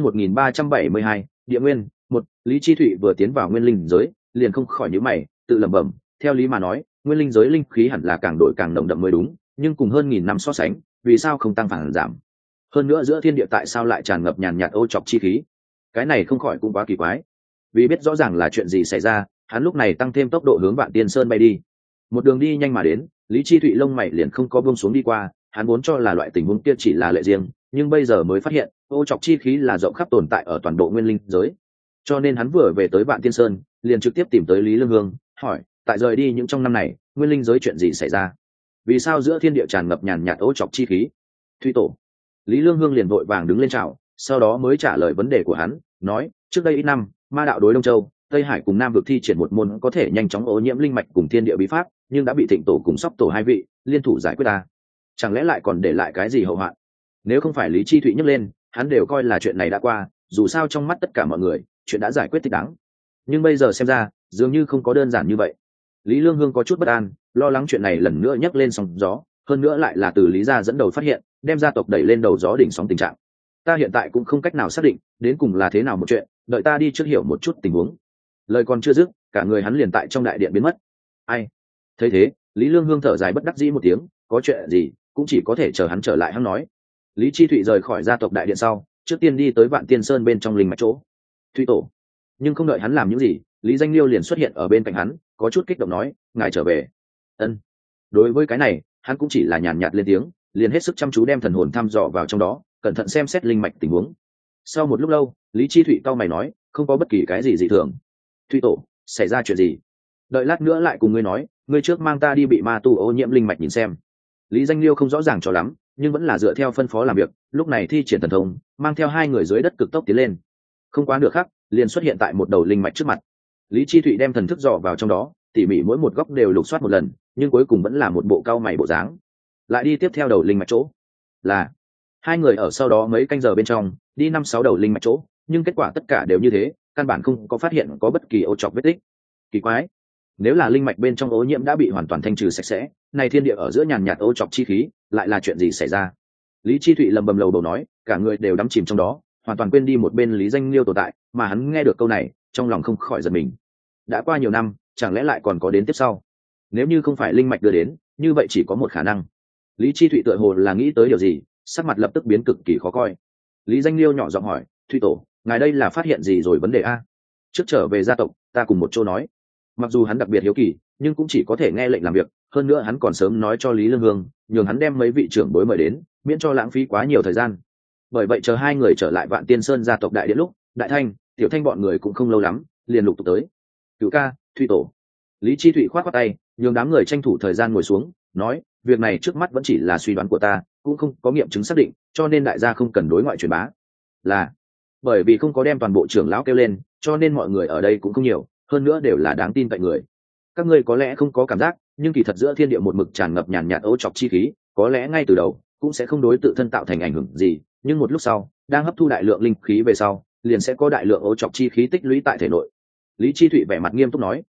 1372, Địa Nguyên, 1, Lý Chi Thụy vừa tiến vào nguyên linh giới, liền không khỏi nhíu mày, tự lẩm bẩm, theo lý mà nói, nguyên linh giới linh khí hẳn là càng đổi càng nồng đậm mới đúng, nhưng cùng hơn 1000 năm so sánh, vì sao không tăng phản giảm? Hơn nữa giữa thiên địa tại sao lại tràn ngập nhàn nhạt ô trọc chi khí? Cái này không khỏi cũng quá kỳ quái. Vì biết rõ ràng là chuyện gì xảy ra, hắn lúc này tăng thêm tốc độ hướng Vạn Tiên Sơn bay đi. Một đường đi nhanh mà đến, Lý Chi Thụy lông mày liền không có buông xuống đi qua, hắn vốn cho là loại tình huống kia chỉ là lệ riêng, nhưng bây giờ mới phát hiện, ô trọc chi khí là rộng khắp tồn tại ở toàn bộ nguyên linh giới. Cho nên hắn vừa về tới Vạn Tiên Sơn, liền trực tiếp tìm tới Lý Lương Hương, hỏi, tại rời đi những trong năm này, nguyên linh giới chuyện gì xảy ra? Vì sao giữa thiên địa tràn ngập nhàn nhạt ô trọc chi khí? Thụy tổ. Lý Lương Hương liền vội vàng đứng lên chào, sau đó mới trả lời vấn đề của hắn, nói, trước đây ít năm, ma đạo đối Đông Châu, Tây Hải cùng Nam vực thi triển một môn có thể nhanh chóng ô nhiễm linh mạch cùng thiên địa bí pháp, nhưng đã bị Thịnh tổ cùng Sóc tổ hai vị liên thủ giải quyết ta. Chẳng lẽ lại còn để lại cái gì hậu hoạn? Nếu không phải Lý Chi Thụy nhắc lên, hắn đều coi là chuyện này đã qua, dù sao trong mắt tất cả mọi người, chuyện đã giải quyết thích đáng. Nhưng bây giờ xem ra, dường như không có đơn giản như vậy. Lý Lương Hương có chút bất an, lo lắng chuyện này lần nữa nhấc lên sóng gió, hơn nữa lại là từ Lý gia dẫn đầu phát hiện, đem gia tộc đẩy lên đầu gió đỉnh sóng tình trạng. Ta hiện tại cũng không cách nào xác định đến cùng là thế nào một chuyện, đợi ta đi trước hiểu một chút tình huống. Lời còn chưa dứt, cả người hắn liền tại trong đại điện biến mất. Ai? Thấy thế, Lý Lương Hương thở dài bất đắc dĩ một tiếng, có chuyện gì cũng chỉ có thể chờ hắn trở lại hắn nói. Lý Chi Thụy rời khỏi gia tộc đại điện sau, trước tiên đi tới Vạn Tiên Sơn bên trong linh mạch chỗ. Thụy tổ. Nhưng không đợi hắn làm những gì, Lý Danh Liêu liền xuất hiện ở bên cạnh hắn, có chút kích động nói, ngài trở về. Ân. Đối với cái này, hắn cũng chỉ là nhàn nhạt lên tiếng, liền hết sức chăm chú đem thần hồn thăm dò vào trong đó, cẩn thận xem xét linh mạch tình huống. Sau một lúc lâu, Lý Chi Thụy cau mày nói, không có bất kỳ cái gì dị thường. Thụy tổ, xảy ra chuyện gì? Đợi lát nữa lại cùng ngươi nói, ngươi trước mang ta đi bị ma tu ô nhiễm linh mạch nhìn xem. Lý Danh Liêu không rõ ràng cho lắm, nhưng vẫn là dựa theo phân phó làm việc, lúc này thi triển thần thông, mang theo hai người dưới đất cực tốc tiến lên. Không quá nửa khắc, liền xuất hiện tại một đầu linh mạch trước mặt. Lý Chi Thụy đem thần thức dò vào trong đó, tỉ mỉ mỗi một góc đều lục soát một lần, nhưng cuối cùng vẫn là một bộ cau mày bộ dáng. Lại đi tiếp theo đầu linh mạch chỗ. Là hai người ở sau đó mấy canh giờ bên trong, đi 5-6 đầu linh mạch chỗ, nhưng kết quả tất cả đều như thế, căn bản không có phát hiện có bất kỳ ô trọc vết tích. Kỳ quái, nếu là linh mạch bên trong ô nhiễm đã bị hoàn toàn thanh trừ sạch sẽ, này thiên địa ở giữa nhàn nhạt ô trọc chi khí, lại là chuyện gì xảy ra? Lý Chi Thụy lầm bầm lầu bầu nói, cả người đều đắm chìm trong đó, hoàn toàn quên đi một bên Lý Danh Liêu tồn tại, mà hắn nghe được câu này, trong lòng không khỏi giật mình. Đã qua nhiều năm, chẳng lẽ lại còn có đến tiếp sau? Nếu như không phải linh mạch đưa đến, như vậy chỉ có một khả năng. Lý Chi Thụy tựa hồ là nghĩ tới điều gì, sắc mặt lập tức biến cực kỳ khó coi. Lý Danh Liêu nhỏ giọng hỏi, Thụy tổ, ngài đây là phát hiện gì rồi vấn đề a? Trước trở về gia tộc, ta cùng một chỗ nói. Mặc dù hắn đặc biệt hiếu kỳ, nhưng cũng chỉ có thể nghe lệnh làm việc, hơn nữa hắn còn sớm nói cho Lý Lương Hương, nhường hắn đem mấy vị trưởng bối mời đến, miễn cho lãng phí quá nhiều thời gian. Bởi vậy chờ hai người trở lại Vạn Tiên Sơn gia tộc đại điện lúc, Đại Thanh, Tiểu Thanh bọn người cũng không lâu lắm, liền lục tục tới. Cửu ca, Thụy tổ. Lý Chi Thụy khoát khoát tay, nhường đám người tranh thủ thời gian ngồi xuống, nói, việc này trước mắt vẫn chỉ là suy đoán của ta, cũng không có nghiệm chứng xác định, cho nên đại gia không cần đối ngoại truyền bá. Là bởi vì không có đem toàn bộ trưởng lão kêu lên, cho nên mọi người ở đây cũng không nhiều, hơn nữa đều là đáng tin cậy người. Các ngươi có lẽ không có cảm giác, nhưng kỳ thật giữa thiên địa một mực tràn ngập nhàn nhạt ấu trọc chi khí, có lẽ ngay từ đầu cũng sẽ không đối tự thân tạo thành ảnh hưởng gì, nhưng một lúc sau, đang hấp thu đại lượng linh khí về sau, liền sẽ có đại lượng ấu trọc chi khí tích lũy tại thể nội. Lý Chi Thụy vẻ mặt nghiêm túc nói,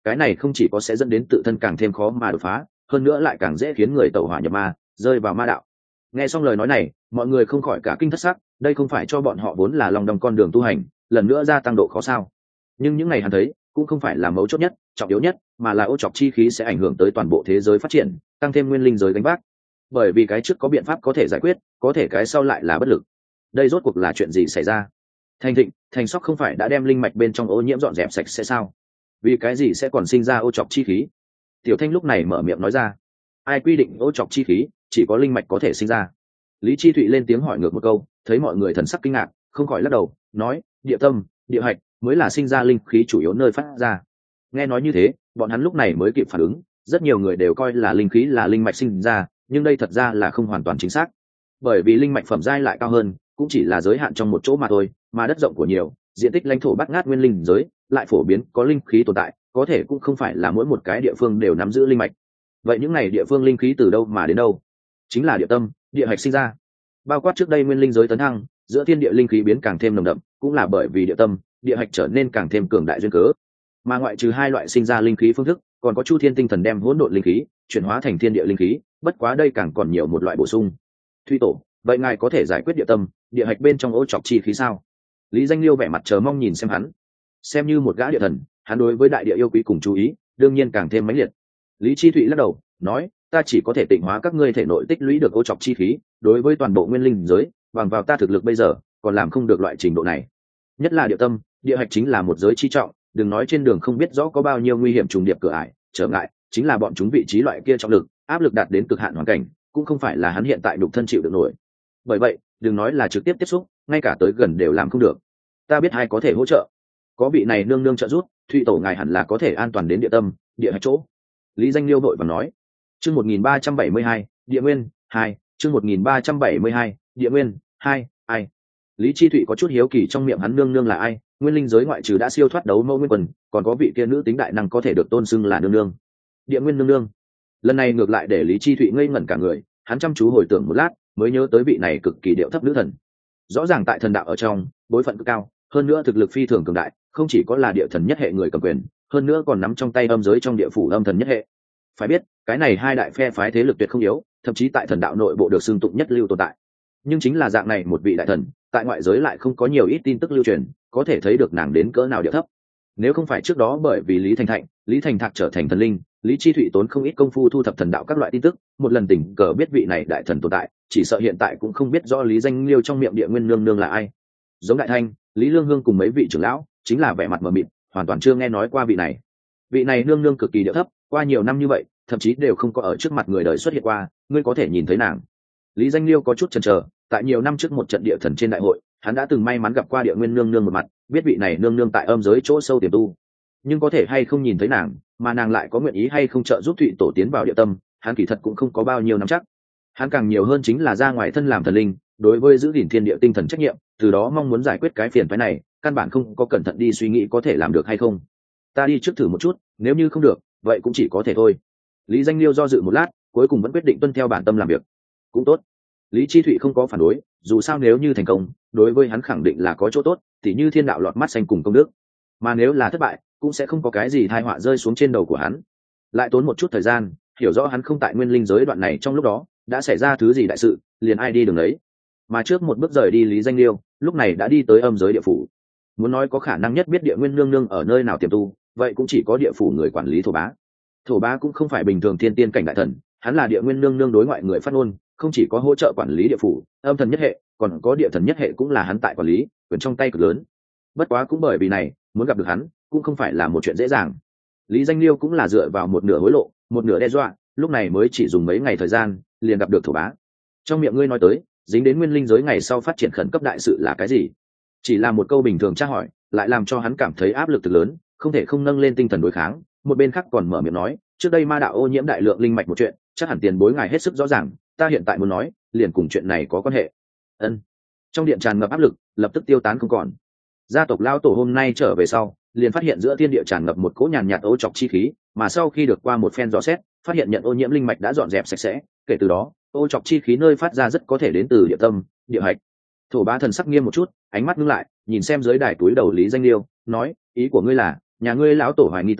cái này không chỉ có sẽ dẫn đến tự thân càng thêm khó mà đột phá, hơn nữa lại càng dễ khiến người tẩu hỏa nhập ma, rơi vào ma đạo. Nghe xong lời nói này, mọi người không khỏi cả kinh thất sắc, đây không phải cho bọn họ vốn là lòng đồng con đường tu hành, lần nữa gia tăng độ khó sao? Nhưng những ngày hắn thấy, cũng không phải là mấu chốt nhất, trọng yếu nhất, mà là ô trọc chi khí sẽ ảnh hưởng tới toàn bộ thế giới phát triển, tăng thêm nguyên linh giới gánh vác. Bởi vì cái trước có biện pháp có thể giải quyết, có thể cái sau lại là bất lực. Đây rốt cuộc là chuyện gì xảy ra? Thành Thịnh, Thành Sóc không phải đã đem linh mạch bên trong ô nhiễm dọn dẹp sạch sẽ sao? Vì cái gì sẽ còn sinh ra ô trọc chi khí? Tiểu Thanh lúc này mở miệng nói ra. Ai quy định ô trọc chi khí chỉ có linh mạch có thể sinh ra? Lý Chi Thụy lên tiếng hỏi ngược một câu, thấy mọi người thần sắc kinh ngạc, không khỏi lắc đầu, nói, địa tâm, địa hạch mới là sinh ra linh khí chủ yếu nơi phát ra. Nghe nói như thế, bọn hắn lúc này mới kịp phản ứng, rất nhiều người đều coi là linh khí là linh mạch sinh ra, nhưng đây thật ra là không hoàn toàn chính xác. Bởi vì linh mạch phẩm giai lại cao hơn, cũng chỉ là giới hạn trong một chỗ mà thôi, mà đất rộng của nhiều, diện tích lãnh thổ bát ngát nguyên linh giới, lại phổ biến có linh khí tồn tại, có thể cũng không phải là mỗi một cái địa phương đều nắm giữ linh mạch. Vậy những này địa phương linh khí từ đâu mà đến đâu? Chính là địa tâm, địa hạch sinh ra. Bao quát trước đây nguyên linh giới tấn thăng, giữa thiên địa linh khí biến càng thêm nồng đậm, cũng là bởi vì địa tâm, địa hạch trở nên càng thêm cường đại duyên cớ. Mà ngoại trừ hai loại sinh ra linh khí phương thức, còn có Chu Thiên tinh thần đem hỗn độn linh khí chuyển hóa thành thiên địa linh khí, bất quá đây càng còn nhiều một loại bổ sung. Thủy tổ, vậy ngài có thể giải quyết địa tâm, địa hạch bên trong ô trọc chi khí sao? Lý Danh Liêu vẻ mặt chờ mong nhìn xem hắn. Xem như một gã địa thần, hắn đối với đại địa yêu quý cùng chú ý, đương nhiên càng thêm mãnh liệt. Lý Chi Thụy lắc đầu, nói, ta chỉ có thể tịnh hóa các ngươi thể nội tích lũy được ô trọc chi khí, đối với toàn bộ nguyên linh giới, bằng vào ta thực lực bây giờ, còn làm không được loại trình độ này. Nhất là địa tâm, địa hạch chính là một giới chi trọng, đừng nói trên đường không biết rõ có bao nhiêu nguy hiểm trùng điệp cửa ải, trở ngại, chính là bọn chúng vị trí loại kia trọng lực, áp lực đạt đến cực hạn hoàn cảnh, cũng không phải là hắn hiện tại đục thân chịu được nổi. Bởi vậy, đừng nói là trực tiếp tiếp xúc, ngay cả tới gần đều làm không được. Ta biết ai có thể hỗ trợ. Có vị này nương nương trợ giúp, Thụy tổ ngài hẳn là có thể an toàn đến địa tâm, địa hạch chỗ. Lý Danh Liêu vội vàng nói. Chương 1372, Địa Nguyên 2, chương 1372, Địa Nguyên 2, ai? Lý Chi Thụy có chút hiếu kỳ trong miệng hắn nương nương là ai, nguyên linh giới ngoại trừ đã siêu thoát đấu mâu nguyên quần, còn có vị kia nữ tính đại năng có thể được tôn xưng là nương nương. Địa Nguyên nương nương. Lần này ngược lại để Lý Chi Thụy ngây ngẩn cả người, hắn chăm chú hồi tưởng một lát, mới nhớ tới vị này cực kỳ điệu thấp nữ thần. Rõ ràng tại thần đạo ở trong, bối phận cực cao, hơn nữa thực lực phi thường cường đại, không chỉ có là địa thần nhất hệ người cầm quyền, hơn nữa còn nắm trong tay âm giới trong địa phủ âm thần nhất hệ. Phải biết, cái này hai đại phe phái thế lực tuyệt không yếu, thậm chí tại thần đạo nội bộ được xưng tụng nhất lưu tồn tại. Nhưng chính là dạng này một vị đại thần, tại ngoại giới lại không có nhiều ít tin tức lưu truyền, có thể thấy được nàng đến cỡ nào địa thấp. Nếu không phải trước đó bởi vì Lý Thành Thạc trở thành thần linh, Lý Chi Thụy tốn không ít công phu thu thập thần đạo các loại tin tức, một lần tình cờ biết vị này đại thần tồn tại, chỉ sợ hiện tại cũng không biết rõ Lý Danh Liêu trong miệng Địa Nguyên nương nương là ai. Giống Đại Thanh, Lý Lương Hương cùng mấy vị trưởng lão, chính là vẻ mặt mờ mịt, hoàn toàn chưa nghe nói qua vị này. Vị này nương nương cực kỳ địa thấp, qua nhiều năm như vậy, thậm chí đều không có ở trước mặt người đời xuất hiện qua, ngươi có thể nhìn thấy nàng. Lý Danh Liêu có chút chần chờ, tại nhiều năm trước một trận địa thần trên đại hội, hắn đã từng may mắn gặp qua Địa Nguyên nương nương một mặt, biết vị này nương nương tại âm giới chỗ sâu tiềm tu. Nhưng có thể hay không nhìn thấy nàng, mà nàng lại có nguyện ý hay không trợ giúp Thụy tổ tiến vào địa tâm, hắn kỳ thật cũng không có bao nhiêu nắm chắc. Hắn càng nhiều hơn chính là ra ngoài thân làm thần linh, đối với giữ gìn thiên địa tinh thần trách nhiệm, từ đó mong muốn giải quyết cái phiền phức này, căn bản không có cẩn thận đi suy nghĩ có thể làm được hay không. Ta đi trước thử một chút, nếu như không được, vậy cũng chỉ có thể thôi. Lý Danh Liêu do dự một lát, cuối cùng vẫn quyết định tuân theo bản tâm làm việc. Cũng tốt. Lý Chi Thụy không có phản đối, dù sao nếu như thành công, đối với hắn khẳng định là có chỗ tốt, tỉ như thiên đạo lọt mắt xanh cùng công đức. Mà nếu là thất bại, cũng sẽ không có cái gì tai họa rơi xuống trên đầu của hắn. Lại tốn một chút thời gian, hiểu rõ hắn không tại nguyên linh giới đoạn này trong lúc đó, đã xảy ra thứ gì đại sự, liền ai đi đường đấy. Mà trước một bước rời đi Lý Danh Liêu, lúc này đã đi tới âm giới địa phủ. Muốn nói có khả năng nhất biết Địa Nguyên nương nương ở nơi nào tiềm tu, vậy cũng chỉ có địa phủ người quản lý Thổ Bá. Thổ Bá cũng không phải bình thường thiên tiên cảnh đại thần, hắn là Địa Nguyên nương nương đối ngoại người phát ngôn, không chỉ có hỗ trợ quản lý địa phủ, âm thần nhất hệ, còn có địa thần nhất hệ cũng là hắn tại quản lý, quyền trong tay cực lớn. Bất quá cũng bởi vì này, muốn gặp được hắn, cũng không phải là một chuyện dễ dàng. Lý Danh Liêu cũng là dựa vào một nửa hối lộ, một nửa đe dọa, lúc này mới chỉ dùng mấy ngày thời gian, liền gặp được Thổ Bá. Trong miệng ngươi nói tới, dính đến nguyên linh giới ngày sau phát triển khẩn cấp đại sự là cái gì? Chỉ là một câu bình thường tra hỏi, lại làm cho hắn cảm thấy áp lực thực lớn, không thể không nâng lên tinh thần đối kháng. Một bên khác còn mở miệng nói, trước đây ma đạo ô nhiễm đại lượng linh mạch một chuyện, chắc hẳn tiền bối ngài hết sức rõ ràng, ta hiện tại muốn nói, liền cùng chuyện này có quan hệ. Ân. Trong điện tràn ngập áp lực, lập tức tiêu tán không còn. Gia tộc lao tổ hôm nay trở về sau, liền phát hiện giữa thiên địa tràn ngập một cỗ nhàn nhạt ô trọc chi khí, mà sau khi được qua một phen dò xét, phát hiện nhận ô nhiễm linh mạch đã dọn dẹp sạch sẽ, kể từ đó, ô trọc chi khí nơi phát ra rất có thể đến từ địa tâm, địa hạch. Thổ Bá thần sắc nghiêm một chút, ánh mắt ngưng lại, nhìn xem dưới đài túi đầu Lý Danh Liêu, nói, ý của ngươi là, nhà ngươi lão tổ hoài nghi tâm,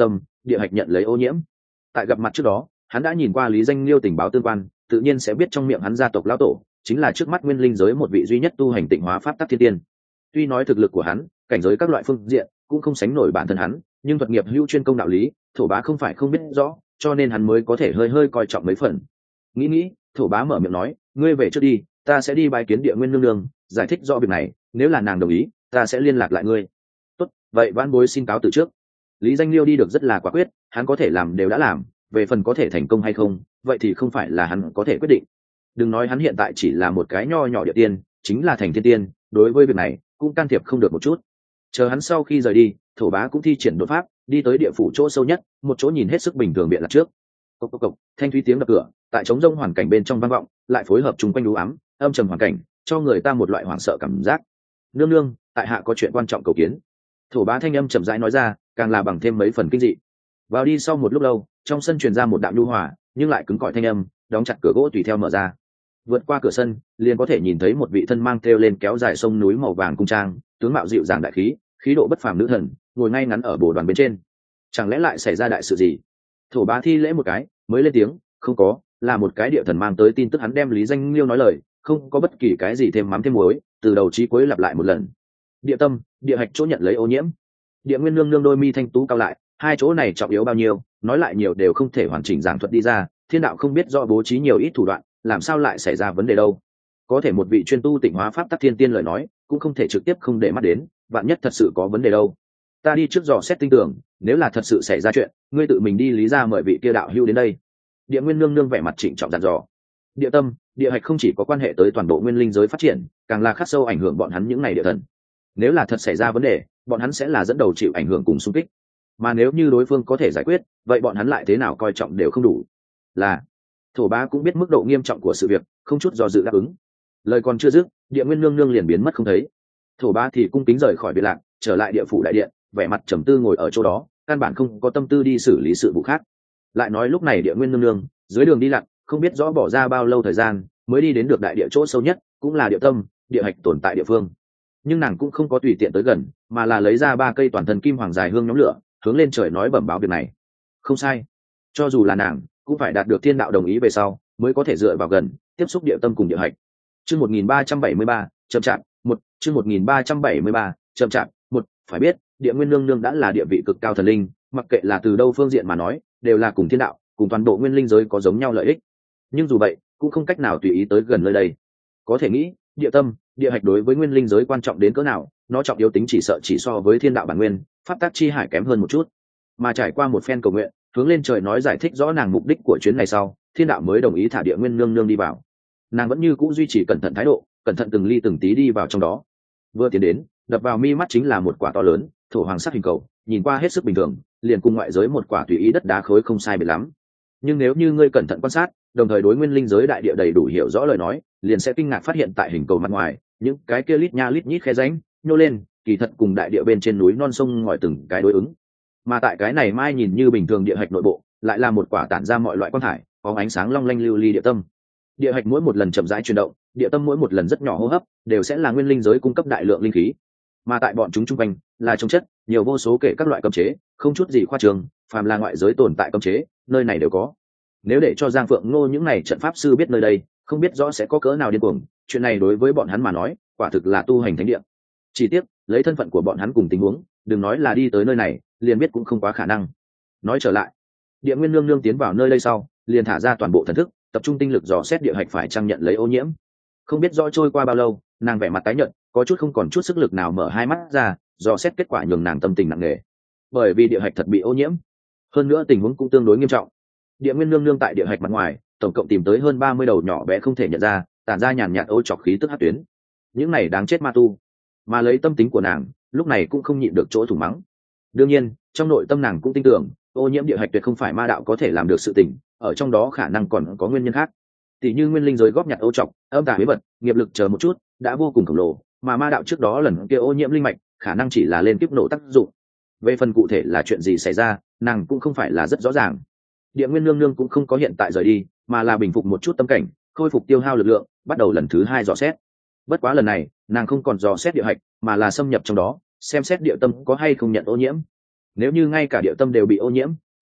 địa hạch nhận lấy ô nhiễm. Tại gặp mặt trước đó, hắn đã nhìn qua Lý Danh Liêu tình báo tương quan, tự nhiên sẽ biết trong miệng hắn gia tộc lão tổ chính là trước mắt nguyên linh giới một vị duy nhất tu hành tịnh hóa pháp tắc thiên tiên. Tuy nói thực lực của hắn, cảnh giới các loại phương diện cũng không sánh nổi bản thân hắn, nhưng thuật nghiệp hữu chuyên công đạo lý, Thổ Bá không phải không biết rõ, cho nên hắn mới có thể hơi hơi coi trọng mấy phần. Nghĩ, Thổ Bá mở miệng nói, ngươi về trước đi, ta sẽ đi bái kiến Địa Nguyên nương nương, giải thích rõ việc này, nếu là nàng đồng ý, ta sẽ liên lạc lại ngươi. Tốt, vậy vãn bối xin cáo từ trước. Lý Danh Liêu đi được rất là quả quyết, hắn có thể làm đều đã làm, về phần có thể thành công hay không, vậy thì không phải là hắn có thể quyết định. Đừng nói hắn hiện tại chỉ là một cái nho nhỏ địa tiên, chính là thành thiên tiên, đối với việc này cũng can thiệp không được một chút. Chờ hắn sau khi rời đi, Thổ Bá cũng thi triển đột pháp, đi tới địa phủ chỗ sâu nhất, một chỗ nhìn hết sức bình thường biện lạc trước. Cộc cộc cộc, thanh thúy tiếng đập cửa, tại trống rông hoàn cảnh bên trong vang vọng, lại phối hợp chung quanh đú ám, âm trầm hoàn cảnh, cho người ta một loại hoảng sợ cảm giác. Nương nương, tại hạ có chuyện quan trọng cầu kiến. Thổ Bá thanh âm chậm rãi nói ra, càng là bằng thêm mấy phần kinh dị. Vào đi sau một lúc lâu, trong sân truyền ra một đạo nhu hòa nhưng lại cứng cỏi thanh âm, đóng chặt cửa gỗ tùy theo mở ra. Vượt qua cửa sân, liền có thể nhìn thấy một vị thân mang thêu lên kéo dài sông núi màu vàng cung trang, tướng mạo dịu dàng đại khí, khí độ bất phàm nữ thần, ngồi ngay ngắn ở bồ đoàn bên trên. Chẳng lẽ lại xảy ra đại sự gì? Thổ Bá thi lễ một cái, mới lên tiếng, không có, là một cái địa thần mang tới tin tức. Hắn đem Lý Danh Liêu nói lời, không có bất kỳ cái gì thêm mắm thêm muối, từ đầu chí cuối lặp lại một lần. Địa tâm, địa hạch chỗ nhận lấy ô nhiễm. Địa Nguyên nương nương đôi mi thanh tú cao lại, hai chỗ này trọng yếu bao nhiêu, nói lại nhiều đều không thể hoàn chỉnh giảng thuật đi ra. Thiên đạo không biết do bố trí nhiều ít thủ đoạn, làm sao lại xảy ra vấn đề đâu. Có thể một vị chuyên tu tịnh hóa pháp tắc thiên tiên lời nói, cũng không thể trực tiếp không để mắt đến, vạn nhất thật sự có vấn đề đâu. Ta đi trước dò xét tinh tường, nếu là thật sự xảy ra chuyện, ngươi tự mình đi lý ra mời vị kia đạo hữu đến đây. Địa Nguyên nương nương vẻ mặt trịnh trọng dặn dò. Địa tâm, địa hạch không chỉ có quan hệ tới toàn bộ nguyên linh giới phát triển, càng là khắc sâu ảnh hưởng bọn hắn những ngày địa thần. Nếu là thật xảy ra vấn đề, bọn hắn sẽ là dẫn đầu chịu ảnh hưởng cùng xung kích. Mà nếu như đối phương có thể giải quyết, vậy bọn hắn lại thế nào coi trọng đều không đủ. Là Thổ Bá cũng biết mức độ nghiêm trọng của sự việc, không chút do dự đáp ứng. Lời còn chưa dứt, Địa Nguyên nương nương liền biến mất không thấy. Thổ Bá thì cung kính rời khỏi biệt lạc, trở lại địa phủ đại điện, vẻ mặt trầm tư ngồi ở chỗ đó, căn bản không có tâm tư đi xử lý sự vụ khác. Lại nói lúc này Địa Nguyên nương nương dưới đường đi lặn, không biết rõ bỏ ra bao lâu thời gian mới đi đến được đại địa chỗ sâu nhất, cũng là địa tâm, địa hạch tồn tại địa phương. Nhưng nàng cũng không có tùy tiện tới gần, mà là lấy ra 3 cây toàn thân kim hoàng dài hương nhóm lửa, hướng lên trời nói bẩm báo việc này. Không sai, cho dù là nàng cũng phải đạt được thiên đạo đồng ý về sau mới có thể dựa vào gần tiếp xúc địa tâm cùng địa hạch. Chương 1373, chậm chạp một. Chương 1373, chậm chạp một. Phải biết Địa Nguyên nương nương đã là địa vị cực cao thần linh, mặc kệ là từ đâu phương diện mà nói, đều là cùng thiên đạo, cùng toàn bộ nguyên linh giới có giống nhau lợi ích. Nhưng dù vậy, cũng không cách nào tùy ý tới gần nơi đây. Có thể nghĩ, địa tâm, địa hạch đối với nguyên linh giới quan trọng đến cỡ nào, nó trọng yếu tính chỉ sợ chỉ so với thiên đạo bản nguyên, pháp tắc chi hải kém hơn một chút. Mà trải qua một phen cầu nguyện, hướng lên trời nói giải thích rõ nàng mục đích của chuyến này sau, thiên đạo mới đồng ý thả Địa Nguyên nương nương đi vào. Nàng vẫn như cũ duy trì cẩn thận thái độ, cẩn thận từng ly từng tí đi vào trong đó. Vừa tiến đến, đập vào mi mắt chính là một quả to lớn, thổ hoàng sắc hình cầu, nhìn qua hết sức bình thường, liền cùng ngoại giới một quả tùy ý đất đá khối không sai biệt lắm. Nhưng nếu như ngươi cẩn thận quan sát, đồng thời đối nguyên linh giới đại địa đầy đủ hiểu rõ lời nói, liền sẽ kinh ngạc phát hiện tại hình cầu mặt ngoài, những cái kia lít nha lít nhít khe rãnh nhô lên, kỳ thật cùng đại địa bên trên núi non sông ngòi từng cái đối ứng. Mà tại cái này mai nhìn như bình thường địa hạch nội bộ, lại là một quả tản ra mọi loại quang thải, có ánh sáng long lanh lưu ly địa tâm. Địa hạch mỗi một lần chậm rãi chuyển động, địa tâm mỗi một lần rất nhỏ hô hấp, đều sẽ là nguyên linh giới cung cấp đại lượng linh khí. Mà tại bọn chúng trung quanh là trồng chất nhiều vô số kể các loại cấm chế, không chút gì khoa trương, phàm là ngoại giới tồn tại cấm chế, nơi này đều có. Nếu để cho Giang Phượng Ngô những này trận pháp sư biết nơi đây, không biết rõ sẽ có cỡ nào điên cuồng. Chuyện này đối với bọn hắn mà nói, quả thực là tu hành thánh địa. Chỉ tiếc, lấy thân phận của bọn hắn cùng tình huống, đừng nói là đi tới nơi này, liền biết cũng không quá khả năng. Nói trở lại, Địa Nguyên nương nương tiến vào nơi đây sau, liền thả ra toàn bộ thần thức, tập trung tinh lực dò xét địa hạch phải trang nhận lấy ô nhiễm. Không biết rõ trôi qua bao lâu, nàng vẻ mặt tái nhợt, có chút không còn chút sức lực nào mở hai mắt ra, dò xét kết quả nhường nàng tâm tình nặng nề. Bởi vì địa hạch thật bị ô nhiễm, hơn nữa tình huống cũng tương đối nghiêm trọng. Địa Nguyên nương nương tại địa hạch mặt ngoài, tổng cộng tìm tới hơn 30 đầu nhỏ bé không thể nhận ra, tản ra nhàn nhạt ô trọc khí tức hắc tuyến. Những này đáng chết ma tu. Mà lấy tâm tính của nàng, lúc này cũng không nhịn được chỗ thủng mắng. Đương nhiên, trong nội tâm nàng cũng tin tưởng, ô nhiễm địa hạch tuyệt không phải ma đạo có thể làm được sự tình, ở trong đó khả năng còn có nguyên nhân khác. Tỷ như nguyên linh giới góp nhặt ô trọc, âm tà bí vật, nghiệp lực chờ một chút, đã vô cùng khổng lồ, mà ma đạo trước đó lần kia ô nhiễm linh mạch, khả năng chỉ là lên kiếp nổ tác dụng. Về phần cụ thể là chuyện gì xảy ra, nàng cũng không phải là rất rõ ràng. Địa Nguyên nương nương cũng không có hiện tại rời đi, mà là bình phục một chút tâm cảnh, khôi phục tiêu hao lực lượng, bắt đầu lần thứ 2 dò xét. Bất quá lần này, nàng không còn dò xét địa hạch, mà là xâm nhập trong đó, xem xét địa tâm có hay không nhận ô nhiễm. Nếu như ngay cả địa tâm đều bị ô nhiễm,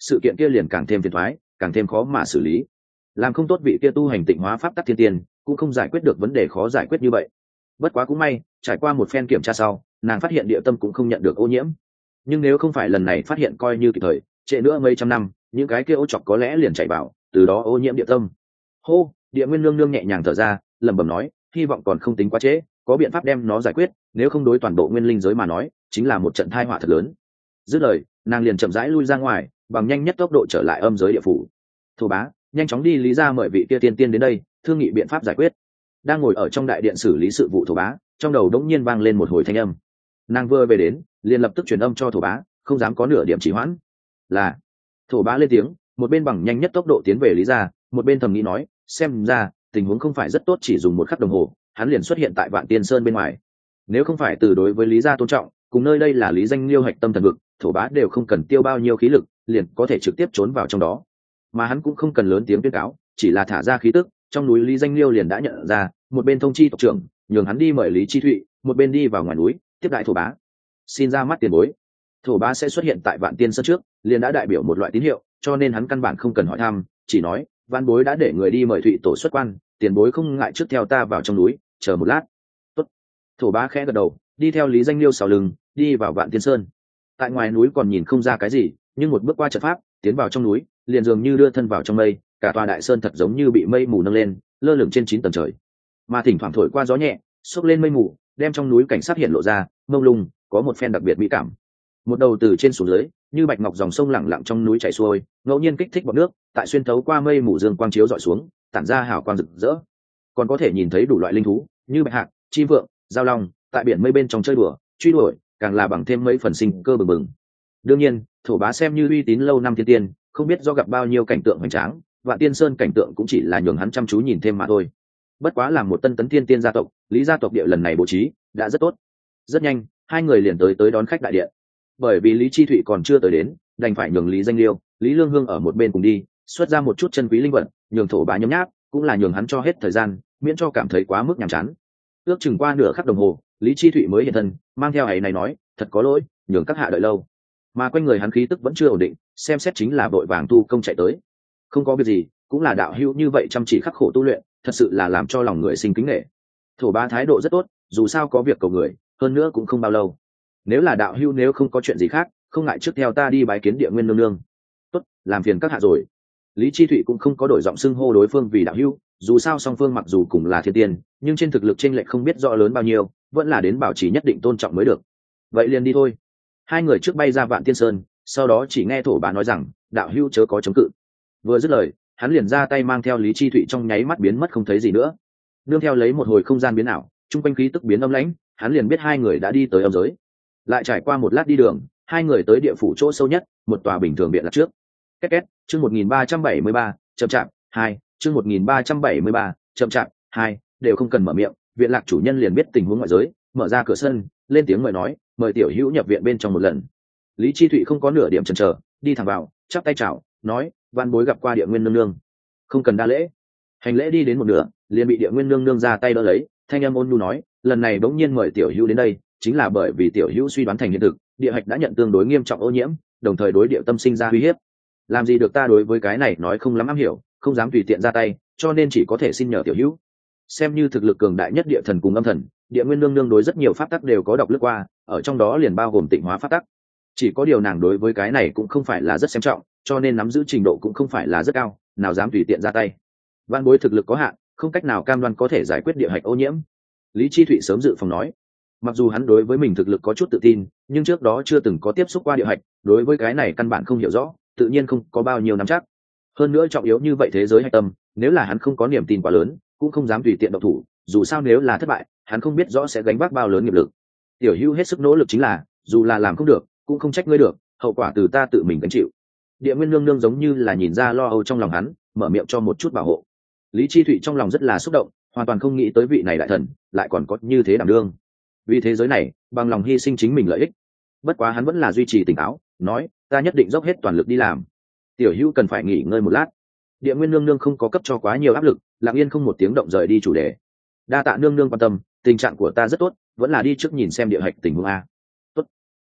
sự kiện kia liền càng thêm phiền thoái, càng thêm khó mà xử lý. Làm không tốt vị kia tu hành tịnh hóa pháp tắc thiên tiên cũng không giải quyết được vấn đề khó giải quyết như vậy. Bất quá cũng may, trải qua một phen kiểm tra sau, nàng phát hiện địa tâm cũng không nhận được ô nhiễm. Nhưng nếu không phải lần này phát hiện coi như kịp thời, trễ nữa mấy trăm năm, những cái kia ô chọc có lẽ liền chạy vào, từ đó ô nhiễm địa tâm. Hô, Địa Nguyên nương nương nhẹ nhàng thở ra, lẩm bẩm nói, hy vọng còn không tính quá trễ, có biện pháp đem nó giải quyết, nếu không đối toàn bộ nguyên linh giới mà nói, chính là một trận tai họa thật lớn. Dứt lời, nàng liền chậm rãi lui ra ngoài, bằng nhanh nhất tốc độ trở lại âm giới địa phủ. Thổ bá, nhanh chóng đi lý ra mời vị kia tiên tiên đến đây, thương nghị biện pháp giải quyết. Đang ngồi ở trong đại điện xử lý sự vụ Thổ bá, trong đầu đống nhiên vang lên một hồi thanh âm. Nàng vừa về đến, liền lập tức truyền âm cho Thổ bá, không dám có nửa điểm trì hoãn. Là. Thổ bá lên tiếng, một bên bằng nhanh nhất tốc độ tiến về lý ra, một bên thầm nghĩ nói, xem ra tình huống không phải rất tốt, chỉ dùng một khắc đồng hồ hắn liền xuất hiện tại Vạn Tiên Sơn bên ngoài. Nếu không phải từ đối với lý gia tôn trọng, cùng nơi đây là lý danh liêu hạch tâm thần vực, Thổ bá đều không cần tiêu bao nhiêu khí lực, liền có thể trực tiếp trốn vào trong đó. Mà hắn cũng không cần lớn tiếng tuyên cáo, chỉ là thả ra khí tức, trong núi lý danh liêu liền đã nhận ra, một bên thông chi tộc trưởng nhường hắn đi mời lý chi thụy, một bên đi vào ngoài núi tiếp đại Thổ bá. Xin ra mắt tiền bối. Thổ bá sẽ xuất hiện tại Vạn Tiên Sơn trước, liền đã đại biểu một loại tín hiệu, cho nên hắn căn bản không cần hỏi thăm, chỉ nói văn bối đã để người đi mời Thụy tổ xuất quan, tiền bối không ngại trước theo ta vào trong núi chờ một lát. Tốt. Thổ bá khẽ gật đầu, đi theo lý danh liêu sau lưng đi vào Vạn Tiên Sơn. Tại ngoài núi còn nhìn không ra cái gì, nhưng một bước qua trận pháp tiến vào trong núi, liền dường như đưa thân vào trong mây, cả tòa đại sơn thật giống như bị mây mù nâng lên, lơ lửng trên 9 tầng trời. Mà thỉnh thoảng thổi qua gió nhẹ, xốc lên mây mù, đem trong núi cảnh sát hiện lộ ra, mông lung, có một phen đặc biệt mỹ cảm. Một đầu từ trên xuống dưới, như bạch ngọc dòng sông lẳng lặng trong núi chảy xuôi, ngẫu nhiên kích thích bọt nước, tại xuyên thấu qua mây mù dương quang chiếu dọi xuống, tản ra hào quang rực rỡ. Còn có thể nhìn thấy đủ loại linh thú, như bạch hạc, chim vượng, giao long, tại biển mây bên trong chơi đùa, truy đuổi, càng là bằng thêm mấy phần sinh cơ bừng bừng. Đương nhiên, Thổ bá xem như uy tín lâu năm thiên tiên, không biết do gặp bao nhiêu cảnh tượng hoành tráng, Vạn Tiên Sơn cảnh tượng cũng chỉ là nhường hắn chăm chú nhìn thêm mà thôi. Bất quá là một tân tấn thiên tiên gia tộc, lý gia tộc địa lần này bố trí đã rất tốt. Rất nhanh, hai người liền tới đón khách đại điện. Bởi vì lý chi thụy còn chưa tới đến, đành phải nhường lý danh liêu, lý lương hương ở một bên cùng đi, xuất ra một chút chân quý linh vật, nhường Thổ bá nhấm nháp, cũng là nhường hắn cho hết thời gian, miễn cho cảm thấy quá mức nhàm chán. Ước chừng qua nửa khắc đồng hồ, lý chi thụy mới hiện thân, mang theo ấy này nói, thật có lỗi, nhường các hạ đợi lâu. Mà quanh người hắn khí tức vẫn chưa ổn định, xem xét chính là vội vàng tu công chạy tới. Không có việc gì, cũng là đạo hữu như vậy chăm chỉ khắc khổ tu luyện, thật sự là làm cho lòng người sinh kính nể. Thổ bá thái độ rất tốt, dù sao có việc cầu người, hơn nữa cũng không bao lâu. Nếu là đạo hữu nếu không có chuyện gì khác, không ngại trước theo ta đi bái kiến Địa Nguyên nương nương. Tốt, làm phiền các hạ rồi. Lý chi thụy cũng không có đổi giọng xưng hô đối phương vì đạo hữu, dù sao song phương mặc dù cùng là thiên tiên, nhưng trên thực lực chênh lệch không biết rõ lớn bao nhiêu, vẫn là đến bảo trì nhất định tôn trọng mới được. Vậy liền đi thôi. Hai người trước bay ra Vạn Tiên Sơn, sau đó chỉ nghe Thổ bá nói rằng, đạo hữu chớ có chống cự. Vừa dứt lời, hắn liền ra tay mang theo Lý chi thụy trong nháy mắt biến mất không thấy gì nữa. Nương theo lấy một hồi không gian biến ảo, trung quanh khí tức biến âm lãnh, hắn liền biết hai người đã đi tới âm giới. Lại trải qua một lát đi đường, hai người tới địa phủ chỗ sâu nhất, một tòa bình thường biệt lạc trước. Két két, chương 1373, chậm chạp, 2, chương 1373, chậm chạp, 2, đều không cần mở miệng, viện lạc chủ nhân liền biết tình huống ngoại giới, mở ra cửa sân, lên tiếng mời nói, mời tiểu hữu nhập viện bên trong một lần. Lý chi thụy không có nửa điểm chần chờ, đi thẳng vào, chắp tay chào, nói, van bối gặp qua Địa Nguyên nương nương. Không cần đa lễ. Hành lễ đi đến một nửa, liền bị Địa Nguyên nương nương ra tay đỡ lấy, thanh âm ôn nhu nói, lần này bỗng nhiên mời tiểu hữu đến đây, chính là bởi vì tiểu hữu suy đoán thành hiện thực, địa hạch đã nhận tương đối nghiêm trọng ô nhiễm, đồng thời đối địa tâm sinh ra uy hiếp. Làm gì được ta đối với cái này nói không lắm am hiểu, không dám tùy tiện ra tay, cho nên chỉ có thể xin nhờ tiểu hữu. Xem như thực lực cường đại nhất địa thần cùng âm thần, Địa Nguyên nương nương đối rất nhiều pháp tắc đều có đọc lướt qua, ở trong đó liền bao gồm tịnh hóa pháp tắc. Chỉ có điều nàng đối với cái này cũng không phải là rất xem trọng, cho nên nắm giữ trình độ cũng không phải là rất cao, nào dám tùy tiện ra tay. Vạn bối thực lực có hạn, không cách nào cam đoan có thể giải quyết địa hạch ô nhiễm. Lý chi thụy sớm dự phòng nói. Mặc dù hắn đối với mình thực lực có chút tự tin, nhưng trước đó chưa từng có tiếp xúc qua địa hạch, đối với cái này căn bản không hiểu rõ, tự nhiên không có bao nhiêu nắm chắc. Hơn nữa trọng yếu như vậy thế giới hạch tâm, nếu là hắn không có niềm tin quá lớn, cũng không dám tùy tiện động thủ, dù sao nếu là thất bại, hắn không biết rõ sẽ gánh vác bao lớn nghiệp lực. Tiểu Hữu hết sức nỗ lực chính là, dù là làm không được, cũng không trách ngươi được, hậu quả từ ta tự mình gánh chịu. Địa Nguyên nương nương giống như là nhìn ra lo âu trong lòng hắn, mở miệng cho một chút bảo hộ. Lý Chi Thụy trong lòng rất là xúc động, hoàn toàn không nghĩ tới vị này đại thần lại còn có như thế đảm đương. Vì thế giới này, bằng lòng hy sinh chính mình lợi ích. Bất quá hắn vẫn là duy trì tỉnh táo, nói, ta nhất định dốc hết toàn lực đi làm. Tiểu Hữu cần phải nghỉ ngơi một lát. Địa Nguyên nương nương không có cấp cho quá nhiều áp lực, lặng yên không một tiếng động rời đi chủ đề. Đa tạ nương nương quan tâm, tình trạng của ta rất tốt, vẫn là đi trước nhìn xem địa hạch tình huống a. Tốt.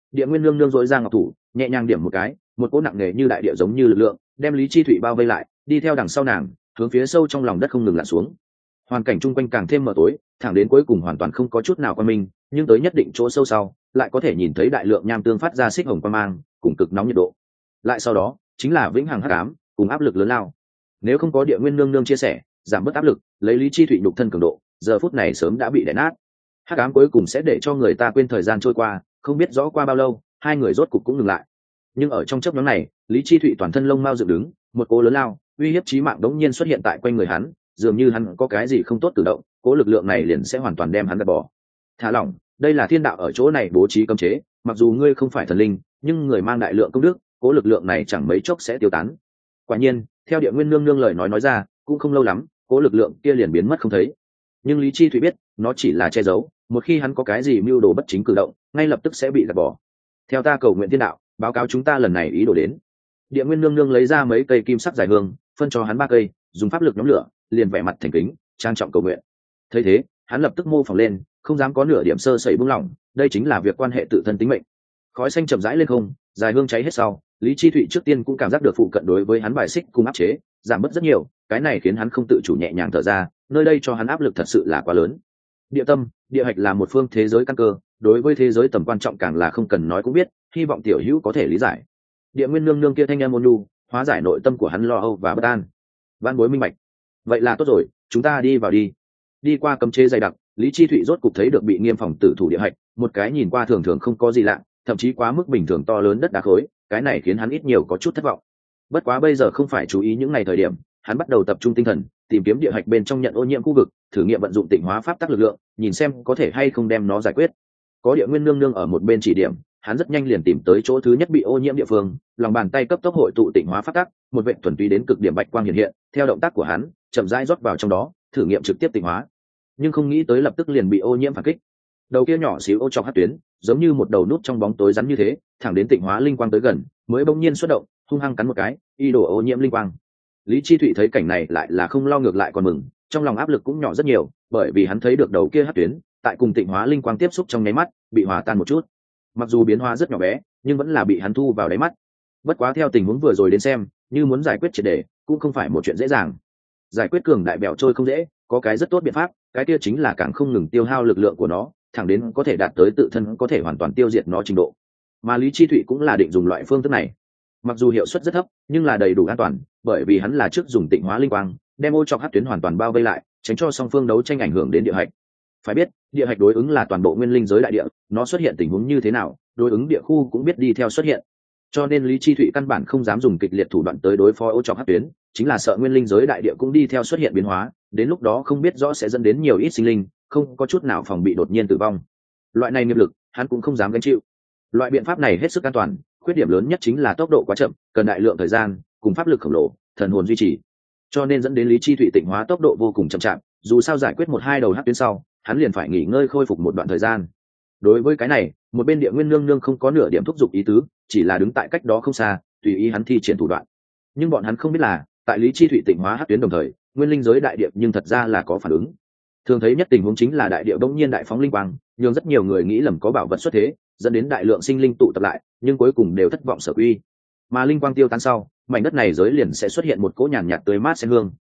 Địa Nguyên Nương Nương dội ra ngọc thủ, nhẹ nhàng điểm một cái, một cỗ nặng nề như đại địa giống như lực lượng đem Lý Chi Thụy bao vây lại, đi theo đằng sau nàng, hướng phía sâu trong lòng đất không ngừng lặn xuống. Hoàn cảnh chung quanh càng thêm mờ tối, thẳng đến cuối cùng hoàn toàn không có chút nào quan minh, nhưng tới nhất định chỗ sâu sau, lại có thể nhìn thấy đại lượng nham tương phát ra xích hồng quang mang, cùng cực nóng nhiệt độ. Lại sau đó, chính là vĩnh hằng hắc ám, cùng áp lực lớn lao. Nếu không có Địa Nguyên Nương Nương chia sẻ, giảm bớt áp lực, lấy Lý Chi Thụy nhục thân cường độ, giờ phút này sớm đã bị đè nát. Hắc ám cuối cùng sẽ để cho người ta quên thời gian trôi qua, không biết rõ qua bao lâu, hai người rốt cục cũng ngừng lại. Nhưng ở trong chớp nhoáng này, Lý Chi Thụy toàn thân lông mao dựng đứng, một cỗ lớn lao uy hiếp chí mạng đống nhiên xuất hiện tại quanh người hắn, dường như hắn có cái gì không tốt cử động, cỗ lực lượng này liền sẽ hoàn toàn đem hắn gạt bỏ. Thả lỏng, đây là thiên đạo ở chỗ này bố trí cấm chế, mặc dù ngươi không phải thần linh, nhưng người mang đại lượng công đức, cỗ lực lượng này chẳng mấy chốc sẽ tiêu tán. Quả nhiên, theo Địa Nguyên Nương Nương lời nói ra, cũng không lâu lắm, cỗ lực lượng kia liền biến mất không thấy. Nhưng Lý Chi Thụy biết, nó chỉ là che giấu, một khi hắn có cái gì mưu đồ bất chính cử động, ngay lập tức sẽ bị gạt bỏ. Theo ta cầu nguyện thiên đạo, báo cáo chúng ta lần này ý đồ đến. Địa Nguyên Nương Nương lấy ra mấy cây kim sắc dài hương, phân cho hắn 3 cây, dùng pháp lực nhóm lửa, liền vẻ mặt thành kính, trang trọng cầu nguyện. Thấy thế, hắn lập tức mô phỏng lên, không dám có nửa điểm sơ sẩy buông lỏng, đây chính là việc quan hệ tự thân tính mệnh. Khói xanh chậm rãi lên không, dài hương cháy hết sau, Lý Chi Thụy trước tiên cũng cảm giác được phụ cận đối với hắn bài xích cùng áp chế, giảm bớt rất nhiều, cái này khiến hắn không tự chủ nhẹ nhàng thở ra, nơi đây cho hắn áp lực thật sự là quá lớn. Địa tâm, địa hạch là một phương thế giới căn cơ, đối với thế giới tầm quan trọng càng là không cần nói cũng biết, hy vọng tiểu hữu có thể lý giải. Địa Nguyên Nương Nương kia thanh em ôn nhu, hóa giải nội tâm của hắn lo âu và bất an. Vãn bối minh bạch. Vậy là tốt rồi, chúng ta đi vào đi. Đi qua cấm chế dày đặc, Lý Chi Thụy rốt cục thấy được bị nghiêm phòng tử thủ địa hạch, một cái nhìn qua thường thường không có gì lạ, thậm chí quá mức bình thường to lớn đất đá khối, cái này khiến hắn ít nhiều có chút thất vọng. Bất quá bây giờ không phải chú ý những ngày thời điểm, hắn bắt đầu tập trung tinh thần, tìm kiếm địa hạch bên trong nhận ô nhiễm khu vực, thử nghiệm vận dụng tịnh hóa pháp tắc lực lượng, nhìn xem có thể hay không đem nó giải quyết. Có Địa Nguyên Nương Nương ở một bên chỉ điểm, hắn rất nhanh liền tìm tới chỗ thứ nhất bị ô nhiễm địa phương, lòng bàn tay cấp tốc hội tụ tịnh hóa pháp tắc, một vệt thuần túy đến cực điểm bạch quang hiện hiện, theo động tác của hắn, chậm rãi rót vào trong đó, thử nghiệm trực tiếp tịnh hóa. Nhưng không nghĩ tới lập tức liền bị ô nhiễm phản kích. Đầu kia nhỏ xíu ô trọc hắc tuyến, giống như một đầu nút trong bóng tối rắn như thế, thẳng đến tịnh hóa linh quang tới gần, mới bỗng nhiên xuất động, hung hăng cắn một cái, y đổ ô nhiễm linh quang. Lý Chi Thụy thấy cảnh này lại là không lo ngược lại còn mừng, trong lòng áp lực cũng nhỏ rất nhiều, bởi vì hắn thấy được đầu kia hắc tuyến, tại cùng tịnh hóa linh quang tiếp xúc trong nháy mắt, bị hòa tan một chút. Mặc dù biến hóa rất nhỏ bé, nhưng vẫn là bị hắn thu vào đáy mắt. Bất quá theo tình huống vừa rồi đến xem, như muốn giải quyết triệt để, cũng không phải một chuyện dễ dàng. Giải quyết cường đại bèo trôi không dễ, có cái rất tốt biện pháp, cái kia chính là càng không ngừng tiêu hao lực lượng của nó, thẳng đến có thể đạt tới tự thân có thể hoàn toàn tiêu diệt nó trình độ. Mà Lý Chi Thụy cũng là định dùng loại phương thức này. Mặc dù hiệu suất rất thấp, nhưng là đầy đủ an toàn, bởi vì hắn là trước dùng tịnh hóa linh quang, đem ô trọc hắc tuyến hoàn toàn bao vây lại, tránh cho song phương đấu tranh ảnh hưởng đến địa hạch. Phải biết, địa hạch đối ứng là toàn bộ nguyên linh giới đại địa, nó xuất hiện tình huống như thế nào, đối ứng địa khu cũng biết đi theo xuất hiện. Cho nên Lý Chi Thụy căn bản không dám dùng kịch liệt thủ đoạn tới đối phó ô trọc hắc tuyến, chính là sợ nguyên linh giới đại địa cũng đi theo xuất hiện biến hóa, đến lúc đó không biết rõ sẽ dẫn đến nhiều ít sinh linh, không có chút nào phòng bị đột nhiên tử vong. Loại này nghiệp lực, hắn cũng không dám gánh chịu. Loại biện pháp này hết sức an toàn, khuyết điểm lớn nhất chính là tốc độ quá chậm, cần đại lượng thời gian, cùng pháp lực khổng lồ, thần hồn duy trì. Cho nên dẫn đến Lý Chi Thụy tịnh hóa tốc độ vô cùng chậm chạp, dù sao giải quyết 1-2 đầu hắc tuyến sau, hắn liền phải nghỉ ngơi khôi phục một đoạn thời gian. Đối với cái này, một bên Địa Nguyên Nương Nương không có nửa điểm thúc giục ý tứ, chỉ là đứng tại cách đó không xa, tùy ý hắn thi triển thủ đoạn. Nhưng bọn hắn không biết là, tại Lý Chi Thụy tịnh hóa hắc tuyến đồng thời, nguyên linh giới đại địa nhưng thật ra là có phản ứng. Thường thấy nhất tình huống chính là đại địa bỗng nhiên đại phóng linh quang, nhưng rất nhiều người nghĩ lầm có bảo vật xuất thế, dẫn đến đại lượng sinh linh tụ tập lại, nhưng cuối cùng đều thất vọng sở quy. Mà linh quang tiêu tan sau, mảnh đất này giới liền sẽ xuất hiện một cỗ nhàn nhạt tươi mát sen hương,